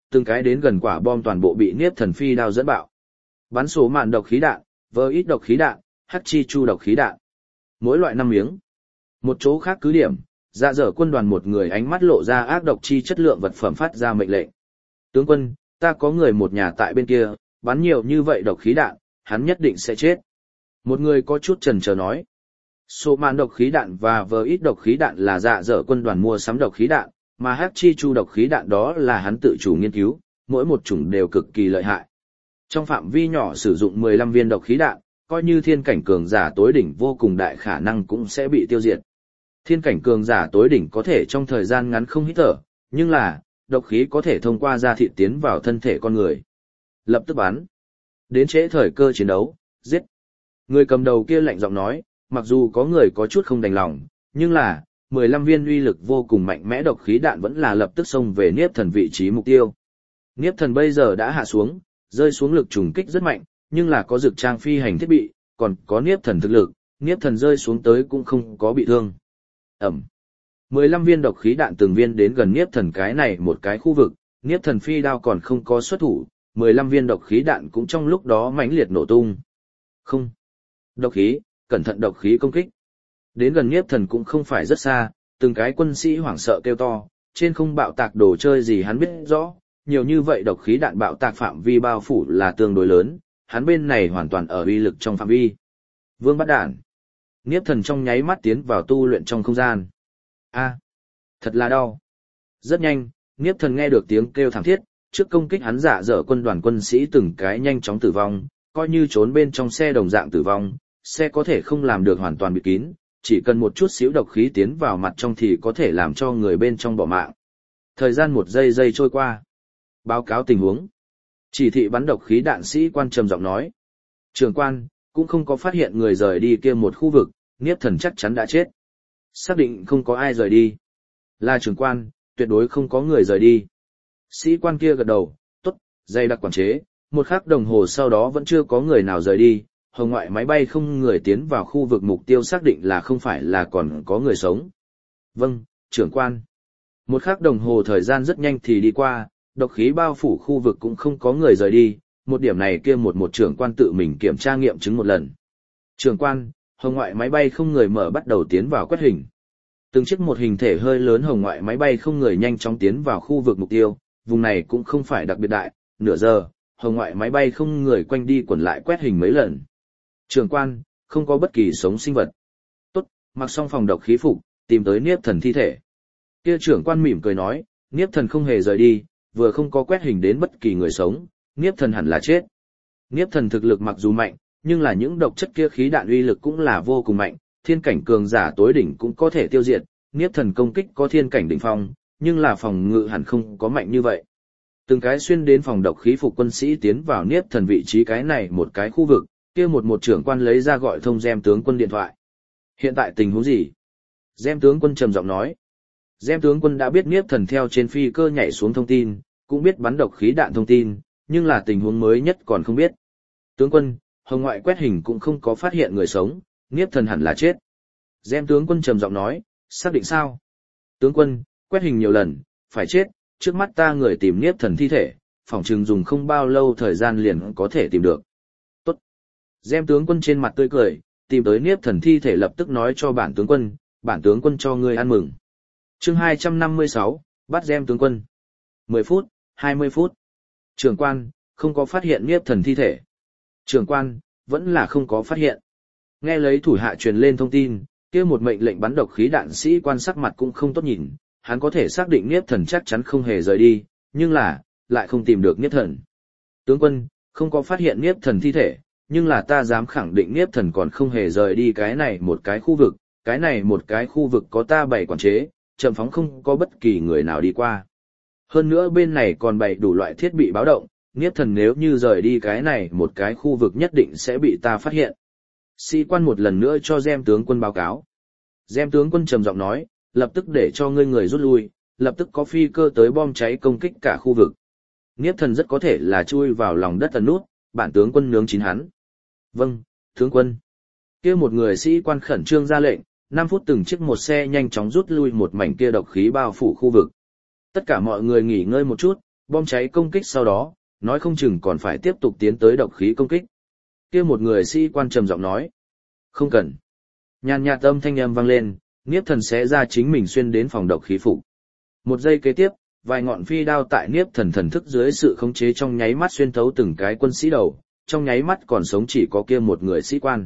từng cái đến gần quả bom toàn bộ bị Niếp Thần phi đao dẫn bạo. Bắn số mạn độc khí đạn, vơ ít độc khí đạn, hắc chi chu độc khí đạn. Mỗi loại 5 miếng. Một chỗ khác cứ điểm, dạ dở quân đoàn một người ánh mắt lộ ra ác độc chi chất lượng vật phẩm phát ra mệnh lệnh. Tướng quân, ta có người một nhà tại bên kia, bắn nhiều như vậy độc khí đạn, hắn nhất định sẽ chết. Một người có chút chần chờ nói. Số mạn độc khí đạn và vơ ít độc khí đạn là dạ dở quân đoàn mua sắm độc khí đạn, mà hắc chi chu độc khí đạn đó là hắn tự chủ nghiên cứu, mỗi một chủng đều cực kỳ lợi hại. Trong phạm vi nhỏ sử dụng 15 viên độc khí đạn, coi như thiên cảnh cường giả tối đỉnh vô cùng đại khả năng cũng sẽ bị tiêu diệt. Thiên cảnh cường giả tối đỉnh có thể trong thời gian ngắn không hít thở, nhưng là, độc khí có thể thông qua da thịt tiến vào thân thể con người. Lập tức bắn. Đến trễ thời cơ chiến đấu, giết. Người cầm đầu kia lạnh giọng nói, mặc dù có người có chút không đành lòng, nhưng là, 15 viên uy lực vô cùng mạnh mẽ độc khí đạn vẫn là lập tức xông về Niếp Thần vị trí mục tiêu. Niếp Thần bây giờ đã hạ xuống, rơi xuống lực trùng kích rất mạnh, nhưng là có dược trang phi hành thiết bị, còn có Niếp Thần thực lực, Niếp Thần rơi xuống tới cũng không có bị thương. Ẩm. 15 viên độc khí đạn từng viên đến gần Niếp Thần cái này một cái khu vực, Niếp Thần phi đao còn không có xuất thủ, 15 viên độc khí đạn cũng trong lúc đó mãnh liệt nổ tung. Không. Độc khí, cẩn thận độc khí công kích. Đến gần Niếp Thần cũng không phải rất xa, từng cái quân sĩ hoảng sợ kêu to, trên không bạo tạc đồ chơi gì hắn biết rõ, nhiều như vậy độc khí đạn bạo tạc phạm vi bao phủ là tương đối lớn, hắn bên này hoàn toàn ở uy lực trong phạm vi. Vương bắt đạn. Niếp Thần trong nháy mắt tiến vào tu luyện trong không gian. A, thật là đau. Rất nhanh, Niếp Thần nghe được tiếng kêu thảm thiết, trước công kích hắn dạ dở quân đoàn quân sĩ từng cái nhanh chóng tử vong, coi như trốn bên trong xe đồng dạng tử vong, xe có thể không làm được hoàn toàn bịt kín, chỉ cần một chút xíu độc khí tiến vào mặt trong thì có thể làm cho người bên trong bỏ mạng. Thời gian 1 giây trôi qua. Báo cáo tình huống. Chỉ thị bắn độc khí đạn sĩ quan trầm giọng nói. Trưởng quan, cũng không có phát hiện người rời đi kia một khu vực, Niếp Thần chắc chắn đã chết. Xác định không có ai rời đi. Là trưởng quan, tuyệt đối không có người rời đi. Sĩ quan kia gật đầu, tốt, dây đặc quản chế, 1 khắc đồng hồ sau đó vẫn chưa có người nào rời đi. Hồng ngoại máy bay không người tiến vào khu vực mục tiêu xác định là không phải là còn có người sống. Vâng, trưởng quan. 1 khắc đồng hồ thời gian rất nhanh thì đi qua, độc khí bao phủ khu vực cũng không có người rời đi, một điểm này kia một trưởng quan tự mình kiểm tra nghiệm chứng một lần. Trưởng quan, hồng ngoại máy bay không người mở bắt đầu tiến vào quét hình. Từng chiếc một hình thể hơi lớn hồng ngoại máy bay không người nhanh chóng tiến vào khu vực mục tiêu, vùng này cũng không phải đặc biệt đại, nửa giờ, hồng ngoại máy bay không người quanh đi quẩn lại quét hình mấy lần. Trưởng quan, không có bất kỳ sống sinh vật. Tốt, mặc xong phòng độc khí phục, tìm tới Niếp Thần thi thể. Kia trưởng quan mỉm cười nói, Niếp Thần không hề rời đi, vừa không có quét hình đến bất kỳ người sống, Niếp Thần hẳn là chết. Niếp Thần thực lực mặc dù mạnh, nhưng là những độc chất kia khí đạn uy lực cũng là vô cùng mạnh, thiên cảnh cường giả tối đỉnh cũng có thể tiêu diệt, Niếp Thần công kích có thiên cảnh đỉnh phong, nhưng là phòng ngự hẳn không có mạnh như vậy. Từng cái xuyên đến phòng độc khí phục quân sĩ tiến vào Niếp Thần vị trí cái này một cái khu vực, kia một trưởng quan lấy ra gọi thông Gem tướng quân điện thoại. Hiện tại tình huống gì? Gem tướng quân trầm giọng nói. Gem tướng quân đã biết Niếp Thần theo trên phi cơ nhảy xuống thông tin, cũng biết bắn độc khí đạn thông tin, nhưng là tình huống mới nhất còn không biết. Tướng quân, hồng ngoại quét hình cũng không có phát hiện người sống, Niếp Thần hẳn là chết. Gem tướng quân trầm giọng nói, xác định sao? Tướng quân, quét hình nhiều lần, phải chết, trước mắt ta người tìm Niếp Thần thi thể, phỏng chừng dùng không bao lâu thời gian liền có thể tìm được. Tốt. Gem tướng quân trên mặt tươi cười, tìm tới Niếp Thần thi thể lập tức nói cho bản tướng quân cho ngươi ăn mừng. Chương 256, bắt Gem tướng quân. 10 phút, 20 phút. Trưởng quan, không có phát hiện Niếp Thần thi thể. Trưởng quan, vẫn là không có phát hiện. Nghe lấy thủ hạ truyền lên thông tin, kia một mệnh lệnh bắn độc khí đạn sĩ quan sắc mặt cũng không tốt nhìn, hắn có thể xác định Niếp Thần chắc chắn không hề rời đi, nhưng là, lại không tìm được Niếp Thần. Tướng quân, không có phát hiện Niếp Thần thi thể, nhưng là ta dám khẳng định Niếp Thần còn không hề rời đi cái này một cái khu vực, cái này một cái khu vực có ta bày quản chế, chậm phóng không có bất kỳ người nào đi qua. Hơn nữa bên này còn bày đủ loại thiết bị báo động, Niếp Thần nếu như rời đi cái này một cái khu vực nhất định sẽ bị ta phát hiện. Sĩ quan một lần nữa cho Gem tướng quân báo cáo. Gem tướng quân trầm giọng nói, lập tức để cho ngươi người rút lui, lập tức có phi cơ tới bom cháy công kích cả khu vực. Niếp Thần rất có thể là chui vào lòng đất ẩn nút, bản tướng quân nướng chín hắn. Vâng, tướng quân. Kia một người sĩ quan khẩn trương ra lệnh, 5 phút từng chiếc một xe nhanh chóng rút lui một mảnh kia độc khí bao phủ khu vực. Tất cả mọi người nghỉ ngơi một chút, Bom cháy công kích sau đó, nói không chừng còn phải tiếp tục tiến tới độc khí công kích. Kia một người sĩ quan trầm giọng nói. Không cần. Nhàn nhạt âm thanh âm vang lên, Niếp Thần sẽ ra chính mình xuyên đến phòng độc khí phục. Một giây kế tiếp, vài ngọn phi đao tại Niếp Thần thần thức dưới sự khống chế trong nháy mắt xuyên thấu từng cái quân sĩ đầu, trong nháy mắt còn sống chỉ có kia một người sĩ quan.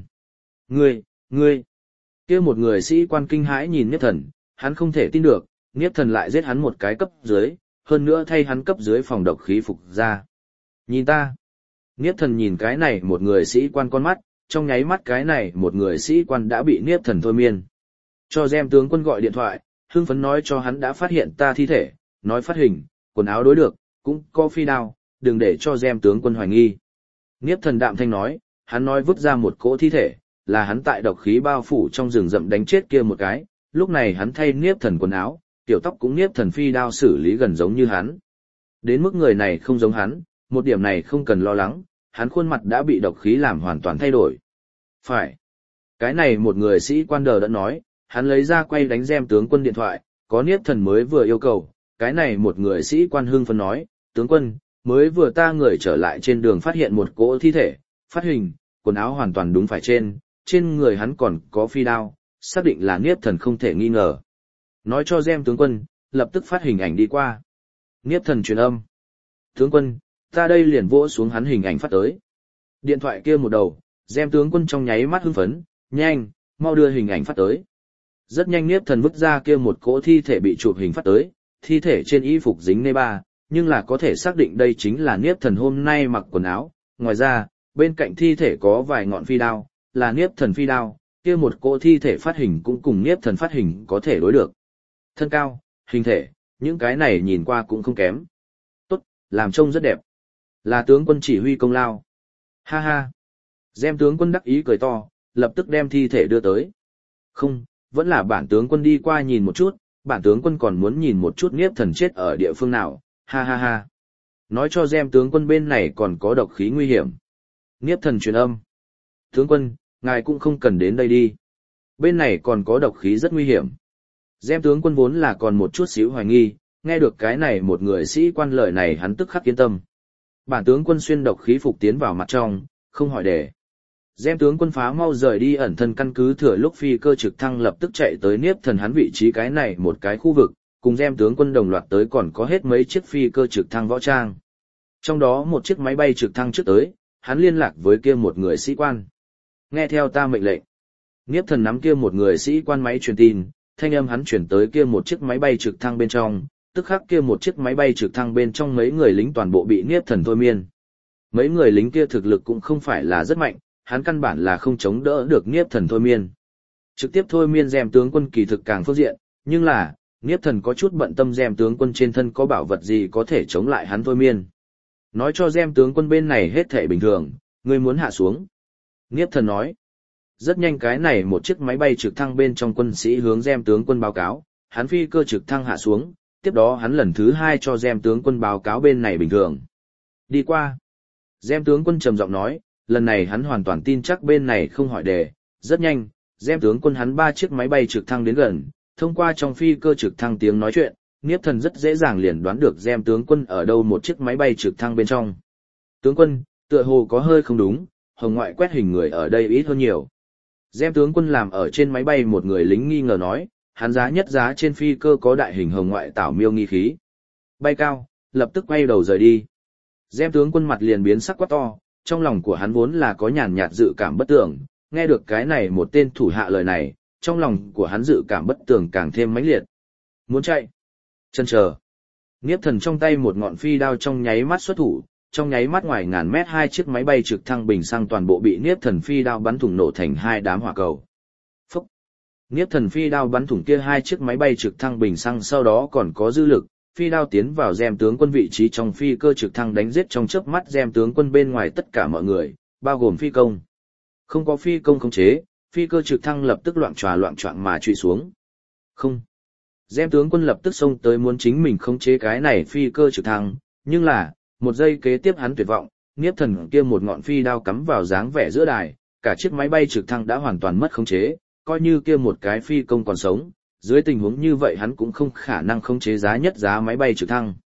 Ngươi! Kia một người sĩ quan kinh hãi nhìn Niếp Thần, hắn không thể tin được, Niếp Thần lại giết hắn một cái cấp dưới, hơn nữa thay hắn cấp dưới phòng độc khí phục ra. Nhìn ta! Niếp Thần nhìn cái này một người sĩ quan con mắt, trong nháy mắt cái này một người sĩ quan đã bị Niếp Thần thôi miên. Cho Gem tướng quân gọi điện thoại, hưng phấn nói cho hắn đã phát hiện ta thi thể, nói phát hình, quần áo đối được, cũng có phi đao, đừng để cho Gem tướng quân hoài nghi. Niếp Thần đạm thanh nói, hắn nói vứt ra một cỗ thi thể, là hắn tại độc khí bao phủ trong rừng rậm đánh chết kia một cái, lúc này hắn thay Niếp Thần quần áo, tiểu tóc cũng Niếp Thần phi đao xử lý gần giống như hắn. Đến mức người này không giống hắn, một điểm này không cần lo lắng, hắn khuôn mặt đã bị độc khí làm hoàn toàn thay đổi. Phải. Cái này một người sĩ quan đờ đã nói, hắn lấy ra quay đánh Gem tướng quân điện thoại, có Niếp Thần mới vừa yêu cầu, cái này một người sĩ quan hưng phấn nói, tướng quân, mới vừa ta người trở lại trên đường phát hiện một cỗ thi thể, phát hình, quần áo hoàn toàn đúng phải trên người hắn còn có phi đao, xác định là Niếp Thần không thể nghi ngờ. Nói cho Gem tướng quân, lập tức phát hình ảnh đi qua. Niếp Thần truyền âm. Tướng quân, ta đây liền vỗ xuống hắn hình ảnh phát tới. Điện thoại kia một đầu, Gem tướng quân trong nháy mắt hưng phấn, nhanh, mau đưa hình ảnh phát tới. Rất nhanh Niếp Thần vứt ra kia một cỗ thi thể bị chụp hình phát tới, thi thể trên y phục dính nê ba, nhưng là có thể xác định đây chính là Niếp Thần hôm nay mặc quần áo. Ngoài ra, bên cạnh thi thể có vài ngọn phi đao, là Niếp Thần phi đao, kia một cỗ thi thể phát hình cũng cùng Niếp Thần phát hình có thể đối được. Thân cao, hình thể, những cái này nhìn qua cũng không kém. Tốt, làm trông rất đẹp. Là tướng quân chỉ huy công lao. Ha ha. Gem tướng quân đắc ý cười to, lập tức đem thi thể đưa tới. Không, vẫn là bản tướng quân đi qua nhìn một chút, bản tướng quân còn muốn nhìn một chút Niếp Thần chết ở địa phương nào, ha ha ha. Nói cho Gem tướng quân bên này còn có độc khí nguy hiểm. Niếp Thần truyền âm. Tướng quân, ngài cũng không cần đến đây đi. Bên này còn có độc khí rất nguy hiểm. Gem tướng quân vốn là còn một chút xíu hoài nghi, nghe được cái này một người sĩ quan lời này hắn tức khắc yên tâm. Bản tướng quân xuyên độc khí phục tiến vào mặt trong, không hỏi đề. Gem tướng quân phá mau rời đi ẩn thân căn cứ thừa lúc phi cơ trực thăng lập tức chạy tới Niếp Thần hắn vị trí cái này một cái khu vực, cùng Gem tướng quân đồng loạt tới còn có hết mấy chiếc phi cơ trực thăng võ trang. Trong đó một chiếc máy bay trực thăng trước tới, hắn liên lạc với kia một người sĩ quan. Nghe theo ta mệnh lệnh. Niếp Thần nắm kia một người sĩ quan máy truyền tin, thanh âm hắn chuyển tới kia một chiếc máy bay trực thăng bên trong, tức khắc kia một chiếc máy bay trực thăng bên trong mấy người lính toàn bộ bị Niếp Thần thôi miên. Mấy người lính kia thực lực cũng không phải là rất mạnh, hắn căn bản là không chống đỡ được Niếp Thần thôi miên. Trực tiếp thôi miên Gem tướng quân kỳ thực càng phương diện, nhưng là, Niếp Thần có chút bận tâm Gem tướng quân trên thân có bảo vật gì có thể chống lại hắn thôi miên. Nói cho Gem tướng quân bên này hết thể bình thường, ngươi muốn hạ xuống. Niếp Thần nói. Rất nhanh cái này một chiếc máy bay trực thăng bên trong quân sĩ hướng Gem tướng quân báo cáo, hắn phi cơ trực thăng hạ xuống, tiếp đó hắn lần thứ hai cho Gem tướng quân báo cáo bên này bình thường. Đi qua. Gem tướng quân trầm giọng nói, lần này hắn hoàn toàn tin chắc bên này không hỏi đề, rất nhanh, Gem tướng quân hắn 3 chiếc máy bay trực thăng đến gần, thông qua trong phi cơ trực thăng tiếng nói chuyện, Niếp Thần rất dễ dàng liền đoán được Gem tướng quân ở đâu một chiếc máy bay trực thăng bên trong. Tướng quân, tựa hồ có hơi không đúng, hồng ngoại quét hình người ở đây ít hơn nhiều. Gem tướng quân làm ở trên máy bay một người lính nghi ngờ nói, hắn giá nhất giá trên phi cơ có đại hình hồng ngoại tảo miêu nghi khí. Bay cao, lập tức quay đầu rời đi. Gem tướng quân mặt liền biến sắc quát to, trong lòng của hắn vốn là có nhàn nhạt dự cảm bất tưởng, nghe được cái này một tên thủ hạ lời này, trong lòng của hắn dự cảm bất tưởng càng thêm mãnh liệt. Muốn chạy? Chân chờ. Niếp Thần trong tay một ngọn phi đao trong nháy mắt xuất thủ, trong nháy mắt ngoài ngàn mét 2 chiếc máy bay trực thăng bình xăng toàn bộ bị Niếp Thần phi đao bắn thủng nổ thành 2 đám hỏa cầu. Phúc! Niếp Thần phi đao bắn thủng kia 2 chiếc máy bay trực thăng bình xăng sau đó còn có dư lực, phi đao tiến vào Gem tướng quân vị trí trong phi cơ trực thăng đánh giết trong chớp mắt Gem tướng quân bên ngoài tất cả mọi người, bao gồm phi công. Không có phi công khống chế, phi cơ trực thăng lập tức loạn choạng mà trụy xuống. Không! Gem tướng quân lập tức xông tới muốn chính mình khống chế cái này phi cơ trực thăng, nhưng là, một giây kế tiếp hắn tuyệt vọng, Niếp Thần kia một ngọn phi đao cắm vào dáng vẻ giữa đài, cả chiếc máy bay trực thăng đã hoàn toàn mất khống chế, coi như kia một cái phi công còn sống, dưới tình huống như vậy hắn cũng không khả năng khống chế giá nhất giá máy bay trực thăng.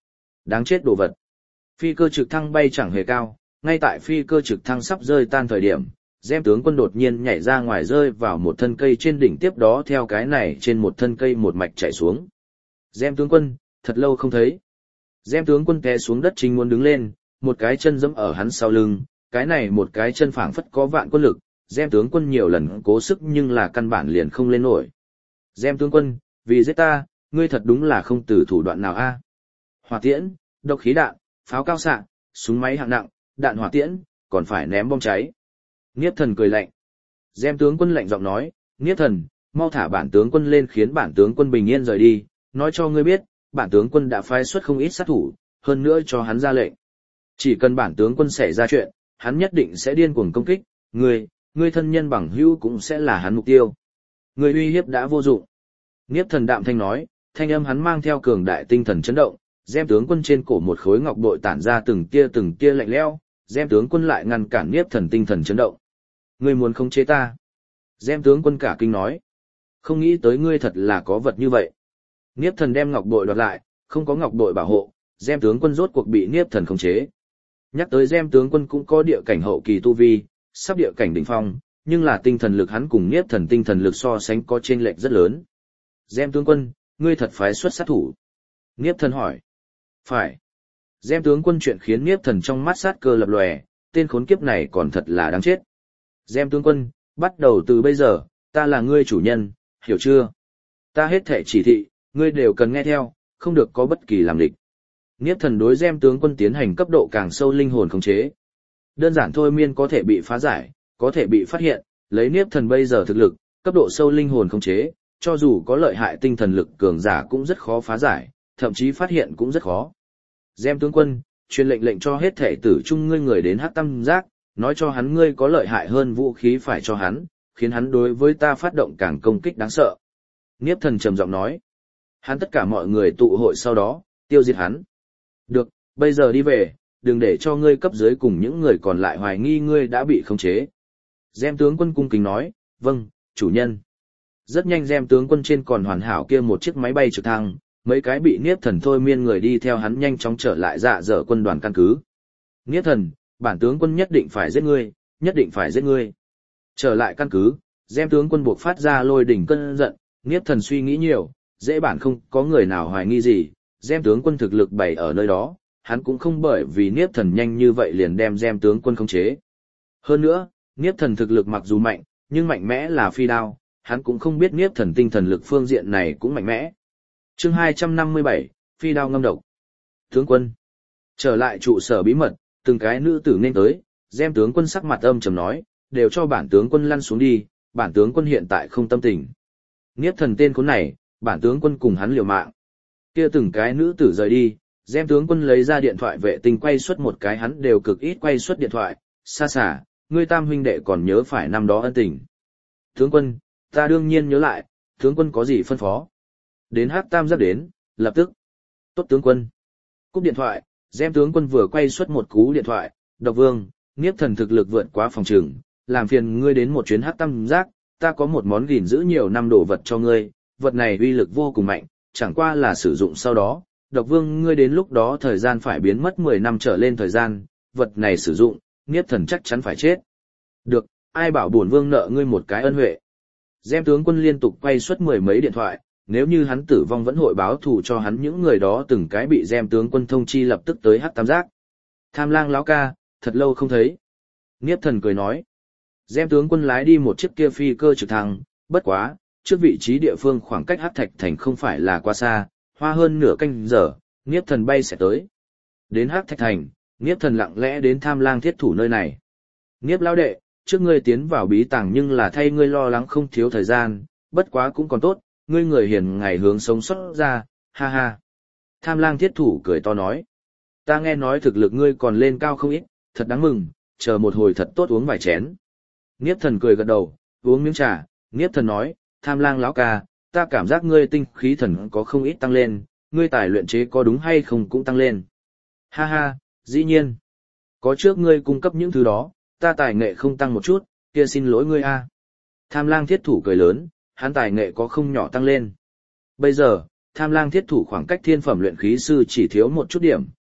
Đáng chết đồ vật. Phi cơ trực thăng bay chẳng hề cao, ngay tại phi cơ trực thăng sắp rơi tan thời điểm, Gem tướng quân đột nhiên nhảy ra ngoài rơi vào một thân cây trên đỉnh, tiếp đó theo cái này trên một thân cây một mạch chạy xuống. Gem tướng quân, thật lâu không thấy. Gem tướng quân té xuống đất chính muốn đứng lên, một cái chân giẫm ở hắn sau lưng, cái này một cái chân phảng phất có vạn quân lực, Gem tướng quân nhiều lần cố sức nhưng là căn bản liền không lên nổi. Gem tướng quân, vì giết ta, ngươi thật đúng là không từ thủ đoạn nào a. Hỏa tiễn, độc khí đạn, pháo cao xạ, súng máy hạng nặng, đạn hỏa tiễn, còn phải ném bom cháy. Niếp Thần cười lạnh. Gem tướng quân lạnh giọng nói, Niếp Thần, mau thả bản tướng quân lên khiến bản tướng quân bình yên rời đi, nói cho ngươi biết, bản tướng quân đã phái xuất không ít sát thủ, hơn nữa cho hắn ra lệnh. Chỉ cần bản tướng quân xảy ra chuyện, hắn nhất định sẽ điên cuồng công kích, ngươi thân nhân bằng hữu cũng sẽ là hắn mục tiêu. Ngươi uy hiếp đã vô dụng. Niếp Thần đạm thanh nói, thanh âm hắn mang theo cường đại tinh thần chấn động, Gem tướng quân trên cổ một khối ngọc bội tản ra từng tia lạnh lẽo, Gem tướng quân lại ngăn cản Niếp Thần tinh thần chấn động. Ngươi muốn khống chế ta? Gem tướng quân cả kinh nói. Không nghĩ tới ngươi thật là có vật như vậy. Niếp Thần đem ngọc bội đoạt lại, không có ngọc bội bảo hộ, Gem tướng quân rốt cuộc bị Niếp Thần khống chế. Nhắc tới Gem tướng quân cũng có địa cảnh hậu kỳ tu vi, sắp địa cảnh đỉnh phong, nhưng là tinh thần lực hắn cùng Niếp Thần tinh thần lực so sánh có chênh lệch rất lớn. Gem tướng quân, ngươi thật phái xuất sát thủ? Niếp Thần hỏi. Phải. Gem tướng quân chuyện khiến Niếp Thần trong mắt sát cơ lập lòe, tên khốn kiếp này còn thật là đáng chết. Gem tướng quân, bắt đầu từ bây giờ, ta là ngươi chủ nhân, hiểu chưa? Ta hết thệ chỉ thị, ngươi đều cần nghe theo, không được có bất kỳ làm địch. Niếp Thần đối Gem tướng quân tiến hành cấp độ càng sâu linh hồn khống chế. Đơn giản thôi miên có thể bị phá giải, có thể bị phát hiện, lấy Niếp Thần bây giờ thực lực, cấp độ sâu linh hồn khống chế, cho dù có lợi hại tinh thần lực cường giả cũng rất khó phá giải, thậm chí phát hiện cũng rất khó. Gem tướng quân, truyền lệnh cho hết thể tử trung ngươi người đến Hắc Tam Giác, nói cho hắn ngươi có lợi hại hơn vũ khí phải cho hắn, khiến hắn đối với ta phát động càng công kích đáng sợ. Niếp Thần trầm giọng nói. Hắn tất cả mọi người tụ hội sau đó, tiêu diệt hắn. Được, bây giờ đi về, đừng để cho ngươi cấp dưới cùng những người còn lại hoài nghi ngươi đã bị khống chế. Gem tướng quân cung kính nói, vâng, chủ nhân. Rất nhanh Gem tướng quân trên còn hoàn hảo kia một chiếc máy bay trực thăng, mấy cái bị Niếp Thần thôi miên người đi theo hắn nhanh chóng trở lại dạ dở quân đoàn căn cứ. Niếp Thần, bản tướng quân nhất định phải giết ngươi, nhất định phải giết ngươi. Trở lại căn cứ, Gem tướng quân buộc phát ra lôi đỉnh cơn giận, Niếp Thần suy nghĩ nhiều, dễ bản không có người nào hoài nghi gì, Gem tướng quân thực lực bày ở nơi đó, hắn cũng không bởi vì Niếp Thần nhanh như vậy liền đem Gem tướng quân khống chế. Hơn nữa, Niếp Thần thực lực mặc dù mạnh, nhưng mạnh mẽ là phi đao, hắn cũng không biết Niếp Thần tinh thần lực phương diện này cũng mạnh mẽ. Chương 257, phi đao ngâm độc. Tướng quân. Trở lại trụ sở bí mật, từng cái nữ tử nên tới, Gem tướng quân sắc mặt âm trầm nói, đều cho bản tướng quân lăn xuống đi, bản tướng quân hiện tại không tâm tình. Niếp Thần tên khốn này, bản tướng quân cùng hắn liều mạng. Kia từng cái nữ tử rời đi, Gem tướng quân lấy ra điện thoại vệ tinh quay xuất một cái, hắn đều cực ít quay xuất điện thoại, xa xả, ngươi Tam huynh đệ còn nhớ phải năm đó ân tình. Tướng quân, ta đương nhiên nhớ lại, tướng quân có gì phân phó? Đến Hắc Tam Giác đến, lập tức. Tốt tướng quân. Cúp điện thoại, Gem tướng quân vừa quay xuất một cú điện thoại, Độc Vương, Niếp Thần thực lực vượt quá phòng trường, làm phiền ngươi đến một chuyến Hắc Tam Giác, ta có một món gìn giữ nhiều năm đồ vật cho ngươi, vật này uy lực vô cùng mạnh, chẳng qua là sử dụng sau đó, Độc Vương ngươi đến lúc đó thời gian phải biến mất 10 năm trở lên thời gian, vật này sử dụng, Niếp Thần chắc chắn phải chết. Được, ai bảo bổn vương nợ ngươi một cái ân huệ. Gem tướng quân liên tục quay suốt mười mấy điện thoại, nếu như hắn tử vong vẫn hội báo thù cho hắn, những người đó từng cái bị Gem tướng quân thông chi lập tức tới Hắc Tam Giác. Tham Lang lão ca, thật lâu không thấy. Niếp Thần cười nói. Gem tướng quân lái đi một chiếc kia phi cơ trực thăng, bất quá, trước vị trí địa phương khoảng cách Hắc Thạch Thành không phải là quá xa, hoa hơn nửa canh giờ, Niếp Thần bay sẽ tới. Đến Hắc Thạch Thành, Niếp Thần lặng lẽ đến Tham Lang thiết thủ nơi này. Niếp lão đệ, trước ngươi tiến vào bí tàng nhưng là thay ngươi lo lắng không thiếu thời gian, bất quá cũng còn tốt, ngươi người hiền ngày hướng sống sót ra, ha ha. Tham Lang thiết thủ cười to nói. Ta nghe nói thực lực ngươi còn lên cao không ít, thật đáng mừng, chờ một hồi thật tốt uống vài chén. Niếp Thần cười gật đầu, uống miếng trà, Niếp Thần nói, Tham Lang lão ca, ta cảm giác ngươi tinh khí thần có không ít tăng lên, ngươi tài luyện chế có đúng hay không cũng tăng lên. Ha ha, dĩ nhiên. Có trước ngươi cung cấp những thứ đó, ta tài nghệ không tăng một chút, kia xin lỗi ngươi a. Tham Lang thiết thủ cười lớn, hắn tài nghệ có không nhỏ tăng lên. Bây giờ, Tham Lang thiết thủ khoảng cách thiên phẩm luyện khí sư chỉ thiếu một chút điểm,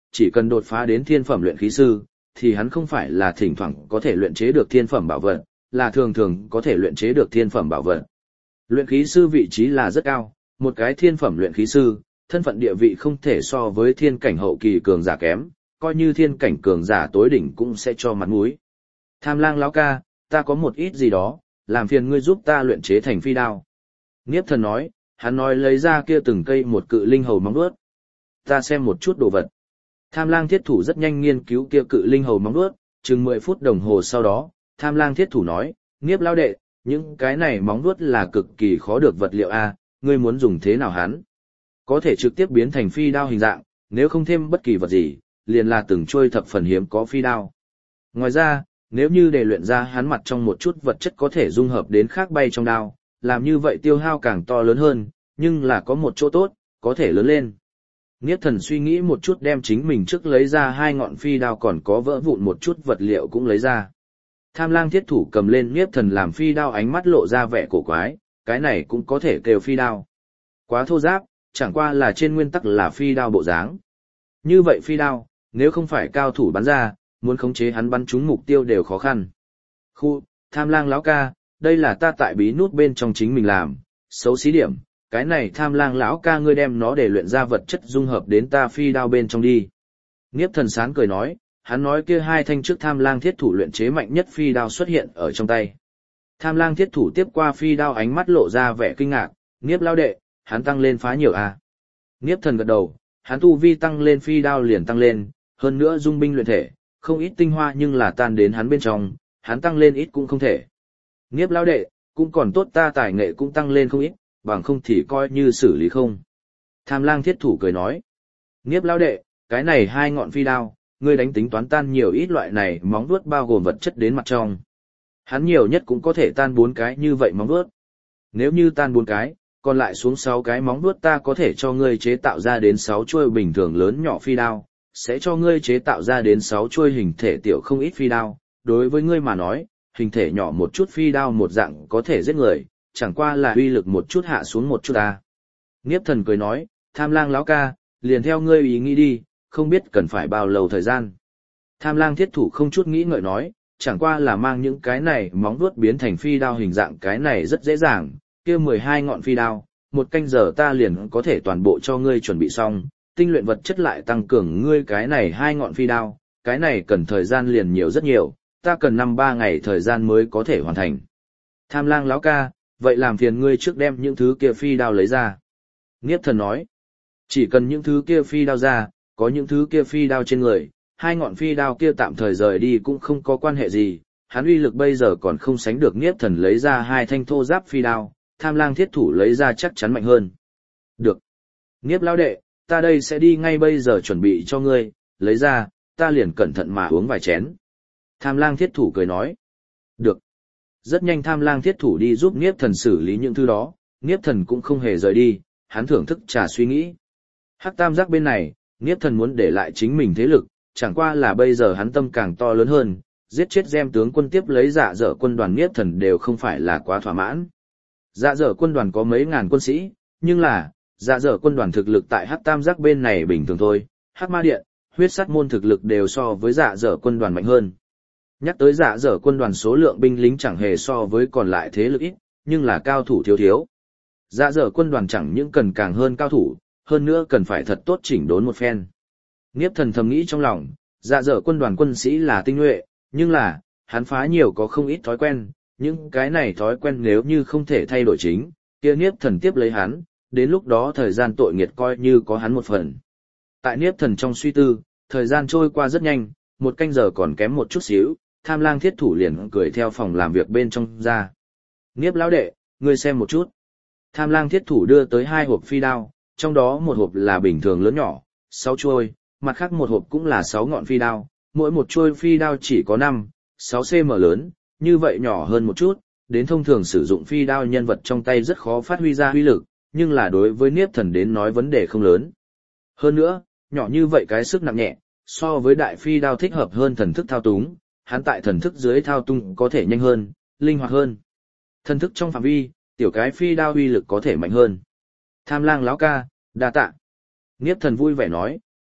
chỉ cần đột phá đến thiên phẩm luyện khí sư, thì hắn không phải là thỉnh thoảng có thể luyện chế được thiên phẩm bảo vật, là thường thường có thể luyện chế được thiên phẩm bảo vật. Luyện khí sư vị trí là rất cao, một cái thiên phẩm luyện khí sư, thân phận địa vị không thể so với thiên cảnh hậu kỳ cường giả kém, coi như thiên cảnh cường giả tối đỉnh cũng sẽ cho mặt mũi. Tham Lang lão ca, ta có một ít gì đó, làm phiền ngươi giúp ta luyện chế thành phi đao. Niếp Thần nói, hắn nói lấy ra kia từng cây một cự linh hầu móng vuốt. Ta xem một chút đồ vật. Tham Lang thiết thủ rất nhanh nghiên cứu kia cự linh hầu móng vuốt, chừng 10 phút đồng hồ sau đó, Tham Lang thiết thủ nói, Niếp lão đệ, những cái này móng vuốt là cực kỳ khó được vật liệu a, ngươi muốn dùng thế nào hắn? Có thể trực tiếp biến thành phi đao hình dạng, nếu không thêm bất kỳ vật gì, liền là từng trôi thập phần hiếm có phi đao. Ngoài ra, nếu như để luyện ra hắn mặt trong một chút vật chất có thể dung hợp đến khác bay trong đao, làm như vậy tiêu hao càng to lớn hơn, nhưng là có một chỗ tốt, có thể lớn lên. Niếp Thần suy nghĩ một chút đem chính mình trước lấy ra 2 ngọn phi đao còn có vỡ vụn một chút vật liệu cũng lấy ra. Tham Lang thiết thủ cầm lên Niếp Thần làm phi đao, ánh mắt lộ ra vẻ cổ quái, cái này cũng có thể kêu phi đao. Quá thô giáp, chẳng qua là trên nguyên tắc là phi đao bộ dáng. Như vậy phi đao, nếu không phải cao thủ bắn ra, muốn khống chế hắn bắn trúng mục tiêu đều khó khăn. Khu, Tham Lang lão ca, đây là ta tại bí nút bên trong chính mình làm, xấu xí điểm, cái này Tham Lang lão ca ngươi đem nó để luyện ra vật chất dung hợp đến ta phi đao bên trong đi. Niếp Thần sán cười nói, hắn nói kia 2 thanh trước Tham Lang thiết thủ luyện chế mạnh nhất phi đao xuất hiện ở trong tay. Tham Lang thiết thủ tiếp qua phi đao, ánh mắt lộ ra vẻ kinh ngạc, Niếp lão đệ, hắn tăng lên phá nhiều à. Niếp Thần gật đầu, hắn tu vi tăng lên phi đao liền tăng lên, hơn nữa dung binh luyện thể, không ít tinh hoa nhưng là tan đến hắn bên trong, hắn tăng lên ít cũng không thể. Niếp lão đệ, cũng còn tốt ta tài nghệ cũng tăng lên không ít, bằng không thì coi như xử lý không. Tham Lang thiết thủ cười nói, Niếp lão đệ, cái này 2 ngọn phi đao, ngươi đánh tính toán tan nhiều ít loại này móng vuốt bao gồm vật chất đến mặt trong. Hắn nhiều nhất cũng có thể tan 4 cái như vậy móng vuốt. Nếu như tan 4 cái, còn lại xuống 6 cái móng vuốt ta có thể cho ngươi chế tạo ra đến 6 chuôi bình thường lớn nhỏ phi đao, sẽ cho ngươi chế tạo ra đến 6 chuôi hình thể tiểu không ít phi đao. Đối với ngươi mà nói, hình thể nhỏ một chút phi đao một dạng có thể giết người, chẳng qua là uy lực một chút hạ xuống một chút ta. Niếp Thần cười nói, Tham Lang lão ca, liền theo ngươi ý nghĩ đi, không biết cần phải bao lâu thời gian. Tham Lang thiết thủ không chút nghĩ ngợi nói, chẳng qua là mang những cái này móng vuốt biến thành phi đao hình dạng, cái này rất dễ dàng, kia 12 ngọn phi đao, 1 canh giờ ta liền có thể toàn bộ cho ngươi chuẩn bị xong, tinh luyện vật chất lại tăng cường ngươi cái này 2 ngọn phi đao, cái này cần thời gian liền nhiều rất nhiều, ta cần 5-3 ngày thời gian mới có thể hoàn thành. Tham Lang lão ca, vậy làm phiền ngươi trước đem những thứ kia phi đao lấy ra. Niếp Thần nói, chỉ cần những thứ kia phi đao ra, có những thứ kia phi đao trên người, 2 ngọn phi đao kia tạm thời rời đi cũng không có quan hệ gì, hắn uy lực bây giờ còn không sánh được Niếp Thần lấy ra 2 thanh thô giáp phi đao, Tham Lang thiết thủ lấy ra chắc chắn mạnh hơn. Được. Niếp lão đệ, ta đây sẽ đi ngay bây giờ chuẩn bị cho ngươi, lấy ra, ta liền cẩn thận mà uống vài chén. Tham Lang thiết thủ cười nói. Được. Rất nhanh Tham Lang thiết thủ đi giúp Niếp Thần xử lý những thứ đó, Niếp Thần cũng không hề rời đi, hắn thưởng thức trà suy nghĩ. Hắc Tam Giác bên này, Niếp Thần muốn để lại chính mình thế lực, chẳng qua là bây giờ hắn tâm càng to lớn hơn, giết chết Gem tướng quân tiếp lấy Dạ Dở quân đoàn, Niếp Thần đều không phải là quá thỏa mãn. Dạ Dở quân đoàn có mấy ngàn quân sĩ, nhưng là, Dạ Dở quân đoàn thực lực tại Hắc Tam Giác bên này bình thường thôi, Hắc Ma Điện, Huyết Sắt môn thực lực đều so với Dạ Dở quân đoàn mạnh hơn. Nhắc tới Dạ Dở quân đoàn số lượng binh lính chẳng hề so với còn lại thế lực ít, nhưng là cao thủ thiếu thiếu. Dạ Dở quân đoàn chẳng những cần càng hơn cao thủ, hơn nữa cần phải thật tốt chỉnh đốn một phen. Niếp Thần thầm nghĩ trong lòng, Dạ Dở quân đoàn quân sĩ là tinh nhuệ, nhưng là, hắn phá nhiều có không ít thói quen, những cái này thói quen nếu như không thể thay đổi chính, kia Niếp Thần tiếp lấy hắn, đến lúc đó thời gian tội nghiệt coi như có hắn một phần. Tại Niếp Thần trong suy tư, thời gian trôi qua rất nhanh, 1 canh giờ còn kém một chút xíu, Tham Lang thiết thủ liền cười theo phòng làm việc bên trong ra. Niếp lão đệ, ngươi xem một chút. Tham Lang thiết thủ đưa tới 2 hộp phi đao, trong đó một hộp là bình thường lớn nhỏ, 6 chuôi, mặt khác một hộp cũng là 6 ngọn phi đao, mỗi một chuôi phi đao chỉ có 5-6 cm lớn, như vậy nhỏ hơn một chút, đến thông thường sử dụng phi đao nhân vật trong tay rất khó phát huy ra uy lực, nhưng là đối với Niếp Thần đến nói vấn đề không lớn. Hơn nữa, nhỏ như vậy cái sức nặng nhẹ, so với đại phi đao thích hợp hơn thần thức thao túng, hắn tại thần thức dưới thao túng có thể nhanh hơn, linh hoạt hơn. Thần thức trong phạm vi, tiểu cái phi đao uy lực có thể mạnh hơn. Tham Lang lão ca, đa tạ. Niếp Thần vui vẻ nói,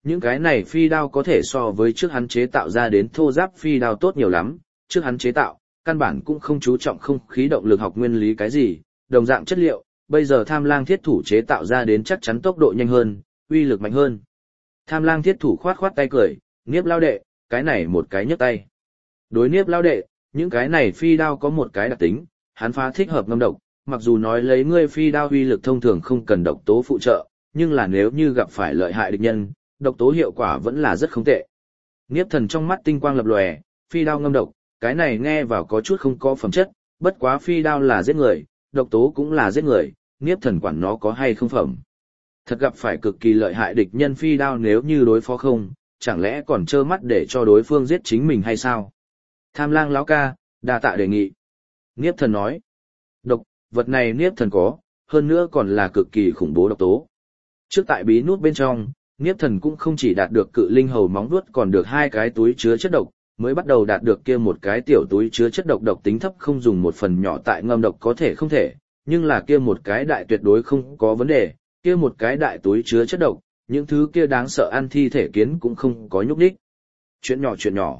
Những cái này phi đao có thể so với trước hắn chế tạo ra đến thô giáp phi đao tốt nhiều lắm, trước hắn chế tạo, căn bản cũng không chú trọng không khí động lực học nguyên lý cái gì, đồng dạng chất liệu, bây giờ Tham Lang Thiết Thủ chế tạo ra đến chắc chắn tốc độ nhanh hơn, uy lực mạnh hơn. Tham Lang Thiết Thủ khoát khoát tay cười, Niếp lao đệ, cái này một cái nhấc tay. Đối Niếp lao đệ, những cái này phi đao có một cái đặc tính, hắn phá thích hợp ngâm độc, mặc dù nói lấy ngươi phi đao uy lực thông thường không cần độc tố phụ trợ, nhưng là nếu như gặp phải lợi hại địch nhân, độc tố hiệu quả vẫn là rất không tệ. Niếp Thần trong mắt tinh quang lập lòe, phi đao ngâm độc, cái này nghe vào có chút không có phẩm chất, bất quá phi đao là giết người, độc tố cũng là giết người, Niếp Thần quản nó có hay không phẩm. Thật gặp phải cực kỳ lợi hại địch nhân phi đao nếu như đối phó không, chẳng lẽ còn trơ mắt để cho đối phương giết chính mình hay sao? Tham Lang lão ca, đa tạ đề nghị. Niếp Thần nói, độc, vật này Niếp Thần có, hơn nữa còn là cực kỳ khủng bố độc tố. Trước tại bí nút bên trong, Niếp Thần cũng không chỉ đạt được cự linh hầu móng vuốt còn được 2 cái túi chứa chất độc, mới bắt đầu đạt được kia một cái tiểu túi chứa chất độc độc tính thấp không dùng một phần nhỏ tại ngâm độc có thể không thể, nhưng là kia một cái đại tuyệt đối không có vấn đề, kia một cái đại túi chứa chất độc, những thứ kia đáng sợ ăn thi thể kiến cũng không có nhúc nhích. Chuyện nhỏ.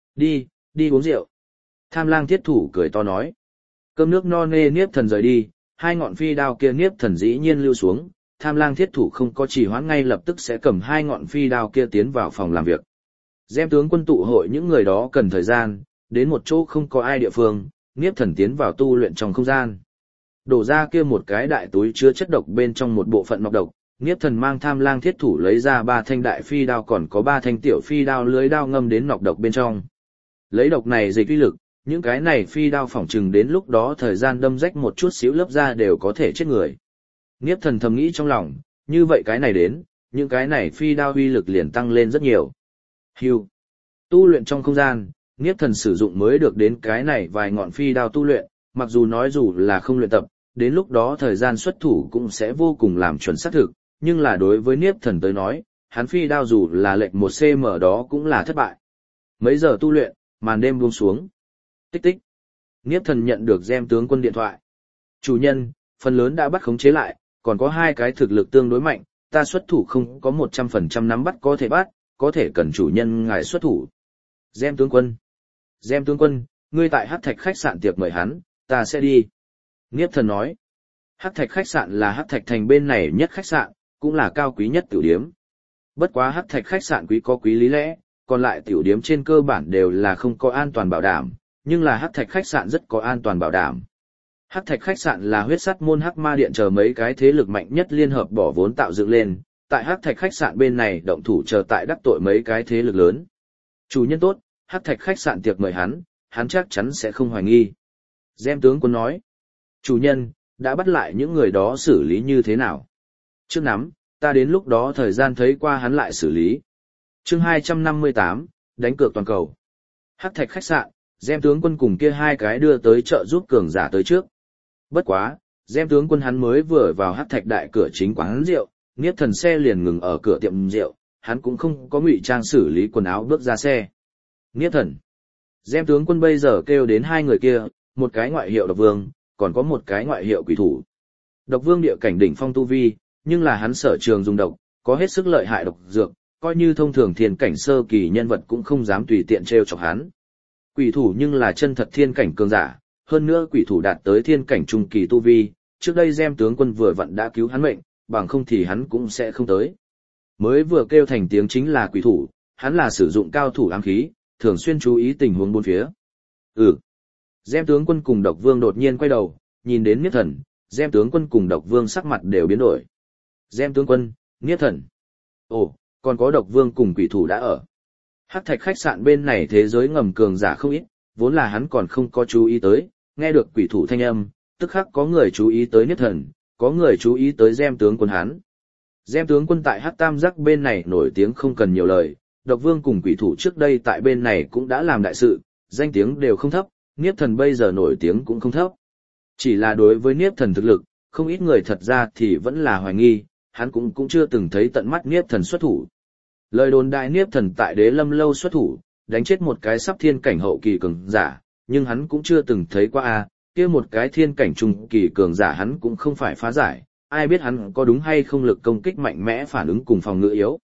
Đi uống rượu. Tham Lang Thiết Thủ cười to nói. Cơm nước no nê Niếp Thần rời đi, 2 ngọn phi đao kia Niếp Thần dĩ nhiên lưu xuống, Tham Lang Thiết Thủ không có trì hoãn ngay lập tức sẽ cầm 2 ngọn phi đao kia tiến vào phòng làm việc. Gem tướng quân tụ hội những người đó cần thời gian, đến một chỗ không có ai địa phương, Niếp Thần tiến vào tu luyện trong không gian. Đổ ra kia một cái đại túi chứa chất độc bên trong một bộ phận nọc độc, Niếp Thần mang Tham Lang Thiết Thủ lấy ra 3 thanh đại phi đao còn có 3 thanh tiểu phi đao lưới đao ngâm đến nọc độc bên trong. Lấy độc này dịch uy lực, những cái này phi đao phỏng chừng đến lúc đó thời gian đâm rách một chút xíu lớp da đều có thể chết người. Niếp Thần thầm nghĩ trong lòng, như vậy cái này đến, những cái này phi đao uy lực liền tăng lên rất nhiều. Hưu. Tu luyện trong không gian, Niếp Thần sử dụng mới được đến cái này vài ngọn phi đao tu luyện, mặc dù nói dù là không luyện tập, đến lúc đó thời gian xuất thủ cũng sẽ vô cùng làm chuẩn xác thực, nhưng là đối với Niếp Thần tới nói, hắn phi đao dù là lệch 1 cm đó cũng là thất bại. Mấy giờ tu luyện, màn đêm buông xuống. Tích tích. Niếp Thần nhận được Gem tướng quân điện thoại. Chủ nhân, phần lớn đã bắt khống chế lại, còn có 2 cái thực lực tương đối mạnh, ta xuất thủ không có 100% nắm bắt có thể cần chủ nhân ngài xuất thủ. Gem tướng quân, ngươi tại Hắc Thạch khách sạn tiệc mời hắn, ta sẽ đi. Niếp Thần nói, Hắc Thạch khách sạn là Hắc Thạch thành bên này nhất khách sạn, cũng là cao quý nhất tiểu điếm. Bất quá Hắc Thạch khách sạn quý có quý lý lẽ, còn lại tiểu điếm trên cơ bản đều là không có an toàn bảo đảm, nhưng là Hắc Thạch khách sạn rất có an toàn bảo đảm. Hắc Thạch khách sạn là Huyết Sắt môn Hắc Ma điện chờ mấy cái thế lực mạnh nhất liên hợp bỏ vốn tạo dựng lên, tại Hắc Thạch khách sạn bên này động thủ chờ tại đắc tội mấy cái thế lực lớn. Chủ nhân tốt, Hắc Thạch khách sạn tiệc mời hắn chắc chắn sẽ không hoài nghi. Gem tướng quân nói, chủ nhân, đã bắt lại những người đó xử lý như thế nào? Trước nắm, ta đến lúc đó thời gian thấy qua hắn lại xử lý. Chương 258, đánh cược toàn cầu. Hắc Thạch khách sạn, Gem tướng quân cùng kia 2 cái đưa tới trợ giúp cường giả tới trước. Bất quá, Gem tướng quân hắn mới vừa vào Hắc Thạch đại cửa chính quán rượu, Niếp Thần xe liền ngừng ở cửa tiệm rượu, hắn cũng không có ngụy trang xử lý quần áo bước ra xe. Niếp Thần. Gem tướng quân bây giờ kêu đến 2 người kia, một cái ngoại hiệu Độc Vương, còn có một cái ngoại hiệu Quỷ Thủ. Độc Vương địa cảnh đỉnh phong tu vi, nhưng là hắn sở trường dùng độc, có hết sức lợi hại độc dược, coi như thông thường thiên cảnh sơ kỳ nhân vật cũng không dám tùy tiện trêu chọc hắn. Quỷ Thủ nhưng là chân thật thiên cảnh cường giả, hơn nữa Quỷ Thủ đạt tới thiên cảnh trung kỳ tu vi, trước đây Gem tướng quân vừa vặn đã cứu hắn mệnh, bằng không thì hắn cũng sẽ không tới. Mới vừa kêu thành tiếng chính là Quỷ Thủ, hắn là sử dụng cao thủ ám khí, thường xuyên chú ý tình huống bốn phía. Gem tướng quân cùng Độc Vương đột nhiên quay đầu, nhìn đến Niếp Thần, Gem tướng quân cùng Độc Vương sắc mặt đều biến đổi. Gem tướng quân, Niếp Thần. Ồ, còn có Độc Vương cùng Quỷ Thủ đã ở. Hắc Thạch khách sạn bên này thế giới ngầm cường giả không ít, vốn là hắn còn không có chú ý tới, nghe được Quỷ Thủ thanh âm, tức khắc có người chú ý tới Niếp Thần, có người chú ý tới Gem tướng quân hắn. Gem tướng quân tại Hắc Tam Giác bên này nổi tiếng không cần nhiều lời, Độc Vương cùng Quỷ Thủ trước đây tại bên này cũng đã làm đại sự, danh tiếng đều không thấp, Niếp Thần bây giờ nổi tiếng cũng không thấp. Chỉ là đối với Niếp Thần thực lực, không ít người thật ra thì vẫn là hoài nghi, hắn cũng chưa từng thấy tận mắt Niếp Thần xuất thủ. Lời đồn đại Niếp Thần tại Đế Lâm lâu xuất thủ, đánh chết một cái sắp thiên cảnh hậu kỳ cường giả, nhưng hắn cũng chưa từng thấy qua kia một cái thiên cảnh trung kỳ cường giả hắn cũng không phải phá giải, ai biết hắn có đúng hay không lực công kích mạnh mẽ phản ứng cùng phòng ngự yếu.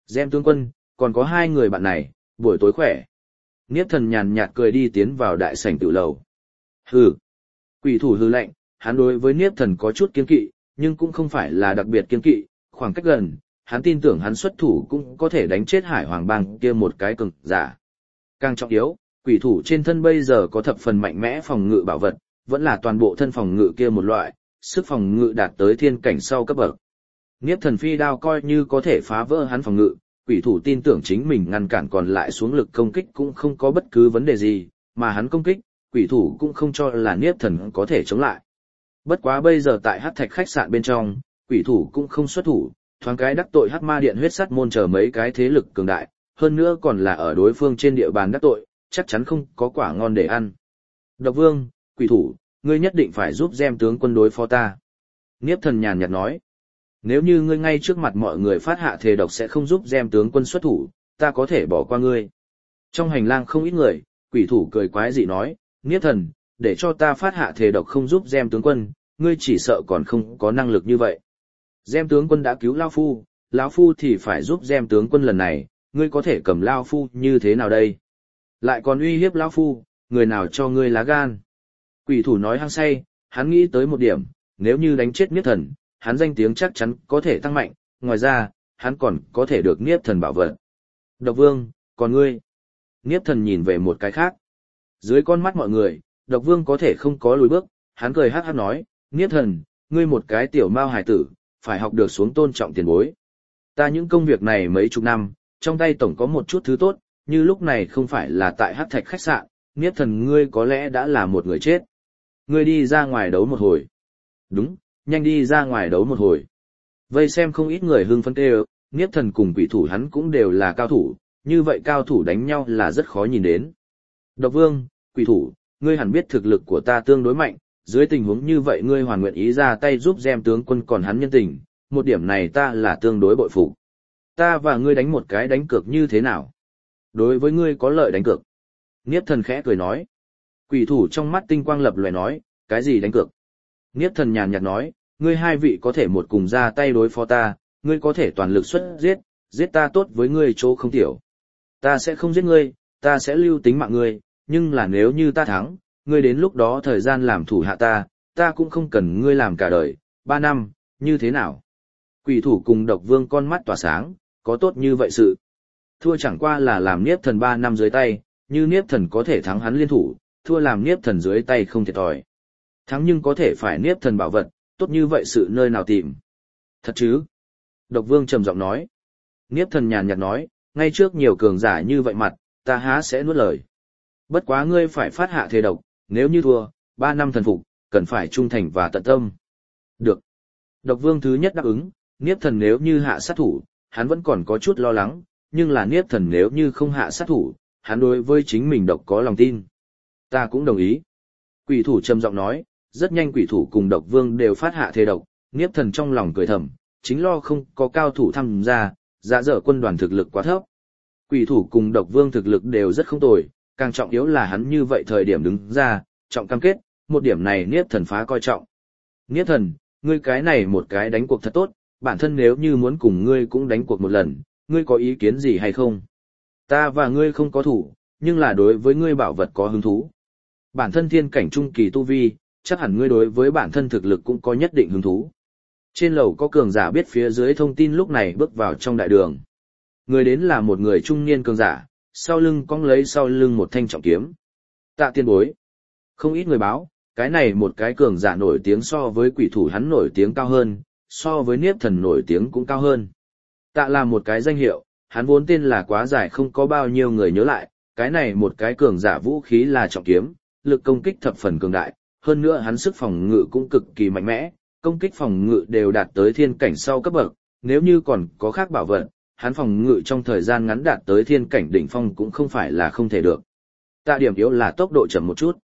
Gem tướng quân, còn có 2 người bạn này, buổi tối khỏe. Niếp Thần nhàn nhạt cười đi tiến vào đại sảnh tiểu lầu. Hừ. Quỷ thủ hừ lạnh, hắn đối với Niếp Thần có chút kiêng kỵ, nhưng cũng không phải là đặc biệt kiêng kỵ, khoảng cách gần, hắn tin tưởng hắn xuất thủ cũng có thể đánh chết Hải Hoàng Bang kia một cái cường giả. Càng trọng yếu, quỷ thủ trên thân bây giờ có thập phần mạnh mẽ phòng ngự bảo vật, vẫn là toàn bộ thân phòng ngự kia một loại, sức phòng ngự đạt tới thiên cảnh sau cấp bậc. Niếp Thần phi đao coi như có thể phá vỡ hắn phòng ngự, quỷ thủ tin tưởng chính mình ngăn cản còn lại xuống lực công kích cũng không có bất cứ vấn đề gì, mà hắn công kích, quỷ thủ cũng không cho là Niếp Thần có thể chống lại. Bất quá bây giờ tại Hắc Thạch khách sạn bên trong, quỷ thủ cũng không xuất thủ, thoáng cái đắc tội Hắc Ma Điện huyết sắt môn chờ mấy cái thế lực cường đại, hơn nữa còn là ở đối phương trên địa bàn đắc tội, chắc chắn không có quả ngon để ăn. Độc Vương, quỷ thủ, ngươi nhất định phải giúp Gem tướng quân đối phó ta. Niếp Thần nhàn nhạt nói, nếu như ngươi ngay trước mặt mọi người phát hạ thề độc sẽ không giúp Gem tướng quân xuất thủ, ta có thể bỏ qua ngươi. Trong hành lang không ít người, quỷ thủ cười quái dị nói, Niếp Thần, để cho ta phát hạ thề độc không giúp Gem tướng quân, ngươi chỉ sợ còn không có năng lực như vậy. Gem tướng quân đã cứu lão phu thì phải giúp Gem tướng quân lần này, ngươi có thể cầm lão phu như thế nào đây? Lại còn uy hiếp lão phu, người nào cho ngươi lá gan? Quỷ thủ nói hăng say, hắn nghĩ tới một điểm, nếu như đánh chết Niếp Thần, hắn danh tiếng chắc chắn có thể tăng mạnh, ngoài ra, hắn còn có thể được Niếp Thần bảo vệ. Độc Vương, còn ngươi? Niếp Thần nhìn về một cái khác. Dưới con mắt mọi người, Độc Vương có thể không có lùi bước, hắn cười hắc hắc nói, Niếp Thần, ngươi một cái tiểu mao hài tử, phải học được xuống tôn trọng tiền bối. Ta những công việc này mấy chục năm, trong tay tổng có một chút thứ tốt, như lúc này không phải là tại Hắc Thạch khách sạn, Niếp Thần ngươi có lẽ đã là một người chết. Ngươi đi ra ngoài đấu một hồi. Đúng, nhanh đi ra ngoài đấu một hồi. Vây xem không ít người hưng phấn kêu, Niếp Thần cùng quỷ thủ hắn cũng đều là cao thủ, như vậy cao thủ đánh nhau là rất khó nhìn đến. Độc Vương, quỷ thủ, ngươi hẳn biết thực lực của ta tương đối mạnh, dưới tình huống như vậy ngươi hoàn nguyện ý ra tay giúp Gem tướng quân còn hắn nhân tình, một điểm này ta là tương đối bội phục. Ta và ngươi đánh một cái đánh cược như thế nào? Đối với ngươi có lợi đánh cược. Niếp Thần khẽ cười nói. Quỷ thủ trong mắt tinh quang lập lòe nói, cái gì đánh cược? Niếp Thần nhàn nhạt nói, ngươi 2 vị có thể một cùng ra tay đối phó ta, ngươi có thể toàn lực xuất giết ta tốt với ngươi chỗ không tiểu. Ta sẽ không giết ngươi, ta sẽ lưu tính mạng ngươi, nhưng là nếu như ta thắng, ngươi đến lúc đó thời gian làm thủ hạ ta cũng không cần ngươi làm cả đời, 3 năm, như thế nào? Quỷ thủ cùng Độc Vương con mắt tỏa sáng, có tốt như vậy sự. Thua chẳng qua là làm Niếp Thần 3 năm dưới tay, như Niếp Thần có thể thắng hắn liên thủ, thua làm Niếp Thần dưới tay không thiệt thòi. Thắng nhưng có thể phải Niếp Thần bảo vật, tốt như vậy sự nơi nào tìm. Thật chứ? Độc Vương trầm giọng nói. Niếp Thần nhàn nhạt nói, ngay trước nhiều cường giả như vậy mặt, ta há sẽ nuốt lời. Bất quá ngươi phải phát hạ thề độc, nếu như thua, 3 năm thần phục, cần phải trung thành và tận tâm. Được. Độc Vương thứ nhất đáp ứng, Niếp Thần nếu như hạ sát thủ, hắn vẫn còn có chút lo lắng, nhưng là Niếp Thần nếu như không hạ sát thủ, hắn đối với chính mình độc có lòng tin. Ta cũng đồng ý. Quỷ thủ trầm giọng nói, rất nhanh quỷ thủ cùng Độc Vương đều phát hạ thề độc, Niếp Thần trong lòng cười thầm, chính lo không có cao thủ tham gia, dạ dở quân đoàn thực lực quá thấp. Quỷ thủ cùng Độc Vương thực lực đều rất không tồi, càng trọng yếu là hắn như vậy thời điểm đứng ra, trọng cam kết, một điểm này Niếp Thần phá coi trọng. Niếp Thần, ngươi cái này một cái đánh cuộc thật tốt, bản thân nếu như muốn cùng ngươi cũng đánh cuộc một lần, ngươi có ý kiến gì hay không? Ta và ngươi không có thủ, nhưng là đối với ngươi bảo vật có hứng thú. Bản thân thiên cảnh trung kỳ tu vi, chắc hẳn ngươi đối với bản thân thực lực cũng có nhất định hứng thú. Trên lầu có cường giả biết phía dưới thông tin lúc này bước vào trong đại đường. Người đến là một người trung niên cường giả, sau lưng cong lấy sau lưng một thanh trọng kiếm. Tạ tiên bối. Không ít người báo, cái này một cái cường giả nổi tiếng so với quỷ thủ hắn nổi tiếng cao hơn, so với Niếp Thần nổi tiếng cũng cao hơn. Tạ là một cái danh hiệu, hắn vốn tên là quá dài không có bao nhiêu người nhớ lại, cái này một cái cường giả vũ khí là trọng kiếm, lực công kích thập phần cường đại, hơn nữa hắn sức phòng ngự cũng cực kỳ mạnh mẽ, công kích phòng ngự đều đạt tới thiên cảnh sau cấp bậc, nếu như còn có khác bảo vật, hắn phòng ngự trong thời gian ngắn đạt tới thiên cảnh đỉnh phong cũng không phải là không thể được. Tạ điểm yếu là tốc độ chậm một chút.